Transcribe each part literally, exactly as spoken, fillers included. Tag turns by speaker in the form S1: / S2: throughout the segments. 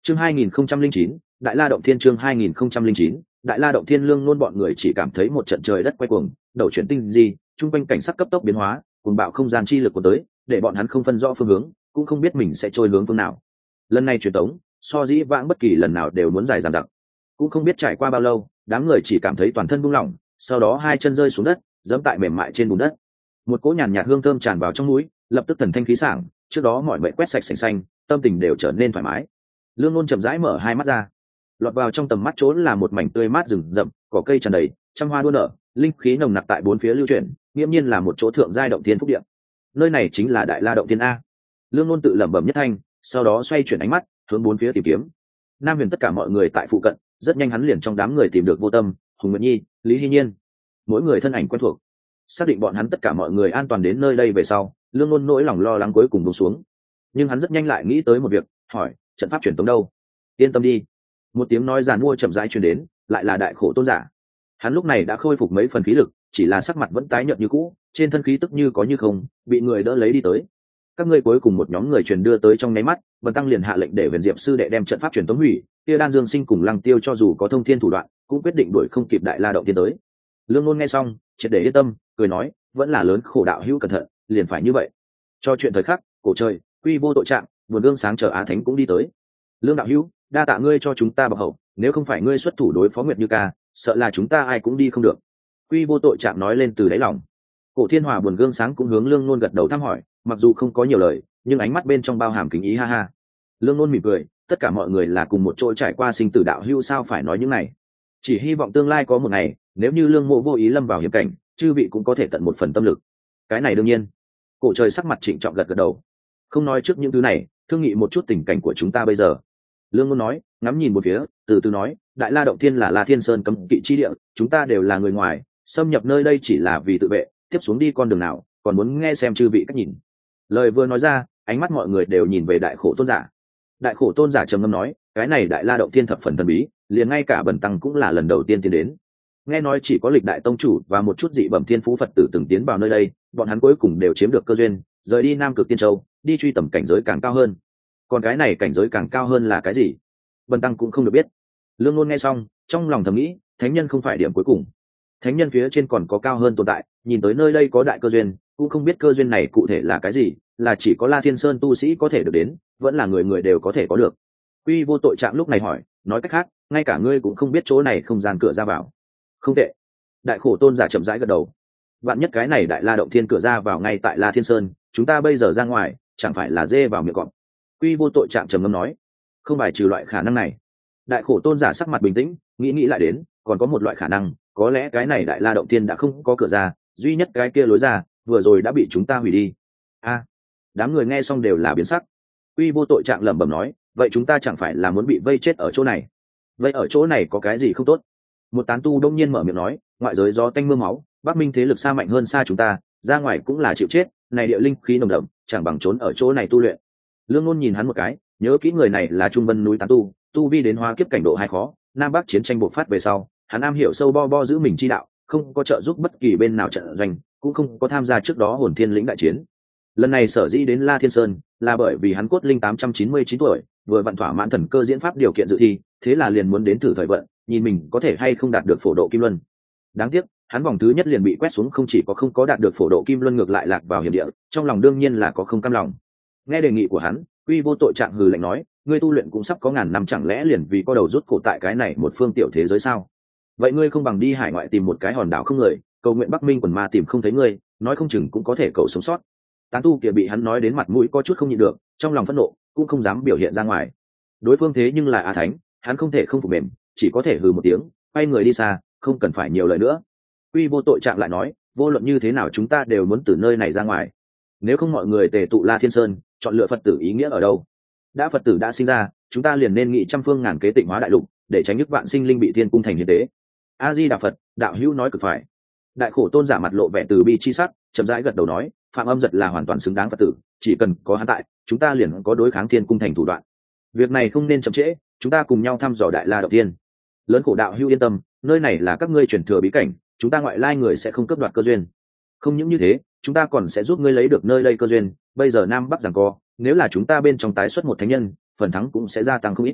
S1: chương hai nghìn không trăm linh chín đại la động thiên chương hai nghìn không trăm linh chín đại la động thiên lương nôn bọn người chỉ cảm thấy một trận trời đất quay cuồng, đầu chuyển tinh di chung quanh cảnh sắc cấp tốc biến hóa, cuồng bạo không gian chi lực của tới để bọn hắn không phân rõ phương hướng, cũng không biết mình sẽ trôi hướng phương nào. Lần này truyền tống so dĩ vãng bất kỳ lần nào đều muốn dài dằng dặc, cũng không biết trải qua bao lâu, đám người chỉ cảm thấy toàn thân buông lỏng, sau đó hai chân rơi xuống đất, giẫm tại mềm mại trên bùn đất. Một cỗ nhàn nhạt hương thơm tràn vào trong mũi, lập tức thần thanh khí sảng, trước đó mọi mệnh quét sạch sành xanh, tâm tình đều trở nên thoải mái. Lương Nôn chậm rãi mở hai mắt ra, lọt vào trong tầm mắt chỗ là một mảnh tươi mát rừng rậm, cỏ cây tràn đầy, trăm hoa đua nở, linh khí nồng nặc tại bốn phía lưu chuyển, nghiễm nhiên là một chỗ thượng giai động thiên phúc địa. Nơi này chính là đại la động thiên a. Lương Nôn tự lẩm bẩm nhất thanh, sau đó xoay chuyển ánh mắt hướng bốn phía tìm kiếm. Nam Huyền tất cả mọi người tại phụ cận, rất nhanh hắn liền trong đám người tìm được Vô Tâm, Hùng Nguyệt Nhi, Lý Hy Nhiên, mỗi người thân ảnh quen thuộc. Xác định bọn hắn tất cả mọi người an toàn đến nơi đây về sau, Lương Nôn nỗi lòng lo lắng cuối cùng buông xuống. Nhưng hắn rất nhanh lại nghĩ tới một việc, hỏi: trận pháp truyền tống đâu? Yên tâm đi. Một tiếng nói giàn mua chậm rãi truyền đến, lại là Đại Khổ Tôn giả. Hắn lúc này đã khôi phục mấy phần khí lực, chỉ là sắc mặt vẫn tái nhợt như cũ, trên thân khí tức như có như không, bị người đỡ lấy đi tới. Các ngươi cuối cùng một nhóm người truyền đưa tới trong nháy mắt, Bần tăng liền hạ lệnh để Huyền Diệp sư đệ đem trận pháp truyền tống hủy. Kia Đan Dương Sinh cùng Lăng Tiêu cho dù có thông thiên thủ đoạn, cũng quyết định đuổi không kịp Đại La động thiên tới. Lương Nôn nghe xong, triệt để yên tâm, cười nói: vẫn là lớn khổ đạo hữu cẩn thận, liền phải như vậy. Cho chuyện thời khắc, cổ trời, Quy Vô tội trạng, buồn gương sáng chờ Á Thánh cũng đi tới. Lương đạo hữu, đa tạ ngươi cho chúng ta bậc hậu, nếu không phải ngươi xuất thủ đối phó Nguyệt Như Ca, sợ là chúng ta ai cũng đi không được. Quy Vô tội trạng nói lên từ đáy lòng. Cổ Thiên Hòa buồn gương sáng cũng hướng Lương Nôn gật đầu thăm hỏi, mặc dù không có nhiều lời, nhưng ánh mắt bên trong bao hàm kính ý ha ha. Lương Nôn mỉm cười, tất cả mọi người là cùng một chỗ trải qua sinh tử đạo hữu, sao phải nói những này. Chỉ hy vọng tương lai có một ngày, nếu như Lương Mộ vô ý lâm vào hiểm cảnh, chư vị cũng có thể tận một phần tâm lực. Cái này đương nhiên. Cổ trời sắc mặt trịnh trọng gật gật đầu. Không nói trước những thứ này, thương nghị một chút tình cảnh của chúng ta bây giờ. Lương Ngôn nói, ngắm nhìn một phía, từ từ nói: Đại La động thiên là La Thiên Sơn cấm kỵ chi địa, chúng ta đều là người ngoài, xâm nhập nơi đây chỉ là vì tự vệ, tiếp xuống đi con đường nào, còn muốn nghe xem chư vị cách nhìn. Lời vừa nói ra, ánh mắt mọi người đều nhìn về Đại Khổ Tôn giả. Đại Khổ Tôn giả trầm ngâm nói: cái này Đại La động thiên thập phần thần bí, liền ngay cả Bần tăng cũng là lần đầu tiên tiến đến. Nghe nói chỉ có lịch đại tông chủ và một chút dị bẩm thiên phú Phật tử từng tiến vào nơi đây, bọn hắn cuối cùng đều chiếm được cơ duyên, rời đi Nam Cực Tiên Châu, đi truy tầm cảnh giới càng cao hơn. Còn cái này cảnh giới càng cao hơn là cái gì? Bần tăng cũng không được biết. Lương Nôn nghe xong, trong lòng thầm nghĩ, thánh nhân không phải điểm cuối cùng, thánh nhân phía trên còn có cao hơn tồn tại, nhìn tới nơi đây có đại cơ duyên, cũng không biết cơ duyên này cụ thể là cái gì, là chỉ có La Thiên Sơn tu sĩ có thể được đến, vẫn là người người đều có thể có được. Quy Vô tội trạng lúc này hỏi, nói cách khác, ngay cả ngươi cũng không biết chỗ này không gian cửa ra vào. Không tệ. Đại Khổ Tôn giả chậm rãi gật đầu. Vạn nhất cái này Đại La động thiên cửa ra vào ngay tại La Thiên Sơn, chúng ta bây giờ ra ngoài, chẳng phải là dê vào miệng cọp. Quy Vô tội trạng trầm ngâm nói, không bài trừ loại khả năng này. Đại Khổ Tôn giả sắc mặt bình tĩnh, nghĩ nghĩ lại đến, còn có một loại khả năng, có lẽ cái này Đại La động thiên đã không có cửa ra, duy nhất cái kia lối ra vừa rồi đã bị chúng ta hủy đi. A, đám người nghe xong đều là biến sắc. Quy Vô tội trạng lẩm bẩm nói, vậy chúng ta chẳng phải là muốn bị vây chết ở chỗ này? Vậy ở chỗ này có cái gì không tốt? Một tán tu đông nhiên mở miệng nói, ngoại giới gió tanh mưa máu, Bắc Minh thế lực xa mạnh hơn xa chúng ta, ra ngoài cũng là chịu chết, này địa linh khí nồng đậm, chẳng bằng trốn ở chỗ này tu luyện. Lương Ngôn nhìn hắn một cái, nhớ kỹ người này là Trung Vân núi tán tu, tu vi đến hóa kiếp cảnh độ hai khó, Nam Bắc chiến tranh bộc phát về sau, hắn am hiểu sâu bo bo giữ mình chi đạo, không có trợ giúp bất kỳ bên nào trận doanh, cũng không có tham gia trước đó Hồn Thiên lĩnh đại chiến. Lần này sở dĩ đến La Thiên Sơn, là bởi vì hắn cốt linh tám trăm chín mươi chín tuổi, vừa vận thỏa mãn thần cơ diễn pháp điều kiện dự thi, thế là liền muốn đến thử thời vận, nhìn mình có thể hay không đạt được phổ độ kim luân. Đáng tiếc, hắn vòng thứ nhất liền bị quét xuống, không chỉ có không có đạt được phổ độ kim luân, ngược lại lạc vào hiểm địa, trong lòng đương nhiên là có không cam lòng. Nghe đề nghị của hắn, Quy Vô tội trạng hừ lạnh nói, ngươi tu luyện cũng sắp có ngàn năm, chẳng lẽ liền vì có đầu rút cổ tại cái này một phương tiểu thế giới sao? Vậy ngươi không bằng đi hải ngoại tìm một cái hòn đảo không người, cầu nguyện Bắc Minh quần ma tìm không thấy ngươi, nói không chừng cũng có thể cầu sống sót. Tán tu kia bị hắn nói đến mặt mũi có chút không nhịn được, trong lòng phẫn nộ cũng không dám biểu hiện ra ngoài. Đối phương thế nhưng là Á Thánh, hắn không thể không phục mềm, chỉ có thể hừ một tiếng, quay người đi xa, không cần phải nhiều lời nữa. Quy Vô tội trạng lại nói, vô luận như thế nào chúng ta đều muốn từ nơi này ra ngoài, nếu không mọi người tề tụ La Thiên Sơn, chọn lựa Phật tử ý nghĩa ở đâu? Đã Phật tử đã sinh ra, chúng ta liền nên nghị trăm phương ngàn kế tịnh hóa đại lục, để tránh nhức vạn sinh linh bị thiên cung thành hiến tế. A Di Đà Phật, đạo hữu nói cực phải. Đại Khổ Tôn giả mặt lộ vẻ từ bi chi sắc, chậm rãi gật đầu nói, Phạm Âm Giật là hoàn toàn xứng đáng Phật tử, chỉ cần có hắn tại, chúng ta liền có đối kháng thiên cung thành thủ đoạn. Việc này không nên chậm trễ, chúng ta cùng nhau thăm dò Đại La động thiên. Lớn khổ đạo hữu yên tâm, nơi này là các ngươi truyền thừa bí cảnh, chúng ta ngoại lai người sẽ không cướp đoạt cơ duyên. Không những như thế, chúng ta còn sẽ giúp ngươi lấy được nơi đây cơ duyên. Bây giờ Nam Bắc giằng co, nếu là chúng ta bên trong tái xuất một thánh nhân, phần thắng cũng sẽ gia tăng không ít.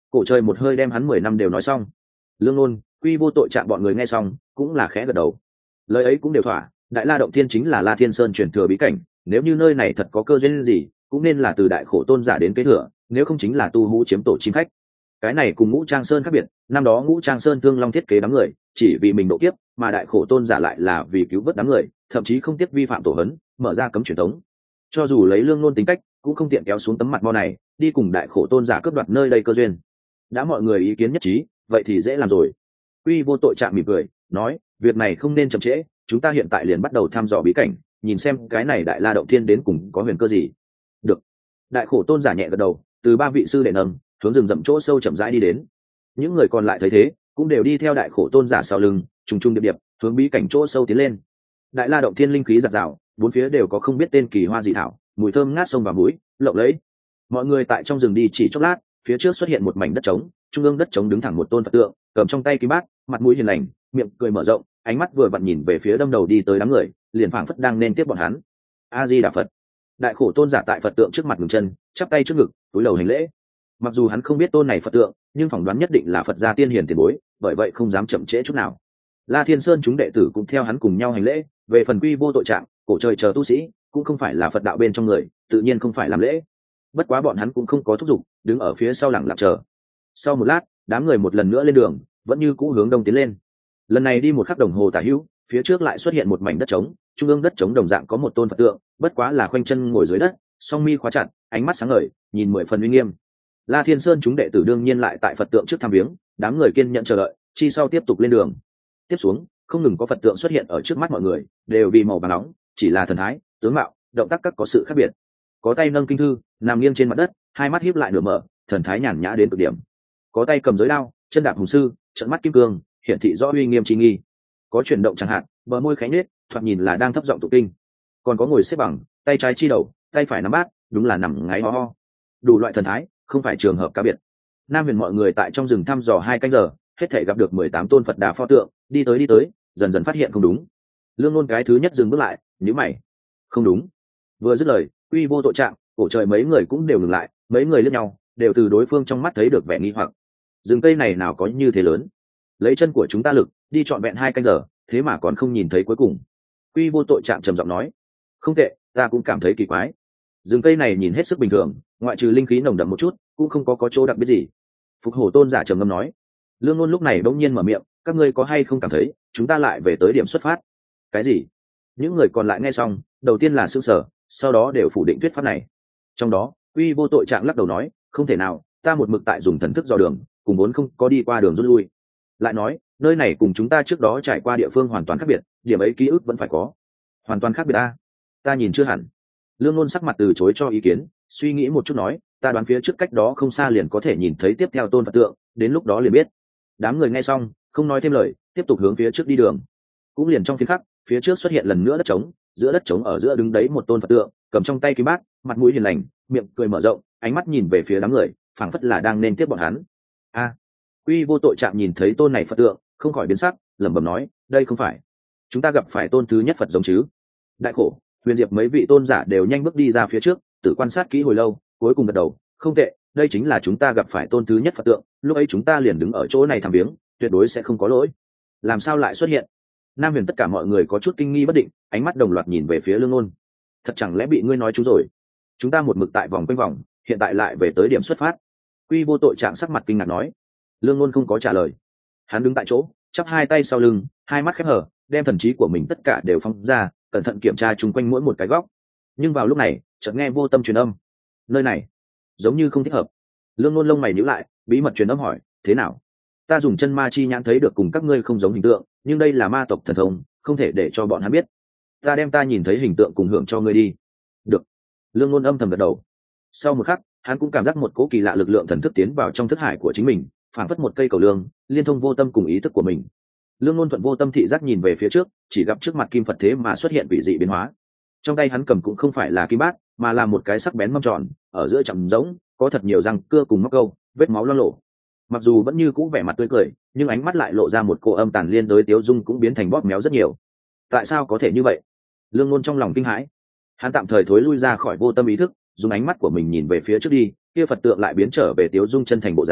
S1: Cổ trời một hơi đem hắn mười năm đều nói xong. Lương Nôn, Quy Vô Tội chạm bọn người nghe xong cũng là khẽ gật đầu. Lời ấy cũng đều thỏa, Đại La Động Thiên chính là La Thiên Sơn truyền thừa bí cảnh, nếu như nơi này thật có cơ duyên gì cũng nên là từ đại khổ tôn giả đến kế thừa, nếu không chính là tu hú chiếm tổ chim khách. Cái này cùng Ngũ Trang Sơn khác biệt, năm đó Ngũ Trang Sơn Thương Long thiết kế đám người chỉ vì mình độ kiếp, mà đại khổ tôn giả lại là vì cứu vớt đám người, thậm chí không tiếc vi phạm tổ hấn, mở ra cấm truyền thống. Cho dù lấy Lương Nôn tính cách cũng không tiện kéo xuống tấm mặt mo này đi cùng đại khổ tôn giả cướp đoạt nơi đây cơ duyên. Đã mọi người ý kiến nhất trí, vậy thì dễ làm rồi. Quy Vô Tội chạm mỉm cười nói, việc này không nên chậm trễ, chúng ta hiện tại liền bắt đầu thăm dò bí cảnh, nhìn xem cái này Đại La Động Thiên đến cùng có huyền cơ gì. Được. Đại khổ tôn giả nhẹ gật đầu, từ ba vị sư đệ nâng hướng rừng rậm chỗ sâu chậm rãi đi đến. Những người còn lại thấy thế cũng đều đi theo đại khổ tôn giả sau lưng, trùng trùng điệp điệp hướng bí cảnh chỗ sâu tiến lên. Đại La Động Thiên linh khí giạt rào, bốn phía đều có không biết tên kỳ hoa dị thảo, mùi thơm ngát sông vào mũi, lộng lẫy. Mọi người tại trong rừng đi chỉ chốc lát, phía trước xuất hiện một mảnh đất trống, trung ương đất trống đứng thẳng một tôn Phật tượng, cầm trong tay kim bát, mặt mũi hiền lành, miệng cười mở rộng, ánh mắt vừa vặn nhìn về phía đâm đầu đi tới đám người, liền phảng phất đang nên tiếp bọn hắn. A Di Đà Phật. Đại khổ tôn giả tại Phật tượng trước mặt ngừng chân, chắp tay trước ngực, cúi đầu hành lễ. Mặc dù hắn không biết tôn này Phật tượng, nhưng phỏng đoán nhất định là Phật gia tiên hiền tiền bối, bởi vậy không dám chậm trễ chút nào. La Thiên Sơn chúng đệ tử cũng theo hắn cùng nhau hành lễ. Về phần Quy Vô Tội trạng, cổ trời chờ tu sĩ cũng không phải là Phật đạo bên trong người, tự nhiên không phải làm lễ. Bất quá bọn hắn cũng không có thúc giục, đứng ở phía sau lặng lặng chờ. Sau một lát, đám người một lần nữa lên đường, vẫn như cũ hướng đông tiến lên. Lần này đi một khắc đồng hồ tả hữu, phía trước lại xuất hiện một mảnh đất trống, trung ương đất trống đồng dạng có một tôn Phật tượng, bất quá là khoanh chân ngồi dưới đất, song mi khóa chặt, ánh mắt sáng ngời, nhìn mười phần uy nghiêm. La Thiên Sơn chúng đệ tử đương nhiên lại tại Phật tượng trước thăm viếng, đám người kiên nhẫn chờ đợi, chi sau tiếp tục lên đường. Tiếp xuống, không ngừng có Phật tượng xuất hiện ở trước mắt mọi người, đều vì màu vàng nóng, chỉ là thần thái, tướng mạo, động tác các có sự khác biệt. Có tay nâng kinh thư, nằm nghiêng trên mặt đất, hai mắt híp lại nửa mở, thần thái nhàn nhã đến cực điểm. Có tay cầm giới đao, chân đạp hùng sư, trợn mắt kim cương, hiển thị rõ uy nghiêm chi nghi. Có chuyển động chẳng hạn, bờ môi khẽ nhếch, thoạt nhìn là đang thấp giọng tụng kinh. Còn có ngồi xếp bằng, tay trái chi đầu, tay phải nắm bát, đúng là nằm ngáy ho ho. Đủ loại thần thái, không phải trường hợp cá biệt. Nam Huyền mọi người tại trong rừng thăm dò hai canh giờ, hết thảy gặp được mười tám tôn Phật Đà pho tượng, đi tới đi tới, dần dần phát hiện không đúng. Lương Nôn cái thứ nhất dừng bước lại, nhíu mày. Không đúng. Vừa dứt lời, Quy Vô Tội trạng, cổ trời mấy người cũng đều ngừng lại, mấy người liếc nhau, đều từ đối phương trong mắt thấy được vẻ nghi hoặc. Rừng cây này nào có như thế lớn? Lấy chân của chúng ta lực, đi trọn vẹn hai canh giờ, thế mà còn không nhìn thấy cuối cùng. Quy Vô Tội trạng trầm giọng nói. Không tệ, ta cũng cảm thấy kỳ quái. Rừng cây này nhìn hết sức bình thường, ngoại trừ linh khí nồng đậm một chút, cũng không có có chỗ đặc biệt gì. Phục Hổ tôn giả trầm ngâm nói. Lương Nôn lúc này bỗng nhiên mở miệng, các ngươi có hay không cảm thấy chúng ta lại về tới điểm xuất phát? Cái gì? Những người còn lại nghe xong, đầu tiên là sững sờ, sau đó đều phủ định thuyết pháp này. Trong đó, Quy Vô Tội trạng lắc đầu nói, không thể nào, ta một mực tại dùng thần thức dò đường, cùng vốn không có đi qua đường rút lui. Lại nói, nơi này cùng chúng ta trước đó trải qua địa phương hoàn toàn khác biệt, điểm ấy ký ức vẫn phải có. Hoàn toàn khác biệt ta? Ta nhìn chưa hẳn. Lương Nôn sắc mặt từ chối cho ý kiến, suy nghĩ một chút nói, ta đoán phía trước cách đó không xa liền có thể nhìn thấy tiếp theo tôn Phật tượng, đến lúc đó liền biết. Đám người nghe xong, không nói thêm lời, tiếp tục hướng phía trước đi đường. Cũng liền trong phiên khắc, phía trước xuất hiện lần nữa đất trống, giữa đất trống ở giữa đứng đấy một tôn Phật tượng, cầm trong tay kim bát, mặt mũi hiền lành, miệng cười mở rộng, ánh mắt nhìn về phía đám người, phảng phất là đang nên tiếp bọn hắn. A, Quy Vô Tội trạng nhìn thấy tôn này Phật tượng, không khỏi biến sắc, lẩm bẩm nói, đây không phải chúng ta gặp phải tôn thứ nhất Phật giống chứ? Đại khổ, Huyền Diệp mấy vị tôn giả đều nhanh bước đi ra phía trước, tự quan sát kỹ hồi lâu, cuối cùng gật đầu, không tệ, đây chính là chúng ta gặp phải tôn thứ nhất Phật tượng, lúc ấy chúng ta liền đứng ở chỗ này thăm viếng, tuyệt đối sẽ không có lỗi. Làm sao lại xuất hiện? Nam Huyền tất cả mọi người có chút kinh nghi bất định, ánh mắt đồng loạt nhìn về phía Lương Nôn. Thật chẳng lẽ bị ngươi nói trúng rồi? Chúng ta một mực tại vòng quanh vòng, hiện tại lại về tới điểm xuất phát. Quy Vô Tội trạng sắc mặt kinh ngạc nói. Lương Nôn không có trả lời, hắn đứng tại chỗ, chắp hai tay sau lưng, hai mắt khép hờ, đem thần trí của mình tất cả đều phóng ra, cẩn thận kiểm tra chung quanh mỗi một cái góc. Nhưng vào lúc này, chợt nghe vô tâm truyền âm. Nơi này giống như không thích hợp. Lương Nôn lông mày nhíu lại, bí mật truyền âm hỏi, thế nào? Ta dùng chân ma chi nhãn thấy được cùng các ngươi không giống hình tượng, nhưng đây là ma tộc thần thông, không thể để cho bọn hắn biết. Ta đem ta nhìn thấy hình tượng cùng hưởng cho ngươi đi. Được. Lương Nôn âm thầm gật đầu. Sau một khắc, hắn cũng cảm giác một cỗ kỳ lạ lực lượng thần thức tiến vào trong thức hải của chính mình, phảng phất một cây cầu lương, liên thông vô tâm cùng ý thức của mình. Lương Nôn thuận vô tâm thị giác nhìn về phía trước, chỉ gặp trước mặt kim Phật thế mà xuất hiện quỷ dị biến hóa. Trong tay hắn cầm cũng không phải là kim bát, mà là một cái sắc bén mâm tròn, ở giữa chậm rỗng, có thật nhiều răng cưa cùng móc câu, vết máu loang lổ. Mặc dù vẫn như cũ vẻ mặt tươi cười, nhưng ánh mắt lại lộ ra một cô âm tàn liên đối tiếu dung cũng biến thành bóp méo rất nhiều. Tại sao có thể như vậy? Lương Nôn trong lòng kinh hãi. Hắn tạm thời thối lui ra khỏi vô tâm ý thức, dùng ánh mắt của mình nhìn về phía trước đi, kia Phật tượng lại biến trở về tiếu dung chân thành bộ dáng,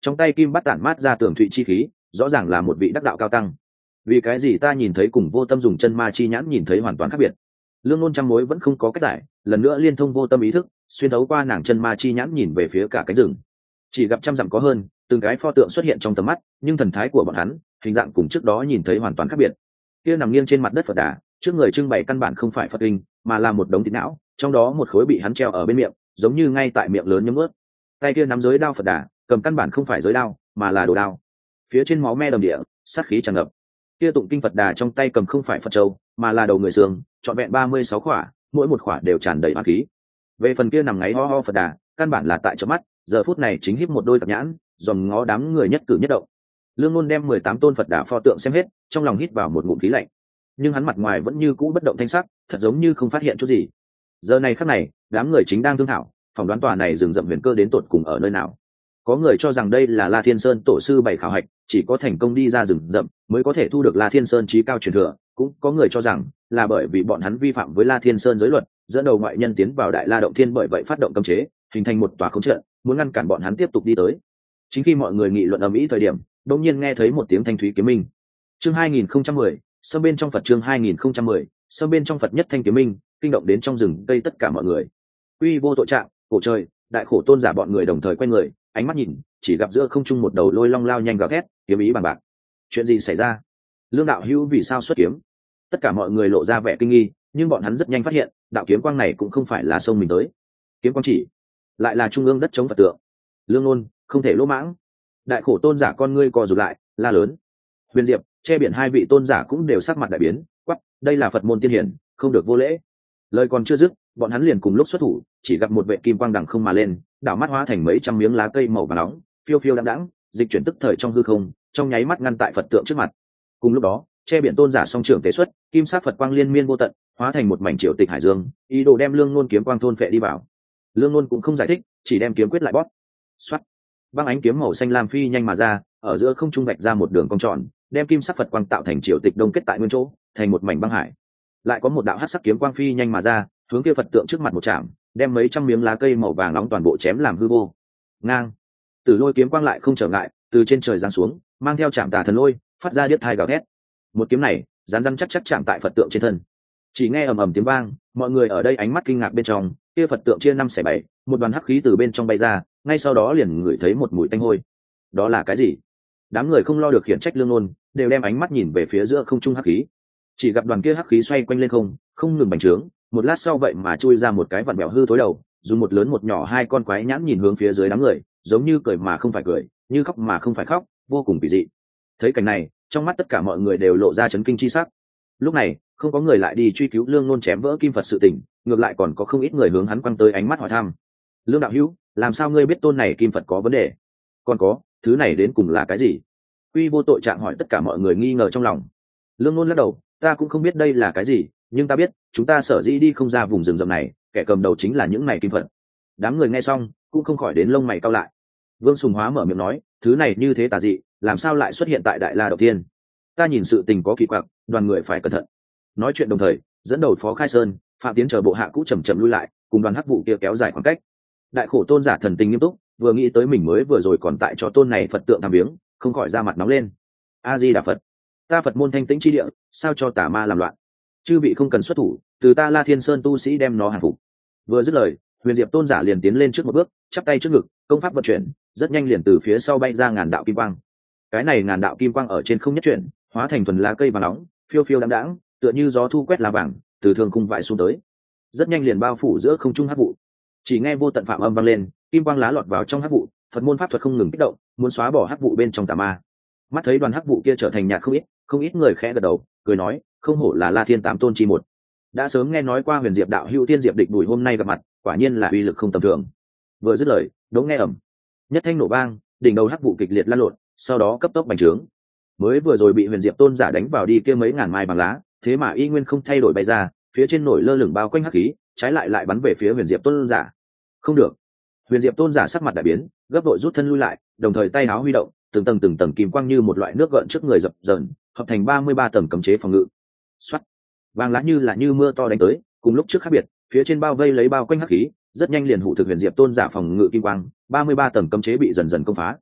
S1: trong tay kim bắt tản mát ra tường thụy chi khí, rõ ràng là một vị đắc đạo cao tăng. Vì cái gì ta nhìn thấy cùng Vô Tâm dùng chân ma chi nhãn nhìn thấy hoàn toàn khác biệt? Lương Nôn trăm mối vẫn không có cách giải, lần nữa liên thông Vô Tâm ý thức, xuyên thấu qua nàng chân ma chi nhãn nhìn về phía cả cánh rừng. Chỉ gặp trăm dặm có hơn, từng cái pho tượng xuất hiện trong tầm mắt, nhưng thần thái của bọn hắn, hình dạng cùng trước đó nhìn thấy hoàn toàn khác biệt. Kia nằm nghiêng trên mặt đất Phật Đà, trước người trưng bày căn bản không phải Phật kinh, mà là một đống thịt não, trong đó một khối bị hắn treo ở bên miệng, giống như ngay tại miệng lớn nhấm ướt. Tay kia nắm giới đao Phật Đà, cầm căn bản không phải giới đao, mà là đồ đao. Phía trên máu me đầm địa, sát khí tràn ngập. Kia tụng kinh Phật Đà trong tay cầm không phải Phật châu, mà là đầu người xương, trọn vẹn ba mươi sáu khỏa, mỗi một khỏa đều tràn đầy ma khí. Về phần kia nằm ngáy ho ho Phật Đà, căn bản là tại chớp mắt, giờ phút này chính híp một đôi tạp nhãn, dòm ngó đám người nhất cử nhất động. Lương Nôn đem mười tám tôn Phật Đà pho tượng xem hết, trong lòng hít vào một ngụm khí lạnh. Nhưng hắn mặt ngoài vẫn như cũ bất động thanh sắc, thật giống như không phát hiện chút gì. Giờ này khắc này, đám người chính đang thương thảo, phỏng đoán tòa này rừng rậm huyền cơ đến tột cùng ở nơi nào. Có người cho rằng đây là La Thiên Sơn tổ sư bảy khảo hạch, chỉ có thành công đi ra rừng rậm mới có thể thu được La Thiên Sơn chí cao truyền thừa, cũng có người cho rằng là bởi vì bọn hắn vi phạm với La Thiên Sơn giới luật, dẫn đầu ngoại nhân tiến vào Đại La động thiên, bởi vậy phát động cấm chế, hình thành một tòa khống trận, muốn ngăn cản bọn hắn tiếp tục đi tới. Chính khi mọi người nghị luận ầm ĩ thời điểm, đột nhiên nghe thấy một tiếng thanh thúy kiếm minh. Chương hai nghìn không trăm mười, sâm bên trong Phật chương hai nghìn không trăm mười, sâm bên trong Phật nhất thanh kiếm minh, kinh động đến trong rừng cây tất cả mọi người. Uy vô tội trạng, cổ trời, đại khổ tôn giả bọn người đồng thời quay người, ánh mắt nhìn, chỉ gặp giữa không trung một đầu lôi long lao nhanh gào thét, kiếm ý bằng bạc. Chuyện gì xảy ra? Lương đạo hữu vì sao xuất kiếm? Tất cả mọi người lộ ra vẻ kinh nghi, nhưng bọn hắn rất nhanh phát hiện, đạo kiếm quang này cũng không phải là sông mình tới. Kiếm quang chỉ lại là trung ương đất chống Phật tượng. Lương Nôn, không thể lỗ mãng. Đại khổ tôn giả con ngươi co rụt lại, la lớn. Huyền Diệp, che biển hai vị tôn giả cũng đều sắc mặt đại biến, quắc, đây là Phật môn tiên hiển, không được vô lễ. Lời còn chưa dứt, bọn hắn liền cùng lúc xuất thủ, chỉ gặp một vệ kim quang đằng không mà lên, đảo mắt hóa thành mấy trăm miếng lá cây màu vàng nóng, phiêu phiêu đãng đãng, dịch chuyển tức thời trong hư không, trong nháy mắt ngăn tại Phật tượng trước mặt. Cùng lúc đó, che biển tôn giả song trưởng tế xuất, kim sắc Phật quang liên miên vô tận, hóa thành một mảnh triều tịch hải dương, ý đồ đem Lương Nôn kiếm quang thôn phệ đi vào. Lương Nôn cũng không giải thích, chỉ đem kiếm quyết lại bóp. Xoát, băng ánh kiếm màu xanh lam phi nhanh mà ra, ở giữa không trung vạch ra một đường cong tròn, đem kim sắc Phật quang tạo thành triều tịch đông kết tại nguyên chỗ, thành một mảnh băng hải. Lại có một đạo hắc sắc kiếm quang phi nhanh mà ra, hướng kia Phật tượng trước mặt một chạm, đem mấy trăm miếng lá cây màu vàng nóng toàn bộ chém làm hư vô. Ngang, Tử Lôi kiếm quang lại không trở ngại, từ trên trời giáng xuống, mang theo chạm tà thần lôi, phát ra điếc tai gào thét. Một kiếm này, rắn rắn chắc chắc chạm tại Phật tượng trên thân. Chỉ nghe ầm ầm tiếng vang, mọi người ở đây ánh mắt kinh ngạc bên trong, kia Phật tượng chia năm xẻ bảy, một đoàn hắc khí từ bên trong bay ra, ngay sau đó liền ngửi thấy một mùi tanh hôi. Đó là cái gì? Đám người không lo được khiển trách Lương Nôn, đều đem ánh mắt nhìn về phía giữa không trung hắc khí. Chỉ gặp đoàn kia hắc khí xoay quanh lên không, không ngừng bành trướng, một lát sau vậy mà chui ra một cái vặn bèo hư thối đầu, dùng một lớn một nhỏ hai con quái nhãn nhìn hướng phía dưới đám người, giống như cười mà không phải cười, như khóc mà không phải khóc, vô cùng kỳ dị. Thấy cảnh này, trong mắt tất cả mọi người đều lộ ra chấn kinh chi sắc. Lúc này, không có người lại đi truy cứu Lương Nôn chém vỡ kim Phật sự tình, ngược lại còn có không ít người hướng hắn quăng tới ánh mắt hỏi thăm. Lương đạo hữu, làm sao ngươi biết tôn này kim Phật có vấn đề? Còn có, thứ này đến cùng là cái gì? Quy vô tội trạng hỏi tất cả mọi người nghi ngờ trong lòng. Lương Nôn lắc đầu, ta cũng không biết đây là cái gì, nhưng ta biết chúng ta sở dĩ đi không ra vùng rừng rậm này, kẻ cầm đầu chính là những này kim Phật. Đám người nghe xong cũng không khỏi đến lông mày cau lại. Vương Sùng Hóa mở miệng nói, thứ này như thế tà dị, làm sao lại xuất hiện tại Đại La Động Thiên? Ta nhìn sự tình có kỳ quặc, đoàn người phải cẩn thận. Nói chuyện đồng thời, dẫn đầu Phó Khai Sơn, Phạm Tiến chờ bộ hạ cũ chậm chậm lui lại, cùng đoàn hắc vụ kia kéo dài khoảng cách. Đại khổ tôn giả thần tình nghiêm túc, vừa nghĩ tới mình mới vừa rồi còn tại cho tôn này Phật tượng tham viếng, không khỏi ra mặt nóng lên. A Di Đà Phật, ta Phật môn thanh tĩnh chi địa, sao cho tà ma làm loạn? Chư vị không cần xuất thủ, từ ta La Thiên Sơn tu sĩ đem nó hàng phục. Vừa dứt lời, Huyền Diệp tôn giả liền tiến lên trước một bước, chắp tay trước ngực, công pháp vận chuyển, rất nhanh liền từ phía sau bay ra ngàn đạo kim quang. Cái này ngàn đạo kim quang ở trên không nhất chuyển, hóa thành thuần lá cây vàng nóng, phiêu phiêu đãng đãng, tựa như gió thu quét lá vàng, từ thường cung vãi xuống tới. Rất nhanh liền bao phủ giữa không trung hắc vụ. Chỉ nghe vô tận phạm âm vang lên, kim quang lá lọt vào trong hắc vụ, Phật môn pháp thuật không ngừng kích động, muốn xóa bỏ hắc vụ bên trong tà ma. Mắt thấy đoàn hắc vụ kia trở thành nhạt không ít, không ít người khẽ gật đầu, cười nói, không hổ là La Thiên tám tôn chi một. Đã sớm nghe nói qua Huyền Diệp đạo hữu Tiên Diệp địch đùi hôm nay gặp mặt, quả nhiên là uy lực không tầm thường. Vừa dứt lời, đống nghe ầm, nhất thanh nổ vang, đỉnh đầu hắc vụ kịch liệt lan lộn, sau đó cấp tốc bành trướng. Mới vừa rồi bị Huyền Diệp tôn giả đánh vào đi kia mấy ngàn mai bằng lá, thế mà y nguyên không thay đổi bay ra, phía trên nổi lơ lửng bao quanh hắc khí, trái lại lại bắn về phía Huyền Diệp tôn giả. Không được. Huyền Diệp tôn giả sắc mặt đại biến, gấp đội rút thân lui lại, đồng thời tay áo huy động, từng tầng từng tầng kim quang như một loại nước gợn trước người dập dờn, hợp thành ba mươi ba tầng cấm chế phòng ngự. Soát, vàng lá như là như mưa to đánh tới, cùng lúc trước khác biệt, phía trên bao vây lấy bao quanh hắc khí, rất nhanh liền hủ thực Huyền Diệp tôn giả phòng ngự kim quang, ba mươi ba tầng cấm chế bị dần dần công phá.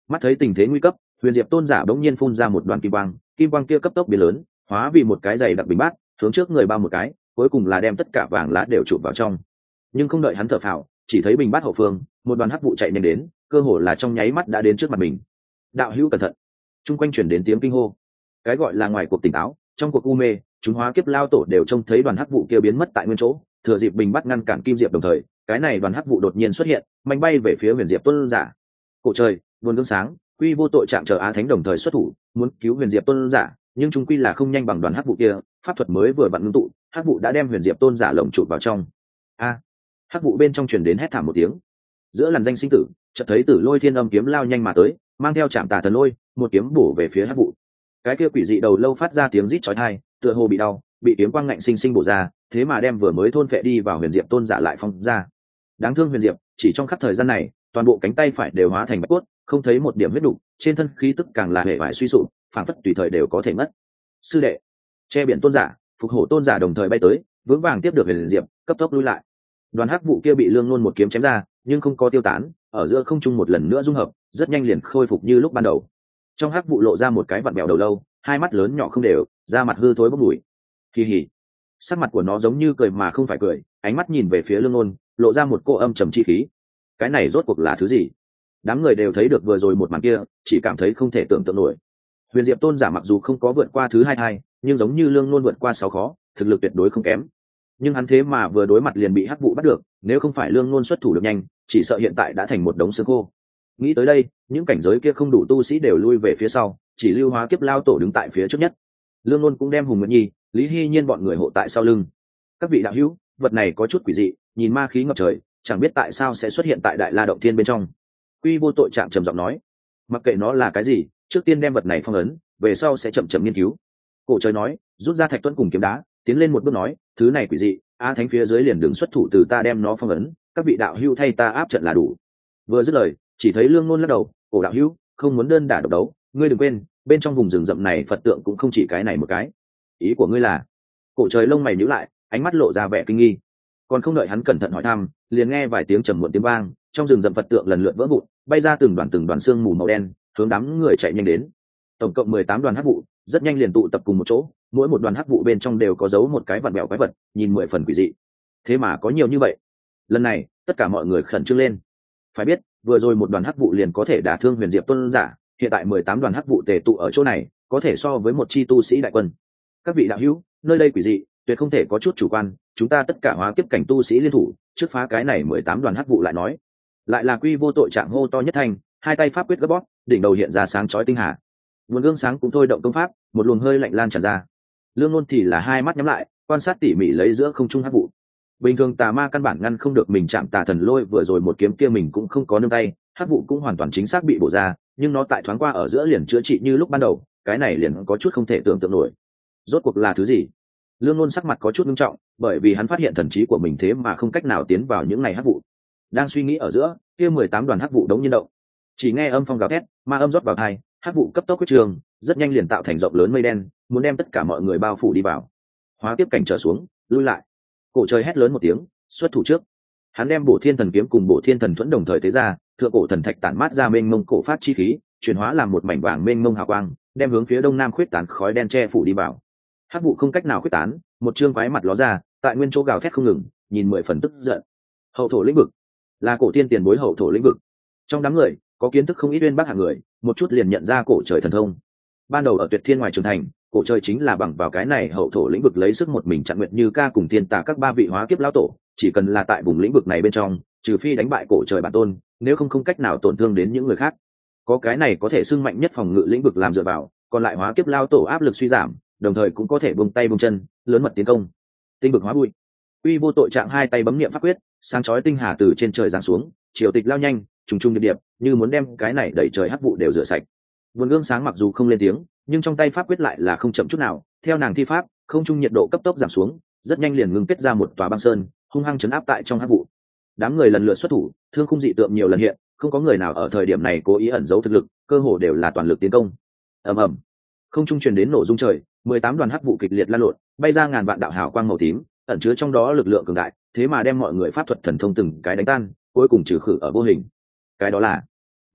S1: Mắt thấy tình thế nguy cấp, huyền diệp tôn giả bỗng nhiên phun ra một đoàn kim quang, kim quang kia cấp tốc biến lớn, hóa vì một cái dày đặc bình bát, hướng trước người bao một cái, cuối cùng là đem tất cả vàng lá đều chụp vào trong. Nhưng không đợi hắn thở phào, chỉ thấy bình bát hậu phương một đoàn hắc vụ chạy nhanh đến, cơ hồ là trong nháy mắt đã đến trước mặt mình. Đạo hữu cẩn thận! Trung quanh chuyển đến tiếng kinh hô. Cái gọi là ngoài cuộc tỉnh táo, trong cuộc u mê, chúng hóa kiếp lao tổ đều trông thấy đoàn hắc vụ kia biến mất tại nguyên chỗ, thừa dịp bình bát ngăn cản kim diệp đồng thời, cái này đoàn hắc vụ đột nhiên xuất hiện, mạnh bay về phía huyền diệp tôn giả. Cổ trời, vườn gương sáng, quy vô tội trạng chờ á thánh đồng thời xuất thủ, muốn cứu huyền diệp tôn giả, nhưng chúng quy là không nhanh bằng đoàn hắc vụ kia, pháp thuật mới vừa vặn ngưng tụ, hắc vụ đã đem huyền diệp tôn giả lồng chụp vào trong. A! Hắc vụ bên trong truyền đến hét thảm một tiếng. Giữa làn danh sinh tử, chợt thấy Tử Lôi Thiên Âm kiếm lao nhanh mà tới, mang theo chạm tà thần lôi, một kiếm bổ về phía hắc vụ. Cái kia quỷ dị đầu lâu phát ra tiếng rít chói tai, tựa hồ bị đau, bị kiếm quang ngạnh sinh sinh bổ ra, thế mà đem vừa mới thôn phệ đi vào huyền diệp tôn giả lại phong ra. Đáng thương huyền diệp, chỉ trong khắc thời gian này, toàn bộ cánh tay phải đều hóa thành bạch cốt, không thấy một điểm huyết đủ, trên thân khí tức càng là hệ vải suy sụp, phảng phất tùy thời đều có thể mất. Sư đệ, che biển tôn giả, phục hổ tôn giả đồng thời bay tới, vững vàng tiếp được huyền diệp, cấp tốc lui lại. Đoàn hắc vụ kia bị lương nôn một kiếm chém ra, nhưng không có tiêu tán, ở giữa không trung một lần nữa dung hợp, rất nhanh liền khôi phục như lúc ban đầu. Trong hắc vụ lộ ra một cái vặn bèo đầu lâu, hai mắt lớn nhỏ không đều, da mặt hư thối bốc mùi. Kỳ hỉ, sắc mặt của nó giống như cười mà không phải cười, ánh mắt nhìn về phía lương nôn, lộ ra một cô âm trầm chi khí. Cái này rốt cuộc là thứ gì? Đám người đều thấy được vừa rồi một màn kia, chỉ cảm thấy không thể tưởng tượng nổi. Huyền diệp tôn giả mặc dù không có vượt qua thứ hai thai, nhưng giống như lương nôn vượt qua sáu khó, thực lực tuyệt đối không kém. Nhưng hắn thế mà vừa đối mặt liền bị hắc vụ bắt được, nếu không phải lương nôn xuất thủ được nhanh, chỉ sợ hiện tại đã thành một đống xương khô. Nghĩ tới đây, những cảnh giới kia không đủ tu sĩ đều lui về phía sau, chỉ lưu hóa kiếp lao tổ đứng tại phía trước nhất. Lương nôn cũng đem hùng nguyện nhi, lý hy nhiên bọn người hộ tại sau lưng. Các vị đạo hữu, vật này có chút quỷ dị, nhìn ma khí ngập trời, chẳng biết tại sao sẽ xuất hiện tại đại la động thiên bên trong. Quy vô tội trạng trầm giọng nói, mặc kệ nó là cái gì, trước tiên đem vật này phong ấn, về sau sẽ chậm chậm nghiên cứu. Cổ trời nói, rút ra thạch tuấn cùng kiếm đá, tiến lên một bước nói, thứ này quỷ dị, a thánh phía dưới liền đường xuất thủ từ ta đem nó phong ấn, các vị đạo hữu thay ta áp trận là đủ. Vừa dứt lời, chỉ thấy lương ngôn lắc đầu, cổ đạo hữu không muốn đơn đả độc đấu, ngươi đừng quên, bên trong vùng rừng rậm này phật tượng cũng không chỉ cái này một cái. Ý của ngươi là? Cổ trời lông mày nhíu lại, ánh mắt lộ ra vẻ kinh nghi. Còn không đợi hắn cẩn thận hỏi thăm, liền nghe vài tiếng trầm muộn tiếng vang, trong rừng rậm phật tượng lần lượt vỡ vụn, bay ra từng đoàn từng đoàn xương mù màu đen, hướng đám người chạy nhanh đến. Tổng cộng mười tám đoàn hắc vụ, rất nhanh liền tụ tập cùng một chỗ, mỗi một đoàn hắc vụ bên trong đều có giấu một cái vặn bẹo quái vật, nhìn mười phần quỷ dị. Thế mà có nhiều như vậy. Lần này, tất cả mọi người khẩn trương lên. Phải biết, vừa rồi một đoàn hắc vụ liền có thể đả thương huyền diệp tôn giả, hiện tại mười tám đoàn hắc vụ tề tụ ở chỗ này, có thể so với một chi tu sĩ đại quân. Các vị đạo hữu, nơi đây quỷ dị, tuyệt không thể có chút chủ quan, chúng ta tất cả hóa kiếp cảnh tu sĩ liên thủ, trước phá cái này mười tám đoàn hắc vụ lại nói. Lại là Quy vô tội trạng hô to nhất thanh, hai tay pháp quyết gấp bóp, đỉnh đầu hiện ra sáng chói tinh hà. Nguồn gương sáng cũng thôi động công pháp, một luồng hơi lạnh lan tràn ra. Lương Nôn thì là hai mắt nhắm lại, quan sát tỉ mỉ lấy giữa không trung hắc vụ. Bình thường tà ma căn bản ngăn không được mình chạm tà thần lôi, vừa rồi một kiếm kia mình cũng không có nương tay, hắc vụ cũng hoàn toàn chính xác bị bổ ra, nhưng nó tại thoáng qua ở giữa liền chữa trị như lúc ban đầu, cái này liền có chút không thể tưởng tượng nổi. Rốt cuộc là thứ gì? Lương Nôn sắc mặt có chút nghiêm trọng, bởi vì hắn phát hiện thần trí của mình thế mà không cách nào tiến vào những ngày hắc vụ. Đang suy nghĩ ở giữa, kia mười tám đoàn hắc vụ đống nhiên động. Chỉ nghe âm phong gào thét, ma âm rót vào tai, hắc vụ cấp tốc quyết trường, rất nhanh liền tạo thành rộng lớn mây đen, muốn đem tất cả mọi người bao phủ đi vào. Hóa tiếp cảnh trở xuống, lui lại. Cổ trời hét lớn một tiếng, xuất thủ trước. Hắn đem Bổ Thiên Thần kiếm cùng Bổ Thiên Thần thuẫn đồng thời tế ra, thượng cổ thần thạch tản mát ra mênh mông cổ phát chi khí, chuyển hóa làm một mảnh vàng mênh mông hào quang, đem hướng phía đông nam khuyết tán khói đen che phủ đi vào. Hắc vụ không cách nào khuyết tán, một trương quái mặt ló ra, tại nguyên chỗ gào thét không ngừng, nhìn mười phần tức giận. Hậu thổ lĩnh vực, là cổ tiên tiền bối hậu thổ lĩnh vực. Trong đám người, có kiến thức không ít uyên bác hạng người, một chút liền nhận ra cổ trời thần thông. Ban đầu ở Tuyệt Thiên ngoài trường thành, cổ trời chính là bằng vào cái này hậu thổ lĩnh vực lấy sức một mình chặn Nguyệt Như Ca cùng Thiên Tà các ba vị hóa kiếp lão tổ, chỉ cần là tại vùng lĩnh vực này bên trong, trừ phi đánh bại cổ trời bản tôn, nếu không không cách nào tổn thương đến những người khác. Có cái này có thể xưng mạnh nhất phòng ngự lĩnh vực làm dựa vào, còn lại hóa kiếp lão tổ áp lực suy giảm, đồng thời cũng có thể buông tay buông chân, lớn mật tiến công. Tinh vực hóa bụi. Uy vô tội trạng hai tay bấm niệm pháp quyết, sáng chói tinh hà từ trên trời giáng xuống, triều tịch lao nhanh, trùng trùng điệp điệp, như muốn đem cái này đẩy trời hắc vụ đều rửa sạch. Vườn gương sáng mặc dù không lên tiếng, nhưng trong tay pháp quyết lại là không chậm chút nào, theo nàng thi pháp, không trung nhiệt độ cấp tốc giảm xuống, rất nhanh liền ngưng kết ra một tòa băng sơn, hung hăng chấn áp tại trong hắc vụ. Đám người lần lượt xuất thủ, thương khung dị tượng nhiều lần hiện, không có người nào ở thời điểm này cố ý ẩn giấu thực lực, cơ hồ đều là toàn lực tiến công. Ầm ầm, không trung truyền đến nổ rung trời, mười tám đoàn hắc vụ kịch liệt lan lộn, bay ra ngàn vạn đạo hào quang màu tím, ẩn chứa trong đó lực lượng cường đại, thế mà đem mọi người pháp thuật thần thông từng cái đánh tan, cuối cùng trừ khử ở vô hình. Cái đó là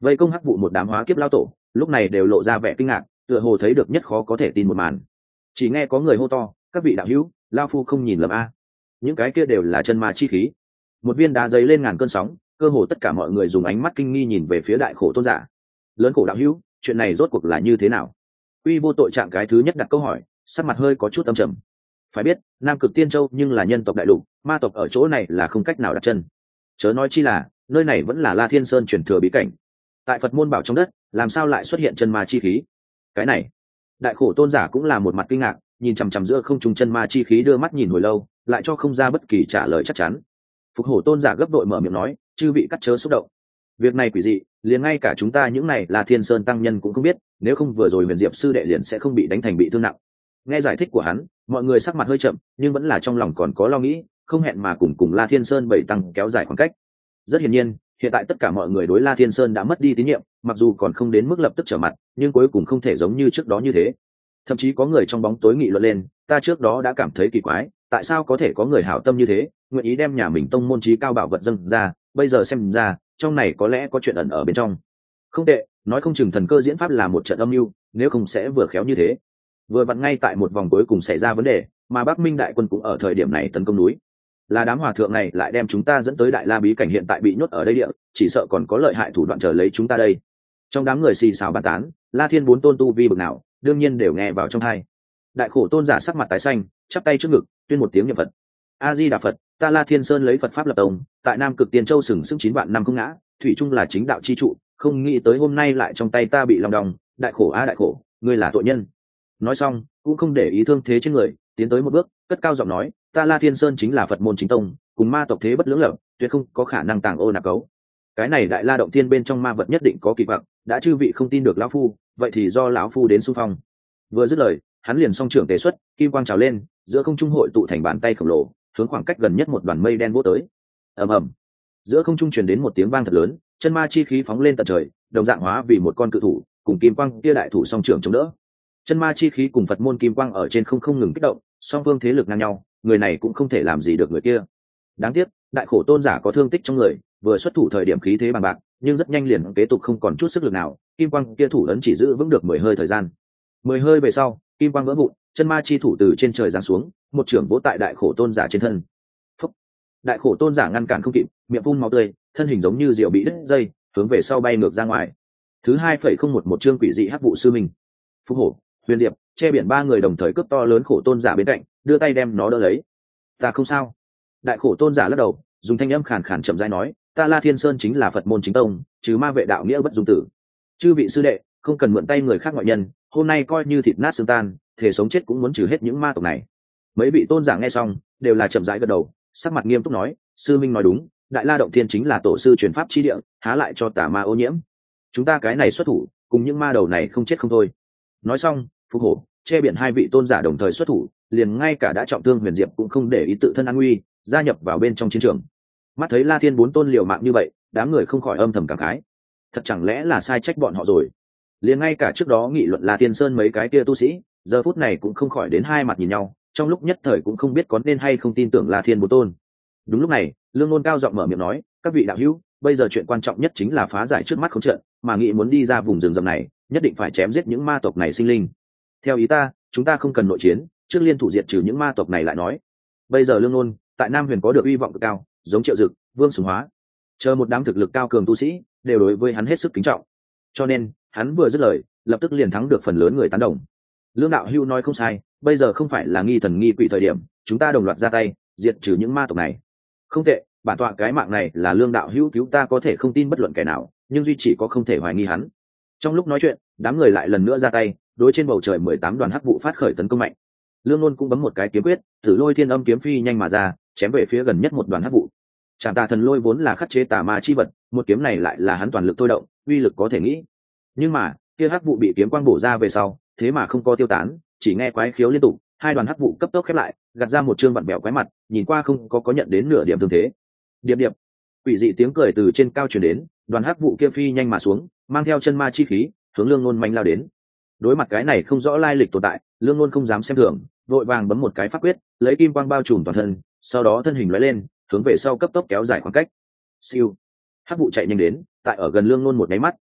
S1: vây công hắc vụ một đám hóa kiếp lao tổ lúc này đều lộ ra vẻ kinh ngạc, tựa hồ thấy được nhất khó có thể tin một màn. Chỉ nghe có người hô to, các vị đạo hữu, lao phu không nhìn lầm a, những cái kia đều là chân ma chi khí. Một viên đá giấy lên ngàn cơn sóng, cơ hồ tất cả mọi người dùng ánh mắt kinh nghi nhìn về phía đại khổ tôn giả. Lớn khổ đạo hữu, chuyện này rốt cuộc là như thế nào? Uy vô tội trạng cái thứ nhất đặt câu hỏi, sắc mặt hơi có chút âm trầm. Phải biết, Nam Cực Tiên Châu nhưng là nhân tộc đại lục, ma tộc ở chỗ này là không cách nào đặt chân. Chớ nói chi là, nơi này vẫn là La Thiên Sơn truyền thừa bí cảnh. Tại Phật môn bảo trong đất, làm sao lại xuất hiện chân ma chi khí? Cái này, đại khổ tôn giả cũng là một mặt kinh ngạc, nhìn chằm chằm giữa không trung chân ma chi khí đưa mắt nhìn hồi lâu, lại cho không ra bất kỳ trả lời chắc chắn. Phục hổ tôn giả gấp đội mở miệng nói, chư vị cắt chớ xúc động. Việc này quỷ dị, liền ngay cả chúng ta những này là Thiên Sơn tăng nhân cũng không biết, nếu không vừa rồi Huyền Diệp sư đệ liền sẽ không bị đánh thành bị thương nặng. Nghe giải thích của hắn, mọi người sắc mặt hơi chậm, nhưng vẫn là trong lòng còn có lo nghĩ, không hẹn mà cùng cùng La Thiên Sơn bảy tăng kéo dài khoảng cách. Rất hiển nhiên, hiện tại tất cả mọi người đối La Thiên Sơn đã mất đi tín nhiệm, mặc dù còn không đến mức lập tức trở mặt, nhưng cuối cùng không thể giống như trước đó như thế. Thậm chí có người trong bóng tối nghị luận lên, ta trước đó đã cảm thấy kỳ quái, tại sao có thể có người hảo tâm như thế, nguyện ý đem nhà mình tông môn chí cao bảo vật dâng ra, bây giờ xem ra, trong này có lẽ có chuyện ẩn ở bên trong. Không tệ, nói không chừng thần cơ diễn pháp là một trận âm mưu, nếu không sẽ vừa khéo như thế. Vừa vặn ngay tại một vòng cuối cùng xảy ra vấn đề, mà Bắc Minh đại quân cũng ở thời điểm này tấn công núi. Là đám hòa thượng này lại đem chúng ta dẫn tới Đại La bí cảnh hiện tại bị nhốt ở đây địa, chỉ sợ còn có lợi hại thủ đoạn chờ lấy chúng ta đây. Trong đám người xì xào bàn tán, La Thiên bốn tôn tu vi bực nào, đương nhiên đều nghe vào trong tai. Đại khổ tôn giả sắc mặt tái xanh, chắp tay trước ngực, tuyên một tiếng niệm Phật. A Di Đà Phật, ta La Thiên Sơn lấy Phật pháp lập tông, tại Nam Cực Tiên Châu sừng sững chín vạn năm không ngã, thủy chung là chính đạo chi trụ, không nghĩ tới hôm nay lại trong tay ta bị lòng đong, đại khổ a đại khổ, ngươi là tội nhân. Nói xong, cũng không để ý thương thế trên người, tiến tới một bước, cất cao giọng nói, ta La Thiên Sơn chính là Phật môn chính tông, cùng ma tộc thế bất lưỡng lập, tuyệt không có khả năng tàng ô nạp cấu. Cái này Đại La động thiên bên trong ma vật nhất định có kỳ vật, đã chư vị không tin được lão phu, vậy thì do lão phu đến xung phong. Vừa dứt lời, hắn liền song trưởng tế xuất, kim quang trào lên, giữa không trung hội tụ thành bàn tay khổng lồ, hướng khoảng cách gần nhất một đoàn mây đen vỗ tới. Ầm ầm. Giữa không trung truyền đến một tiếng vang thật lớn, chân ma chi khí phóng lên tận trời, đồng dạng hóa vì một con cự thủ, cùng kim quang kia đại thủ song trưởng chống đỡ. Chân ma chi khí cùng Phật môn kim quang ở trên không không ngừng kích động, song phương thế lực ngang nhau, người này cũng không thể làm gì được người kia. Đáng tiếc, đại khổ tôn giả có thương tích trong người, vừa xuất thủ thời điểm khí thế bằng bạc, nhưng rất nhanh liền kế tục không còn chút sức lực nào, kim quang kia thủ ấn chỉ giữ vững được mười hơi thời gian. Mười hơi về sau, kim quang vỡ vụn, chân ma chi thủ từ trên trời giáng xuống, một trưởng vỗ tại đại khổ tôn giả trên thân. Phúc. Đại khổ tôn giả ngăn cản không kịp, miệng phun máu tươi, thân hình giống như diều bị đứt dây, hướng về sau bay ngược ra ngoài. Thứ hai phẩy không một một chương quỷ dị hắc vụ sư mình. Phúc hổ, Huyền Diệp, che biển ba người đồng thời cướp to lớn khổ tôn giả bên cạnh, đưa tay đem nó đỡ lấy. Ta không sao. Đại khổ tôn giả lắc đầu, dùng thanh âm khàn khàn chậm rãi nói, ta La Thiên Sơn chính là Phật môn chính tông, chứ ma vệ đạo nghĩa bất dung tử. Chư vị sư đệ, không cần mượn tay người khác ngoại nhân, hôm nay coi như thịt nát xương tan, thể sống chết cũng muốn trừ hết những ma tộc này. Mấy vị tôn giả nghe xong, đều là chậm rãi gật đầu, sắc mặt nghiêm túc nói, sư minh nói đúng, Đại La động thiên chính là tổ sư truyền pháp chi địa, há lại cho tà ma ô nhiễm. Chúng ta cái này xuất thủ, cùng những ma đầu này không chết không thôi. Nói xong, Phục Hổ, che biển hai vị tôn giả đồng thời xuất thủ, liền ngay cả đã trọng thương Huyền Diệp cũng không để ý tự thân an nguy, gia nhập vào bên trong chiến trường. Mắt thấy La Thiên bốn tôn liều mạng như vậy, đám người không khỏi âm thầm cảm khái. Thật chẳng lẽ là sai trách bọn họ rồi? Liền ngay cả trước đó nghị luận La Thiên Sơn mấy cái kia tu sĩ, giờ phút này cũng không khỏi đến hai mặt nhìn nhau, trong lúc nhất thời cũng không biết có nên hay không tin tưởng La Thiên bốn tôn. Đúng lúc này, Lương Nôn cao giọng mở miệng nói, các vị đạo hữu, bây giờ chuyện quan trọng nhất chính là phá giải trước mắt khống trận, mà nghị muốn đi ra vùng rừng rậm này, nhất định phải chém giết những ma tộc này sinh linh. Theo ý ta, chúng ta không cần nội chiến, trước liên thủ diệt trừ những ma tộc này lại nói. Bây giờ Lương Nôn tại Nam Huyền có được uy vọng cực cao, giống Triệu Dực, Vương Sùng Hóa, chờ một đám thực lực cao cường tu sĩ, đều đối với hắn hết sức kính trọng. Cho nên, hắn vừa dứt lời, lập tức liền thắng được phần lớn người tán đồng. Lương đạo hữu nói không sai, bây giờ không phải là nghi thần nghi quỷ thời điểm, chúng ta đồng loạt ra tay, diệt trừ những ma tộc này. Không tệ, bản tọa cái mạng này là Lương đạo hữu cứu ta có thể không tin bất luận kẻ nào, nhưng duy chỉ có không thể hoài nghi hắn. Trong lúc nói chuyện, đám người lại lần nữa ra tay, đối trên bầu trời mười tám đoàn hắc vụ phát khởi tấn công mạnh. Lương Nôn cũng bấm một cái kiếm quyết, Tử Lôi Thiên Âm kiếm phi nhanh mà ra, chém về phía gần nhất một đoàn hắc vụ. Trảm Tà Thần Lôi vốn là khắc chế tà ma chi vật, một kiếm này lại là hắn toàn lực thôi động, uy lực có thể nghĩ. Nhưng mà, kia hắc vụ bị kiếm quang bổ ra về sau, thế mà không có tiêu tán, chỉ nghe quái khiếu liên tục, hai đoàn hắc vụ cấp tốc khép lại, gạt ra một trương vặn bẹo quái mặt, nhìn qua không có có nhận đến nửa điểm thương thế. Điệp điệp, quỷ dị tiếng cười từ trên cao truyền đến, đoàn hắc vụ kia phi nhanh mà xuống, mang theo chân ma chi khí, hướng Lương Nôn manh lao đến. Đối mặt cái này không rõ lai lịch tồn tại, Lương Nôn không dám xem thường, vội vàng bấm một cái pháp quyết, lấy kim quang bao trùm toàn thân, sau đó thân hình lóe lên, hướng về sau cấp tốc kéo dài khoảng cách. Siêu, hắc vụ chạy nhanh đến, tại ở gần Lương Nôn một cái mắt,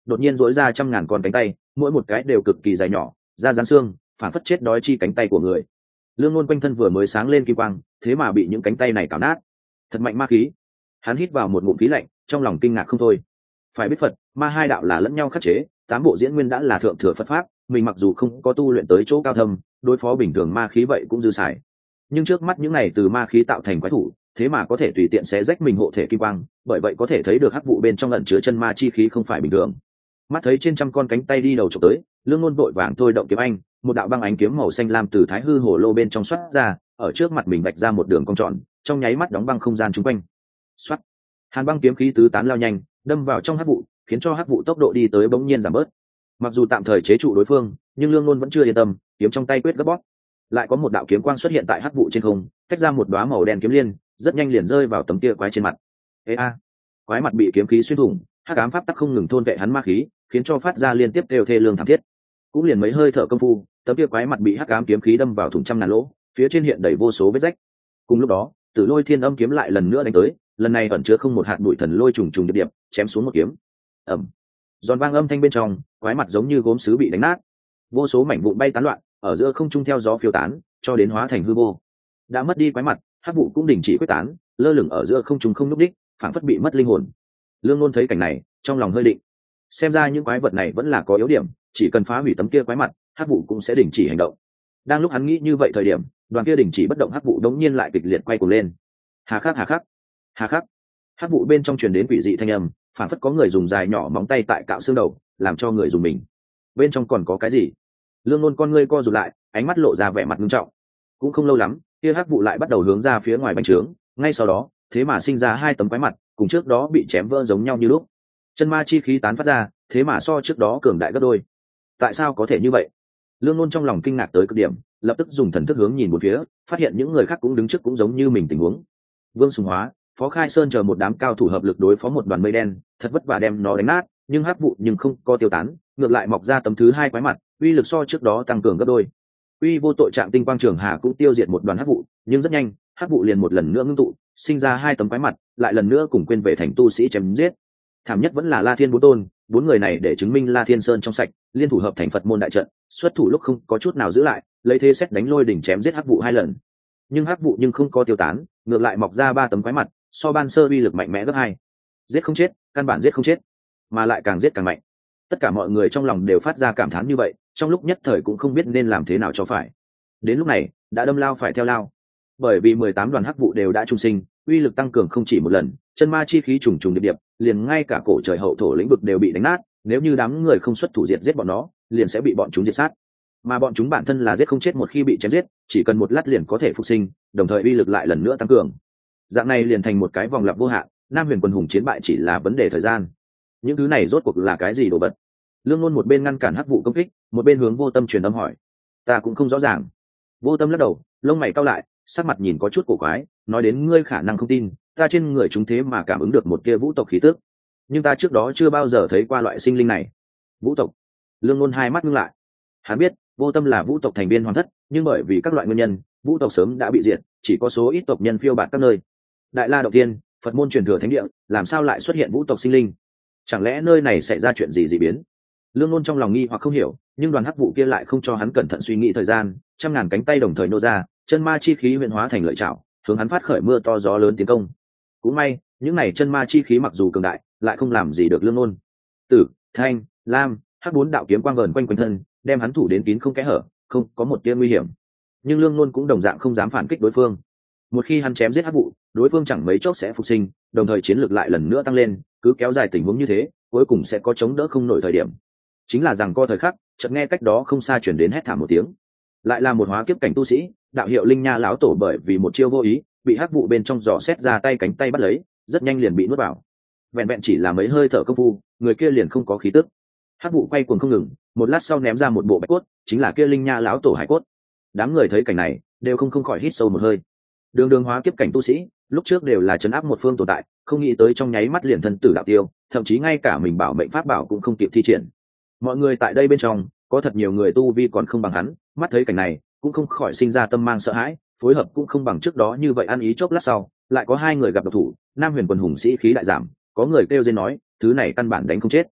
S1: đột nhiên dỗi ra trăm ngàn con cánh tay, mỗi một cái đều cực kỳ dài nhỏ, da rán xương, phản phất chết đói chi cánh tay của người. Lương Nôn quanh thân vừa mới sáng lên kim quang, thế mà bị những cánh tay này cào nát. Thật mạnh ma khí. Hắn hít vào một ngụm khí lạnh, trong lòng kinh ngạc không thôi. Phải biết Phật, ma hai đạo là lẫn nhau khắc chế, tám bộ diễn nguyên đã là thượng thừa Phật pháp, mình mặc dù không có tu luyện tới chỗ cao thâm, đối phó bình thường ma khí vậy cũng dư xài. Nhưng trước mắt những này từ ma khí tạo thành quái thủ, thế mà có thể tùy tiện xé rách mình hộ thể kim quang, bởi vậy có thể thấy được hắc vụ bên trong ẩn chứa chân ma chi khí không phải bình thường. Mắt thấy trên trăm con cánh tay đi đầu chụp tới, Lương Nôn vội vàng thôi động kiếm anh, một đạo băng ánh kiếm màu xanh lam từ thái hư hồ lô bên trong xuất ra, ở trước mặt mình vạch ra một đường cong tròn, trong nháy mắt đóng băng không gian chung quanh. Xoát, hàn băng kiếm khí tứ tán lao nhanh, đâm vào trong hắc vụ, khiến cho hắc vụ tốc độ đi tới bỗng nhiên giảm bớt. Mặc dù tạm thời chế trụ đối phương, nhưng Lương Nôn vẫn chưa yên tâm, kiếm trong tay quyết gấp bóp. Lại có một đạo kiếm quang xuất hiện tại hắc vụ trên không, tách ra một đóa màu đen kiếm liên, rất nhanh liền rơi vào tấm kia quái trên mặt. Ê a, quái mặt bị kiếm khí xuyên thủng, hắc ám pháp tắc không ngừng thôn vệ hắn ma khí, khiến cho phát ra liên tiếp kêu thê lương thảm thiết. Cũng liền mấy hơi thở công phu, tấm kia quái mặt bị hắc ám kiếm khí đâm vào thủng trăm ngàn lỗ, phía trên hiện đầy vô số vết rách. Cùng lúc đó, Tử Lôi Thiên Âm kiếm lại lần nữa đánh tới, lần này ẩn chứa không một hạt bụi thần lôi trùng trùng điệp điệp, chém xuống một kiếm. Ầm. Giòn vang âm thanh bên trong, quái mặt giống như gốm sứ bị đánh nát, vô số mảnh vụn bay tán loạn, ở giữa không trung theo gió phiêu tán, cho đến hóa thành hư vô. Đã mất đi quái mặt, hắc vụ cũng đình chỉ quyết tán, lơ lửng ở giữa không trung không nhúc đích, phảng phất bị mất linh hồn. Lương Nôn thấy cảnh này, trong lòng hơi định. Xem ra những quái vật này vẫn là có yếu điểm, chỉ cần phá hủy tấm kia quái mặt, hắc vụ cũng sẽ đình chỉ hành động. Đang lúc hắn nghĩ như vậy thời điểm, đoàn kia đình chỉ bất động hắc vụ đống nhiên lại kịch liệt quay cuồng lên. Hà khắc hà khắc, hà khắc. Hắc vụ bên trong truyền đến quỷ dị thanh âm, phảng phất có người dùng dài nhỏ móng tay tại cạo xương đầu, làm cho người dùng mình. Bên trong còn có cái gì? Lương Nôn con ngươi co rụt lại, ánh mắt lộ ra vẻ mặt nghiêm trọng. Cũng không lâu lắm, kia hắc vụ lại bắt đầu hướng ra phía ngoài bành trướng, ngay sau đó, thế mà sinh ra hai tấm quái mặt, cùng trước đó bị chém vỡ giống nhau như lúc. Chân ma chi khí tán phát ra, thế mà so trước đó cường đại gấp đôi. Tại sao có thể như vậy? Lương Nôn trong lòng kinh ngạc tới cực điểm, lập tức dùng thần thức hướng nhìn một phía, phát hiện những người khác cũng đứng trước cũng giống như mình tình huống. Vương Sùng Hóa, Phó Khai Sơn chờ một đám cao thủ hợp lực đối phó một đoàn mây đen, thật vất vả đem nó đánh nát, nhưng hắc vụ nhưng không có tiêu tán, ngược lại mọc ra tấm thứ hai quái mặt, uy lực so trước đó tăng cường gấp đôi. Uy vô tội trạng tinh quang trường hà cũng tiêu diệt một đoàn hắc vụ, nhưng rất nhanh, hắc vụ liền một lần nữa ngưng tụ, sinh ra hai tấm quái mặt, lại lần nữa cùng quên về thành tu sĩ chém giết. Thảm nhất vẫn là La Thiên bốn tôn, bốn người này để chứng minh La Thiên Sơn trong sạch, liên thủ hợp thành Phật môn đại trận, xuất thủ lúc không có chút nào giữ lại, lấy thế xét đánh lôi đỉnh chém giết hắc vụ hai lần. Nhưng hắc vụ nhưng không có tiêu tán, ngược lại mọc ra ba tấm quái mặt, so ban sơ uy lực mạnh mẽ gấp hai. Giết không chết, căn bản giết không chết, mà lại càng giết càng mạnh. Tất cả mọi người trong lòng đều phát ra cảm thán như vậy, trong lúc nhất thời cũng không biết nên làm thế nào cho phải. Đến lúc này, đã đâm lao phải theo lao. Bởi vì mười tám đoàn hắc vụ đều đã trung sinh, uy lực tăng cường không chỉ một lần, chân ma chi khí trùng trùng điệp điệp, liền ngay cả cổ trời hậu thổ lĩnh vực đều bị đánh nát, nếu như đám người không xuất thủ diệt giết bọn nó, liền sẽ bị bọn chúng diệt sát. Mà bọn chúng bản thân là giết không chết, một khi bị chém giết, chỉ cần một lát liền có thể phục sinh, đồng thời uy lực lại lần nữa tăng cường. Dạng này liền thành một cái vòng lặp vô hạn, Nam Huyền Quân hùng chiến bại chỉ là vấn đề thời gian. Những thứ này rốt cuộc là cái gì đồ vật? Lương Nôn một bên ngăn cản hắc vụ công kích, một bên hướng Vô Tâm truyền âm hỏi. Ta cũng không rõ ràng. Vô Tâm lắc đầu, lông mày cau lại, sắc mặt nhìn có chút cổ quái, nói đến ngươi khả năng không tin, ta trên người chúng thế mà cảm ứng được một kia vũ tộc khí tức, nhưng ta trước đó chưa bao giờ thấy qua loại sinh linh này. Vũ tộc? Lương Nôn hai mắt ngưng lại. Hắn biết Vô Tâm là vũ tộc thành viên hoàn thất, nhưng bởi vì các loại nguyên nhân, vũ tộc sớm đã bị diệt, chỉ có số ít tộc nhân phiêu bạt các nơi. Đại La Động Tiên, Phật môn truyền thừa thánh địa, làm sao lại xuất hiện vũ tộc sinh linh? Chẳng lẽ nơi này xảy ra chuyện gì dị biến? Lương Nôn trong lòng nghi hoặc không hiểu, nhưng đoàn hắc vụ kia lại không cho hắn cẩn thận suy nghĩ thời gian, trăm ngàn cánh tay đồng thời nô ra, chân ma chi khí huyền hóa thành lợi chảo, hướng hắn phát khởi mưa to gió lớn tiến công. Cũng may, những này chân ma chi khí mặc dù cường đại, lại không làm gì được Lương Nôn. Tử, Thanh, Lam, hắc bốn đạo kiếm quang vờn quanh quanh thân, đem hắn thủ đến kín không kẽ hở, không có một tia nguy hiểm. Nhưng Lương Nôn cũng đồng dạng không dám phản kích đối phương. Một khi hắn chém giết hắc vụ, đối phương chẳng mấy chốc sẽ phục sinh, đồng thời chiến lược lại lần nữa tăng lên, cứ kéo dài tình huống như thế, cuối cùng sẽ có chống đỡ không nổi thời điểm. Chính là rằng co thời khắc, chợt nghe cách đó không xa chuyển đến hét thảm một tiếng. Lại là một hóa kiếp cảnh tu sĩ, đạo hiệu Linh Nha lão tổ, bởi vì một chiêu vô ý, bị hắc vụ bên trong giò xét ra tay cánh tay bắt lấy, rất nhanh liền bị nuốt vào. Vẹn vẹn chỉ là mấy hơi thở công phu, người kia liền không có khí tức. Hắc vụ quay cuồng không ngừng, một lát sau ném ra một bộ bạch cốt, chính là kia Linh Nha lão tổ hải cốt. Đám người thấy cảnh này, đều không không khỏi hít sâu một hơi. Đường đường hóa kiếp cảnh tu sĩ, lúc trước đều là trấn áp một phương tồn tại, không nghĩ tới trong nháy mắt liền thân tử đạo tiêu, thậm chí ngay cả mình bảo mệnh pháp bảo cũng không kịp thi triển. Mọi người tại đây bên trong, có thật nhiều người tu vi còn không bằng hắn, mắt thấy cảnh này, cũng không khỏi sinh ra tâm mang sợ hãi, phối hợp cũng không bằng trước đó như vậy. Ăn ý chốc lát sau, lại có hai người gặp độc thủ, Nam Huyền Quân hùng sĩ khí đại giảm, có người kêu lên nói, thứ này căn bản đánh không chết.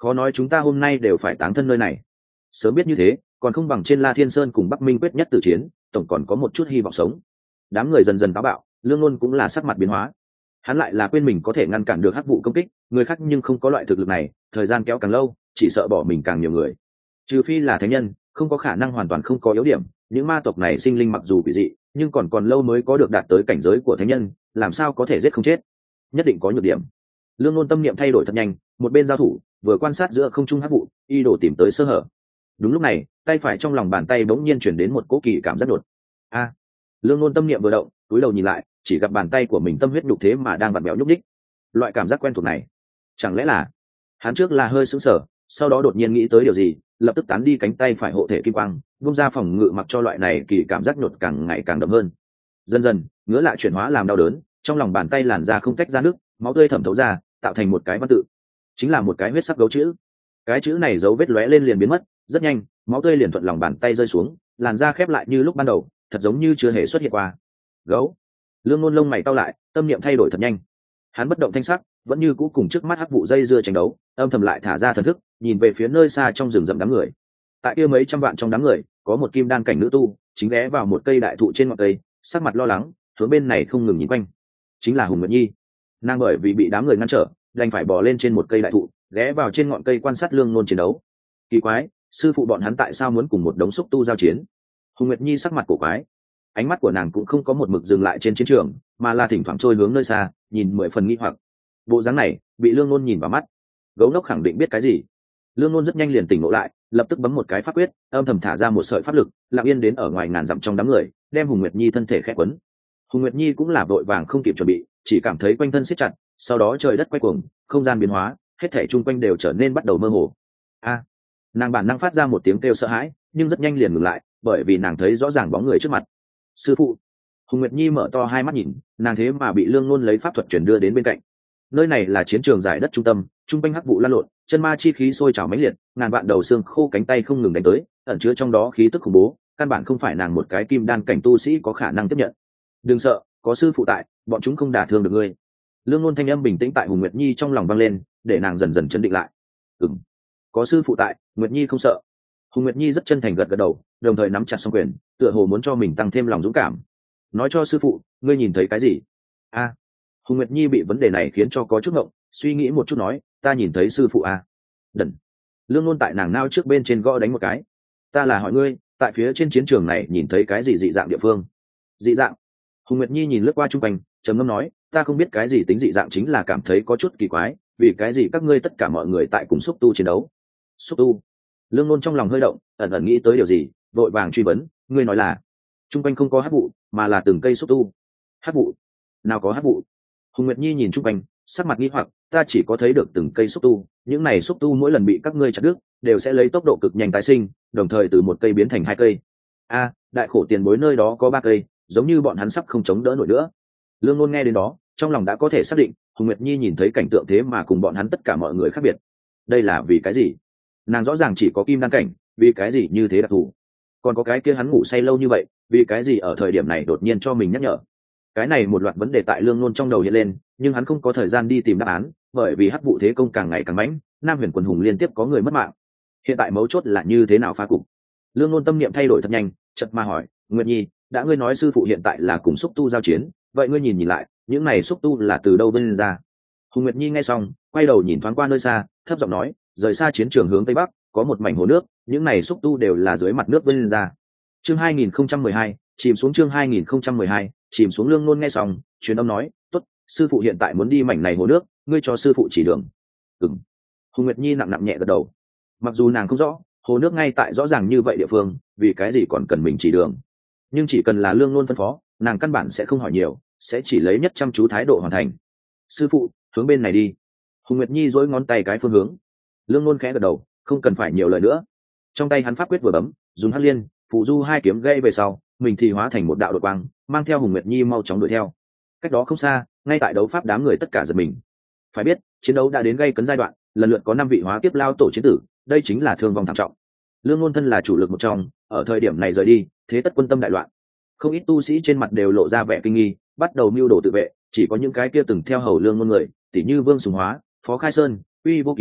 S1: khó nói chúng ta hôm nay đều phải táng thân nơi này. Sớm biết như thế, còn không bằng trên La Thiên Sơn cùng Bắc Minh quyết nhất tử chiến, tổng còn có một chút hy vọng sống. Đám người dần dần táo bạo, Lương Nôn cũng là sắc mặt biến hóa. Hắn lại là quên mình có thể ngăn cản được hắc vụ công kích, người khác nhưng không có loại thực lực này, thời gian kéo càng lâu, chỉ sợ bỏ mình càng nhiều người. Trừ phi là thánh nhân, không có khả năng hoàn toàn không có yếu điểm. Những ma tộc này sinh linh mặc dù quỷ dị, nhưng còn còn lâu mới có được đạt tới cảnh giới của thánh nhân, làm sao có thể giết không chết? Nhất định có nhược điểm. Lương Nôn tâm niệm thay đổi thật nhanh, một bên giao thủ, vừa quan sát giữa không trung hắc vụ, y đồ tìm tới sơ hở. Đúng lúc này, tay phải trong lòng bàn tay bỗng nhiên chuyển đến một cỗ kỳ cảm rất đột. A! Lương Nôn tâm niệm vừa động, cúi đầu nhìn lại, chỉ gặp bàn tay của mình tâm huyết nhục thế mà đang vặn vẹo nhúc nhích. Loại cảm giác quen thuộc này, chẳng lẽ là... Hắn trước là hơi sững sờ, sau đó đột nhiên nghĩ tới điều gì, lập tức tán đi cánh tay phải hộ thể kim quang, vung ra phòng ngự mặc cho loại này kỳ cảm giác nhột càng ngày càng đậm hơn. Dần dần, ngứa lại chuyển hóa làm đau đớn, trong lòng bàn tay làn da không tách ra nước, máu tươi thẩm thấu ra, tạo thành một cái văn tự, chính là một cái huyết sắc gấu chữ. Cái chữ này dấu vết lóe lên liền biến mất, rất nhanh, máu tươi liền thuận lòng bàn tay rơi xuống, làn da khép lại như lúc ban đầu, thật giống như chưa hề xuất hiện qua. Gấu. Lương Nôn lông mày cau lại, tâm niệm thay đổi thật nhanh. Hắn bất động thanh sắc, vẫn như cũ cùng trước mắt hắc vụ dây dưa tranh đấu, âm thầm lại thả ra thần thức, nhìn về phía nơi xa trong rừng rậm đám người. Tại kia mấy trăm vạn trong đám người, có một kim đan cảnh nữ tu, chính ghé vào một cây đại thụ trên ngọn cây, sắc mặt lo lắng, hướng bên này không ngừng nhìn quanh. Chính là Hùng Nguyệt Nhi. Nàng bởi vì bị đám người ngăn trở, đành phải bò lên trên một cây đại thụ, ghé vào trên ngọn cây quan sát Lương Nôn chiến đấu. Kỳ quái, sư phụ bọn hắn tại sao muốn cùng một đống xúc tu giao chiến? Hùng Nguyệt Nhi sắc mặt cổ quái, ánh mắt của nàng cũng không có một mực dừng lại trên chiến trường, mà là thỉnh thoảng trôi hướng nơi xa, nhìn mười phần nghi hoặc. Bộ dáng này bị Lương Nôn nhìn vào mắt, gấu nốc khẳng định biết cái gì. Lương Nôn rất nhanh liền tỉnh ngộ lại, lập tức bấm một cái pháp quyết, âm thầm thả ra một sợi pháp lực, lặng yên đến ở ngoài ngàn dặm trong đám người, đem Hùng Nguyệt Nhi thân thể khẽ quấn. Hùng Nguyệt Nhi cũng là vội vàng không kịp chuẩn bị, chỉ cảm thấy quanh thân siết chặt, sau đó trời đất quay cuồng, không gian biến hóa, hết thảy chung quanh đều trở nên bắt đầu mơ hồ. A! Nàng bản năng phát ra một tiếng kêu sợ hãi, nhưng rất nhanh liền ngừng lại, bởi vì nàng thấy rõ ràng bóng người trước mặt. Sư phụ! Hùng Nguyệt Nhi mở to hai mắt nhìn, nàng thế mà bị Lương Nôn lấy pháp thuật chuyển đưa đến bên cạnh. Nơi này là chiến trường giải đất trung tâm, trung quanh hắc vụ lan lộn, chân ma chi khí sôi trào mãnh liệt, ngàn vạn đầu xương khô cánh tay không ngừng đánh tới, ẩn chứa trong đó khí tức khủng bố, căn bản không phải nàng một cái kim đan cảnh tu sĩ có khả năng tiếp nhận. Đừng sợ, có sư phụ tại, bọn chúng không đả thương được ngươi. Lương Nôn thanh âm bình tĩnh tại Hùng Nguyệt Nhi trong lòng vang lên, để nàng dần dần chấn định lại. Ừm, có sư phụ tại, Nguyệt Nhi không sợ. Hùng Nguyệt Nhi rất chân thành gật gật đầu, đồng thời nắm chặt song quyền, tựa hồ muốn cho mình tăng thêm lòng dũng cảm. Nói cho sư phụ, ngươi nhìn thấy cái gì? A, Hùng Nguyệt Nhi bị vấn đề này khiến cho có chút ngộng, suy nghĩ một chút nói, ta nhìn thấy sư phụ a. Đần. Lương Nôn tại nàng nao trước bên trên gõ đánh một cái. Ta là hỏi ngươi, tại phía trên chiến trường này nhìn thấy cái gì dị dạng địa phương? Dị dạng? Hùng Nguyệt Nhi nhìn lướt qua trung quanh, trầm ngâm nói, ta không biết cái gì tính dị dạng, chính là cảm thấy có chút kỳ quái, vì cái gì các ngươi tất cả mọi người tại cùng xúc tu chiến đấu? Xúc tu? Lương Nôn trong lòng hơi động, ẩn ẩn nghĩ tới điều gì, vội vàng truy vấn, ngươi nói là trung quanh không có hắc vụ, mà là từng cây xúc tu? Hắc vụ? Nào có hắc vụ? Hùng Nguyệt Nhi nhìn trung quanh, sắc mặt nghi hoặc, ta chỉ có thấy được từng cây xúc tu, những này xúc tu mỗi lần bị các ngươi chặt đứt, đều sẽ lấy tốc độ cực nhanh tái sinh, đồng thời từ một cây biến thành hai cây. A, đại khổ tiền bối nơi đó có ba cây, giống như bọn hắn sắp không chống đỡ nổi nữa. Lương Nôn nghe đến đó, trong lòng đã có thể xác định, Hùng Nguyệt Nhi nhìn thấy cảnh tượng thế mà cùng bọn hắn tất cả mọi người khác biệt. Đây là vì cái gì? Nàng rõ ràng chỉ có kim đan cảnh, vì cái gì như thế đặc thù? Còn có cái kia hắn ngủ say lâu như vậy, vì cái gì ở thời điểm này đột nhiên cho mình nhắc nhở? Cái này một loạt vấn đề tại Lương Nôn trong đầu hiện lên, nhưng hắn không có thời gian đi tìm đáp án, bởi vì hắc vụ thế công càng ngày càng mãnh, Nam Huyền Quần Hùng liên tiếp có người mất mạng. Hiện tại mấu chốt là như thế nào phá cục? Lương Nôn tâm niệm thay đổi thật nhanh, chợt mà hỏi, Nguyệt Nhi, đã ngươi nói sư phụ hiện tại là cùng xúc tu giao chiến, vậy ngươi nhìn nhìn lại, những này xúc tu là từ đâu bên ra? Hùng Nguyệt Nhi nghe xong, quay đầu nhìn thoáng qua nơi xa, thấp giọng nói, rời xa chiến trường hướng tây bắc, có một mảnh hồ nước, những này xúc tu đều là dưới mặt nước bên ra. Chương hai nghìn không trăm mười hai, chìm xuống chương hai nghìn không trăm mười hai, chìm xuống. Lương Nôn nghe xong, truyền âm nói, tốt, sư phụ hiện tại muốn đi mảnh này hồ nước, ngươi cho sư phụ chỉ đường. Ừm. Hùng Nguyệt Nhi nặng nặng nhẹ gật đầu. Mặc dù nàng không rõ, hồ nước ngay tại rõ ràng như vậy địa phương, vì cái gì còn cần mình chỉ đường. Nhưng chỉ cần là Lương Nôn phân phó, nàng căn bản sẽ không hỏi nhiều, sẽ chỉ lấy nhất chăm chú thái độ hoàn thành. Sư phụ, hướng bên này đi. Hùng Nguyệt Nhi duỗi ngón tay cái phương hướng. Lương Nôn khẽ gật đầu, không cần phải nhiều lời nữa. Trong tay hắn pháp quyết vừa bấm, dùng hắc liên, phụ du hai kiếm gây về sau, mình thì hóa thành một đạo đột quang, mang theo Hùng Nguyệt Nhi mau chóng đuổi theo. Cách đó không xa, ngay tại đấu pháp đám người tất cả giật mình. Phải biết, chiến đấu đã đến gây cấn giai đoạn, lần lượt có năm vị hóa kiếp lao tổ chiến tử, đây chính là thương vong thảm trọng. Lương Nôn thân là chủ lực một trong, ở thời điểm này rời đi, thế tất quân tâm đại loạn. Không ít tu sĩ trên mặt đều lộ ra vẻ kinh nghi, bắt đầu mưu đồ tự vệ, chỉ có những cái kia từng theo hầu Lương Nôn người, tỷ như Vương Sùng Hóa, Phó Khai Sơn, Uy Vô Kỳ,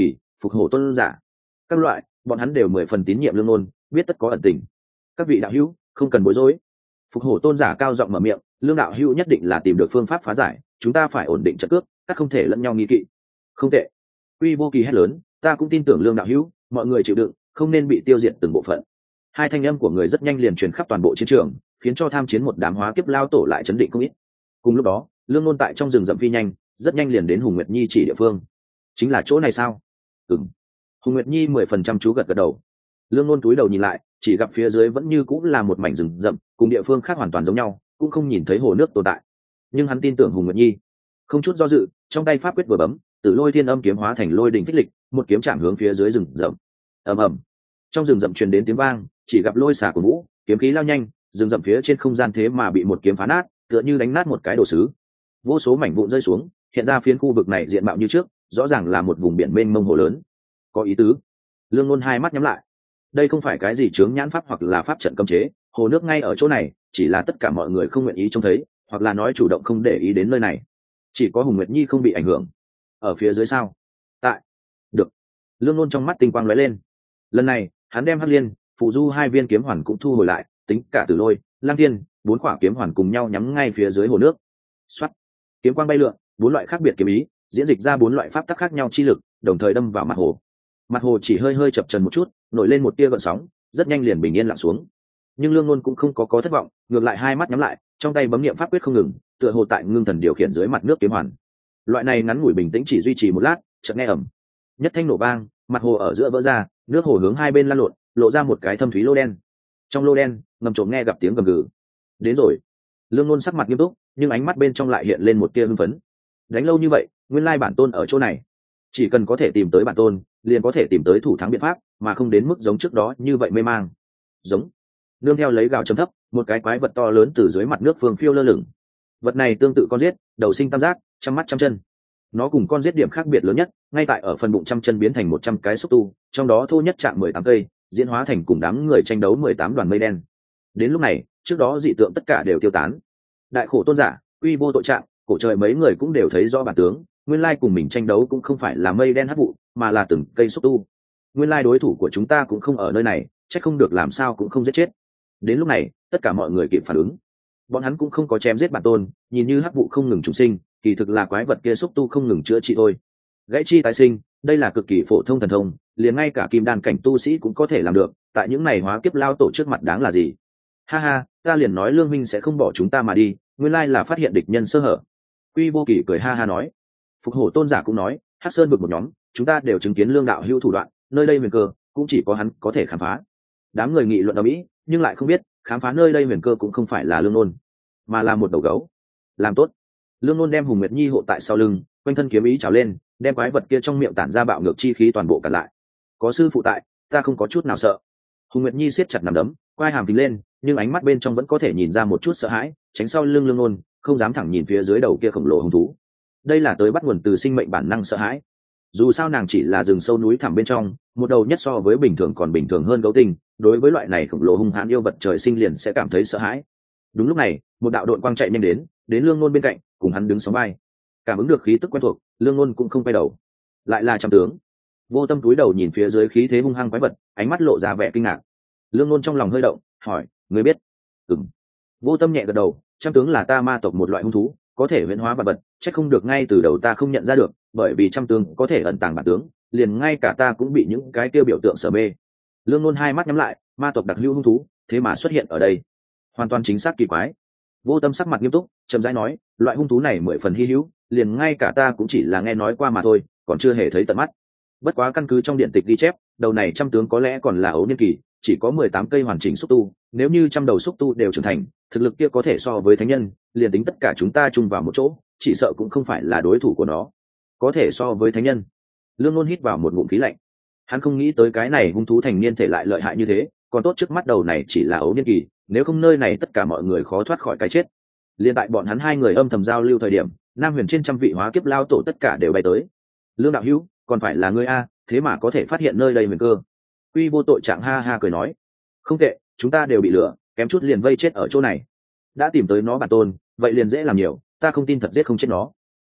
S1: phục hổ tôn giả, các loại, bọn hắn đều mười phần tín nhiệm lương ngôn, biết tất có ẩn tình. Các vị đạo hữu không cần bối rối. Phục hổ tôn giả cao giọng mở miệng, lương đạo hữu nhất định là tìm được phương pháp phá giải, chúng ta phải ổn định trận cước, các không thể lẫn nhau nghi kỵ. Không tệ. Quy Vô Kỳ hét lớn, ta cũng tin tưởng lương đạo hữu, mọi người chịu đựng, không nên bị tiêu diệt từng bộ phận. Hai thanh âm của người rất nhanh liền truyền khắp toàn bộ chiến trường, khiến cho tham chiến một đám hóa kiếp lao tổ lại chấn định không ít. Cùng lúc đó, lương ngôn tại trong rừng rậm phi nhanh, rất nhanh liền đến Hùng Nguyệt Nhi chỉ địa phương. Chính là chỗ này sao? Ừm. Hùng Nguyệt Nhi mười phần trăm chú gật gật đầu. Lương ngôn túi đầu nhìn lại, chỉ gặp phía dưới vẫn như cũng là một mảnh rừng rậm, cùng địa phương khác hoàn toàn giống nhau, cũng không nhìn thấy hồ nước tồn tại. Nhưng hắn tin tưởng Hùng Nguyệt Nhi, không chút do dự, trong tay pháp quyết vừa bấm, Tử Lôi Thiên Âm kiếm hóa thành lôi đỉnh phích lịch, một kiếm chạm hướng phía dưới rừng rậm. Ầm ầm. Trong rừng rậm truyền đến tiếng vang, chỉ gặp lôi xả của vũ, kiếm khí lao nhanh, rừng rậm phía trên không gian thế mà bị một kiếm phá nát, tựa như đánh nát một cái đồ sứ. Vô số mảnh vụn rơi xuống, hiện ra phiến khu vực này diện mạo như trước, rõ ràng là một vùng biển mênh mông hồ lớn. Có ý tứ. Lương Ngôn hai mắt nhắm lại. Đây không phải cái gì chướng nhãn pháp hoặc là pháp trận cấm chế, hồ nước ngay ở chỗ này, chỉ là tất cả mọi người không nguyện ý trông thấy, hoặc là nói chủ động không để ý đến nơi này. Chỉ có Hùng Nguyệt Nhi không bị ảnh hưởng. Ở phía dưới sao? Tại. Được. Lương Ngôn trong mắt tinh quang lóe lên. Lần này, hắn đem Hắc Liên, Phù Du hai viên kiếm hoàn cũng thu hồi lại, tính cả Tử Lôi, Lăng Thiên, bốn quả kiếm hoàn cùng nhau nhắm ngay phía dưới hồ nước. Soát. Kiếm quang bay lượn, bốn loại khác biệt kiếm ý, diễn dịch ra bốn loại pháp tắc khác nhau chi lực, đồng thời đâm vào mặt hồ. Mặt hồ chỉ hơi hơi chập chờn một chút, nổi lên một tia gợn sóng, rất nhanh liền bình yên lặng xuống. Nhưng Lương Ngôn cũng không có có thất vọng, ngược lại hai mắt nhắm lại, trong tay bấm niệm pháp quyết không ngừng, tựa hồ tại ngưng thần điều khiển dưới mặt nước kiếm hoàn. Loại này ngắn ngủi bình tĩnh chỉ duy trì một lát, chợt nghe ầm, nhất thanh nổ vang, mặt hồ ở giữa vỡ ra, nước hồ hướng hai bên lăn lộn, lộ ra một cái thâm thúy lô đen. Trong lô đen, ngầm trộm nghe gặp tiếng gầm gừ. Đến rồi. Lương Ngôn sắc mặt nghiêm túc, nhưng ánh mắt bên trong lại hiện lên một tia hưng phấn. Đánh lâu như vậy, nguyên lai bản tôn ở chỗ này. Chỉ cần có thể tìm tới bản tôn, liền có thể tìm tới thủ thắng biện pháp, mà không đến mức giống trước đó như vậy mê mang. Giống. Nương theo lấy gào trầm thấp, một cái quái vật to lớn từ dưới mặt nước phương phiêu lơ lửng. Vật này tương tự con giết, đầu sinh tam giác, trăm mắt trăm chân. Nó cùng con giết điểm khác biệt lớn nhất, ngay tại ở phần bụng trăm chân biến thành một trăm cái xúc tu, trong đó thô nhất chạm mười tám cây, diễn hóa thành cùng đám người tranh đấu mười tám đoàn mây đen. Đến lúc này, trước đó dị tượng tất cả đều tiêu tán. Đại khổ tôn giả, uy vô tội trạng, cổ trời mấy người cũng đều thấy rõ bản tướng, nguyên lai cùng mình tranh đấu cũng không phải là mây đen hắc vụ, mà là từng cây xúc tu. Nguyên lai đối thủ của chúng ta cũng không ở nơi này, chắc không được làm sao cũng không giết chết. Đến lúc này, tất cả mọi người kịp phản ứng. Bọn hắn cũng không có chém giết bản tôn, nhìn như hắc vụ không ngừng trùng sinh, kỳ thực là quái vật kia xúc tu không ngừng chữa trị thôi. Gãy chi tái sinh, đây là cực kỳ phổ thông thần thông, liền ngay cả kim đan cảnh tu sĩ cũng có thể làm được, tại những này hóa kiếp lao tổ trước mặt đáng là gì? Ha ha, ta liền nói Lương minh sẽ không bỏ chúng ta mà đi, nguyên lai là phát hiện địch nhân sơ hở. Quy Vô Kỳ cười ha ha nói. Phục hổ tôn giả cũng nói, Hắc Sơn vực một nhóm, chúng ta đều chứng kiến Lương đạo hữu thủ đoạn, nơi đây huyền cơ, cũng chỉ có hắn có thể khám phá. Đám người nghị luận ầm ĩ, nhưng lại không biết, khám phá nơi đây huyền cơ cũng không phải là Lương Nôn, mà là một đầu gấu. Làm tốt. Lương Nôn đem Hùng Nguyệt Nhi hộ tại sau lưng, quanh thân kiếm ý trào lên, đem quái vật kia trong miệng tản ra bạo ngược chi khí toàn bộ cản lại. Có sư phụ tại, ta không có chút nào sợ. Hùng Nguyệt Nhi siết chặt nắm đấm, quai hàm phình lên, nhưng ánh mắt bên trong vẫn có thể nhìn ra một chút sợ hãi, tránh sau lưng Lương Nôn, không dám thẳng nhìn phía dưới đầu kia khổng lồ hung thú. Đây là tới bắt nguồn từ sinh mệnh bản năng sợ hãi. Dù sao nàng chỉ là rừng sâu núi thẳm bên trong, một đầu nhất so với bình thường còn bình thường hơn gấu tinh, đối với loại này khổng lồ hung hãn yêu vật trời sinh liền sẽ cảm thấy sợ hãi. Đúng lúc này, một đạo đội quang chạy nhanh đến, đến Lương Nôn bên cạnh, cùng hắn đứng sóng vai. Cảm ứng được khí tức quen thuộc, Lương Nôn cũng không quay đầu. Lại là Trăm tướng. Vô Tâm cúi đầu nhìn phía dưới khí thế hung hăng quái vật, ánh mắt lộ ra vẻ kinh ngạc. Lương Nôn trong lòng hơi động, hỏi, ngươi biết? Ừm. Vô Tâm nhẹ gật đầu, Trăm tướng là ta ma tộc một loại hung thú, có thể huyễn hóa vật vật, chắc không được ngay từ đầu ta không nhận ra được, bởi vì Trăm tướng có thể ẩn tàng bản tướng, liền ngay cả ta cũng bị những cái tiêu biểu tượng sở mê. Lương Nôn hai mắt nhắm lại, ma tộc đặc hữu hung thú, thế mà xuất hiện ở đây, hoàn toàn chính xác kỳ quái. Vô Tâm sắc mặt nghiêm túc, chậm rãi nói, loại hung thú này mười phần hy hữu, liền ngay cả ta cũng chỉ là nghe nói qua mà thôi, còn chưa hề thấy tận mắt. Bất quá căn cứ trong điện tịch ghi chép, đầu này Trăm tướng có lẽ còn là ấu niên kỳ, chỉ có mười tám cây hoàn chỉnh xúc tu, nếu như trăm đầu xúc tu đều trưởng thành, thực lực kia có thể so với thánh nhân, liền tính tất cả chúng ta chung vào một chỗ, chỉ sợ cũng không phải là đối thủ của nó. Có thể so với thánh nhân. Lương Nôn hít vào một ngụm khí lạnh. Hắn không nghĩ tới cái này hung thú thành niên thể lại lợi hại như thế, còn tốt trước mắt đầu này chỉ là ấu niên kỳ, nếu không nơi này tất cả mọi người khó thoát khỏi cái chết. Liên tại bọn hắn hai người âm thầm giao lưu thời điểm, Nam Huyền trên trăm vị hóa kiếp lao tổ tất cả đều bay tới. Lương đạo hữu, còn phải là ngươi a, thế mà có thể phát hiện nơi đây huyền cơ. Quy Vô Tội Trạng ha ha cười nói, không tệ, chúng ta đều bị lừa, kém chút liền vây chết ở chỗ này. Đã tìm tới nó bản tôn, vậy liền dễ làm nhiều, ta không tin thật giết không chết nó.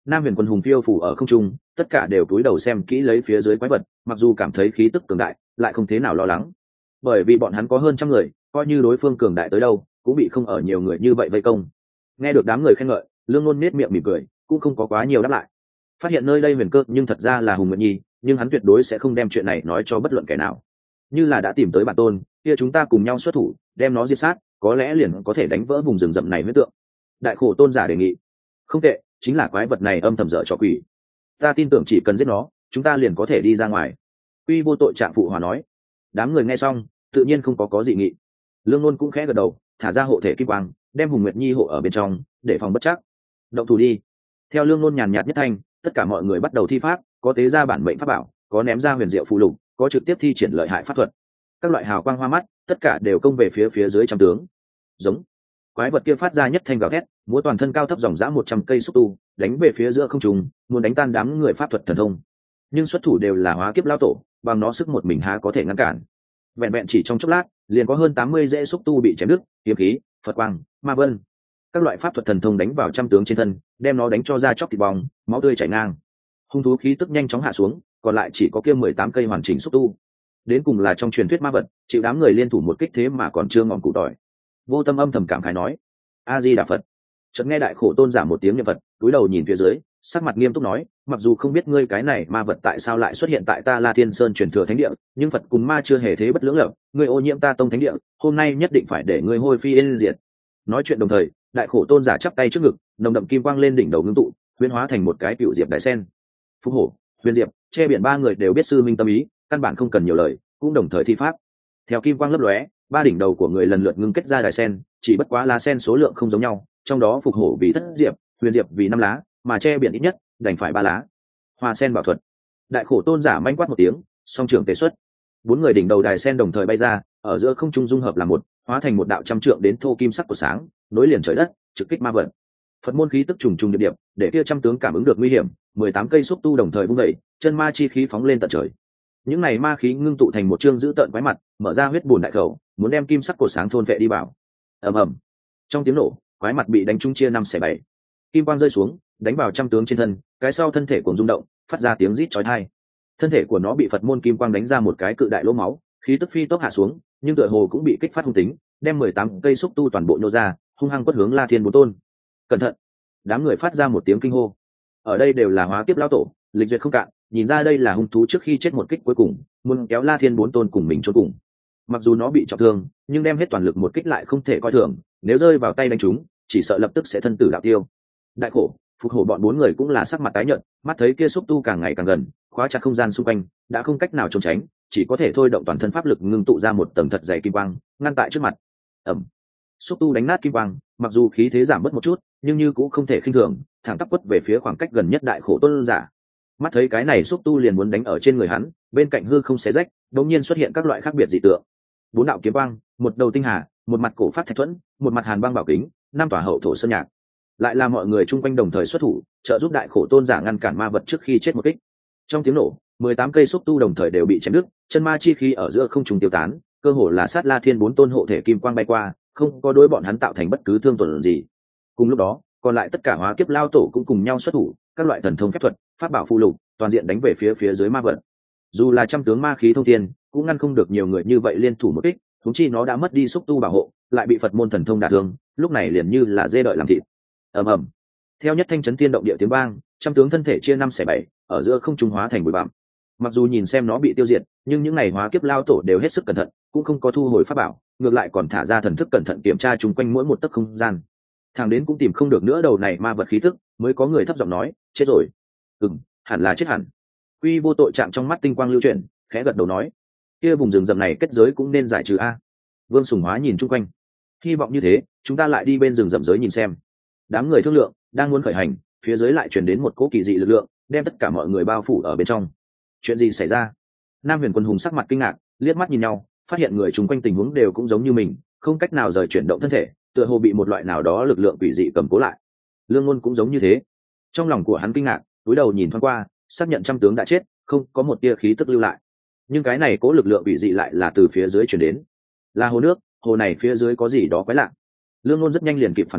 S1: Nam Huyền Quân hùng phiêu phủ ở không trung, tất cả đều cúi đầu xem kỹ lấy phía dưới quái vật, mặc dù cảm thấy khí tức cường đại, lại không thế nào lo lắng, bởi vì bọn hắn có hơn trăm người, coi như đối phương cường đại tới đâu, cũng bị không ở nhiều người như vậy vây công. Nghe được đám người khen ngợi, Lương Nôn nết miệng mỉm cười, cũng không có quá nhiều đáp lại. Phát hiện nơi đây huyền cơ nhưng thật ra là Hùng Nguyệt Nhi, nhưng hắn tuyệt đối sẽ không đem chuyện này nói cho bất luận kẻ nào. Như là đã tìm tới bản tôn, kia chúng ta cùng nhau xuất thủ, đem nó diệt sát, có lẽ liền có thể đánh vỡ vùng rừng rậm này huyết tượng. Đại Khổ Tôn giả đề nghị. Không tệ, chính là quái vật này âm thầm dở trò quỷ. Ta tin tưởng chỉ cần giết nó, chúng ta liền có thể đi ra ngoài. Quy Vô Tội Trạng phụ hòa nói. Đám người nghe xong, tự nhiên không có có dị nghị. Lương Nôn cũng khẽ gật đầu, thả ra hộ thể kim quang, đem Hùng Nguyệt Nhi hộ ở bên trong, để phòng bất trắc. Động thủ đi. Theo Lương Nôn nhàn nhạt nhất thanh, tất cả mọi người bắt đầu thi pháp, có tế ra bản mệnh pháp bảo, có ném ra huyền diệu phù lục, có trực tiếp thi triển lợi hại pháp thuật. Các loại hào quang hoa mắt, tất cả đều công về phía phía dưới trăm tướng. Giống. Quái vật kia phát ra nhất thanh gào thét, múa toàn thân cao thấp dòng dã một trăm cây xúc tu, đánh về phía giữa không trung, muốn đánh tan đám người pháp thuật thần thông. Nhưng xuất thủ đều là hóa kiếp lao tổ, bằng nó sức một mình há có thể ngăn cản. Vẹn vẹn chỉ trong chốc lát, liền có hơn tám mươi rễ xúc tu bị chém đứt, kiếm khí, Phật quang, ma vân, các loại pháp thuật thần thông đánh vào trăm tướng trên thân, đem nó đánh cho ra chóc thịt bong, máu tươi chảy ngang. Hung thú khí tức nhanh chóng hạ xuống, còn lại chỉ có kia mười tám cây hoàn chỉnh xúc tu. Đến cùng là trong truyền thuyết ma vật, chịu đám người liên thủ một kích thế mà còn chưa ngọn cụ tỏi. Vô Tâm âm thầm cảm khái nói: A Di Đà Phật. Chợt nghe Đại Khổ Tôn giả một tiếng niệm Phật, cúi đầu nhìn phía dưới, sắc mặt nghiêm túc nói: mặc dù không biết ngươi cái này ma vật tại sao lại xuất hiện tại ta La Thiên Sơn truyền thừa thánh địa, nhưng Phật cùng ma chưa hề thế bất lưỡng lập, ngươi ô nhiễm ta tông thánh địa, hôm nay nhất định phải để ngươi hôi phi yên diệt. Nói chuyện đồng thời, Đại Khổ Tôn giả chắp tay trước ngực, nồng đậm kim quang lên đỉnh đầu ngưng tụ, huyễn hóa thành một cái cựu diệp đại sen. Phúc Hổ, Huyền Diệp, Che Biển ba người đều biết sư minh tâm ý, căn bản không cần nhiều lời, cũng đồng thời thi pháp. Theo kim quang lấp lóe, ba đỉnh đầu của người lần lượt ngưng kết ra đại sen, chỉ bất quá lá sen số lượng không giống nhau, trong đó Phục Hổ vì thất diệp, Huyền Diệp vì năm lá, mà Che Biển ít nhất đành phải ba lá. Hoa sen bảo thuật. Đại Khổ Tôn giả manh quát một tiếng, song trưởng tế xuất. Bốn người đỉnh đầu đài sen đồng thời bay ra, ở giữa không trung dung hợp làm một, hóa thành một đạo trăm trượng đến thô kim sắc của sáng, nối liền trời đất, trực kích ma vật. Phật môn khí tức trùng trùng điệp điệp, để kia trăm tướng cảm ứng được nguy hiểm, mười tám cây xúc tu đồng thời vung dậy, chân ma chi khí phóng lên tận trời. Những này ma khí ngưng tụ thành một chương dữ tợn quái mặt, mở ra huyết bùn đại khẩu, muốn đem kim sắc cột sáng thôn vệ đi vào. Ầm ầm. Trong tiếng nổ, quái mặt bị đánh trúng chia năm xẻ bảy. Kim quang rơi xuống, đánh vào trăm tướng trên thân, cái sau thân thể cuồng rung động, phát ra tiếng rít chói tai. Thân thể của nó bị Phật môn kim quang đánh ra một cái cự đại lỗ máu, khí tức phi tốc hạ xuống, nhưng tựa hồ cũng bị kích phát hung tính, đem mười tám cây xúc tu toàn bộ nhô ra, hung hăng quất hướng La Thiên Bốn Tôn. Cẩn thận! Đám người phát ra một tiếng kinh hô. Ở đây đều là hóa kiếp lão tổ, lịch duyệt không cạn, nhìn ra đây là hung thú trước khi chết một kích cuối cùng, muốn kéo La Thiên Bốn Tôn cùng mình chôn cùng. Mặc dù nó bị trọng thương, nhưng đem hết toàn lực một kích lại không thể coi thường, nếu rơi vào tay đánh chúng, chỉ sợ lập tức sẽ thân tử đạo tiêu. Đại Khổ, Phục Hổ bọn bốn người cũng là sắc mặt tái nhợt, mắt thấy kia xúc tu càng ngày càng gần, khóa chặt không gian xung quanh, đã không cách nào trốn tránh, chỉ có thể thôi động toàn thân pháp lực ngưng tụ ra một tầng thật dày kim quang, ngăn tại trước mặt. Ầm. Xúc tu đánh nát kim quang, mặc dù khí thế giảm bớt một chút, nhưng như cũng không thể khinh thường, thẳng tắp quất về phía khoảng cách gần nhất Đại Khổ Tôn giả. Mắt thấy cái này xúc tu liền muốn đánh ở trên người hắn, bên cạnh hư không xé rách, đột nhiên xuất hiện các loại khác biệt dị tượng. Bốn đạo kiếm quang, một đầu tinh hà, một mặt cổ phát thạch thuẫn, một mặt hàn băng bảo kính, năm tòa hậu thổ sơn nhạc. Lại là mọi người chung quanh đồng thời xuất thủ, trợ giúp Đại Khổ Tôn giả ngăn cản ma vật trước khi chết một kích. Trong tiếng nổ, mười tám cây xúc tu đồng thời đều bị chém đứt, chân ma chi khí ở giữa không trung tiêu tán, cơ hồ là sát La Thiên Bốn Tôn hộ thể kim quang bay qua, không có đối bọn hắn tạo thành bất cứ thương tổn gì. Cùng lúc đó, còn lại tất cả hóa kiếp lao tổ cũng cùng nhau xuất thủ, các loại thần thông phép thuật, pháp bảo phù lục, toàn diện đánh về phía phía dưới ma vật. Dù là trăm tướng ma khí thông thiên, cũng ngăn không được nhiều người như vậy liên thủ một kích, huống chi nó đã mất đi xúc tu bảo hộ, lại bị Phật môn thần thông đả thương, lúc này liền như là dê đợi làm thịt. Ầm ầm. Theo nhất thanh chấn thiên động địa tiếng vang, trăm tướng thân thể chia năm xẻ bảy, ở giữa không trung hóa thành bụi bặm. Mặc dù nhìn xem nó bị tiêu diệt, nhưng những ngày hóa kiếp lao tổ đều hết sức cẩn thận, cũng không có thu hồi pháp bảo, ngược lại còn thả ra thần thức cẩn thận kiểm tra chung quanh mỗi một tấc không gian. Thằng đến cũng tìm không được nữa đầu này ma vật khí tức, mới có người thấp giọng nói, chết rồi. Ừm, hẳn là chết hẳn. Quy Vô Tội chạm trong mắt tinh quang lưu chuyển, khẽ gật đầu nói, kia vùng rừng rậm này kết giới cũng nên giải trừ a. Vương Sùng Hóa nhìn chung quanh, hy vọng như thế, chúng ta lại đi bên rừng rậm giới nhìn xem. Đám người thương lượng, đang muốn khởi hành, phía dưới lại truyền đến một cỗ kỳ dị lực lượng, đem tất cả mọi người bao phủ ở bên trong. Chuyện gì xảy ra? Nam Huyền Quân hùng sắc mặt kinh ngạc, liếc mắt nhìn nhau, phát hiện người chung quanh tình huống đều cũng giống như mình, không cách nào rời chuyển động thân thể, tựa hồ bị một loại nào đó lực lượng quỷ dị cầm cố lại. Lương Ngôn cũng giống như thế. Trong lòng của hắn kinh ngạc, cúi đầu nhìn thoáng qua, xác nhận trăm tướng đã chết, không có một tia khí tức lưu lại. Nhưng cái này cố lực lượng quỷ dị lại là từ phía dưới truyền đến. Là hồ nước, hồ này phía dưới có gì đó quái lạ. Lương Ngôn rất nhanh liền kịp phản ứng,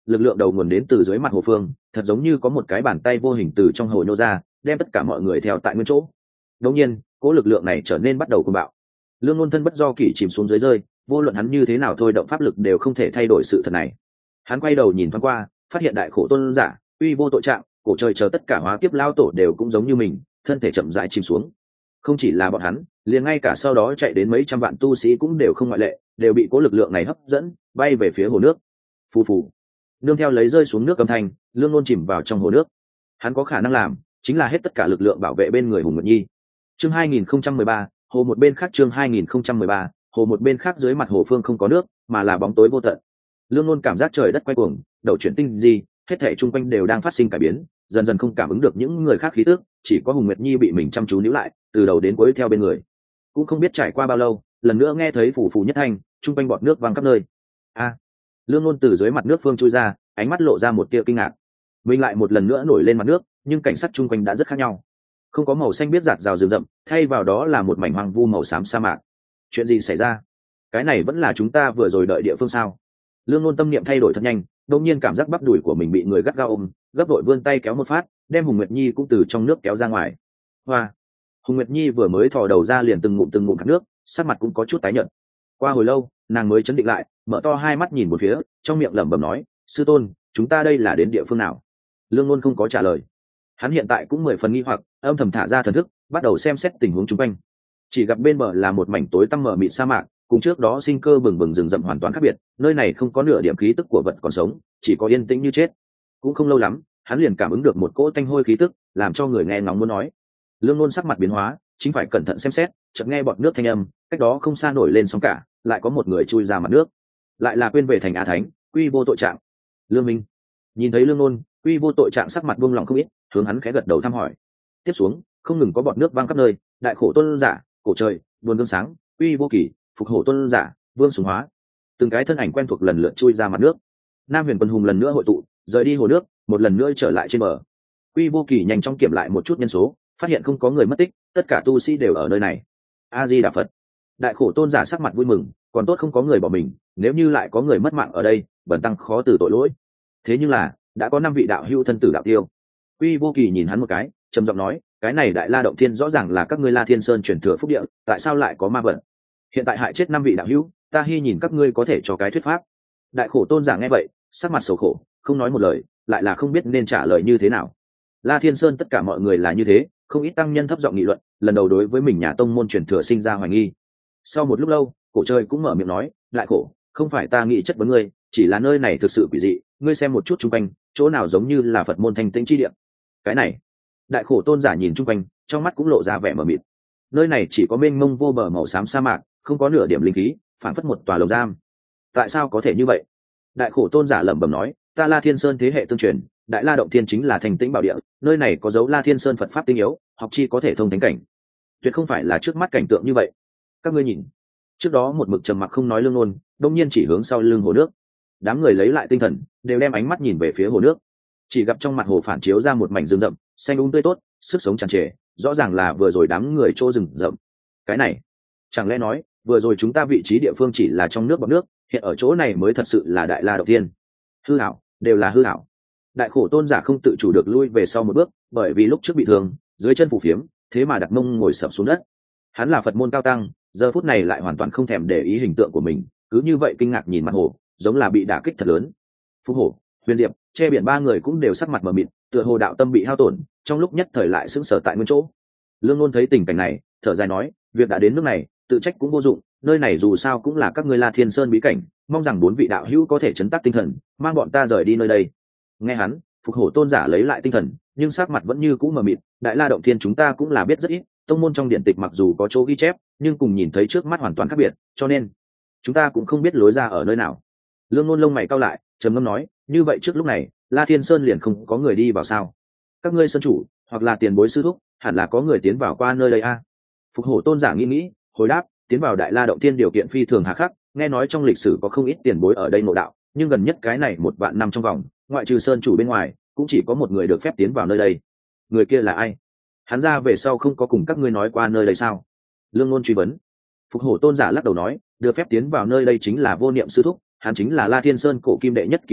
S1: lực lượng đầu nguồn đến từ dưới mặt hồ phương, thật giống như có một cái bàn tay vô hình từ trong hồ nhô ra, đem tất cả mọi người theo tại nguyên chỗ. Đột nhiên, cỗ lực lượng này trở nên bắt đầu cuồng bạo. Lương Ngôn thân bất do kỷ chìm xuống dưới rơi, vô luận hắn như thế nào thôi động pháp lực đều không thể thay đổi sự thật này. Hắn quay đầu nhìn thoáng qua, phát hiện đại khổ tôn giả, uy vô tội trạng, cổ trời chờ tất cả hóa kiếp lao tổ đều cũng giống như mình, thân thể chậm rãi chìm xuống. Không chỉ là bọn hắn, liền ngay cả sau đó chạy đến mấy trăm vạn tu sĩ cũng đều không ngoại lệ, đều bị cỗ lực lượng này hấp dẫn, bay về phía hồ nước. Phù phù. Nương theo lấy rơi xuống nước âm thanh, Lương Ngôn chìm vào trong hồ nước. Hắn có khả năng làm, chính là hết tất cả lực lượng bảo vệ bên người Hùng Nguyệt Nhi. Chương hai nghìn không trăm mười ba, hồ một bên khác chương hai nghìn không trăm mười ba, hồ một bên khác dưới mặt hồ phương không có nước, mà là bóng tối vô tận. Lương Ngôn cảm giác trời đất quay cuồng, đầu chuyển tinh gì, hết thảy chung quanh đều đang phát sinh cải biến, dần dần không cảm ứng được những người khác khí tức, chỉ có Hùng Nguyệt Nhi bị mình chăm chú níu lại, từ đầu đến cuối theo bên người. Cũng không biết trải qua bao lâu, lần nữa nghe thấy phù phù nhất thanh, chung quanh bọt nước văng khắp nơi. A! Lương Ngôn từ dưới mặt nước phương chui ra, ánh mắt lộ ra một tia kinh ngạc. Mình lại một lần nữa nổi lên mặt nước, nhưng cảnh sắc chung quanh đã rất khác nhau. Không có màu xanh biếc rạt rào rừng rậm, thay vào đó là một mảnh hoang vu màu xám sa mạc. Chuyện gì xảy ra? Cái này vẫn là chúng ta vừa rồi đợi địa phương sao? Lương Ngôn tâm niệm thay đổi thật nhanh, đột nhiên cảm giác bắp đùi của mình bị người gắt gao ôm, gấp đội vươn tay kéo một phát, đem Hùng Nguyệt Nhi cũng từ trong nước kéo ra ngoài. Hoa! Hùng Nguyệt Nhi vừa mới thò đầu ra liền từng ngụm từng ngụm khát nước, sắc mặt cũng có chút tái nhợt. Qua hồi lâu, nàng mới chấn định lại, mở to hai mắt nhìn một phía, trong miệng lẩm bẩm nói: "Sư tôn, chúng ta đây là đến địa phương nào?" Lương Ngôn không có trả lời. Hắn hiện tại cũng mười phần nghi hoặc, âm thầm thả ra thần thức, bắt đầu xem xét tình huống xung quanh. Chỉ gặp bên bờ là một mảnh tối tăm mờ mịt sa mạc, cùng trước đó sinh cơ bừng bừng rừng rậm hoàn toàn khác biệt, nơi này không có nửa điểm khí tức của vật còn sống, chỉ có yên tĩnh như chết. Cũng không lâu lắm, hắn liền cảm ứng được một cỗ tanh hôi khí tức, làm cho người nghe nóng muốn nói. Lương Ngôn sắc mặt biến hóa, chính phải cẩn thận xem xét, chợt nghe bọt nước thanh âm, cách đó không xa nổi lên sóng cả, lại có một người chui ra mặt nước. Lại là quên về thành Á Thánh, Quy Vô Tội Trạng. Lương Minh nhìn thấy Lương Ngôn, Quy Vô Tội Trạng sắc mặt buông lỏng không ít, hướng hắn khẽ gật đầu thăm hỏi. Tiếp xuống, không ngừng có bọt nước văng khắp nơi, đại khổ tôn giả, cổ trời, buồn gương sáng, Quy Vô Kỳ, phục hổ tôn giả, Vương Sùng Hóa, từng cái thân ảnh quen thuộc lần lượt chui ra mặt nước. Nam Huyền Quân Hùng lần nữa hội tụ, rời đi hồ nước, một lần nữa trở lại trên bờ. Quy Vô Kỳ nhanh chóng kiểm lại một chút nhân số, phát hiện không có người mất tích, tất cả tu sĩ đều ở nơi này. A Di Đà Phật. Đại khổ tôn giả sắc mặt vui mừng, còn tốt không có người bỏ mình, nếu như lại có người mất mạng ở đây, bần tăng khó từ tội lỗi. Thế nhưng là, đã có năm vị đạo hữu thân tử đạo tiêu. Quy Vô Kỳ nhìn hắn một cái, trầm giọng nói: "Cái này Đại La Động Thiên rõ ràng là các ngươi La Thiên Sơn truyền thừa phúc địa, tại sao lại có ma vật? Hiện tại hại chết năm vị đạo hữu, ta hy nhìn các ngươi có thể cho cái thuyết pháp." Đại khổ tôn giả nghe vậy, sắc mặt sầu khổ, không nói một lời, lại là không biết nên trả lời như thế nào. La Thiên Sơn tất cả mọi người là như thế, không ít tăng nhân thấp giọng nghị luận, lần đầu đối với mình nhà tông môn truyền thừa sinh ra hoài nghi. Sau một lúc lâu, cổ trời cũng mở miệng nói: "Đại khổ, không phải ta nghĩ chất vấn ngươi, chỉ là nơi này thực sự quỷ dị, ngươi xem một chút xung quanh, chỗ nào giống như là Phật môn thanh tĩnh chi địa." Cái này, đại khổ tôn giả nhìn xung quanh, trong mắt cũng lộ ra vẻ mờ mịt. Nơi này chỉ có mênh mông vô bờ màu xám sa mạc, không có nửa điểm linh khí, phản phất một tòa lồng giam. Tại sao có thể như vậy? Đại khổ tôn giả lẩm bẩm nói: "Ta La Thiên Sơn thế hệ tương truyền, Đại La Động Thiên chính là thành tĩnh bảo địa, nơi này có dấu La Thiên Sơn Phật pháp tinh yếu, học chi có thể thông thánh cảnh. Tuyệt không phải là trước mắt cảnh tượng như vậy. Các ngươi nhìn." Trước đó một mực trầm mặc không nói Lương Ngôn, đông nhiên chỉ hướng sau lưng hồ nước. Đám người lấy lại tinh thần, đều đem ánh mắt nhìn về phía hồ nước. Chỉ gặp trong mặt hồ phản chiếu ra một mảnh rừng rậm, xanh um tươi tốt, sức sống tràn trề, rõ ràng là vừa rồi đám người chỗ rừng rậm. Cái này, chẳng lẽ nói, vừa rồi chúng ta vị trí địa phương chỉ là trong nước bọt nước, hiện ở chỗ này mới thật sự là Đại La Động Thiên. Hư ảo, đều là hư ảo. Đại khổ tôn giả không tự chủ được lui về sau một bước, bởi vì lúc trước bị thương, dưới chân phù phiếm, thế mà đặt mông ngồi sập xuống đất. Hắn là Phật môn cao tăng, giờ phút này lại hoàn toàn không thèm để ý hình tượng của mình, cứ như vậy kinh ngạc nhìn mặt hồ, giống là bị đả kích thật lớn. Phú Hổ, Huyền Diệp, Che Biển ba người cũng đều sắc mặt mờ mịt, tựa hồ đạo tâm bị hao tổn, trong lúc nhất thời lại sững sờ tại nguyên chỗ. Lương Ngôn thấy tình cảnh này, thở dài nói: "Việc đã đến nước này, tự trách cũng vô dụng, nơi này dù sao cũng là các ngươi La Thiên Sơn bí cảnh, mong rằng bốn vị đạo hữu có thể chấn tác tinh thần, mang bọn ta rời đi nơi đây." Nghe hắn, Phục Hổ tôn giả lấy lại tinh thần, nhưng sắc mặt vẫn như cũ mờ mịt. Đại La Động Thiên chúng ta cũng là biết rất ít, tông môn trong điển tịch mặc dù có chỗ ghi chép, nhưng cùng nhìn thấy trước mắt hoàn toàn khác biệt, cho nên chúng ta cũng không biết lối ra ở nơi nào. Lương Ngôn lông mày cau lại, trầm ngâm nói: "Như vậy trước lúc này, La Thiên Sơn liền không có người đi vào sao? Các ngươi sơn chủ hoặc là tiền bối sư thúc, hẳn là có người tiến vào qua nơi đây a?" À? Phục Hổ tôn giả nghĩ nghĩ, hồi đáp: "Tiến vào Đại La Động Thiên điều kiện phi thường hà khắc, nghe nói trong lịch sử có không ít tiền bối ở đây ngộ đạo, nhưng gần nhất cái này một vạn năm trong vòng, ngoại trừ sơn chủ bên ngoài, cũng chỉ có một người được phép tiến vào nơi đây. Người kia là ai? Hắn ra về sau không có cùng các ngươi nói qua nơi đây sao?" Lương Ngôn truy vấn. Phục Hổ tôn giả lắc đầu nói: "Được phép tiến vào nơi đây chính là Vô Niệm sư thúc, hắn chính là La Thiên Sơn cổ kim đệ nhất kỳ tài,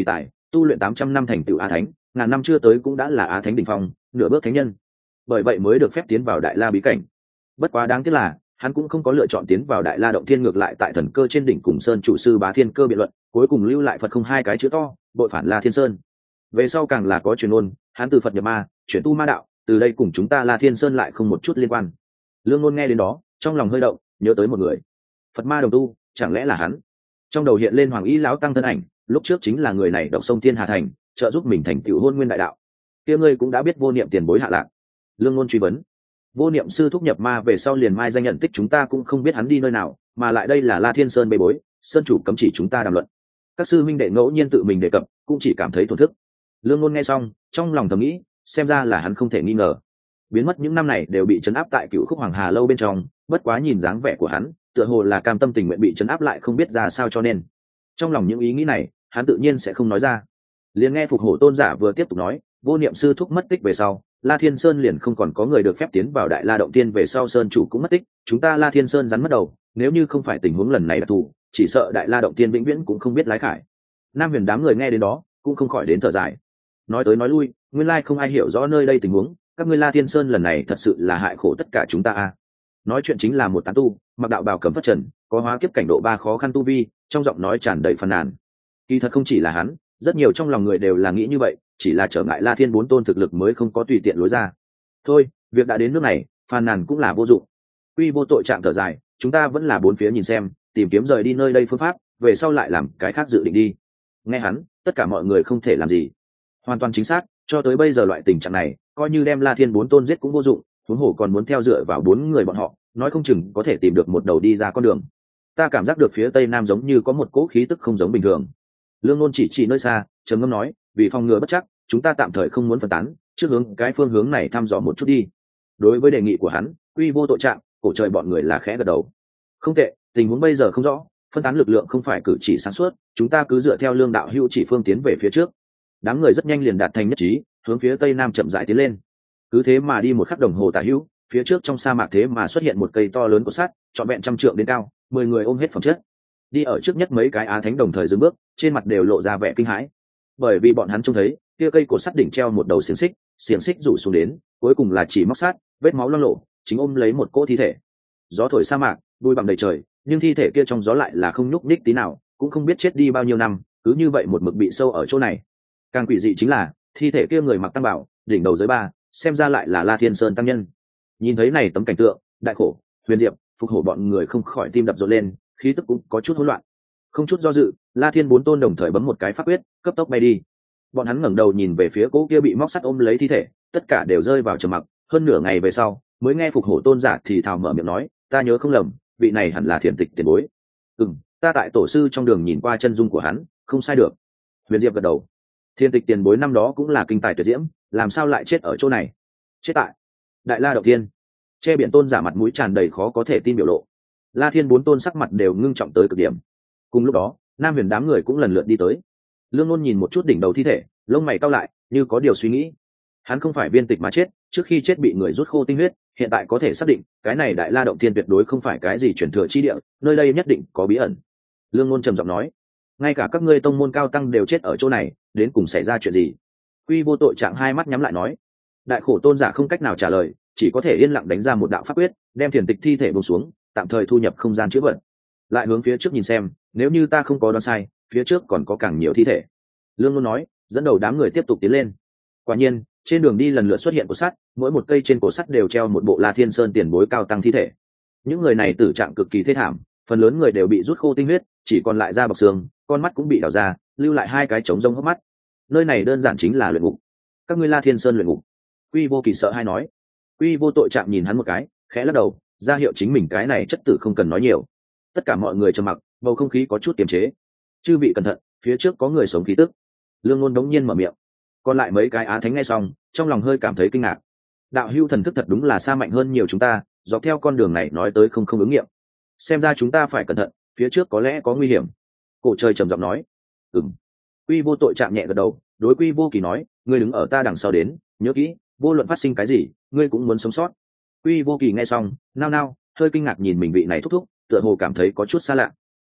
S1: tu luyện tám trăm năm thành tựu á thánh, ngàn năm chưa tới cũng đã là á thánh đỉnh phong, nửa bước thánh nhân. Bởi vậy mới được phép tiến vào đại la bí cảnh. Bất quá đáng tiếc là hắn cũng không có lựa chọn tiến vào đại la động thiên, ngược lại tại thần cơ trên đỉnh cùng sơn chủ sư bá thiên cơ biện luận, cuối cùng lưu lại Phật không hai cái chữ to, bội phản La Thiên Sơn. Về sau càng là có truyền ôn, hắn từ Phật nhập ma, chuyển tu ma đạo, từ đây cùng chúng ta La Thiên Sơn lại không một chút liên quan. Lương Ngôn nghe đến đó, trong lòng hơi động, nhớ tới một người. Phật ma đồng tu, chẳng lẽ là hắn? Trong đầu hiện lên Hoàng Y lão tăng thân ảnh, lúc trước chính là người này độc sông Thiên Hà thành, trợ giúp mình thành tựu hôn nguyên đại đạo. Kia ngươi cũng đã biết Vô Niệm tiền bối hạ lạc. Lương Ngôn truy vấn. Vô Niệm sư thúc nhập ma về sau liền mai danh nhận tích, chúng ta cũng không biết hắn đi nơi nào, mà lại đây là La Thiên Sơn bê bối, sơn chủ cấm chỉ chúng ta đàm luận. Các sư minh đệ ngẫu nhiên tự mình đề cập, cũng chỉ cảm thấy thổn thức. Lương Ngôn nghe xong, trong lòng thầm nghĩ, xem ra là hắn không thể nghi ngờ. Biến mất những năm này đều bị trấn áp tại Cựu Khúc Hoàng Hà lâu bên trong, bất quá nhìn dáng vẻ của hắn, tựa hồ là cam tâm tình nguyện bị trấn áp lại, không biết ra sao cho nên. Trong lòng những ý nghĩ này, hắn tự nhiên sẽ không nói ra. Liền nghe Phục Hổ tôn giả vừa tiếp tục nói, Vô Niệm sư thúc mất tích về sau, La Thiên Sơn liền không còn có người được phép tiến vào đại la động tiên, về sau sơn chủ cũng mất tích, chúng ta La Thiên Sơn rắn mất đầu, nếu như không phải tình huống lần này đặc thù, chỉ sợ đại la động tiên vĩnh viễn cũng không biết lái khải. Nam Huyền đám người nghe đến đó cũng không khỏi đến thở dài. Nói tới nói lui, nguyên lai không ai hiểu rõ nơi đây tình huống, các ngươi La Thiên Sơn lần này thật sự là hại khổ tất cả chúng ta a. Nói chuyện chính là một tán tu, mặc đạo bào cẩm phất trần, có hóa kiếp cảnh độ ba khó khăn tu vi, trong giọng nói tràn đầy phàn nàn. Kỳ thật không chỉ là hắn, rất nhiều trong lòng người đều là nghĩ như vậy, chỉ là trở ngại La Thiên bốn tôn thực lực mới không có tùy tiện lối ra. Thôi, việc đã đến nước này, phàn nàn cũng là vô dụng. Quy Vô tội trạng thở dài, chúng ta vẫn là bốn phía nhìn xem, tìm kiếm rời đi nơi đây phương pháp, về sau lại làm cái khác dự định đi. Nghe hắn, tất cả mọi người không thể làm gì. Hoàn toàn chính xác, cho tới bây giờ loại tình trạng này, coi như đem La Thiên bốn tôn giết cũng vô dụng, huống hồ còn muốn theo dựa vào bốn người bọn họ, nói không chừng có thể tìm được một đầu đi ra con đường. Ta cảm giác được phía tây nam giống như có một cỗ khí tức không giống bình thường. Lương Ngôn chỉ chỉ nơi xa, trầm ngâm nói, vì phòng ngừa bất chắc, chúng ta tạm thời không muốn phân tán, trước hướng cái phương hướng này thăm dò một chút đi. Đối với đề nghị của hắn, Quy Vô tội trạng, cổ trời bọn người là khẽ gật đầu. Không tệ, tình huống bây giờ không rõ, phân tán lực lượng không phải cử chỉ sáng suốt, chúng ta cứ dựa theo Lương đạo hữu chỉ phương tiến về phía trước. Đám người rất nhanh liền đạt thành nhất trí, hướng phía tây nam chậm rãi tiến lên. Cứ thế mà đi một khắc đồng hồ tả hữu, phía trước trong sa mạc thế mà xuất hiện một cây to lớn của sắt, trọn vẹn trăm trượng đến cao, mười người ôm hết phẩm chất. Đi ở trước nhất mấy cái á thánh đồng thời dừng bước, trên mặt đều lộ ra vẻ kinh hãi, bởi vì bọn hắn trông thấy kia cây cột sắt đỉnh treo một đầu xiềng xích, xiềng xích rủ xuống đến, cuối cùng là chỉ móc sắt, vết máu loang lổ, chính ôm lấy một cỗ thi thể. Gió thổi sa mạc, bụi bặm đầy trời, nhưng thi thể kia trong gió lại là không nhúc nhích tí nào, cũng không biết chết đi bao nhiêu năm, cứ như vậy một mực bị sâu ở chỗ này. Càng quỷ dị chính là thi thể kia người mặc tăng bảo, đỉnh đầu giới ba, xem ra lại là La Thiên Sơn tăng nhân. Nhìn thấy này tấm cảnh tượng, Đại Khổ, Huyền Diệp, Phục Hổ bọn người không khỏi tim đập rộn lên, khí tức cũng có chút hỗn loạn. Không chút do dự, La Thiên bốn tôn đồng thời bấm một cái pháp quyết, cấp tốc bay đi. Bọn hắn ngẩng đầu nhìn về phía cỗ kia bị móc sắt ôm lấy thi thể, tất cả đều rơi vào trầm mặc. Hơn nửa ngày về sau, mới nghe Phục Hổ tôn giả thì thào mở miệng nói, ta nhớ không lầm, vị này hẳn là Thiền Tịch tiền bối. Ừm, ta tại tổ sư trong đường nhìn qua chân dung của hắn, không sai được. Huyền Diệp gật đầu. Thiền Tịch tiền bối năm đó cũng là kinh tài tuyệt diễm, làm sao lại chết ở chỗ này? Chết tại Đại La Động Thiên. Che biển tôn giả mặt mũi tràn đầy khó có thể tin biểu lộ. La Thiên bốn tôn sắc mặt đều ngưng trọng tới cực điểm. Cùng lúc đó, Nam Huyền đám người cũng lần lượt đi tới. Lương Ngôn nhìn một chút đỉnh đầu thi thể, lông mày cau lại, như có điều suy nghĩ. Hắn không phải viên tịch mà chết, trước khi chết bị người rút khô tinh huyết, hiện tại có thể xác định, cái này Đại La Động Thiên tuyệt đối không phải cái gì truyền thừa chi địa, nơi đây nhất định có bí ẩn. Lương Ngôn trầm giọng nói, ngay cả các ngươi tông môn cao tăng đều chết ở chỗ này, đến cùng xảy ra chuyện gì? Quy Vô tội trạng hai mắt nhắm lại nói. Đại Khổ tôn giả không cách nào trả lời, chỉ có thể yên lặng đánh ra một đạo pháp quyết, đem Thiền Tịch thi thể buông xuống, tạm thời thu nhập không gian chứa vật. Lại hướng phía trước nhìn xem, nếu như ta không có đoán sai, phía trước còn có càng nhiều thi thể. Lương Ngôn nói, dẫn đầu đám người tiếp tục tiến lên. Quả nhiên, trên đường đi lần lượt xuất hiện cột sắt, mỗi một cây trên cột sắt đều treo một bộ La Thiên Sơn tiền bối cao tăng thi thể. Những người này tử trạng cực kỳ thê thảm, phần lớn người đều bị rút khô tinh huyết, chỉ còn lại da bọc xương, con mắt cũng bị đào ra, lưu lại hai cái trống rông hốc mắt. Nơi này đơn giản chính là luyện ngục. Các ngươi La Thiên Sơn luyện ngục. Quy Vô Kỳ sợ hai nói. Quy Vô tội chạm nhìn hắn một cái, khẽ lắc đầu, ra hiệu chính mình cái này chất tử không cần nói nhiều. Tất cả mọi người trầm mặc, bầu không khí có chút kiềm chế. Chư vị cẩn thận, phía trước có người sống khí tức. Lương Ngôn đống nhiên mở miệng. Còn lại mấy cái á thánh nghe xong, trong lòng hơi cảm thấy kinh ngạc. Đạo hưu thần thức thật đúng là xa mạnh hơn nhiều chúng ta, dọc theo con đường này nói tới không không ứng nghiệm. Xem ra chúng ta phải cẩn thận, phía trước có lẽ có nguy hiểm. Cổ trời trầm giọng nói. Ừm. Quy Vô tội chạm nhẹ gật đầu, đối Quy Vô Kỳ nói, ngươi đứng ở ta đằng sau đến, nhớ kỹ, vô luận phát sinh cái gì, ngươi cũng muốn sống sót. Quy Vô Kỳ nghe xong, nao nao, hơi kinh ngạc nhìn mình vị này thúc thúc, tựa hồ cảm thấy có chút xa lạ.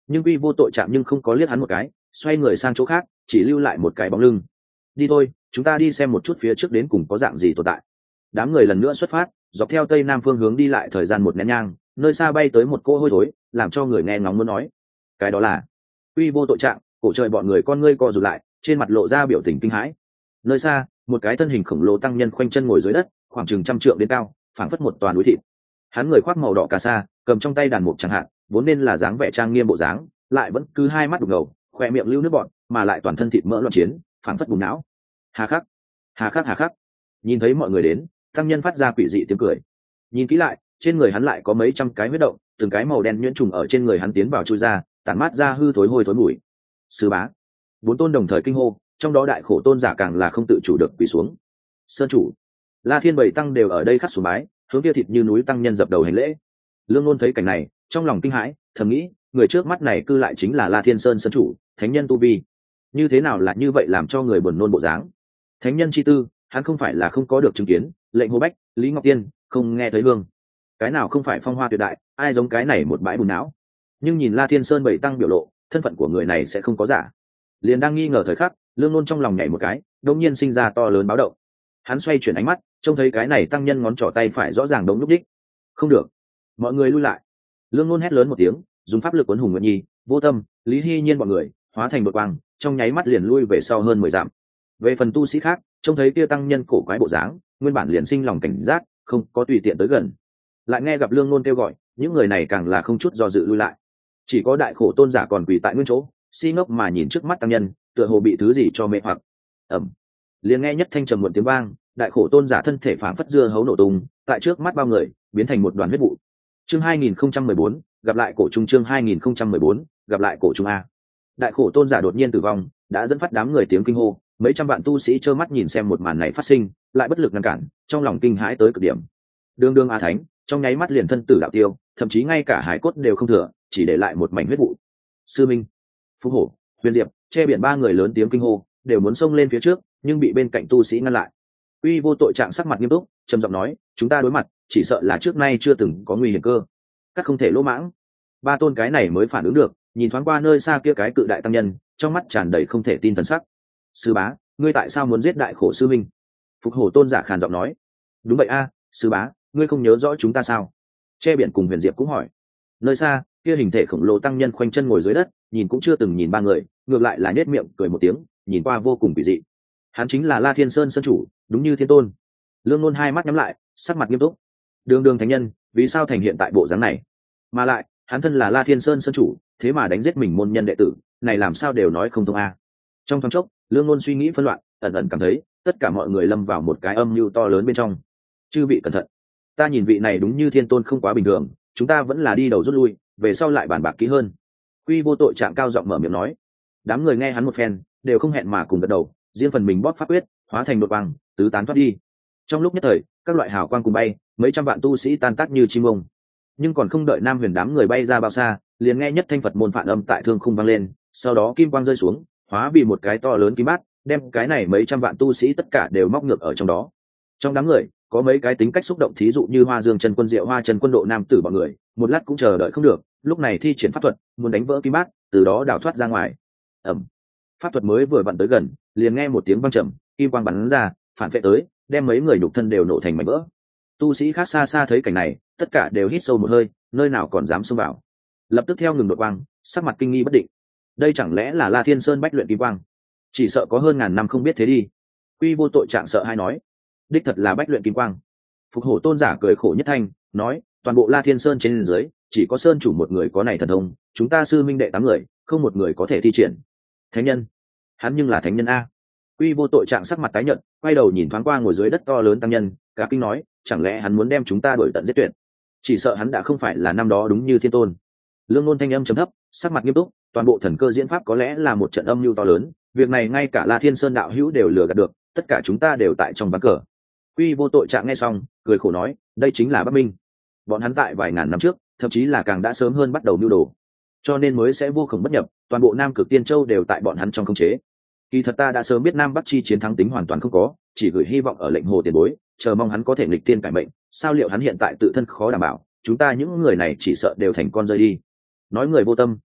S1: Nhưng quy vô tội chạm nhưng không có liếc hắn một cái, xoay người sang chỗ khác, chỉ lưu lại một cái bóng lưng. Đi thôi, chúng ta đi xem một chút phía trước đến cùng có dạng gì tồn tại. Đám người lần nữa xuất phát, dọc theo tây nam phương hướng đi lại thời gian một nén nhang, nơi xa bay tới một cỗ hôi thối, làm cho người nghe ngóng muốn nói. Cái đó là quy vô tội trạng. Cổ trời bọn người con ngươi co rụt lại, trên mặt lộ ra biểu tình kinh hãi. Nơi xa, một cái thân hình khổng lồ tăng nhân khoanh chân ngồi dưới đất, khoảng chừng trăm trượng đến cao, phảng phất một toàn núi thịt. Hắn người khoác màu đỏ cà sa, cầm trong tay đàn mục chẳng hạn, vốn nên là dáng vẻ trang nghiêm bộ dáng, lại vẫn cứ hai mắt đục ngầu, khoe miệng lưu nước bọt, mà lại toàn thân thịt mỡ loạn chiến, phảng phất bùng não. Hà khắc, hà khắc hà khắc. Nhìn thấy mọi người đến, tăng nhân phát ra quỷ dị tiếng cười. Nhìn kỹ lại, trên người hắn lại có mấy trăm cái huyết động, từng cái màu đen nhuyễn trùng ở trên người hắn tiến vào chui ra, tản mát ra hư thối hôi thối mùi. Sư bá, bốn tôn đồng thời kinh hô, trong đó đại khổ tôn giả càng là không tự chủ được quỳ xuống. Sơn chủ, La Thiên bảy tăng đều ở đây khắc xuống bái, hướng kia thịt như núi tăng nhân dập đầu hành lễ. Lương Nôn thấy cảnh này, trong lòng kinh hãi, thầm nghĩ, người trước mắt này cư lại chính là La Thiên Sơn sơn chủ, thánh nhân tu vi. Như thế nào là như vậy làm cho người buồn nôn bộ dáng? Thánh nhân chi tư, hắn không phải là không có được chứng kiến, lệnh Hồ Bách, Lý Ngọc Tiên, không nghe thấy hương. Cái nào không phải phong hoa tuyệt đại, ai giống cái này một bãi bùn não. Nhưng nhìn La Thiên Sơn bảy tăng biểu lộ, thân phận của người này sẽ không có giả. Liền đang nghi ngờ thời khắc, Lương Nôn trong lòng nhảy một cái, đột nhiên sinh ra to lớn báo động. Hắn xoay chuyển ánh mắt, trông thấy cái này tăng nhân ngón trỏ tay phải rõ ràng đống lúc đích. Không được, mọi người lui lại. Lương Nôn hét lớn một tiếng, dùng pháp lực cuốn Hùng Nguyệt Nhi, Vô Tâm, Lý Hy Nhiên bọn người hóa thành một quang, trong nháy mắt liền lui về sau hơn mười dặm. Về phần tu sĩ khác, trông thấy kia tăng nhân cổ quái bộ dáng, nguyên bản liền sinh lòng cảnh giác, không có tùy tiện tới gần. Lại nghe gặp Lương Nôn kêu gọi, những người này càng là không chút do dự lui lại. Chỉ có đại khổ tôn giả còn quỳ tại nguyên chỗ, si ngốc mà nhìn trước mắt tăng nhân, tựa hồ bị thứ gì cho mê hoặc. Ẩm. Liền nghe nhất thanh trầm muộn tiếng vang, đại khổ tôn giả thân thể phảng phất dưa hấu nổ tung, tại trước mắt bao người, biến thành một đoàn huyết vụ. Chương hai nghìn không trăm mười bốn, gặp lại cổ trung chương hai nghìn không trăm mười bốn, gặp lại cổ trung a. Đại khổ tôn giả đột nhiên tử vong, đã dẫn phát đám người tiếng kinh hô, mấy trăm vạn tu sĩ trơ mắt nhìn xem một màn này phát sinh, lại bất lực ngăn cản, trong lòng kinh hãi tới cực điểm. Đường Đường a thánh, trong nháy mắt liền thân tử đạo tiêu, thậm chí ngay cả hải cốt đều không thừa, chỉ để lại một mảnh huyết vụ. Sư Minh, Phúc Hổ, Huyền Diệp, che biển ba người lớn tiếng kinh hô, đều muốn xông lên phía trước, nhưng bị bên cạnh tu sĩ ngăn lại. Uy vô tội trạng sắc mặt nghiêm túc, trầm giọng nói, chúng ta đối mặt, chỉ sợ là trước nay chưa từng có nguy hiểm cơ, các không thể lỗ mãng. Ba tôn cái này mới phản ứng được, nhìn thoáng qua nơi xa kia cái cự đại tăng nhân, trong mắt tràn đầy không thể tin thần sắc. Sư bá, ngươi tại sao muốn giết đại khổ sư minh? Phục Hổ tôn giả khàn giọng nói. Đúng vậy a, sư bá, ngươi không nhớ rõ chúng ta sao? Che biển cùng Huyền Diệp cũng hỏi. Nơi xa, kia hình thể khổng lồ tăng nhân khoanh chân ngồi dưới đất, nhìn cũng chưa từng nhìn ba người, ngược lại là nhếch miệng cười một tiếng, nhìn qua vô cùng kỳ dị. Hắn chính là La Thiên Sơn sơn chủ, đúng như thiên tôn. Lương Nôn hai mắt nhắm lại, sắc mặt nghiêm túc. Đường Đường thánh nhân, vì sao thành hiện tại bộ dáng này? Mà lại, hắn thân là La Thiên Sơn sơn chủ, thế mà đánh giết mình môn nhân đệ tử, này làm sao đều nói không thông a. Trong thoáng chốc, Lương Nôn suy nghĩ phân loạn, ẩn ẩn cảm thấy tất cả mọi người lâm vào một cái âm mưu to lớn bên trong. Chư vị cẩn thận, ta nhìn vị này đúng như thiên tôn không quá bình thường, chúng ta vẫn là đi đầu rút lui, về sau lại bàn bạc kỹ hơn. Quy vô tội trạng cao giọng mở miệng nói. Đám người nghe hắn một phen, đều không hẹn mà cùng gật đầu, riêng phần mình bóp pháp quyết, hóa thành đột quang, tứ tán thoát đi. Trong lúc nhất thời, các loại hào quang cùng bay, mấy trăm vạn tu sĩ tan tác như chim ông. Nhưng còn không đợi Nam Huyền đám người bay ra bao xa, liền nghe nhất thanh Phật môn phản âm tại thương khung vang lên, sau đó kim quang rơi xuống, hóa vì một cái to lớn kim bát, đem cái này mấy trăm vạn tu sĩ tất cả đều móc ngược ở trong đó. Trong đám người, có mấy cái tính cách xúc động, thí dụ như Hoa Dương Trần Quân Diệu Hoa Trần Quân Độ nam tử bọn người, một lát cũng chờ đợi không được, lúc này thi triển pháp thuật, muốn đánh vỡ kim bát, từ đó đào thoát ra ngoài. Ầm. Pháp thuật mới vừa vặn tới gần, liền nghe một tiếng vang trầm, kim quang bắn ra, phản vệ tới, đem mấy người nhục thân đều nổ thành mảnh vỡ. Tu sĩ khác xa xa thấy cảnh này, tất cả đều hít sâu một hơi, nơi nào còn dám xông vào. Lập tức theo ngừng đột quang, sắc mặt kinh nghi bất định. Đây chẳng lẽ là La Thiên Sơn bách luyện kim quang? Chỉ sợ có hơn ngàn năm không biết thế đi. Quy vô tội trạng sợ hai nói, đích thật là bách luyện kim quang. Phục Hổ tôn giả cười khổ nhất thanh, nói, toàn bộ La Thiên Sơn trên dưới, chỉ có sơn chủ một người có này thần thông, chúng ta sư minh đệ tám người, không một người có thể thi triển. Thánh nhân, hắn nhưng là thánh nhân a. Quy vô tội trạng sắc mặt tái nhợt, quay đầu nhìn thoáng qua ngồi dưới đất to lớn tăng nhân, cả kinh nói, chẳng lẽ hắn muốn đem chúng ta đuổi tận giết tuyệt? Chỉ sợ hắn đã không phải là năm đó đúng như thiên tôn. Lương Nôn thanh âm trầm thấp, sắc mặt nghiêm túc, toàn bộ thần cơ diễn pháp có lẽ là một trận âm mưu to lớn, việc này ngay cả La Thiên Sơn đạo hữu đều lừa gạt được, tất cả chúng ta đều tại trong ván cờ. Quy vô tội trạng nghe xong, cười khổ nói, đây chính là Bắc Minh. Bọn hắn tại vài ngàn năm trước, thậm chí là càng đã sớm hơn bắt đầu mưu đồ, cho nên mới sẽ vô khổng bất nhập, toàn bộ Nam Cực Tiên Châu đều tại bọn hắn trong khống chế. Kỳ thật ta đã sớm biết Nam Bắc chi chiến thắng tính hoàn toàn không có, chỉ gửi hy vọng ở lệnh hồ tiền bối, chờ mong hắn có thể nghịch tiên cải mệnh, sao liệu hắn hiện tại tự thân khó đảm bảo, chúng ta những người này chỉ sợ đều thành con rơi đi. Nói người vô tâm,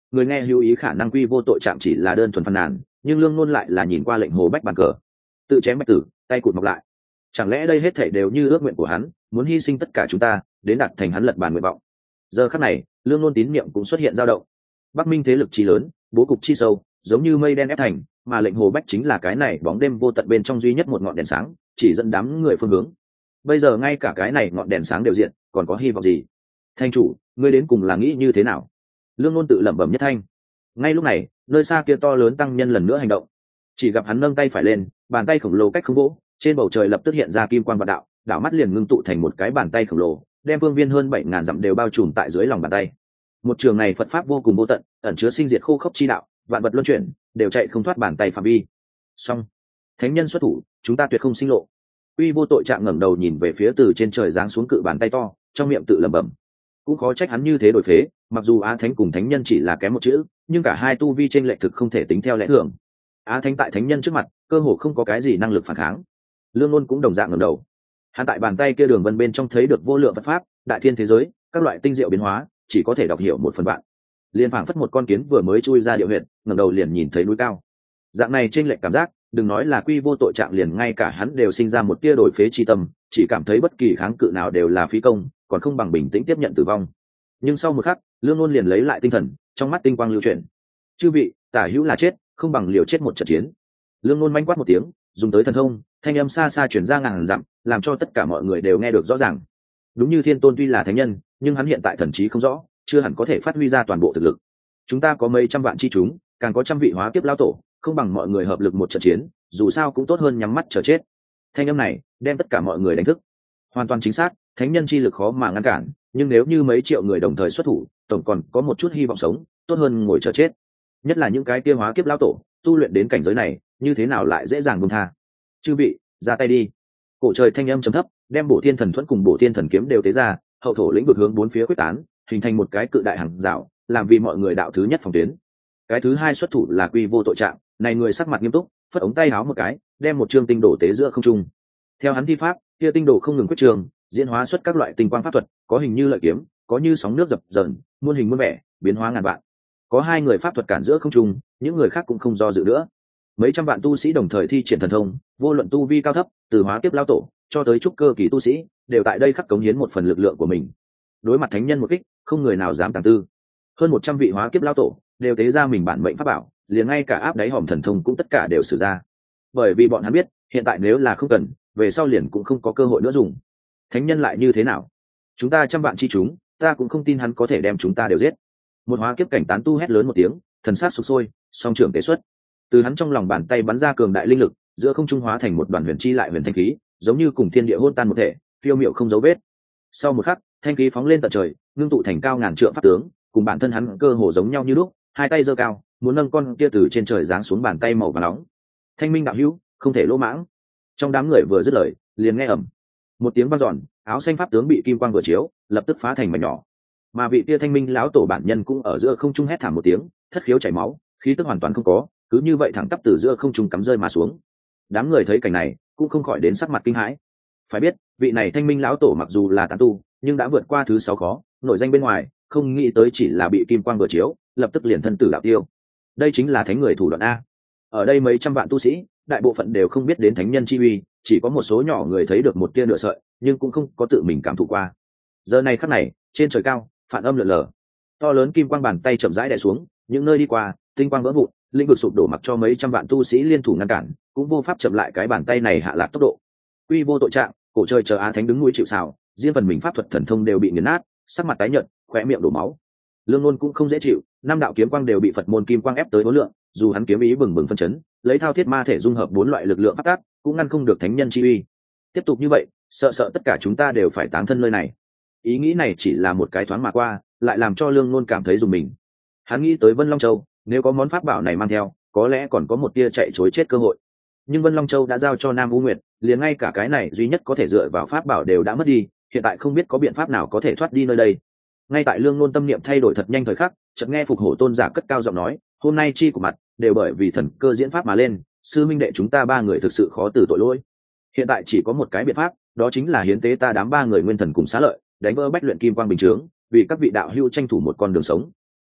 S1: người nghe lưu ý khả năng quy vô tội trạng chỉ là đơn thuần phàn nàn, nhưng lương nôn lại là nhìn qua lệnh hồ bách bàn cờ, tự chém bạch tử, tay cụt mọc lại. Chẳng lẽ đây hết thảy đều như ước nguyện của hắn, muốn hy sinh tất cả chúng ta đến đạt thành hắn lật bàn nguyện vọng? Giờ khắc này lương nôn tín niệm cũng xuất hiện dao động. Bắc Minh thế lực chi lớn, bố cục chi sâu, giống như mây đen ép thành, mà lệnh hồ bách chính là cái này bóng đêm vô tận bên trong duy nhất một ngọn đèn sáng, chỉ dẫn đám người phương hướng. Bây giờ ngay cả cái này ngọn đèn sáng đều diện, còn có hy vọng gì? Thanh chủ, ngươi đến cùng là nghĩ như thế nào? Lương nôn tự lẩm bẩm nhất thanh. Ngay lúc này nơi xa kia to lớn tăng nhân lần nữa hành động, chỉ gặp hắn nâng tay phải lên, bàn tay khổng lồ cách không vỗ, trên bầu trời lập tức hiện ra kim quan vạn đạo, đảo mắt liền ngưng tụ thành một cái bàn tay khổng lồ, đem phương viên hơn bảy ngàn dặm đều bao trùm tại dưới lòng bàn tay. Một trường này Phật pháp vô cùng vô tận, ẩn chứa sinh diệt khô khốc chi đạo, vạn vật luân chuyển đều chạy không thoát bàn tay phạm vi. Song thánh nhân xuất thủ, chúng ta tuyệt không sinh lộ. Uy vô tội trạng ngẩng đầu nhìn về phía từ trên trời giáng xuống cự bàn tay to, trong miệng tự lẩm bẩm. Cũng khó trách hắn như thế đổi phế, mặc dù Á Thánh cùng thánh nhân chỉ là kém một chữ, nhưng cả hai tu vi trên lệch thực không thể tính theo lẽ thường. Á Thánh tại thánh nhân trước mặt, cơ hồ không có cái gì năng lực phản kháng. Lương Luân cũng đồng dạng ngẩng đầu. Hắn tại bàn tay kia đường vân bên trong thấy được vô lượng Phật pháp, đại thiên thế giới, các loại tinh diệu biến hóa, chỉ có thể đọc hiểu một phần vạn. Liên phảng phất một con kiến vừa mới chui ra địa huyệt, ngẩng đầu liền nhìn thấy núi cao. Dạng này trên lệch cảm giác, đừng nói là quy vô tội trạng, liền ngay cả hắn đều sinh ra một tia đổi phế chi tâm, chỉ cảm thấy bất kỳ kháng cự nào đều là phí công, còn không bằng bình tĩnh tiếp nhận tử vong. Nhưng sau một khắc, Lương Luân liền lấy lại tinh thần, trong mắt tinh quang lưu chuyển. Chư vị, tả hữu là chết, không bằng liều chết một trận chiến. Lương Luân manh quát một tiếng, dùng tới thần thông, thanh âm xa xa truyền ra ngàn dặm, làm cho tất cả mọi người đều nghe được rõ ràng. Đúng như Thiên Tôn tuy là thánh nhân, nhưng hắn hiện tại thần trí không rõ, chưa hẳn có thể phát huy ra toàn bộ thực lực. Chúng ta có mấy trăm vạn chi chúng, càng có trăm vị hóa kiếp lão tổ, không bằng mọi người hợp lực một trận chiến, dù sao cũng tốt hơn nhắm mắt chờ chết. Thanh âm này đem tất cả mọi người đánh thức. Hoàn toàn chính xác, thánh nhân chi lực khó mà ngăn cản, nhưng nếu như mấy triệu người đồng thời xuất thủ, tổng còn có một chút hy vọng sống, tốt hơn ngồi chờ chết. Nhất là những cái kia hóa kiếp lão tổ, tu luyện đến cảnh giới này, như thế nào lại dễ dàng buông tha. Chư vị, ra tay đi. Cổ trời thanh âm trầm thấp, đem Bổ Thiên Thần Thuẫn cùng Bổ Thiên Thần Kiếm đều tế ra, hậu thổ lĩnh vực hướng bốn phía quyết tán, hình thành một cái cự đại hàng rào, làm vì mọi người đạo thứ nhất phòng tuyến. Cái thứ hai xuất thủ là Quy vô tội trạng, này người sắc mặt nghiêm túc, phất ống tay áo một cái, đem một chương tinh đổ tế giữa không trung. Theo hắn thi pháp, kia tinh đổ không ngừng quyết trường, diễn hóa xuất các loại tinh quang pháp thuật, có hình như lợi kiếm, có như sóng nước dập dờn, muôn hình muôn vẻ, biến hóa ngàn vạn. Có hai người pháp thuật cản giữa không trung, những người khác cũng không do dự nữa. Mấy trăm vạn tu sĩ đồng thời thi triển thần thông, vô luận tu vi cao thấp, từ hóa kiếp lao tổ cho tới trúc cơ kỳ tu sĩ, đều tại đây khắc cống hiến một phần lực lượng của mình. Đối mặt thánh nhân một kích, không người nào dám tàng tư. Hơn một trăm vị hóa kiếp lao tổ đều tế ra mình bản mệnh pháp bảo, liền ngay cả áp đáy hòm thần thông cũng tất cả đều sử ra. Bởi vì bọn hắn biết, hiện tại nếu là không cần, về sau liền cũng không có cơ hội nữa dùng. Thánh nhân lại như thế nào? Chúng ta trăm vạn chi chúng, ta cũng không tin hắn có thể đem chúng ta đều giết. Một hóa kiếp cảnh tán tu hét lớn một tiếng, thần sát sục sôi, song trưởng tế xuất. Từ hắn trong lòng bàn tay bắn ra cường đại linh lực, giữa không trung hóa thành một đoàn huyền chi lại huyền thanh khí, giống như cùng thiên địa hôn tan một thể, phiêu miệu không dấu vết. Sau một khắc, thanh khí phóng lên tận trời, ngưng tụ thành cao ngàn trượng pháp tướng, cùng bản thân hắn cơ hồ giống nhau như lúc, hai tay giơ cao, muốn nâng con kia từ trên trời giáng xuống bàn tay màu vàng nóng. Thanh minh đạo hữu, không thể lỗ mãng. Trong đám người vừa dứt lời, liền nghe ầm một tiếng vang dọn, áo xanh pháp tướng bị kim quang vừa chiếu, lập tức phá thành mảnh nhỏ. Mà vị kia thanh minh lão tổ bản nhân cũng ở giữa không trung hét thảm một tiếng, thất khiếu chảy máu, khí tức hoàn toàn không có, cứ như vậy thẳng tắp từ giữa không trung cắm rơi mà xuống. Đám người thấy cảnh này cũng không khỏi đến sắc mặt kinh hãi. Phải biết, vị này thanh minh lão tổ mặc dù là tán tu, nhưng đã vượt qua thứ sáu khó, nổi danh bên ngoài, không nghĩ tới chỉ là bị kim quang vừa chiếu, lập tức liền thân tử đạo tiêu. Đây chính là thánh người thủ đoạn a. Ở đây mấy trăm vạn tu sĩ, đại bộ phận đều không biết đến thánh nhân chi uy, chỉ có một số nhỏ người thấy được một tia nửa sợi, nhưng cũng không có tự mình cảm thụ qua. Giờ này khắc này, trên trời cao, phản âm lượn lờ, to lớn kim quang bàn tay chậm rãi đè xuống, những nơi đi qua, tinh quang vỡ vụn, lĩnh vực sụp đổ, mặc cho mấy trăm vạn tu sĩ liên thủ ngăn cản, cũng vô pháp chậm lại cái bàn tay này hạ lạc tốc độ. Quy vô tội trạng, cổ trời chờ Á Thánh đứng núi chịu sào, riêng phần mình pháp thuật thần thông đều bị nghiền nát, sắc mặt tái nhợt, khóe miệng đổ máu. Lương Luân cũng không dễ chịu, năm đạo kiếm quang đều bị Phật môn kim quang ép tới đối lượng, dù hắn kiếm ý bừng bừng phân chấn, lấy thao thiết ma thể dung hợp bốn loại lực lượng phát tác, cũng ngăn không được thánh nhân chi uy. Tiếp tục như vậy, sợ sợ tất cả chúng ta đều phải táng thân nơi này. Ý nghĩ này chỉ là một cái thoáng mà qua, lại làm cho Lương Luân cảm thấy rùng mình. Hắn nghĩ tới Vân Long Châu, nếu có món pháp bảo này mang theo, có lẽ còn có một tia chạy trối chết cơ hội. Nhưng Vân Long Châu đã giao cho Nam U Nguyệt, liền ngay cả cái này duy nhất có thể dựa vào pháp bảo đều đã mất đi, hiện tại không biết có biện pháp nào có thể thoát đi nơi đây. Ngay tại Lương Luân tâm niệm thay đổi thật nhanh thời khắc, chợt nghe Phục Hổ Tôn giả cất cao giọng nói, hôm nay chi của mặt đều bởi vì thần cơ diễn pháp mà lên, sư minh đệ chúng ta ba người thực sự khó từ tội lỗi. Hiện tại chỉ có một cái biện pháp, đó chính là hiến tế ta đám ba người nguyên thần cùng xá lợi, đánh vỡ bách luyện kim quang bình chướng, vì các vị đạo hữu tranh thủ một con đường sống.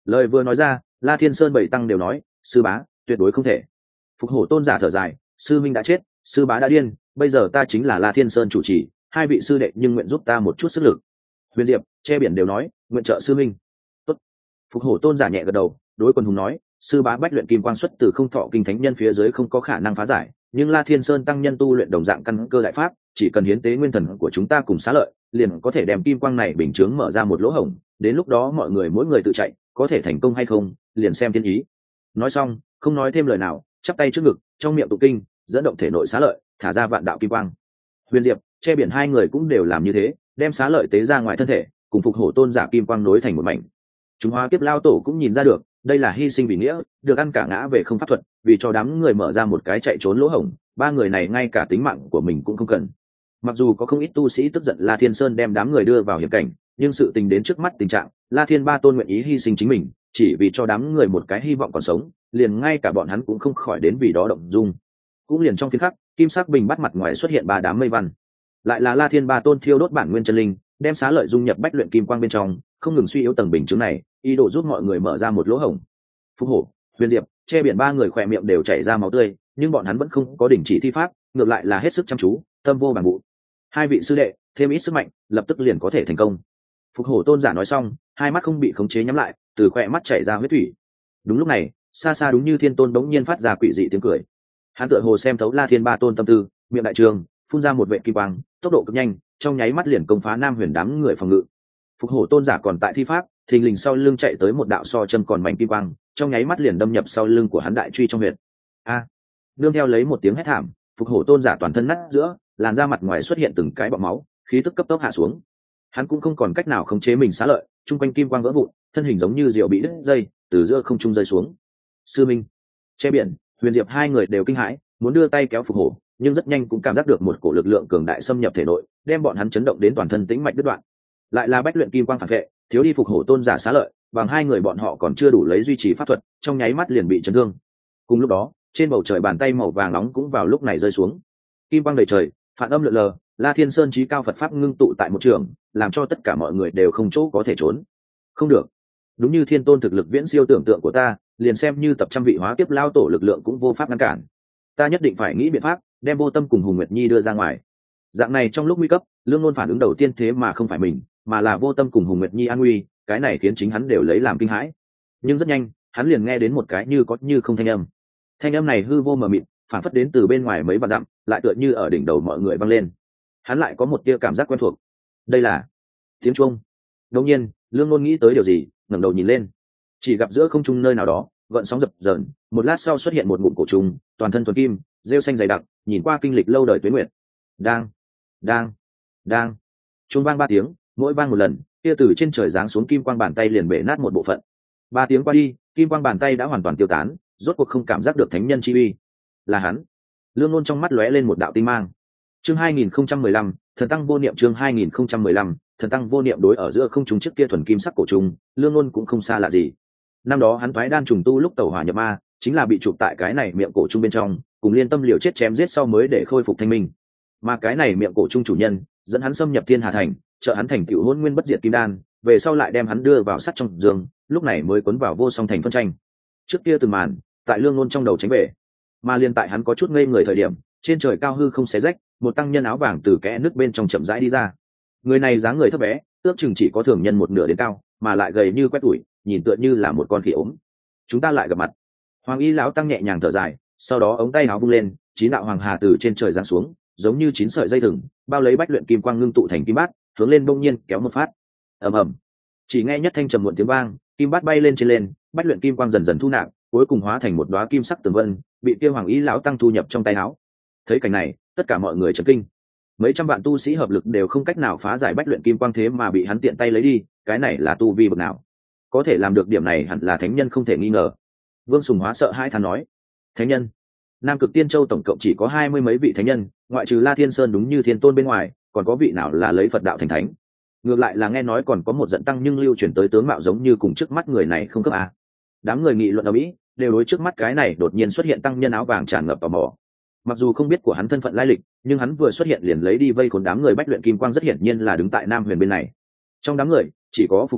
S1: Lời vừa nói ra, La Thiên Sơn bảy tăng đều nói, sư bá tuyệt đối không thể. Phục hổ tôn giả thở dài, sư minh đã chết, sư bá đã điên, bây giờ ta chính là La Thiên Sơn chủ trì, hai vị sư đệ nhưng nguyện giúp ta một chút sức lực. Huyền Diệp, che biển đều nói, nguyện trợ sư minh. Tốt. Phục hổ tôn giả nhẹ gật đầu, đối quần hùng nói, sư bá bách luyện kim quang xuất từ không thọ kinh thánh nhân phía dưới không có khả năng phá giải, nhưng La Thiên Sơn tăng nhân tu luyện đồng dạng căn cơ đại pháp, chỉ cần hiến tế nguyên thần của chúng ta cùng xá lợi, liền có thể đem kim quang này bình chướng mở ra một lỗ hổng, đến lúc đó mọi người mỗi người tự chạy, có thể thành công hay không, liền xem thiên ý. Nói xong, không nói thêm lời nào, chắp tay trước ngực, trong miệng tụng kinh, dẫn động thể nội xá lợi, thả ra vạn đạo kim quang. Huyền Diệp, che biển hai người cũng đều làm như thế, đem xá lợi tế ra ngoài thân thể, cùng phục hổ tôn giả kim quang nối thành một mảnh. Chúng Hóa Kiếp lao tổ cũng nhìn ra được, đây là hy sinh vì nghĩa, được ăn cả ngã về không pháp thuật, vì cho đám người mở ra một cái chạy trốn lỗ hổng, ba người này ngay cả tính mạng của mình cũng không cần. Mặc dù có không ít tu sĩ tức giận La Thiên Sơn đem đám người đưa vào hiểm cảnh, nhưng sự tình đến trước mắt tình trạng, La Thiên Ba Tôn nguyện ý hy sinh chính mình, chỉ vì cho đám người một cái hy vọng còn sống, liền ngay cả bọn hắn cũng không khỏi đến vì đó động dung. Cũng liền trong phiên khắc, kim sắc bình bắt mặt ngoài xuất hiện ba đám mây văn, lại là La Thiên Ba Tôn thiêu đốt bản nguyên chân linh, đem xá lợi dung nhập bách luyện kim quang bên trong, không ngừng suy yếu tầng bình chứng này, ý đồ giúp mọi người mở ra một lỗ hổng. Phúc Hổ, Huyền Diệp, che biển ba người khỏe miệng đều chảy ra máu tươi, nhưng bọn hắn vẫn không có đình chỉ thi pháp, ngược lại là hết sức chăm chú, tâm vô bằng vụ. Hai vị sư đệ, thêm ít sức mạnh, lập tức liền có thể thành công. Phục Hổ tôn giả nói xong, hai mắt không bị khống chế nhắm lại, từ khỏe mắt chảy ra huyết thủy. Đúng lúc này, xa xa đúng như thiên tôn bỗng nhiên phát ra quỷ dị tiếng cười. Hắn tựa hồ xem thấu La Thiên Ba Tôn tâm tư, miệng đại trường, phun ra một vệ kim quang, tốc độ cực nhanh, trong nháy mắt liền công phá Nam Huyền đám người phòng ngự. Phục Hổ tôn giả còn tại thi pháp, thình lình sau lưng chạy tới một đạo so châm còn mạnh kim quang, trong nháy mắt liền đâm nhập sau lưng của hắn đại truy trong huyệt. A! Nương theo lấy một tiếng hét thảm, Phục Hổ tôn giả toàn thân nát giữa, làn da mặt ngoài xuất hiện từng cái bọt máu, khí tức cấp tốc hạ xuống. Hắn cũng không còn cách nào khống chế mình xá lợi, trung quanh kim quang vỡ vụn, thân hình giống như diều bị đứt dây, từ giữa không trung rơi xuống. Sư Minh, che biển, Huyền Diệp hai người đều kinh hãi, muốn đưa tay kéo Phục Hổ, nhưng rất nhanh cũng cảm giác được một cổ lực lượng cường đại xâm nhập thể nội, đem bọn hắn chấn động đến toàn thân tĩnh mạch đứt đoạn. Lại là bách luyện kim quang phản vệ, thiếu đi Phục Hổ tôn giả xá lợi, bằng hai người bọn họ còn chưa đủ lấy duy trì pháp thuật, trong nháy mắt liền bị chấn thương. Cùng lúc đó, trên bầu trời bàn tay màu vàng nóng cũng vào lúc này rơi xuống. Kim quang đầy trời, phản âm lượn lờ, La Thiên Sơn chí cao Phật pháp ngưng tụ tại một trường, làm cho tất cả mọi người đều không chỗ có thể trốn. Không được, đúng như thiên tôn thực lực viễn siêu tưởng tượng của ta, liền xem như tập trăm vị hóa tiếp lao tổ lực lượng cũng vô pháp ngăn cản. Ta nhất định phải nghĩ biện pháp, đem Vô Tâm cùng Hùng Nguyệt Nhi đưa ra ngoài. Dạng này trong lúc nguy cấp, Lương Ngôn phản ứng đầu tiên thế mà không phải mình, mà là Vô Tâm cùng Hùng Nguyệt Nhi an nguy, cái này khiến chính hắn đều lấy làm kinh hãi. Nhưng rất nhanh, hắn liền nghe đến một cái như có như không thanh âm. Thanh âm này hư vô mờ mịt, phản phất đến từ bên ngoài mấy vạn dặm, lại tựa như ở đỉnh đầu mọi người vang lên. Hắn lại có một tia cảm giác quen thuộc. Đây là tiếng chuông. Đột nhiên, Lương Ngôn nghĩ tới điều gì, ngẩng đầu nhìn lên, chỉ gặp giữa không trung nơi nào đó gợn sóng dập dờn, một lát sau xuất hiện một ngụm cổ trùng, toàn thân thuần kim, rêu xanh dày đặc, nhìn qua kinh lịch lâu đời tuế nguyệt. Đang, đang, đang. Chuông vang ba tiếng, mỗi vang một lần, kia từ trên trời giáng xuống kim quang bàn tay liền bể nát một bộ phận. Ba tiếng qua đi, kim quang bàn tay đã hoàn toàn tiêu tán, rốt cuộc không cảm giác được thánh nhân chi uy. Là hắn. Lương Ngôn trong mắt lóe lên một đạo tinh mang. Chương hai nghìn không trăm mười lăm, thần tăng vô niệm. Chương hai nghìn không trăm mười lăm, thần tăng vô niệm. Đối ở giữa không trung trước kia thuần kim sắc cổ trùng, Lương Ngôn cũng không xa lạ gì. Năm đó hắn thoái đan trùng tu lúc tẩu hỏa nhập ma, chính là bị chụp tại cái này miệng cổ trung bên trong, cùng liên tâm liều chết chém giết sau mới để khôi phục thanh minh. Mà cái này miệng cổ trung chủ nhân, dẫn hắn xâm nhập Thiên Hà thành, trợ hắn thành tựu Hỗn Nguyên Bất Diệt Kim Đan, về sau lại đem hắn đưa vào sắt trong giường, lúc này mới cuốn vào vô song thành phân tranh. Trước kia từng màn, tại Lương Ngôn trong đầu tránh về, mà liên tại hắn có chút ngây người thời điểm, trên trời cao hư không xé rách, một tăng nhân áo vàng từ kẽ nước bên trong chậm rãi đi ra. Người này dáng người thấp bé, ước chừng chỉ có thường nhân một nửa đến cao, mà lại gầy như quét tủi, nhìn tựa như là một con khỉ ốm. Chúng ta lại gặp mặt. Hoàng y lão tăng nhẹ nhàng thở dài, sau đó ống tay áo vung lên, chín đạo hoàng hà từ trên trời giáng xuống, giống như chín sợi dây thừng, bao lấy bách luyện kim quang ngưng tụ thành kim bát, hướng lên bỗng nhiên kéo một phát. Ầm ầm. Chỉ nghe nhất thanh trầm muộn tiếng vang, kim bát bay lên trên lên, bách luyện kim quang dần dần thu nạp, cuối cùng hóa thành một đóa kim sắc tường vân, bị kia hoàng y lão tăng thu nhập trong tay áo. Thấy cảnh này, tất cả mọi người chấn kinh. Mấy trăm vạn tu sĩ hợp lực đều không cách nào phá giải bách luyện kim quang, thế mà bị hắn tiện tay lấy đi, cái này là tu vi bậc nào? Có thể làm được điểm này hẳn là thánh nhân không thể nghi ngờ. Vương Sùng Hóa sợ hai thán nói, thánh nhân? Nam Cực Tiên Châu tổng cộng chỉ có hai mươi mấy vị thánh nhân, ngoại trừ La Thiên Sơn đúng như thiên tôn bên ngoài, còn có vị nào là lấy Phật đạo thành thánh? Ngược lại là nghe nói còn có một dẫn tăng nhưng lưu chuyển tới tướng mạo giống như cùng trước mắt người này không cấp à. Đám người nghị luận ở mỹ đều đối trước mắt cái này đột nhiên xuất hiện tăng nhân áo vàng tràn ngập tò mò. Mặc dù không biết của hắn thân phận lai lịch, nhưng hắn vừa xuất hiện liền lấy đi vây khốn đám người bách luyện kim quang, rất hiển nhiên là đứng tại Nam Huyền bên này. Trong đám người chỉ có Phục Hổ,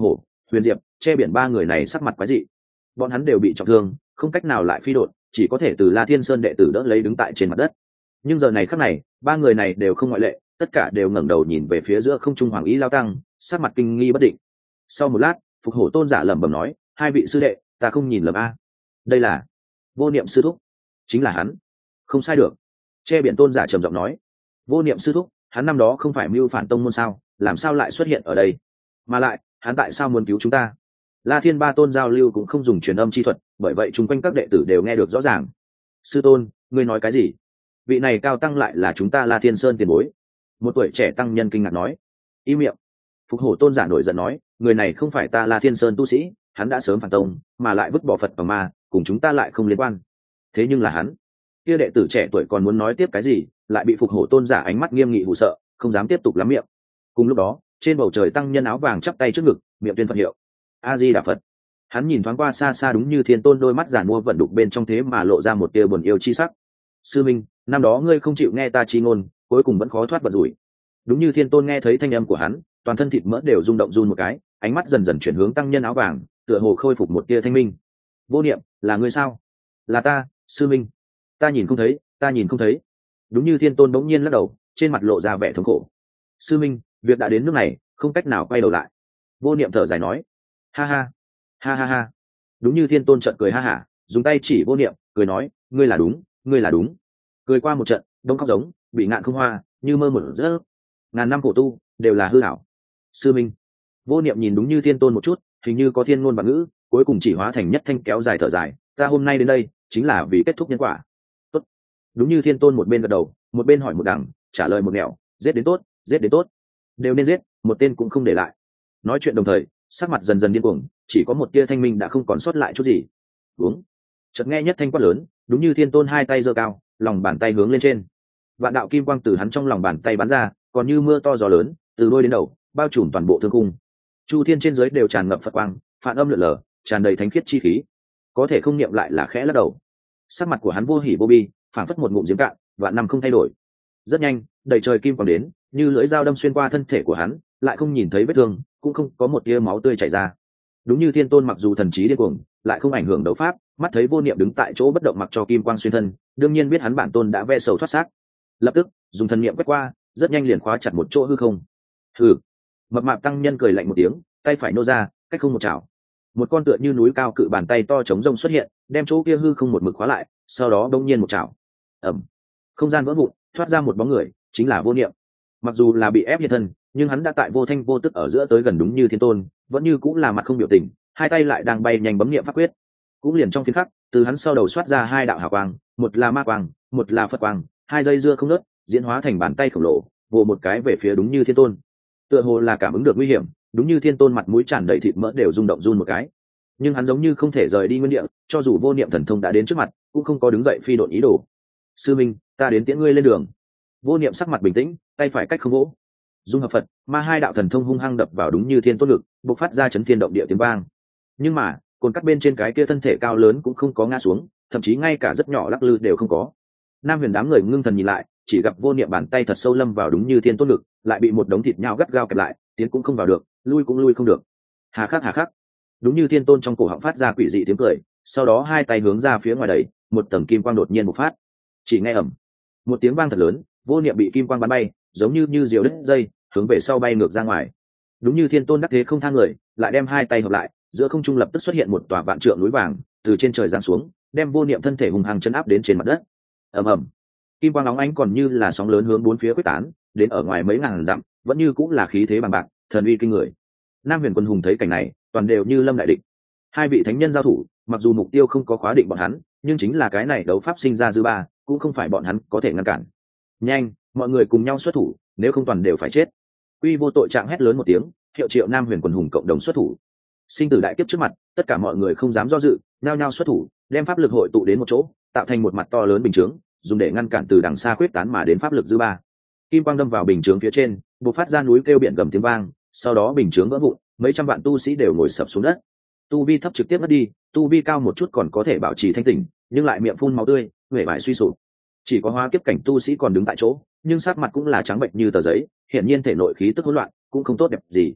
S1: Huyền Diệp, che biển ba người này sắc mặt quái dị. Bọn hắn đều bị trọng thương, không cách nào lại phi độn, chỉ có thể từ La Thiên Sơn đệ tử đỡ lấy đứng tại trên mặt đất. Nhưng giờ này khắc này, ba người này đều không ngoại lệ, tất cả đều ngẩng đầu nhìn về phía giữa không trung Hoàng Ý Lao Tăng, sắc mặt kinh nghi bất định. Sau một lát, Phục Hổ Tôn giả lẩm bẩm nói, hai vị sư đệ, ta không nhìn lầm a. Đây là Vô Niệm sư thúc. Chính là hắn. Không sai được. Che biển tôn giả trầm giọng nói, Vô Niệm sư thúc, hắn năm đó không phải mưu phản tông môn sao, làm sao lại xuất hiện ở đây? Mà lại, hắn tại sao muốn cứu chúng ta? La Thiên ba tôn giao lưu cũng không dùng truyền âm chi thuật, bởi vậy chung quanh các đệ tử đều nghe được rõ ràng. Sư tôn, ngươi nói cái gì? Vị này cao tăng lại là chúng ta La Thiên Sơn tiền bối. Một tuổi trẻ tăng nhân kinh ngạc nói. Im miệng. Phục Hổ tôn giả nổi giận nói, người này không phải ta La Thiên Sơn tu sĩ, hắn đã sớm phản tông, mà lại vứt bỏ Phật và ma, cùng chúng ta lại không liên quan. Thế nhưng là hắn. Kia đệ tử trẻ tuổi còn muốn nói tiếp cái gì, lại bị Phục Hổ tôn giả ánh mắt nghiêm nghị hù sợ, không dám tiếp tục lắm miệng. Cùng lúc đó, trên bầu trời tăng nhân áo vàng chắp tay trước ngực, miệng tuyên Phật hiệu. A Di Đà Phật. Hắn nhìn thoáng qua xa xa, đúng như Thiên Tôn đôi mắt giản mua vận đục bên trong thế mà lộ ra một tia buồn yêu chi sắc. Sư minh, năm đó ngươi không chịu nghe ta chi ngôn, cuối cùng vẫn khó thoát vận rủi. Đúng như Thiên Tôn nghe thấy thanh âm của hắn, toàn thân thịt mỡ đều rung động run một cái, ánh mắt dần dần chuyển hướng tăng nhân áo vàng, tựa hồ khôi phục một tia thanh minh. Vô Niệm, là ngươi sao? Là ta, sư minh. Ta nhìn không thấy, ta nhìn không thấy. Đúng như Thiên Tôn bỗng nhiên lắc đầu, trên mặt lộ ra vẻ thống khổ. Sư minh, việc đã đến nước này, không cách nào quay đầu lại. Vô Niệm thở dài nói, ha ha, ha ha ha. Đúng như Thiên Tôn chợt cười ha hả, dùng tay chỉ Vô Niệm, cười nói, ngươi là đúng, ngươi là đúng. Cười qua một trận, đông khóc giống, bị ngạn không hoa, như mơ một giấc. Ngàn năm khổ tu, đều là hư ảo. Sư minh. Vô Niệm nhìn Đúng như Thiên Tôn một chút, hình như có thiên ngôn và ngữ, cuối cùng chỉ hóa thành nhất thanh kéo dài thở dài. Ta hôm nay đến đây, chính là vì kết thúc nhân quả. Tốt. Đúng như Thiên Tôn một bên gật đầu, một bên hỏi một đằng, trả lời một nẻo, giết đến tốt, giết đến tốt, đều nên giết, một tên cũng không để lại. Nói chuyện đồng thời, sắc mặt dần dần điên cuồng, chỉ có một tia thanh minh đã không còn sót lại chút gì. Uống. Chợt nghe nhất thanh quát lớn, Đúng như Thiên Tôn hai tay giơ cao, lòng bàn tay hướng lên trên. Vạn đạo kim quang từ hắn trong lòng bàn tay bắn ra, còn như mưa to gió lớn, từ đôi đến đầu, bao trùm toàn bộ thương khung. Chu thiên trên dưới đều tràn ngập Phật quang, phản âm lượn lờ, tràn đầy thánh khiết chi khí. Có thể không niệm lại là khẽ lắc đầu. Sắc mặt của hắn vô hỉ vô bi, phảng phất một ngụm giếng cạn, vạn năm không thay đổi. Rất nhanh, đầy trời kim quang đến, như lưỡi dao đâm xuyên qua thân thể của hắn, lại không nhìn thấy vết thương, cũng không có một tia máu tươi chảy ra. Đúng như Thiên Tôn mặc dù thần trí điên cuồng, lại không ảnh hưởng đấu pháp, mắt thấy Vô Niệm đứng tại chỗ bất động mặc cho kim quang xuyên thân, đương nhiên biết hắn bản tôn đã ve sầu thoát xác. Lập tức, dùng thần niệm quét qua, rất nhanh liền khóa chặt một chỗ hư không. Hừ. Mập mạp tăng nhân cười lạnh một tiếng, tay phải nô ra, cách không một chảo. Một con tựa như núi cao cự bàn tay to chống rông xuất hiện, đem chỗ kia hư không một mực khóa lại, sau đó bỗng nhiên một chảo. Ầm. Không gian vỡ vụn, thoát ra một bóng người, chính là Vô Niệm. Mặc dù là bị ép hiện thân, nhưng hắn đã tại vô thanh vô tức ở giữa tới gần Đúng như Thiên Tôn, vẫn như cũng là mặt không biểu tình, hai tay lại đang bay nhanh bấm niệm pháp quyết. Cũng liền trong phiến khắc, từ hắn sau đầu xoát ra hai đạo hào quang, một là ma quang, một là Phật quang, hai dây dưa không nứt, diễn hóa thành bàn tay khổng lồ, vồ một cái về phía Đúng như Thiên Tôn. Tựa hồ là cảm ứng được nguy hiểm, Đúng như Thiên Tôn mặt mũi tràn đầy thịt mỡ đều rung động run một cái. Nhưng hắn giống như không thể rời đi nguyên địa, cho dù Vô Niệm thần thông đã đến trước mặt, cũng không có đứng dậy phi độn ý đồ. Sư minh, ta đến tiễn ngươi lên đường. Vô Niệm sắc mặt bình tĩnh, tay phải cách không gỗ. Dung hợp Phật, ma hai đạo thần thông hung hăng đập vào Đúng như Thiên Tôn ngực, bộc phát ra chấn thiên động địa tiếng vang. Nhưng mà, cồn cắt bên trên cái kia thân thể cao lớn cũng không có ngã xuống, thậm chí ngay cả rất nhỏ lắc lư đều không có. Nam Huyền đám người ngưng thần nhìn lại, chỉ gặp Vô Niệm bàn tay thật sâu lâm vào Đúng như Thiên Tôn ngực, lại bị một đống thịt nhão gắt gao kẹp lại, tiến cũng không vào được, lui cũng lui không được. Hà khắc hà khắc. Đúng như Thiên Tôn trong cổ họng phát ra quỷ dị tiếng cười, sau đó hai tay hướng ra phía ngoài đẩy, một tầng kim quang đột nhiên bộc phát. Chỉ nghe ầm, một tiếng vang thật lớn, Vô Niệm bị kim quang bắn bay, giống như như diều đứt dây, hướng về sau bay ngược ra ngoài. Đúng như Thiên Tôn đắc thế không tha người, lại đem hai tay hợp lại, giữa không trung lập tức xuất hiện một tòa vạn trượng núi vàng, từ trên trời giáng xuống, đem Vô Niệm thân thể hùng hăng chấn áp đến trên mặt đất. Ầm ầm, kim quang nóng ánh còn như là sóng lớn hướng bốn phía quyết tán, đến ở ngoài mấy ngàn dặm, vẫn như cũng là khí thế bằng bạc, thần uy kinh người. Nam Huyền Quân hùng thấy cảnh này, toàn đều như lâm đại địch. Hai vị thánh nhân giao thủ, mặc dù mục tiêu không có khóa định bọn hắn, nhưng chính là cái này đấu pháp sinh ra dư ba, cũng không phải bọn hắn có thể ngăn cản. Nhanh, mọi người cùng nhau xuất thủ, nếu không toàn đều phải chết. Quy Vô Tội trạng hét lớn một tiếng, hiệu triệu Nam Huyền Quần hùng cộng đồng xuất thủ. Sinh tử đại kiếp trước mặt, tất cả mọi người không dám do dự, nhao nhao xuất thủ, đem pháp lực hội tụ đến một chỗ, tạo thành một mặt to lớn bình chướng, dùng để ngăn cản từ đằng xa khuyết tán mà đến pháp lực dư ba. Kim quang đâm vào bình chướng phía trên, bộc phát ra núi kêu biển gầm tiếng vang, sau đó bình chướng vỡ vụn, mấy trăm vạn tu sĩ đều ngồi sập xuống đất. Tu vi thấp trực tiếp mất đi, tu vi cao một chút còn có thể bảo trì thanh tỉnh, nhưng lại miệng phun máu tươi, huệ bại suy sụp. Chỉ có hóa kiếp cảnh tu sĩ còn đứng tại chỗ, nhưng sắc mặt cũng là trắng bệnh như tờ giấy, hiển nhiên thể nội khí tức hỗn loạn, cũng không tốt đẹp gì.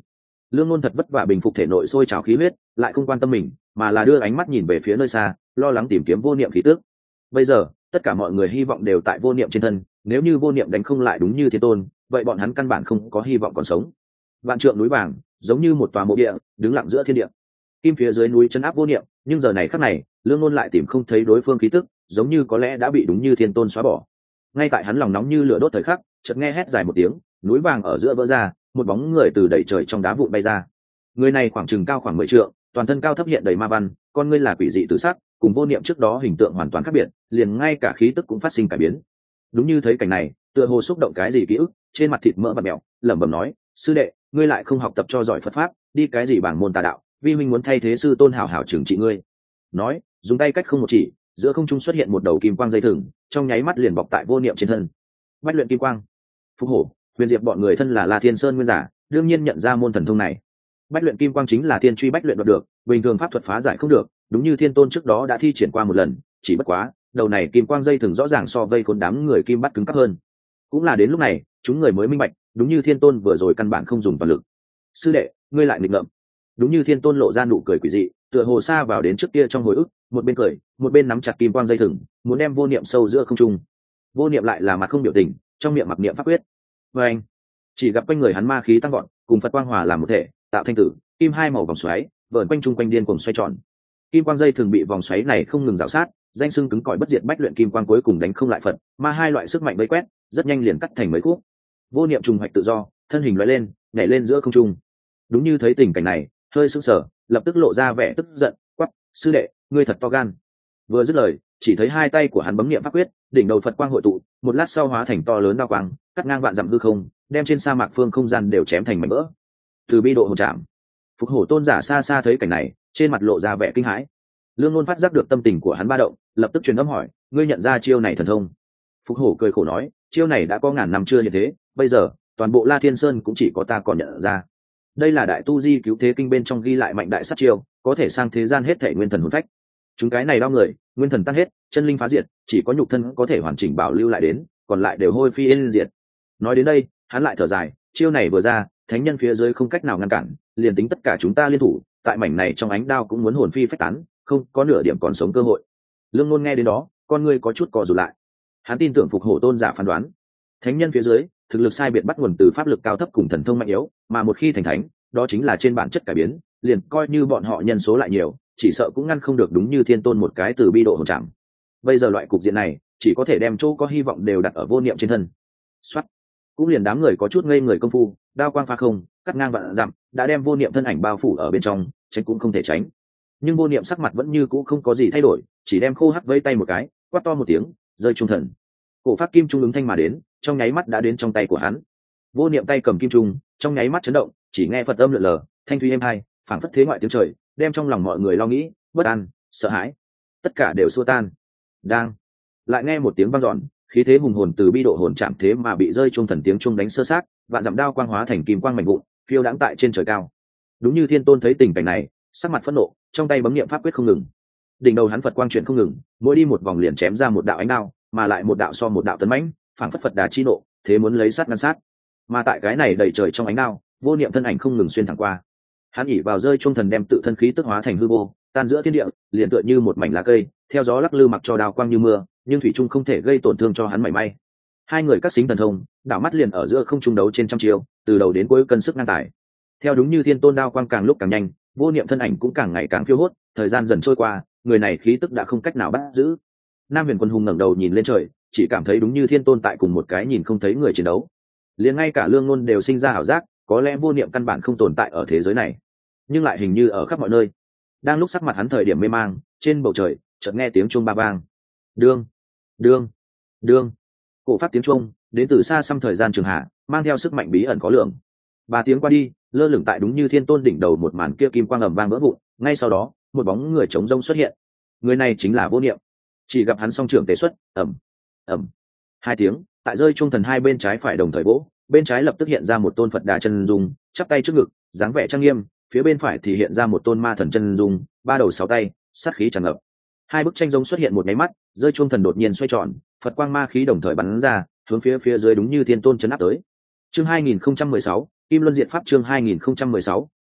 S1: Lương Nôn thật vất vả bình phục thể nội sôi trào khí huyết, lại không quan tâm mình, mà là đưa ánh mắt nhìn về phía nơi xa, lo lắng tìm kiếm vô niệm khí tức. Bây giờ tất cả mọi người hy vọng đều tại vô niệm trên thân, nếu như vô niệm đánh không lại đúng như thiên tôn, vậy bọn hắn căn bản không có hy vọng còn sống. Vạn trượng núi vàng giống như một tòa mộ địa đứng lặng giữa thiên địa, kim phía dưới núi chấn áp vô niệm, nhưng giờ này khắc này Lương Nôn lại tìm không thấy đối phương khí tức, giống như có lẽ đã bị đúng như thiên tôn xóa bỏ. Ngay tại hắn lòng nóng như lửa đốt thời khắc, chợt nghe hét dài một tiếng, núi vàng ở giữa vỡ ra, một bóng người từ đầy trời trong đá vụn bay ra. Người này khoảng chừng cao khoảng mười trượng, toàn thân cao thấp hiện đầy ma văn, con ngươi là quỷ dị tự sắc, cùng vô niệm trước đó hình tượng hoàn toàn khác biệt, liền ngay cả khí tức cũng phát sinh cải biến. Đúng như thấy cảnh này, tựa hồ xúc động cái gì ký ức, trên mặt thịt mỡ và mèo, lẩm bẩm nói: sư đệ, ngươi lại không học tập cho giỏi Phật pháp, đi cái gì bảng môn tà đạo, vi huynh muốn thay thế sư tôn hảo hảo trừng trị ngươi. Nói, dùng tay cách không một chỉ, giữa không trung xuất hiện một đầu kim quang dây thừng, trong nháy mắt liền bọc tại vô niệm trên thân. Bách luyện kim quang. Phúc hổ, Huyền Diệp bọn người thân là La Thiên Sơn nguyên giả, đương nhiên nhận ra môn thần thông này. Bách luyện kim quang chính là thiên truy bách luyện đoạt được, bình thường pháp thuật phá giải không được, đúng như thiên tôn trước đó đã thi triển qua một lần, chỉ bất quá đầu này kim quang dây thường rõ ràng so vây khốn đám người kim bắt cứng cáp hơn. Cũng là đến lúc này chúng người mới minh bạch, đúng như thiên tôn vừa rồi căn bản không dùng toàn lực. Sư đệ, ngươi lại nghịch ngợm. Đúng như thiên tôn lộ ra nụ cười quỷ dị, tựa hồ xa vào đến trước kia trong hồi ức, một bên cười một bên nắm chặt kim quang dây thừng, muốn đem vô niệm sâu giữa không trung. Vô niệm lại là mặt không biểu tình, trong miệng mặc niệm pháp quyết. Và anh chỉ gặp quanh người hắn ma khí tăng gọn, cùng Phật quang hòa làm một thể, tạo thanh tử kim hai màu vòng xoáy vờn quanh chung quanh điên cuồng xoay tròn. Kim quang dây thường bị vòng xoáy này không ngừng rào sát, danh sưng cứng cỏi bất diệt bách luyện kim quang cuối cùng đánh không lại Phật, mà hai loại sức mạnh vây quét, rất nhanh liền cắt thành mấy khúc. Vô niệm trùng hoạch tự do, thân hình lóe lên, nhảy lên giữa không trung. Đúng như thấy tình cảnh này, hơi sững sờ, lập tức lộ ra vẻ tức giận, quắc: sư đệ, ngươi thật to gan. Vừa dứt lời, chỉ thấy hai tay của hắn bấm niệm pháp quyết, đỉnh đầu Phật quang hội tụ, một lát sau hóa thành to lớn đao quang, cắt ngang vạn dặm hư không, đem trên sa mạc phương không gian đều chém thành mảnh vỡ. Từ bi độ hồn chạm. Phục hổ tôn giả xa xa thấy cảnh này, trên mặt lộ ra vẻ kinh hãi. Lương Nôn phát giác được tâm tình của hắn ba động, lập tức truyền âm hỏi: ngươi nhận ra chiêu này thần thông? Phục hổ cười khổ nói: chiêu này đã có ngàn năm chưa như thế, bây giờ toàn bộ La Thiên Sơn cũng chỉ có ta còn nhận ra. Đây là đại tu di cứu thế kinh bên trong ghi lại mạnh đại sát chiêu, có thể sang thế gian hết thể nguyên thần hồn phách. Chúng cái này đau người, nguyên thần tan hết, chân linh phá diệt, chỉ có nhục thân có thể hoàn chỉnh bảo lưu lại đến, còn lại đều hôi phi yên diệt. Nói đến đây, hắn lại thở dài, chiêu này vừa ra, thánh nhân phía dưới không cách nào ngăn cản, liền tính tất cả chúng ta liên thủ, tại mảnh này trong ánh đao cũng muốn hồn phi phách tán, không có nửa điểm còn sống cơ hội. Lương Nôn nghe đến đó, con ngươi có chút cò rụt lại. Hắn tin tưởng Phục hổ tôn giả phán đoán, thánh nhân phía dưới thực lực sai biệt bắt nguồn từ pháp lực cao thấp cùng thần thông mạnh yếu, mà một khi thành thánh, đó chính là trên bản chất cải biến, liền coi như bọn họ nhân số lại nhiều, chỉ sợ cũng ngăn không được đúng như thiên tôn một cái từ bi độ hồn chạm. Bây giờ loại cục diện này, chỉ có thể đem chỗ có hy vọng đều đặt ở vô niệm trên thân. Soát, cũng liền đám người có chút ngây người công phu, đao quang pha không, cắt ngang vạn dặm, đã đem vô niệm thân ảnh bao phủ ở bên trong, tránh cũng không thể tránh. Nhưng vô niệm sắc mặt vẫn như cũ không có gì thay đổi, chỉ đem khô hắt vây tay một cái, quát to một tiếng, rơi trung thần. Cổ pháp kim trung ứng thanh mà đến, trong nháy mắt đã đến trong tay của hắn. Vô niệm tay cầm kim trung, trong nháy mắt chấn động, chỉ nghe Phật âm lượn lờ, thanh thúy êm hai, phảng phất thế ngoại tiếng trời, đem trong lòng mọi người lo nghĩ, bất an, sợ hãi, tất cả đều xua tan. Đang lại nghe một tiếng vang dọn, khí thế hùng hồn từ bi độ hồn chạm thế mà bị rơi trung thần tiếng trung đánh sơ sát, vạn dặm đao quang hóa thành kim quang mảnh vụn, phiêu đãng tại trên trời cao. Đúng như thiên tôn thấy tình cảnh này, sắc mặt phẫn nộ, trong tay bấm niệm pháp quyết không ngừng. Đỉnh đầu hắn Phật quang chuyển không ngừng, mỗi đi một vòng liền chém ra một đạo ánh đao, mà lại một đạo so một đạo tấn mãnh, phảng phất Phật đà chi nộ, thế muốn lấy sát ngăn sát. Mà tại cái này đầy trời trong ánh đao, vô niệm thân ảnh không ngừng xuyên thẳng qua. Hắn ỉ vào rơi trung thần đem tự thân khí tức hóa thành hư vô, tan giữa thiên địa, liền tựa như một mảnh lá cây, theo gió lắc lư mặc cho đao quang như mưa, nhưng thủy trung không thể gây tổn thương cho hắn mảy may. Hai người cắt xính thần thông, đảo mắt liền ở giữa không trung đấu trên trăm chiêu, từ đầu đến cuối cân sức ngang tài. Theo đúng như thiên tôn đao quang càng lúc càng nhanh, vô niệm thân ảnh cũng càng ngày càng phiêu hốt, thời gian dần trôi qua, người này khí tức đã không cách nào bắt giữ. Nam Huyền Quân hùng ngẩng đầu nhìn lên trời, chỉ cảm thấy đúng như thiên tôn tại cùng một cái nhìn không thấy người chiến đấu. Liền ngay cả Lương Nôn đều sinh ra ảo giác, có lẽ vô niệm căn bản không tồn tại ở thế giới này, nhưng lại hình như ở khắp mọi nơi. Đang lúc sắc mặt hắn thời điểm mê mang, trên bầu trời chợt nghe tiếng chuông ba vang. Đương, đương, đương. Cổ phát tiếng chuông đến từ xa xăm thời gian trường hạ, mang theo sức mạnh bí ẩn khó lường. Ba tiếng qua đi, lơ lửng tại đúng như thiên tôn đỉnh đầu một màn kia kim quang ầm vang vỡ vụn, ngay sau đó, một bóng người trống rông xuất hiện. Người này chính là Vô Niệm. Chỉ gặp hắn song trưởng tế xuất, ầm, ầm. Hai tiếng, tại rơi chuông thần hai bên trái phải đồng thời vỗ, bên trái lập tức hiện ra một tôn Phật Đà chân dung, chắp tay trước ngực, dáng vẻ trang nghiêm, phía bên phải thì hiện ra một tôn ma thần chân dung, ba đầu sáu tay, sát khí tràn ngập. Hai bức tranh giống xuất hiện một cái mắt, rơi chuông thần đột nhiên xoay tròn, Phật quang ma khí đồng thời bắn ra, hướng phía phía dưới đúng như thiên tôn chấn áp tới. Chương hai nghìn không trăm mười sáu, Kim Luân Diệt Pháp chương hai nghìn không trăm mười sáu,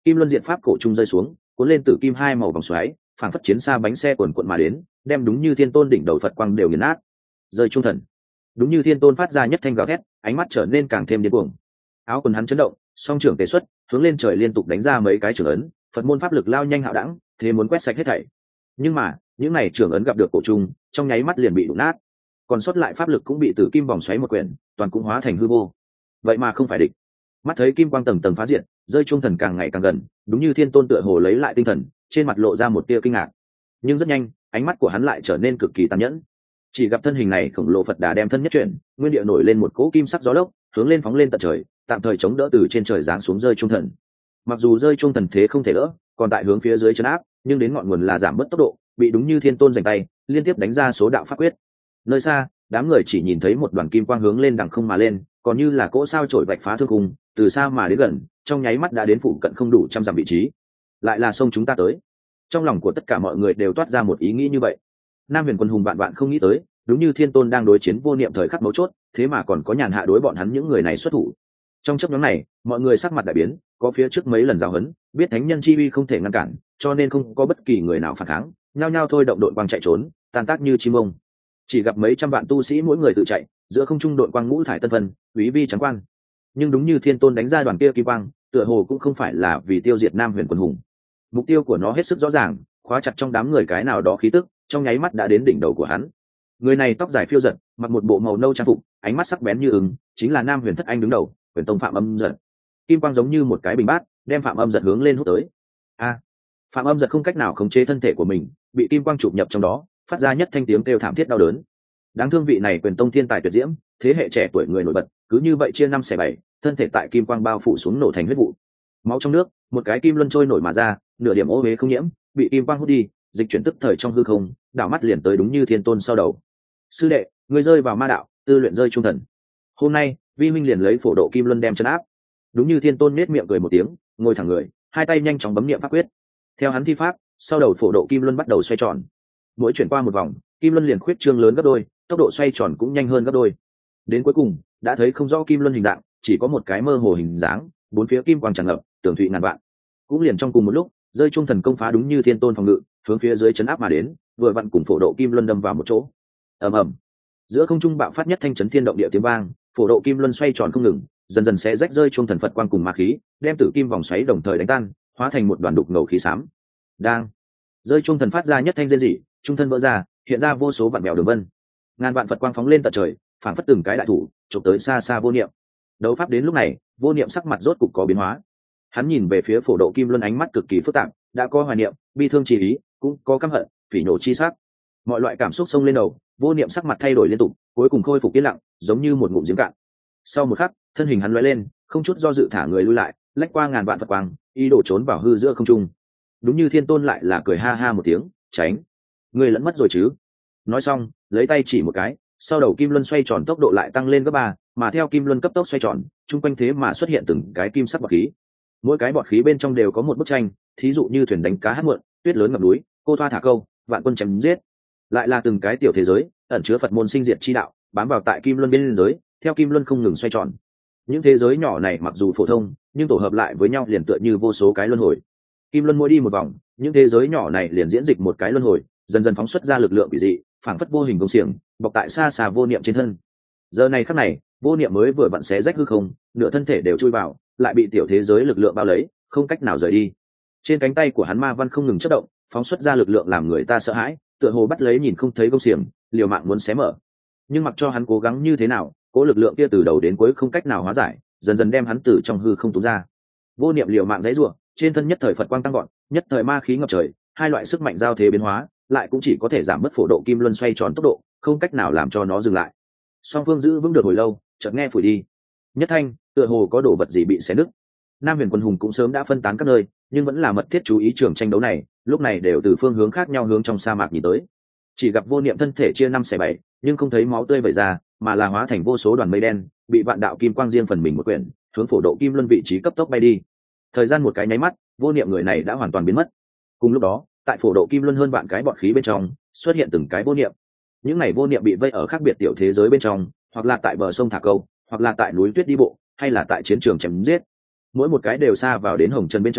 S1: Kim luân diện pháp cổ trung rơi xuống, cuốn lên tử kim hai màu vòng xoáy, phảng phất chiến xa bánh xe cuồn cuộn mà đến, đem đúng như thiên tôn đỉnh đầu Phật quang đều nghiền nát. Rơi trung thần, đúng như thiên tôn phát ra nhất thanh gào thét, ánh mắt trở nên càng thêm điên cuồng. Áo quần hắn chấn động, song trưởng tế xuất, hướng lên trời liên tục đánh ra mấy cái trưởng ấn, Phật môn pháp lực lao nhanh hạo đẳng, thế muốn quét sạch hết thảy. Nhưng mà những này trưởng ấn gặp được cổ trung, trong nháy mắt liền bị đụng nát, còn sót lại pháp lực cũng bị tử kim vòng xoáy một quyển, toàn cũng hóa thành hư vô. Vậy mà không phải địch. Mắt thấy kim quang tầng tầng phá diệt, rơi trung thần càng ngày càng gần, đúng như thiên tôn tựa hồ lấy lại tinh thần, trên mặt lộ ra một tia kinh ngạc. Nhưng rất nhanh, ánh mắt của hắn lại trở nên cực kỳ tàn nhẫn. Chỉ gặp thân hình này khổng lồ Phật đà đem thân nhất chuyển, nguyên địa nổi lên một cỗ kim sắc gió lốc, hướng lên phóng lên tận trời, tạm thời chống đỡ từ trên trời giáng xuống rơi trung thần. Mặc dù rơi trung thần thế không thể đỡ, còn tại hướng phía dưới chấn áp, nhưng đến ngọn nguồn là giảm bớt tốc độ, bị đúng như thiên tôn giành tay, liên tiếp đánh ra số đạo pháp quyết. Nơi xa, đám người chỉ nhìn thấy một đoàn kim quang hướng lên đằng không mà lên, còn như là cỗ sao trổi vạch phá thương khung, từ xa mà đến gần, trong nháy mắt đã đến phụ cận không đủ trăm dặm vị trí. Lại là sông chúng ta tới. Trong lòng của tất cả mọi người đều toát ra một ý nghĩ như vậy. Nam Huyền Quân hùng bạn bạn không nghĩ tới, đúng như thiên tôn đang đối chiến vô niệm thời khắc mấu chốt, thế mà còn có nhàn hạ đối bọn hắn những người này xuất thủ. Trong chấp nhóm này, mọi người sắc mặt đại biến, có phía trước mấy lần giáo huấn, biết thánh nhân chi uy không thể ngăn cản, cho nên không có bất kỳ người nào phản kháng, nhao nhao thôi động đội quang chạy trốn, tan tác như chim ông. Chỉ gặp mấy trăm vạn tu sĩ mỗi người tự chạy, giữa không trung đội quang ngũ thải tân vân, quý vi trắng quan. Nhưng đúng như thiên tôn đánh ra đoàn kia kim quang, tựa hồ cũng không phải là vì tiêu diệt Nam Huyền Quân hùng. Mục tiêu của nó hết sức rõ ràng, khóa chặt trong đám người cái nào đó khí tức, trong nháy mắt đã đến đỉnh đầu của hắn. Người này tóc dài phiêu giật, mặc một bộ màu nâu trang phục, ánh mắt sắc bén như ứng, chính là Nam Huyền Thất Anh đứng đầu, Huyền Tông Phạm Âm Giật. Kim quang giống như một cái bình bát, đem Phạm Âm Giật hướng lên hút tới. A! Phạm Âm Giật không cách nào khống chế thân thể của mình, bị kim quang chụp nhập trong đó, phát ra nhất thanh tiếng kêu thảm thiết đau đớn. Đáng thương vị này Quyền Tông thiên tài tuyệt diễm, thế hệ trẻ tuổi người nổi bật, cứ như vậy chia năm xẻ bảy, thân thể tại kim quang bao phủ xuống nổ thành huyết vụ. Máu trong nước, một cái kim luân trôi nổi mà ra, nửa điểm ô uế không nhiễm, bị kim quang hút đi, dịch chuyển tức thời trong hư không, đảo mắt liền tới đúng như thiên tôn sau đầu. Sư đệ, ngươi rơi vào ma đạo, tư luyện rơi trung thần. Hôm nay, vi minh liền lấy phổ độ kim luân đem chân áp. Đúng như thiên tôn nết miệng cười một tiếng, ngồi thẳng người, hai tay nhanh chóng bấm niệm pháp quyết. Theo hắn thi pháp, sau đầu phổ độ kim luân bắt đầu xoay tròn. Mỗi chuyển qua một vòng, kim luân liền khuyết trương lớn gấp đôi, tốc độ xoay tròn cũng nhanh hơn gấp đôi. Đến cuối cùng, đã thấy không rõ kim luân hình dạng, chỉ có một cái mơ hồ hình dáng, bốn phía kim quang tràn ngập, tường thụy ngàn vạn. Cũng liền trong cùng một lúc, rơi trung thần công phá đúng như thiên tôn phòng ngự, hướng phía dưới chấn áp mà đến, vừa vặn cùng phổ độ kim luân đâm vào một chỗ. Ầm ầm. Giữa không trung bạo phát nhất thanh chấn thiên động địa tiếng vang, phổ độ kim luân xoay tròn không ngừng, dần dần sẽ rách rơi trung thần Phật quang cùng ma khí, đem tử kim vòng xoáy đồng thời đánh tan, hóa thành một đoàn đục ngầu khí xám. Đang rơi trung thần phát ra nhất thanh rên rỉ, trung thân vỡ ra, hiện ra vô số vạn mèo đường vân. Ngàn vạn Phật quang phóng lên tận trời, phảng phất từng cái đại thủ, chụp tới xa xa vô niệm. Đấu pháp đến lúc này, vô niệm sắc mặt rốt cục có biến hóa. Hắn nhìn về phía phổ độ kim luân ánh mắt cực kỳ phức tạp, đã có hoài niệm, bi thương chi ý, cũng có căm hận, phỉ nổ chi sắc. Mọi loại cảm xúc xông lên đầu, vô niệm sắc mặt thay đổi liên tục, cuối cùng khôi phục yên lặng, giống như một ngụm giếng cạn. Sau một khắc, thân hình hắn lóe lên, không chút do dự thả người lui lại, lách qua ngàn vạn Phật quang, ý đồ trốn vào hư giữa không trung. Đúng như thiên tôn lại là cười ha ha một tiếng, tránh. Người lẫn mất rồi chứ? Nói xong, lấy tay chỉ một cái, sau đầu kim luân xoay tròn tốc độ lại tăng lên gấp ba, mà theo kim luân cấp tốc xoay tròn, chung quanh thế mà xuất hiện từng cái kim sắc bọt khí. Mỗi cái bọt khí bên trong đều có một bức tranh, thí dụ như thuyền đánh cá hát muộn, tuyết lớn ngập núi, cô thoa thả câu, vạn quân chém giết. Lại là từng cái tiểu thế giới, ẩn chứa Phật môn sinh diệt chi đạo, bám vào tại kim luân biên giới, theo kim luân không ngừng xoay tròn. Những thế giới nhỏ này mặc dù phổ thông, nhưng tổ hợp lại với nhau liền tựa như vô số cái luân hồi. Kim luân mỗi đi một vòng, những thế giới nhỏ này liền diễn dịch một cái luân hồi, dần dần phóng xuất ra lực lượng quỷ dị, phảng phất vô hình công xiềng, bọc tại xa xa vô niệm trên thân. Giờ này khắc này, vô niệm mới vừa vặn xé rách hư không, nửa thân thể đều chui vào, lại bị tiểu thế giới lực lượng bao lấy, không cách nào rời đi. Trên cánh tay của hắn ma văn không ngừng chớp động, phóng xuất ra lực lượng làm người ta sợ hãi, tựa hồ bắt lấy nhìn không thấy công xiềng, liều mạng muốn xé mở. Nhưng mặc cho hắn cố gắng như thế nào, cố lực lượng kia từ đầu đến cuối không cách nào hóa giải, dần dần đem hắn từ trong hư không túm ra. Vô niệm liều mạng giãy giụa, trên thân nhất thời Phật quang tăng vọt, nhất thời ma khí ngập trời, hai loại sức mạnh giao thế biến hóa, lại cũng chỉ có thể giảm bớt phổ độ kim luân xoay tròn tốc độ, không cách nào làm cho nó dừng lại. Song phương giữ vững được hồi lâu, chợt nghe phủi đi. Nhất thanh, tựa hồ có đồ vật gì bị xé nứt. Nam Huyền Quân hùng cũng sớm đã phân tán các nơi, nhưng vẫn là mật thiết chú ý trường tranh đấu này, lúc này đều từ phương hướng khác nhau hướng trong sa mạc nhìn tới. Chỉ gặp vô niệm thân thể chia năm xẻ bảy, nhưng không thấy máu tươi vẩy ra, mà là hóa thành vô số đoàn mây đen, bị vạn đạo kim quang riêng phần mình một quyển, hướng phổ độ kim luân vị trí cấp tốc bay đi. Thời gian một cái nháy mắt, vô niệm người này đã hoàn toàn biến mất. Cùng lúc đó, tại phổ độ kim luân hơn vạn cái bọt khí bên trong, xuất hiện từng cái vô niệm. Những này vô niệm bị vây ở khác biệt tiểu thế giới bên trong, hoặc là tại bờ sông thả câu, hoặc là tại núi tuyết đi bộ, hay là tại chiến trường chém giết. Mỗi một cái đều xa vào đến hồng trần bên trong,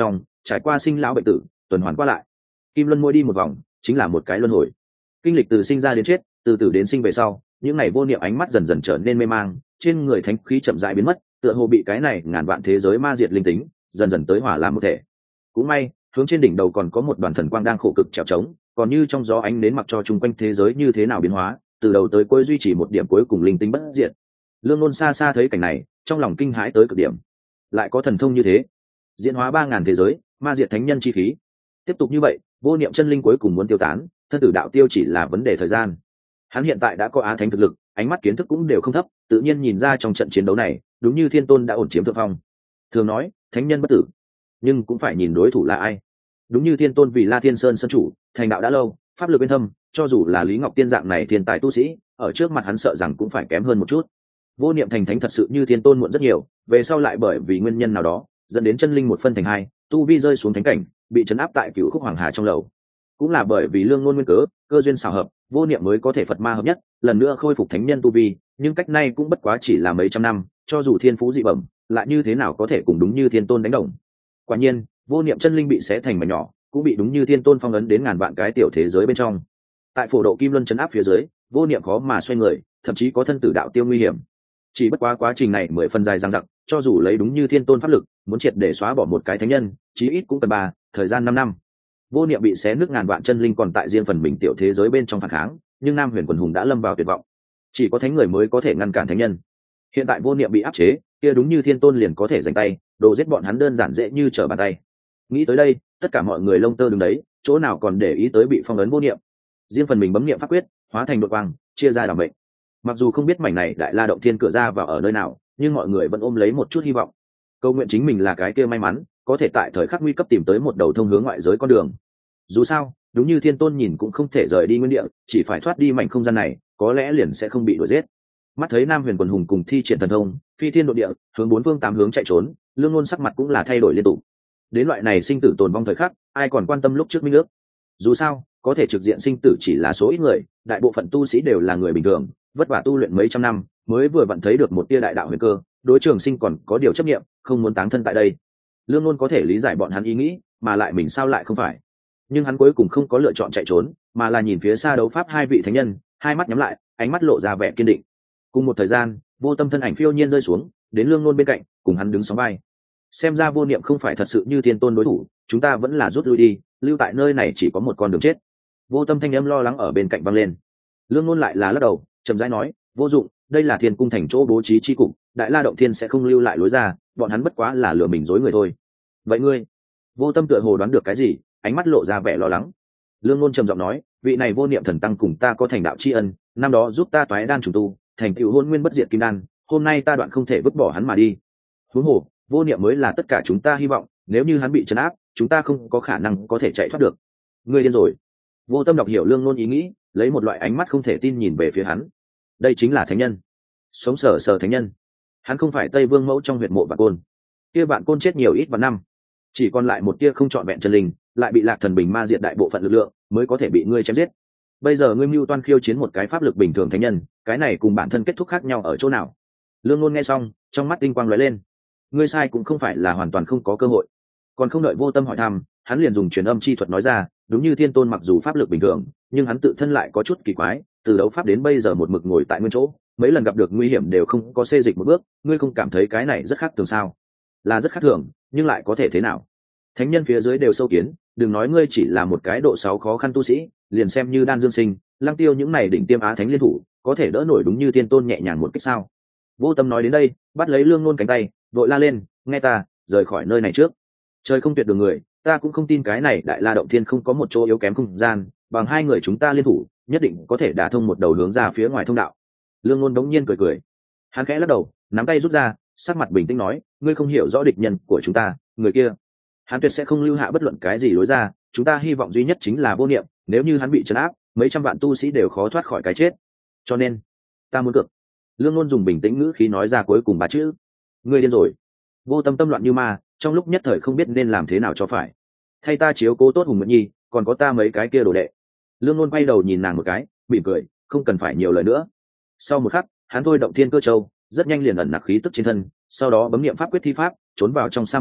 S1: trải qua sinh lão bệnh tử, tuần hoàn qua lại. Kim luân mỗi đi một vòng chính là một cái luân hồi. Kinh lịch từ sinh ra đến chết, từ tử đến sinh về sau, những ngày vô niệm ánh mắt dần dần trở nên mê mang, trên người thánh khí chậm rãi biến mất, tựa hồ bị cái này ngàn vạn thế giới ma diệt linh tính dần dần tới hòa làm một thể. Cũng may hướng trên đỉnh đầu còn có một đoàn thần quang đang khổ cực trèo trống, còn như trong gió ánh đến mặc cho chung quanh thế giới như thế nào biến hóa, từ đầu tới cuối duy trì một điểm cuối cùng linh tính bất diệt. Lương Nôn xa xa thấy cảnh này, trong lòng kinh hãi tới cực điểm. Lại có thần thông như thế, diễn hóa ba ngàn thế giới, ma diệt thánh nhân chi khí. Tiếp tục như vậy, vô niệm chân linh cuối cùng muốn tiêu tán, thân tử đạo tiêu chỉ là vấn đề thời gian. Hắn hiện tại đã có á thánh thực lực, ánh mắt kiến thức cũng đều không thấp, tự nhiên nhìn ra trong trận chiến đấu này, đúng như Thiên Tôn đã ổn chiếm thượng phong. Thường nói, thánh nhân bất tử, nhưng cũng phải nhìn đối thủ là ai. Đúng như Thiên Tôn vì La Thiên Sơn sân chủ, thành đạo đã lâu, pháp lực bên thâm, cho dù là Lý Ngọc Tiên dạng này thiên tài tu sĩ, ở trước mặt hắn sợ rằng cũng phải kém hơn một chút. Vô niệm thành thánh thật sự như Thiên Tôn muộn rất nhiều, về sau lại bởi vì nguyên nhân nào đó, dẫn đến chân linh một phân thành hai, tu vi rơi xuống thánh cảnh, bị trấn áp tại Cửu Khúc Hoàng Hà trong lầu. Cũng là bởi vì lương ngôn nguyên cớ, cơ duyên xảo hợp, vô niệm mới có thể Phật ma hợp nhất, lần nữa khôi phục thánh nhân tu vi, nhưng cách này cũng bất quá chỉ là mấy trăm năm, cho dù thiên phú dị bẩm, lại như thế nào có thể cùng đúng như Thiên Tôn đánh đồng. Quả nhiên, vô niệm chân linh bị xé thành mảnh nhỏ, cũng bị đúng như Thiên Tôn phong ấn đến ngàn vạn cái tiểu thế giới bên trong. Tại phổ độ kim luân chấn áp phía dưới, vô niệm khó mà xoay người, thậm chí có thân tử đạo tiêu nguy hiểm. Chỉ bất quá quá trình này mười phần dài dằng dặc, cho dù lấy đúng như Thiên Tôn pháp lực, muốn triệt để xóa bỏ một cái thánh nhân, chí ít cũng cần ba, thời gian năm năm. Vô niệm bị xé nước ngàn vạn chân linh còn tại riêng phần mình tiểu thế giới bên trong phản kháng, nhưng Nam Huyền Quần Hùng đã lâm vào tuyệt vọng. Chỉ có thánh người mới có thể ngăn cản thánh nhân. Hiện tại vô niệm bị áp chế, kia đúng như Thiên Tôn liền có thể giành tay, đồ giết bọn hắn đơn giản dễ như trở bàn tay. Nghĩ tới đây, tất cả mọi người lông tơ đứng đấy, chỗ nào còn để ý tới bị phong ấn vô niệm. Riêng phần mình bấm niệm pháp quyết, hóa thành đột quang, chia ra đảm mệnh. Mặc dù không biết mảnh này Đại La động thiên cửa ra vào ở nơi nào, nhưng mọi người vẫn ôm lấy một chút hy vọng. Câu nguyện chính mình là cái kia may mắn, có thể tại thời khắc nguy cấp tìm tới một đầu thông hướng ngoại giới con đường. Dù sao, đúng như Thiên Tôn nhìn cũng không thể rời đi nguyên địa, chỉ phải thoát đi mảnh không gian này, có lẽ liền sẽ không bị đuổi giết. Mắt thấy Nam Huyền Quần Hùng cùng thi triển thần thông, phi thiên độ địa, hướng bốn phương tám hướng chạy trốn, Lương Ngôn sắc mặt cũng là thay đổi liên tục. Đến loại này sinh tử tồn vong thời khắc, ai còn quan tâm lúc trước minh nước? Dù sao, có thể trực diện sinh tử chỉ là số ít người, đại bộ phận tu sĩ đều là người bình thường, vất vả tu luyện mấy trăm năm, mới vừa vặn thấy được một tia đại đạo huyền cơ, đối trường sinh còn có điều chấp niệm, không muốn táng thân tại đây. Lương Ngôn có thể lý giải bọn hắn ý nghĩ, mà lại mình sao lại không phải? Nhưng hắn cuối cùng không có lựa chọn chạy trốn, mà là nhìn phía xa đấu pháp hai vị thánh nhân, hai mắt nhắm lại, ánh mắt lộ ra vẻ kiên định. Cùng một thời gian, vô tâm thân ảnh phiêu nhiên rơi xuống, đến Lương Ngôn bên cạnh, cùng hắn đứng sóng vai. Xem ra vô niệm không phải thật sự như Thiên Tôn đối thủ, chúng ta vẫn là rút lui đi, lưu tại nơi này chỉ có một con đường chết. Vô tâm thanh âm lo lắng ở bên cạnh vang lên. Lương Ngôn lại là lắc đầu, chậm rãi nói, vô dụng, đây là Thiên Cung thành chỗ bố trí chi cục, Đại La động thiên sẽ không lưu lại lối ra, bọn hắn bất quá là lừa mình dối người thôi. Vậy ngươi? Vô tâm tựa hồ đoán được cái gì, ánh mắt lộ ra vẻ lo lắng. Lương Ngôn trầm giọng nói, vị này vô niệm thần tăng cùng ta có thành đạo tri ân, năm đó giúp ta toái đan trùng tu, thành tựu hôn nguyên bất diệt kim đan, hôm nay ta đoạn không thể vứt bỏ hắn mà đi. Huống hồ, vô niệm mới là tất cả chúng ta hy vọng, nếu như hắn bị trấn áp, chúng ta không có khả năng có thể chạy thoát được. Ngươi điên rồi. Vô tâm đọc hiểu Lương Ngôn ý nghĩ, lấy một loại ánh mắt không thể tin nhìn về phía hắn. Đây chính là thánh nhân, sống sờ sờ thánh nhân. Hắn không phải Tây Vương mẫu trong huyệt mộ Vạn Côn, kia Vạn Côn chết nhiều ít vạn năm, chỉ còn lại một tia không trọn vẹn chân linh, lại bị Lạc Thần Bình ma diệt đại bộ phận lực lượng, mới có thể bị ngươi chém giết. Bây giờ ngươi mưu toan khiêu chiến một cái pháp lực bình thường thánh nhân, cái này cùng bản thân kết thúc khác nhau ở chỗ nào? Lương Ngôn nghe xong, trong mắt tinh quang lóe lên. Ngươi sai cũng không phải là hoàn toàn không có cơ hội. Còn không đợi vô tâm hỏi thăm, hắn liền dùng truyền âm chi thuật nói ra, đúng như Thiên Tôn mặc dù pháp lực bình thường, nhưng hắn tự thân lại có chút kỳ quái, từ đấu pháp đến bây giờ một mực ngồi tại nguyên chỗ, mấy lần gặp được nguy hiểm đều không có xê dịch một bước, ngươi không cảm thấy cái này rất khác thường sao? Là rất khác thường, nhưng lại có thể thế nào? Thánh nhân phía dưới đều sâu kiến, đừng nói ngươi chỉ là một cái độ sáu khó khăn tu sĩ, liền xem như Đan Dương Sinh, Lăng Tiêu những này đỉnh tiêm á thánh liên thủ, có thể đỡ nổi đúng như Thiên Tôn nhẹ nhàng một cách sao? Vô tâm nói đến đây, bắt lấy Lương Ngôn cánh tay, vội la lên, nghe ta, rời khỏi nơi này trước. Trời không tuyệt đường người, ta cũng không tin cái này Đại La động thiên không có một chỗ yếu kém không gian, bằng hai người chúng ta liên thủ, nhất định có thể đả thông một đầu hướng ra phía ngoài thông đạo. Lương Ngôn đống nhiên cười cười, hắn khẽ lắc đầu, nắm tay rút ra, sắc mặt bình tĩnh nói, ngươi không hiểu rõ địch nhân của chúng ta, người kia, hắn tuyệt sẽ không lưu hạ bất luận cái gì lối ra, chúng ta hy vọng duy nhất chính là vô niệm, nếu như hắn bị trấn áp, mấy trăm vạn tu sĩ đều khó thoát khỏi cái chết. Cho nên, ta muốn cược. Lương Ngôn dùng bình tĩnh ngữ khí nói ra cuối cùng ba chữ. Ngươi điên rồi. Vô tâm tâm loạn như ma, trong lúc nhất thời không biết nên làm thế nào cho phải. Thay ta chiếu cố tốt Hùng Nguyệt Nhi, còn có ta mấy cái kia đồ đệ. Lương Ngôn quay đầu nhìn nàng một cái, mỉm cười, không cần phải nhiều lời nữa. Sau một khắc, hắn thôi động thiên cơ châu, rất nhanh liền ẩn nặc khí tức trên thân, sau đó bấm niệm pháp quyết thi pháp, trốn vào trong sa mạc,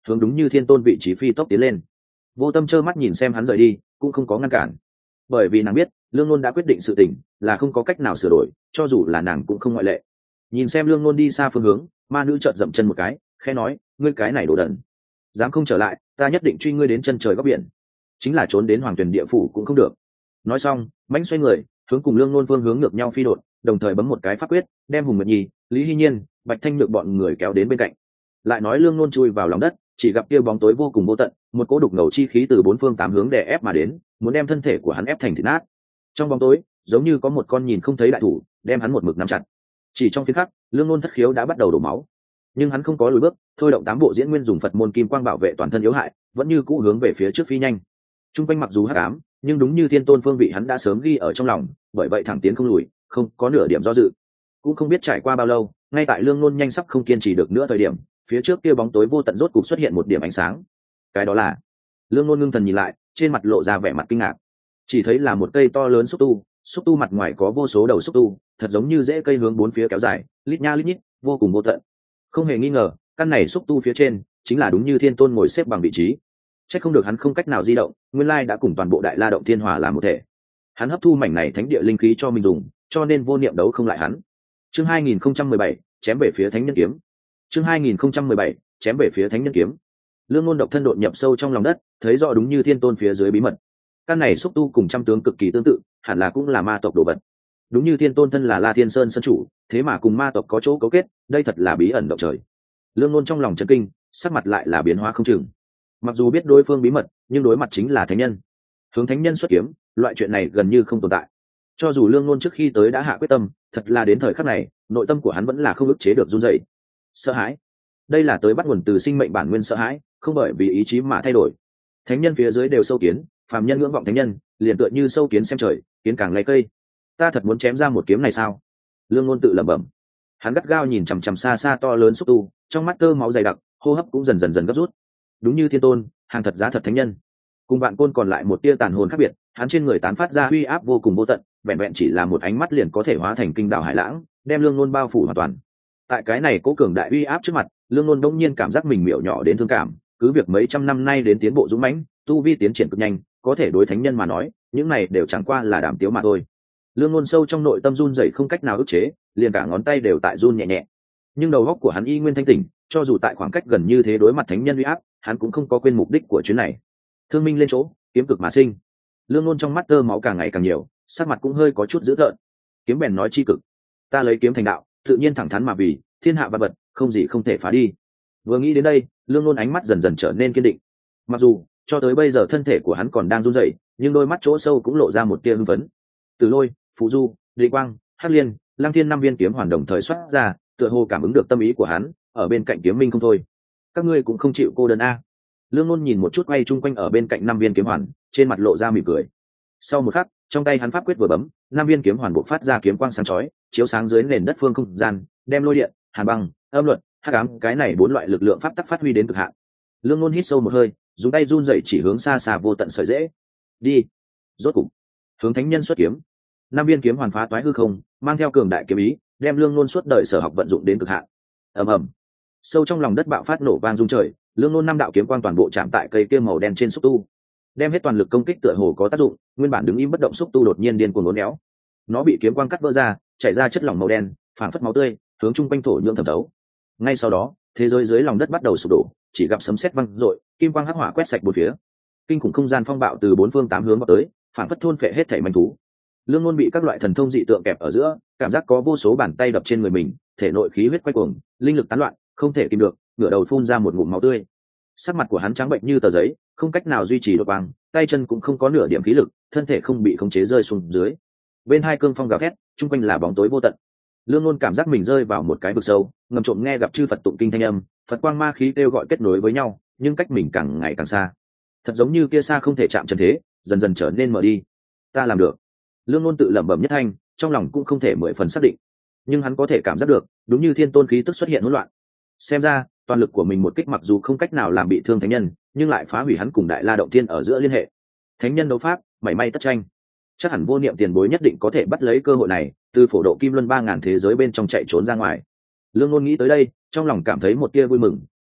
S1: hướng đúng như thiên tôn vị trí phi tốc tiến lên. Vô Tâm trơ mắt nhìn xem hắn rời đi, cũng không có ngăn cản, bởi vì nàng biết Lương Nôn đã quyết định sự tình, là không có cách nào sửa đổi, cho dù là nàng cũng không ngoại lệ. Nhìn xem Lương Nôn đi xa phương hướng, ma nữ chợt dậm chân một cái, khẽ nói, ngươi cái này đồ đần, dám không trở lại, ta nhất định truy ngươi đến chân trời góc biển, chính là trốn đến Hoàng Tuyền địa phủ cũng không được. Nói xong, mãnh xoay người, hướng cùng Lương Nôn phương hướng ngược nhau phi đột, đồng thời bấm một cái pháp quyết, đem Hùng Nguyệt Nhi, Lý Hy Nhiên, Bạch Thanh Nhược bọn người kéo đến bên cạnh. Lại nói Lương Nôn chui vào lòng đất, chỉ gặp kia bóng tối vô cùng vô tận, một cỗ đục ngầu chi khí từ bốn phương tám hướng đè ép mà đến, muốn đem thân thể của hắn ép thành thịt nát. Trong bóng tối, giống như có một con nhìn không thấy đại thủ, đem hắn một mực nắm chặt. Chỉ trong phiến khắc, Lương Nôn thất khiếu đã bắt đầu đổ máu, nhưng hắn không có lùi bước, thôi động tám bộ diễn nguyên dùng Phật môn kim quang bảo vệ toàn thân yếu hại, vẫn như cũ hướng về phía trước phi nhanh. Trung quanh mặc dù hắc ám, nhưng đúng như thiên tôn phương vị hắn đã sớm ghi ở trong lòng, bởi vậy thẳng tiến không lùi, không có nửa điểm do dự. Cũng không biết trải qua bao lâu, ngay tại Lương Nôn nhanh sắp không kiên trì được nữa thời điểm, phía trước kia bóng tối vô tận rốt cục xuất hiện một điểm ánh sáng. Cái đó là Lương Nôn ngưng thần nhìn lại, trên mặt lộ ra vẻ mặt kinh ngạc. Chỉ thấy là một cây to lớn xúc tu, xúc tu mặt ngoài có vô số đầu xúc tu, thật giống như rễ cây hướng bốn phía kéo dài, lít nha lít nhít, vô cùng vô tận. Không hề nghi ngờ, căn này xúc tu phía trên chính là đúng như thiên tôn ngồi xếp bằng vị trí. Chắc không được hắn không cách nào di động, nguyên lai đã cùng toàn bộ Đại La động thiên hòa làm một thể. Hắn hấp thu mảnh này thánh địa linh khí cho mình dùng, cho nên vô niệm đấu không lại hắn. Chương hai nghìn không trăm mười bảy, chém về phía Thánh Nhân kiếm. Chương hai nghìn không trăm mười bảy, chém về phía Thánh Nhân kiếm. Lương Ngôn độc thân đột nhập sâu trong lòng đất, thấy rõ đúng như thiên tôn phía dưới bí mật. Căn này xúc tu cùng trăm tướng cực kỳ tương tự, hẳn là cũng là ma tộc đồ vật. Đúng như thiên tôn thân là La Thiên Sơn sơn chủ, thế mà cùng ma tộc có chỗ cấu kết, đây thật là bí ẩn động trời. Lương Ngôn trong lòng chấn kinh, sắc mặt lại là biến hóa không chừng. Mặc dù biết đối phương bí mật, nhưng đối mặt chính là thánh nhân. Hướng thánh nhân xuất kiếm, loại chuyện này gần như không tồn tại. Cho dù Lương Ngôn trước khi tới đã hạ quyết tâm, thật là đến thời khắc này, nội tâm của hắn vẫn là không ức chế được run rẩy. Sợ hãi. Đây là tới bắt nguồn từ sinh mệnh bản nguyên sợ hãi, không bởi vì ý chí mà thay đổi. Thánh nhân phía dưới đều sâu kiến, phàm nhân ngưỡng vọng thánh nhân, liền tựa như sâu kiến xem trời, kiến càng lấy cây. Ta thật muốn chém ra một kiếm này sao? Lương Ngôn tự lẩm bẩm. Hắn gắt gao nhìn chằm chằm xa xa to lớn xúc tu, trong mắt tơ máu dày đặc, hô hấp cũng dần dần dần gấp rút. Đúng như thiên tôn, hàng thật giá thật thánh nhân. Cùng bạn côn còn lại một tia tàn hồn khác biệt, hắn trên người tán phát ra uy áp vô cùng vô tận, vẹn vẹn chỉ là một ánh mắt liền có thể hóa thành kinh đảo hải lãng, đem Lương Ngôn bao phủ hoàn toàn. Tại cái này cố cường đại uy áp trước mặt, Lương Ngôn đống nhiên cảm giác mình miểu nhỏ đến thương cảm, cứ việc mấy trăm năm nay đến tiến bộ dũng mãnh, tu vi tiến triển cực nhanh, có thể đối thánh nhân mà nói, những này đều chẳng qua là đàm tiếu mà thôi. Lương Ngôn sâu trong nội tâm run rẩy không cách nào ức chế, liền cả ngón tay đều tại run nhẹ nhẹ. Nhưng đầu óc của hắn y nguyên thanh tỉnh, cho dù tại khoảng cách gần như thế đối mặt thánh nhân uy áp, hắn cũng không có quên mục đích của chuyến này. Thương minh lên chỗ, kiếm cực mà sinh. Lương Ngôn trong mắt tơ máu càng ngày càng nhiều, sắc mặt cũng hơi có chút dữ tợn. Kiếm bèn nói chi cực, ta lấy kiếm thành đạo, tự nhiên thẳng thắn mà vì thiên hạ vật vật, không gì không thể phá đi. Vừa nghĩ đến đây, Lương Ngôn ánh mắt dần dần trở nên kiên định. Mặc dù cho tới bây giờ thân thể của hắn còn đang run rẩy, nhưng đôi mắt chỗ sâu cũng lộ ra một tia hưng phấn. Từ Lôi, Phù Du, Định Quang, Hắc Liên, Lăng Thiên năm viên kiếm hoàn đồng thời xuất ra, tựa hồ cảm ứng được tâm ý của hắn, ở bên cạnh kiếm minh không thôi. Các ngươi cũng không chịu cô đơn a? Lương Ngôn nhìn một chút quay chung quanh ở bên cạnh năm viên kiếm hoàn, trên mặt lộ ra mỉm cười. Sau một khắc, trong tay hắn pháp quyết vừa bấm, năm viên kiếm hoàn bộc phát ra kiếm quang sáng chói, chiếu sáng dưới nền đất phương không gian, đem lôi điện, hàn băng, âm luật, hắc ám cái này bốn loại lực lượng pháp tắc phát huy đến cực hạn. Lương Ngôn hít sâu một hơi, dùng tay run rẩy chỉ hướng xa xa vô tận sợi rễ. Đi. Rốt cục, hướng thánh nhân xuất kiếm. Năm viên kiếm hoàn phá toái hư không, mang theo cường đại kiếm ý, đem Lương Ngôn suốt đời sở học vận dụng đến cực hạn. Ầm ầm. Sâu trong lòng đất bạo phát nổ vang rung trời, Lương Ngôn năm đạo kiếm quang toàn bộ chạm tại cây kia màu đen trên xúc tu, đem hết toàn lực công kích tựa hồ có tác dụng, nguyên bản đứng im bất động xúc tu đột nhiên điên cuồng uốn éo. Nó bị kiếm quang cắt vỡ ra, chảy ra chất lỏng màu đen, phảng phất máu tươi, hướng trung quanh thổ nhưỡng thẩm thấu. Ngay sau đó, thế giới dưới lòng đất bắt đầu sụp đổ, chỉ gặp sấm sét vang rội, kim quang hắc hỏa quét sạch bốn phía. Kinh khủng không gian phong bạo từ bốn phương tám hướng vào tới, phảng phất thôn phệ hết thảy manh thú. Lương Ngôn bị các loại thần thông dị tượng kẹp ở giữa, cảm giác có vô số bàn tay đập trên người mình, thể nội khí huyết quay cuồng, linh lực tán loạn, không thể kìm được, ngửa đầu phun ra một ngụm máu tươi. Sắc mặt của hắn trắng bệnh như tờ giấy, không cách nào duy trì đột quang, tay chân cũng không có nửa điểm khí lực, thân thể không bị khống chế rơi xuống dưới. Bên hai cương phong gào thét, trung quanh là bóng tối vô tận. Lương Ngôn cảm giác mình rơi vào một cái vực sâu, ngầm trộm nghe gặp chư Phật tụng kinh thanh âm, Phật quang ma khí kêu gọi kết nối với nhau, nhưng cách mình càng ngày càng xa. Thật giống như kia xa không thể chạm chân thế, dần dần trở nên mờ đi. Ta làm được. Lương Ngôn tự lẩm bẩm nhất thanh, trong lòng cũng không thể mười phần xác định, nhưng hắn có thể cảm giác được, đúng như thiên tôn khí tức xuất hiện hỗn loạn. Xem ra, toàn lực của mình một kích mặc dù không cách nào làm bị thương thánh nhân, nhưng lại phá hủy hắn cùng Đại La động thiên ở giữa liên hệ. Thánh nhân đấu pháp, mảy may tất tranh. Chắc hẳn vô niệm tiền bối nhất định có thể bắt lấy cơ hội này, từ phổ độ kim luân ba ngàn thế giới bên trong chạy trốn ra ngoài. Lương Ngôn nghĩ tới đây, trong lòng cảm thấy một tia vui mừng,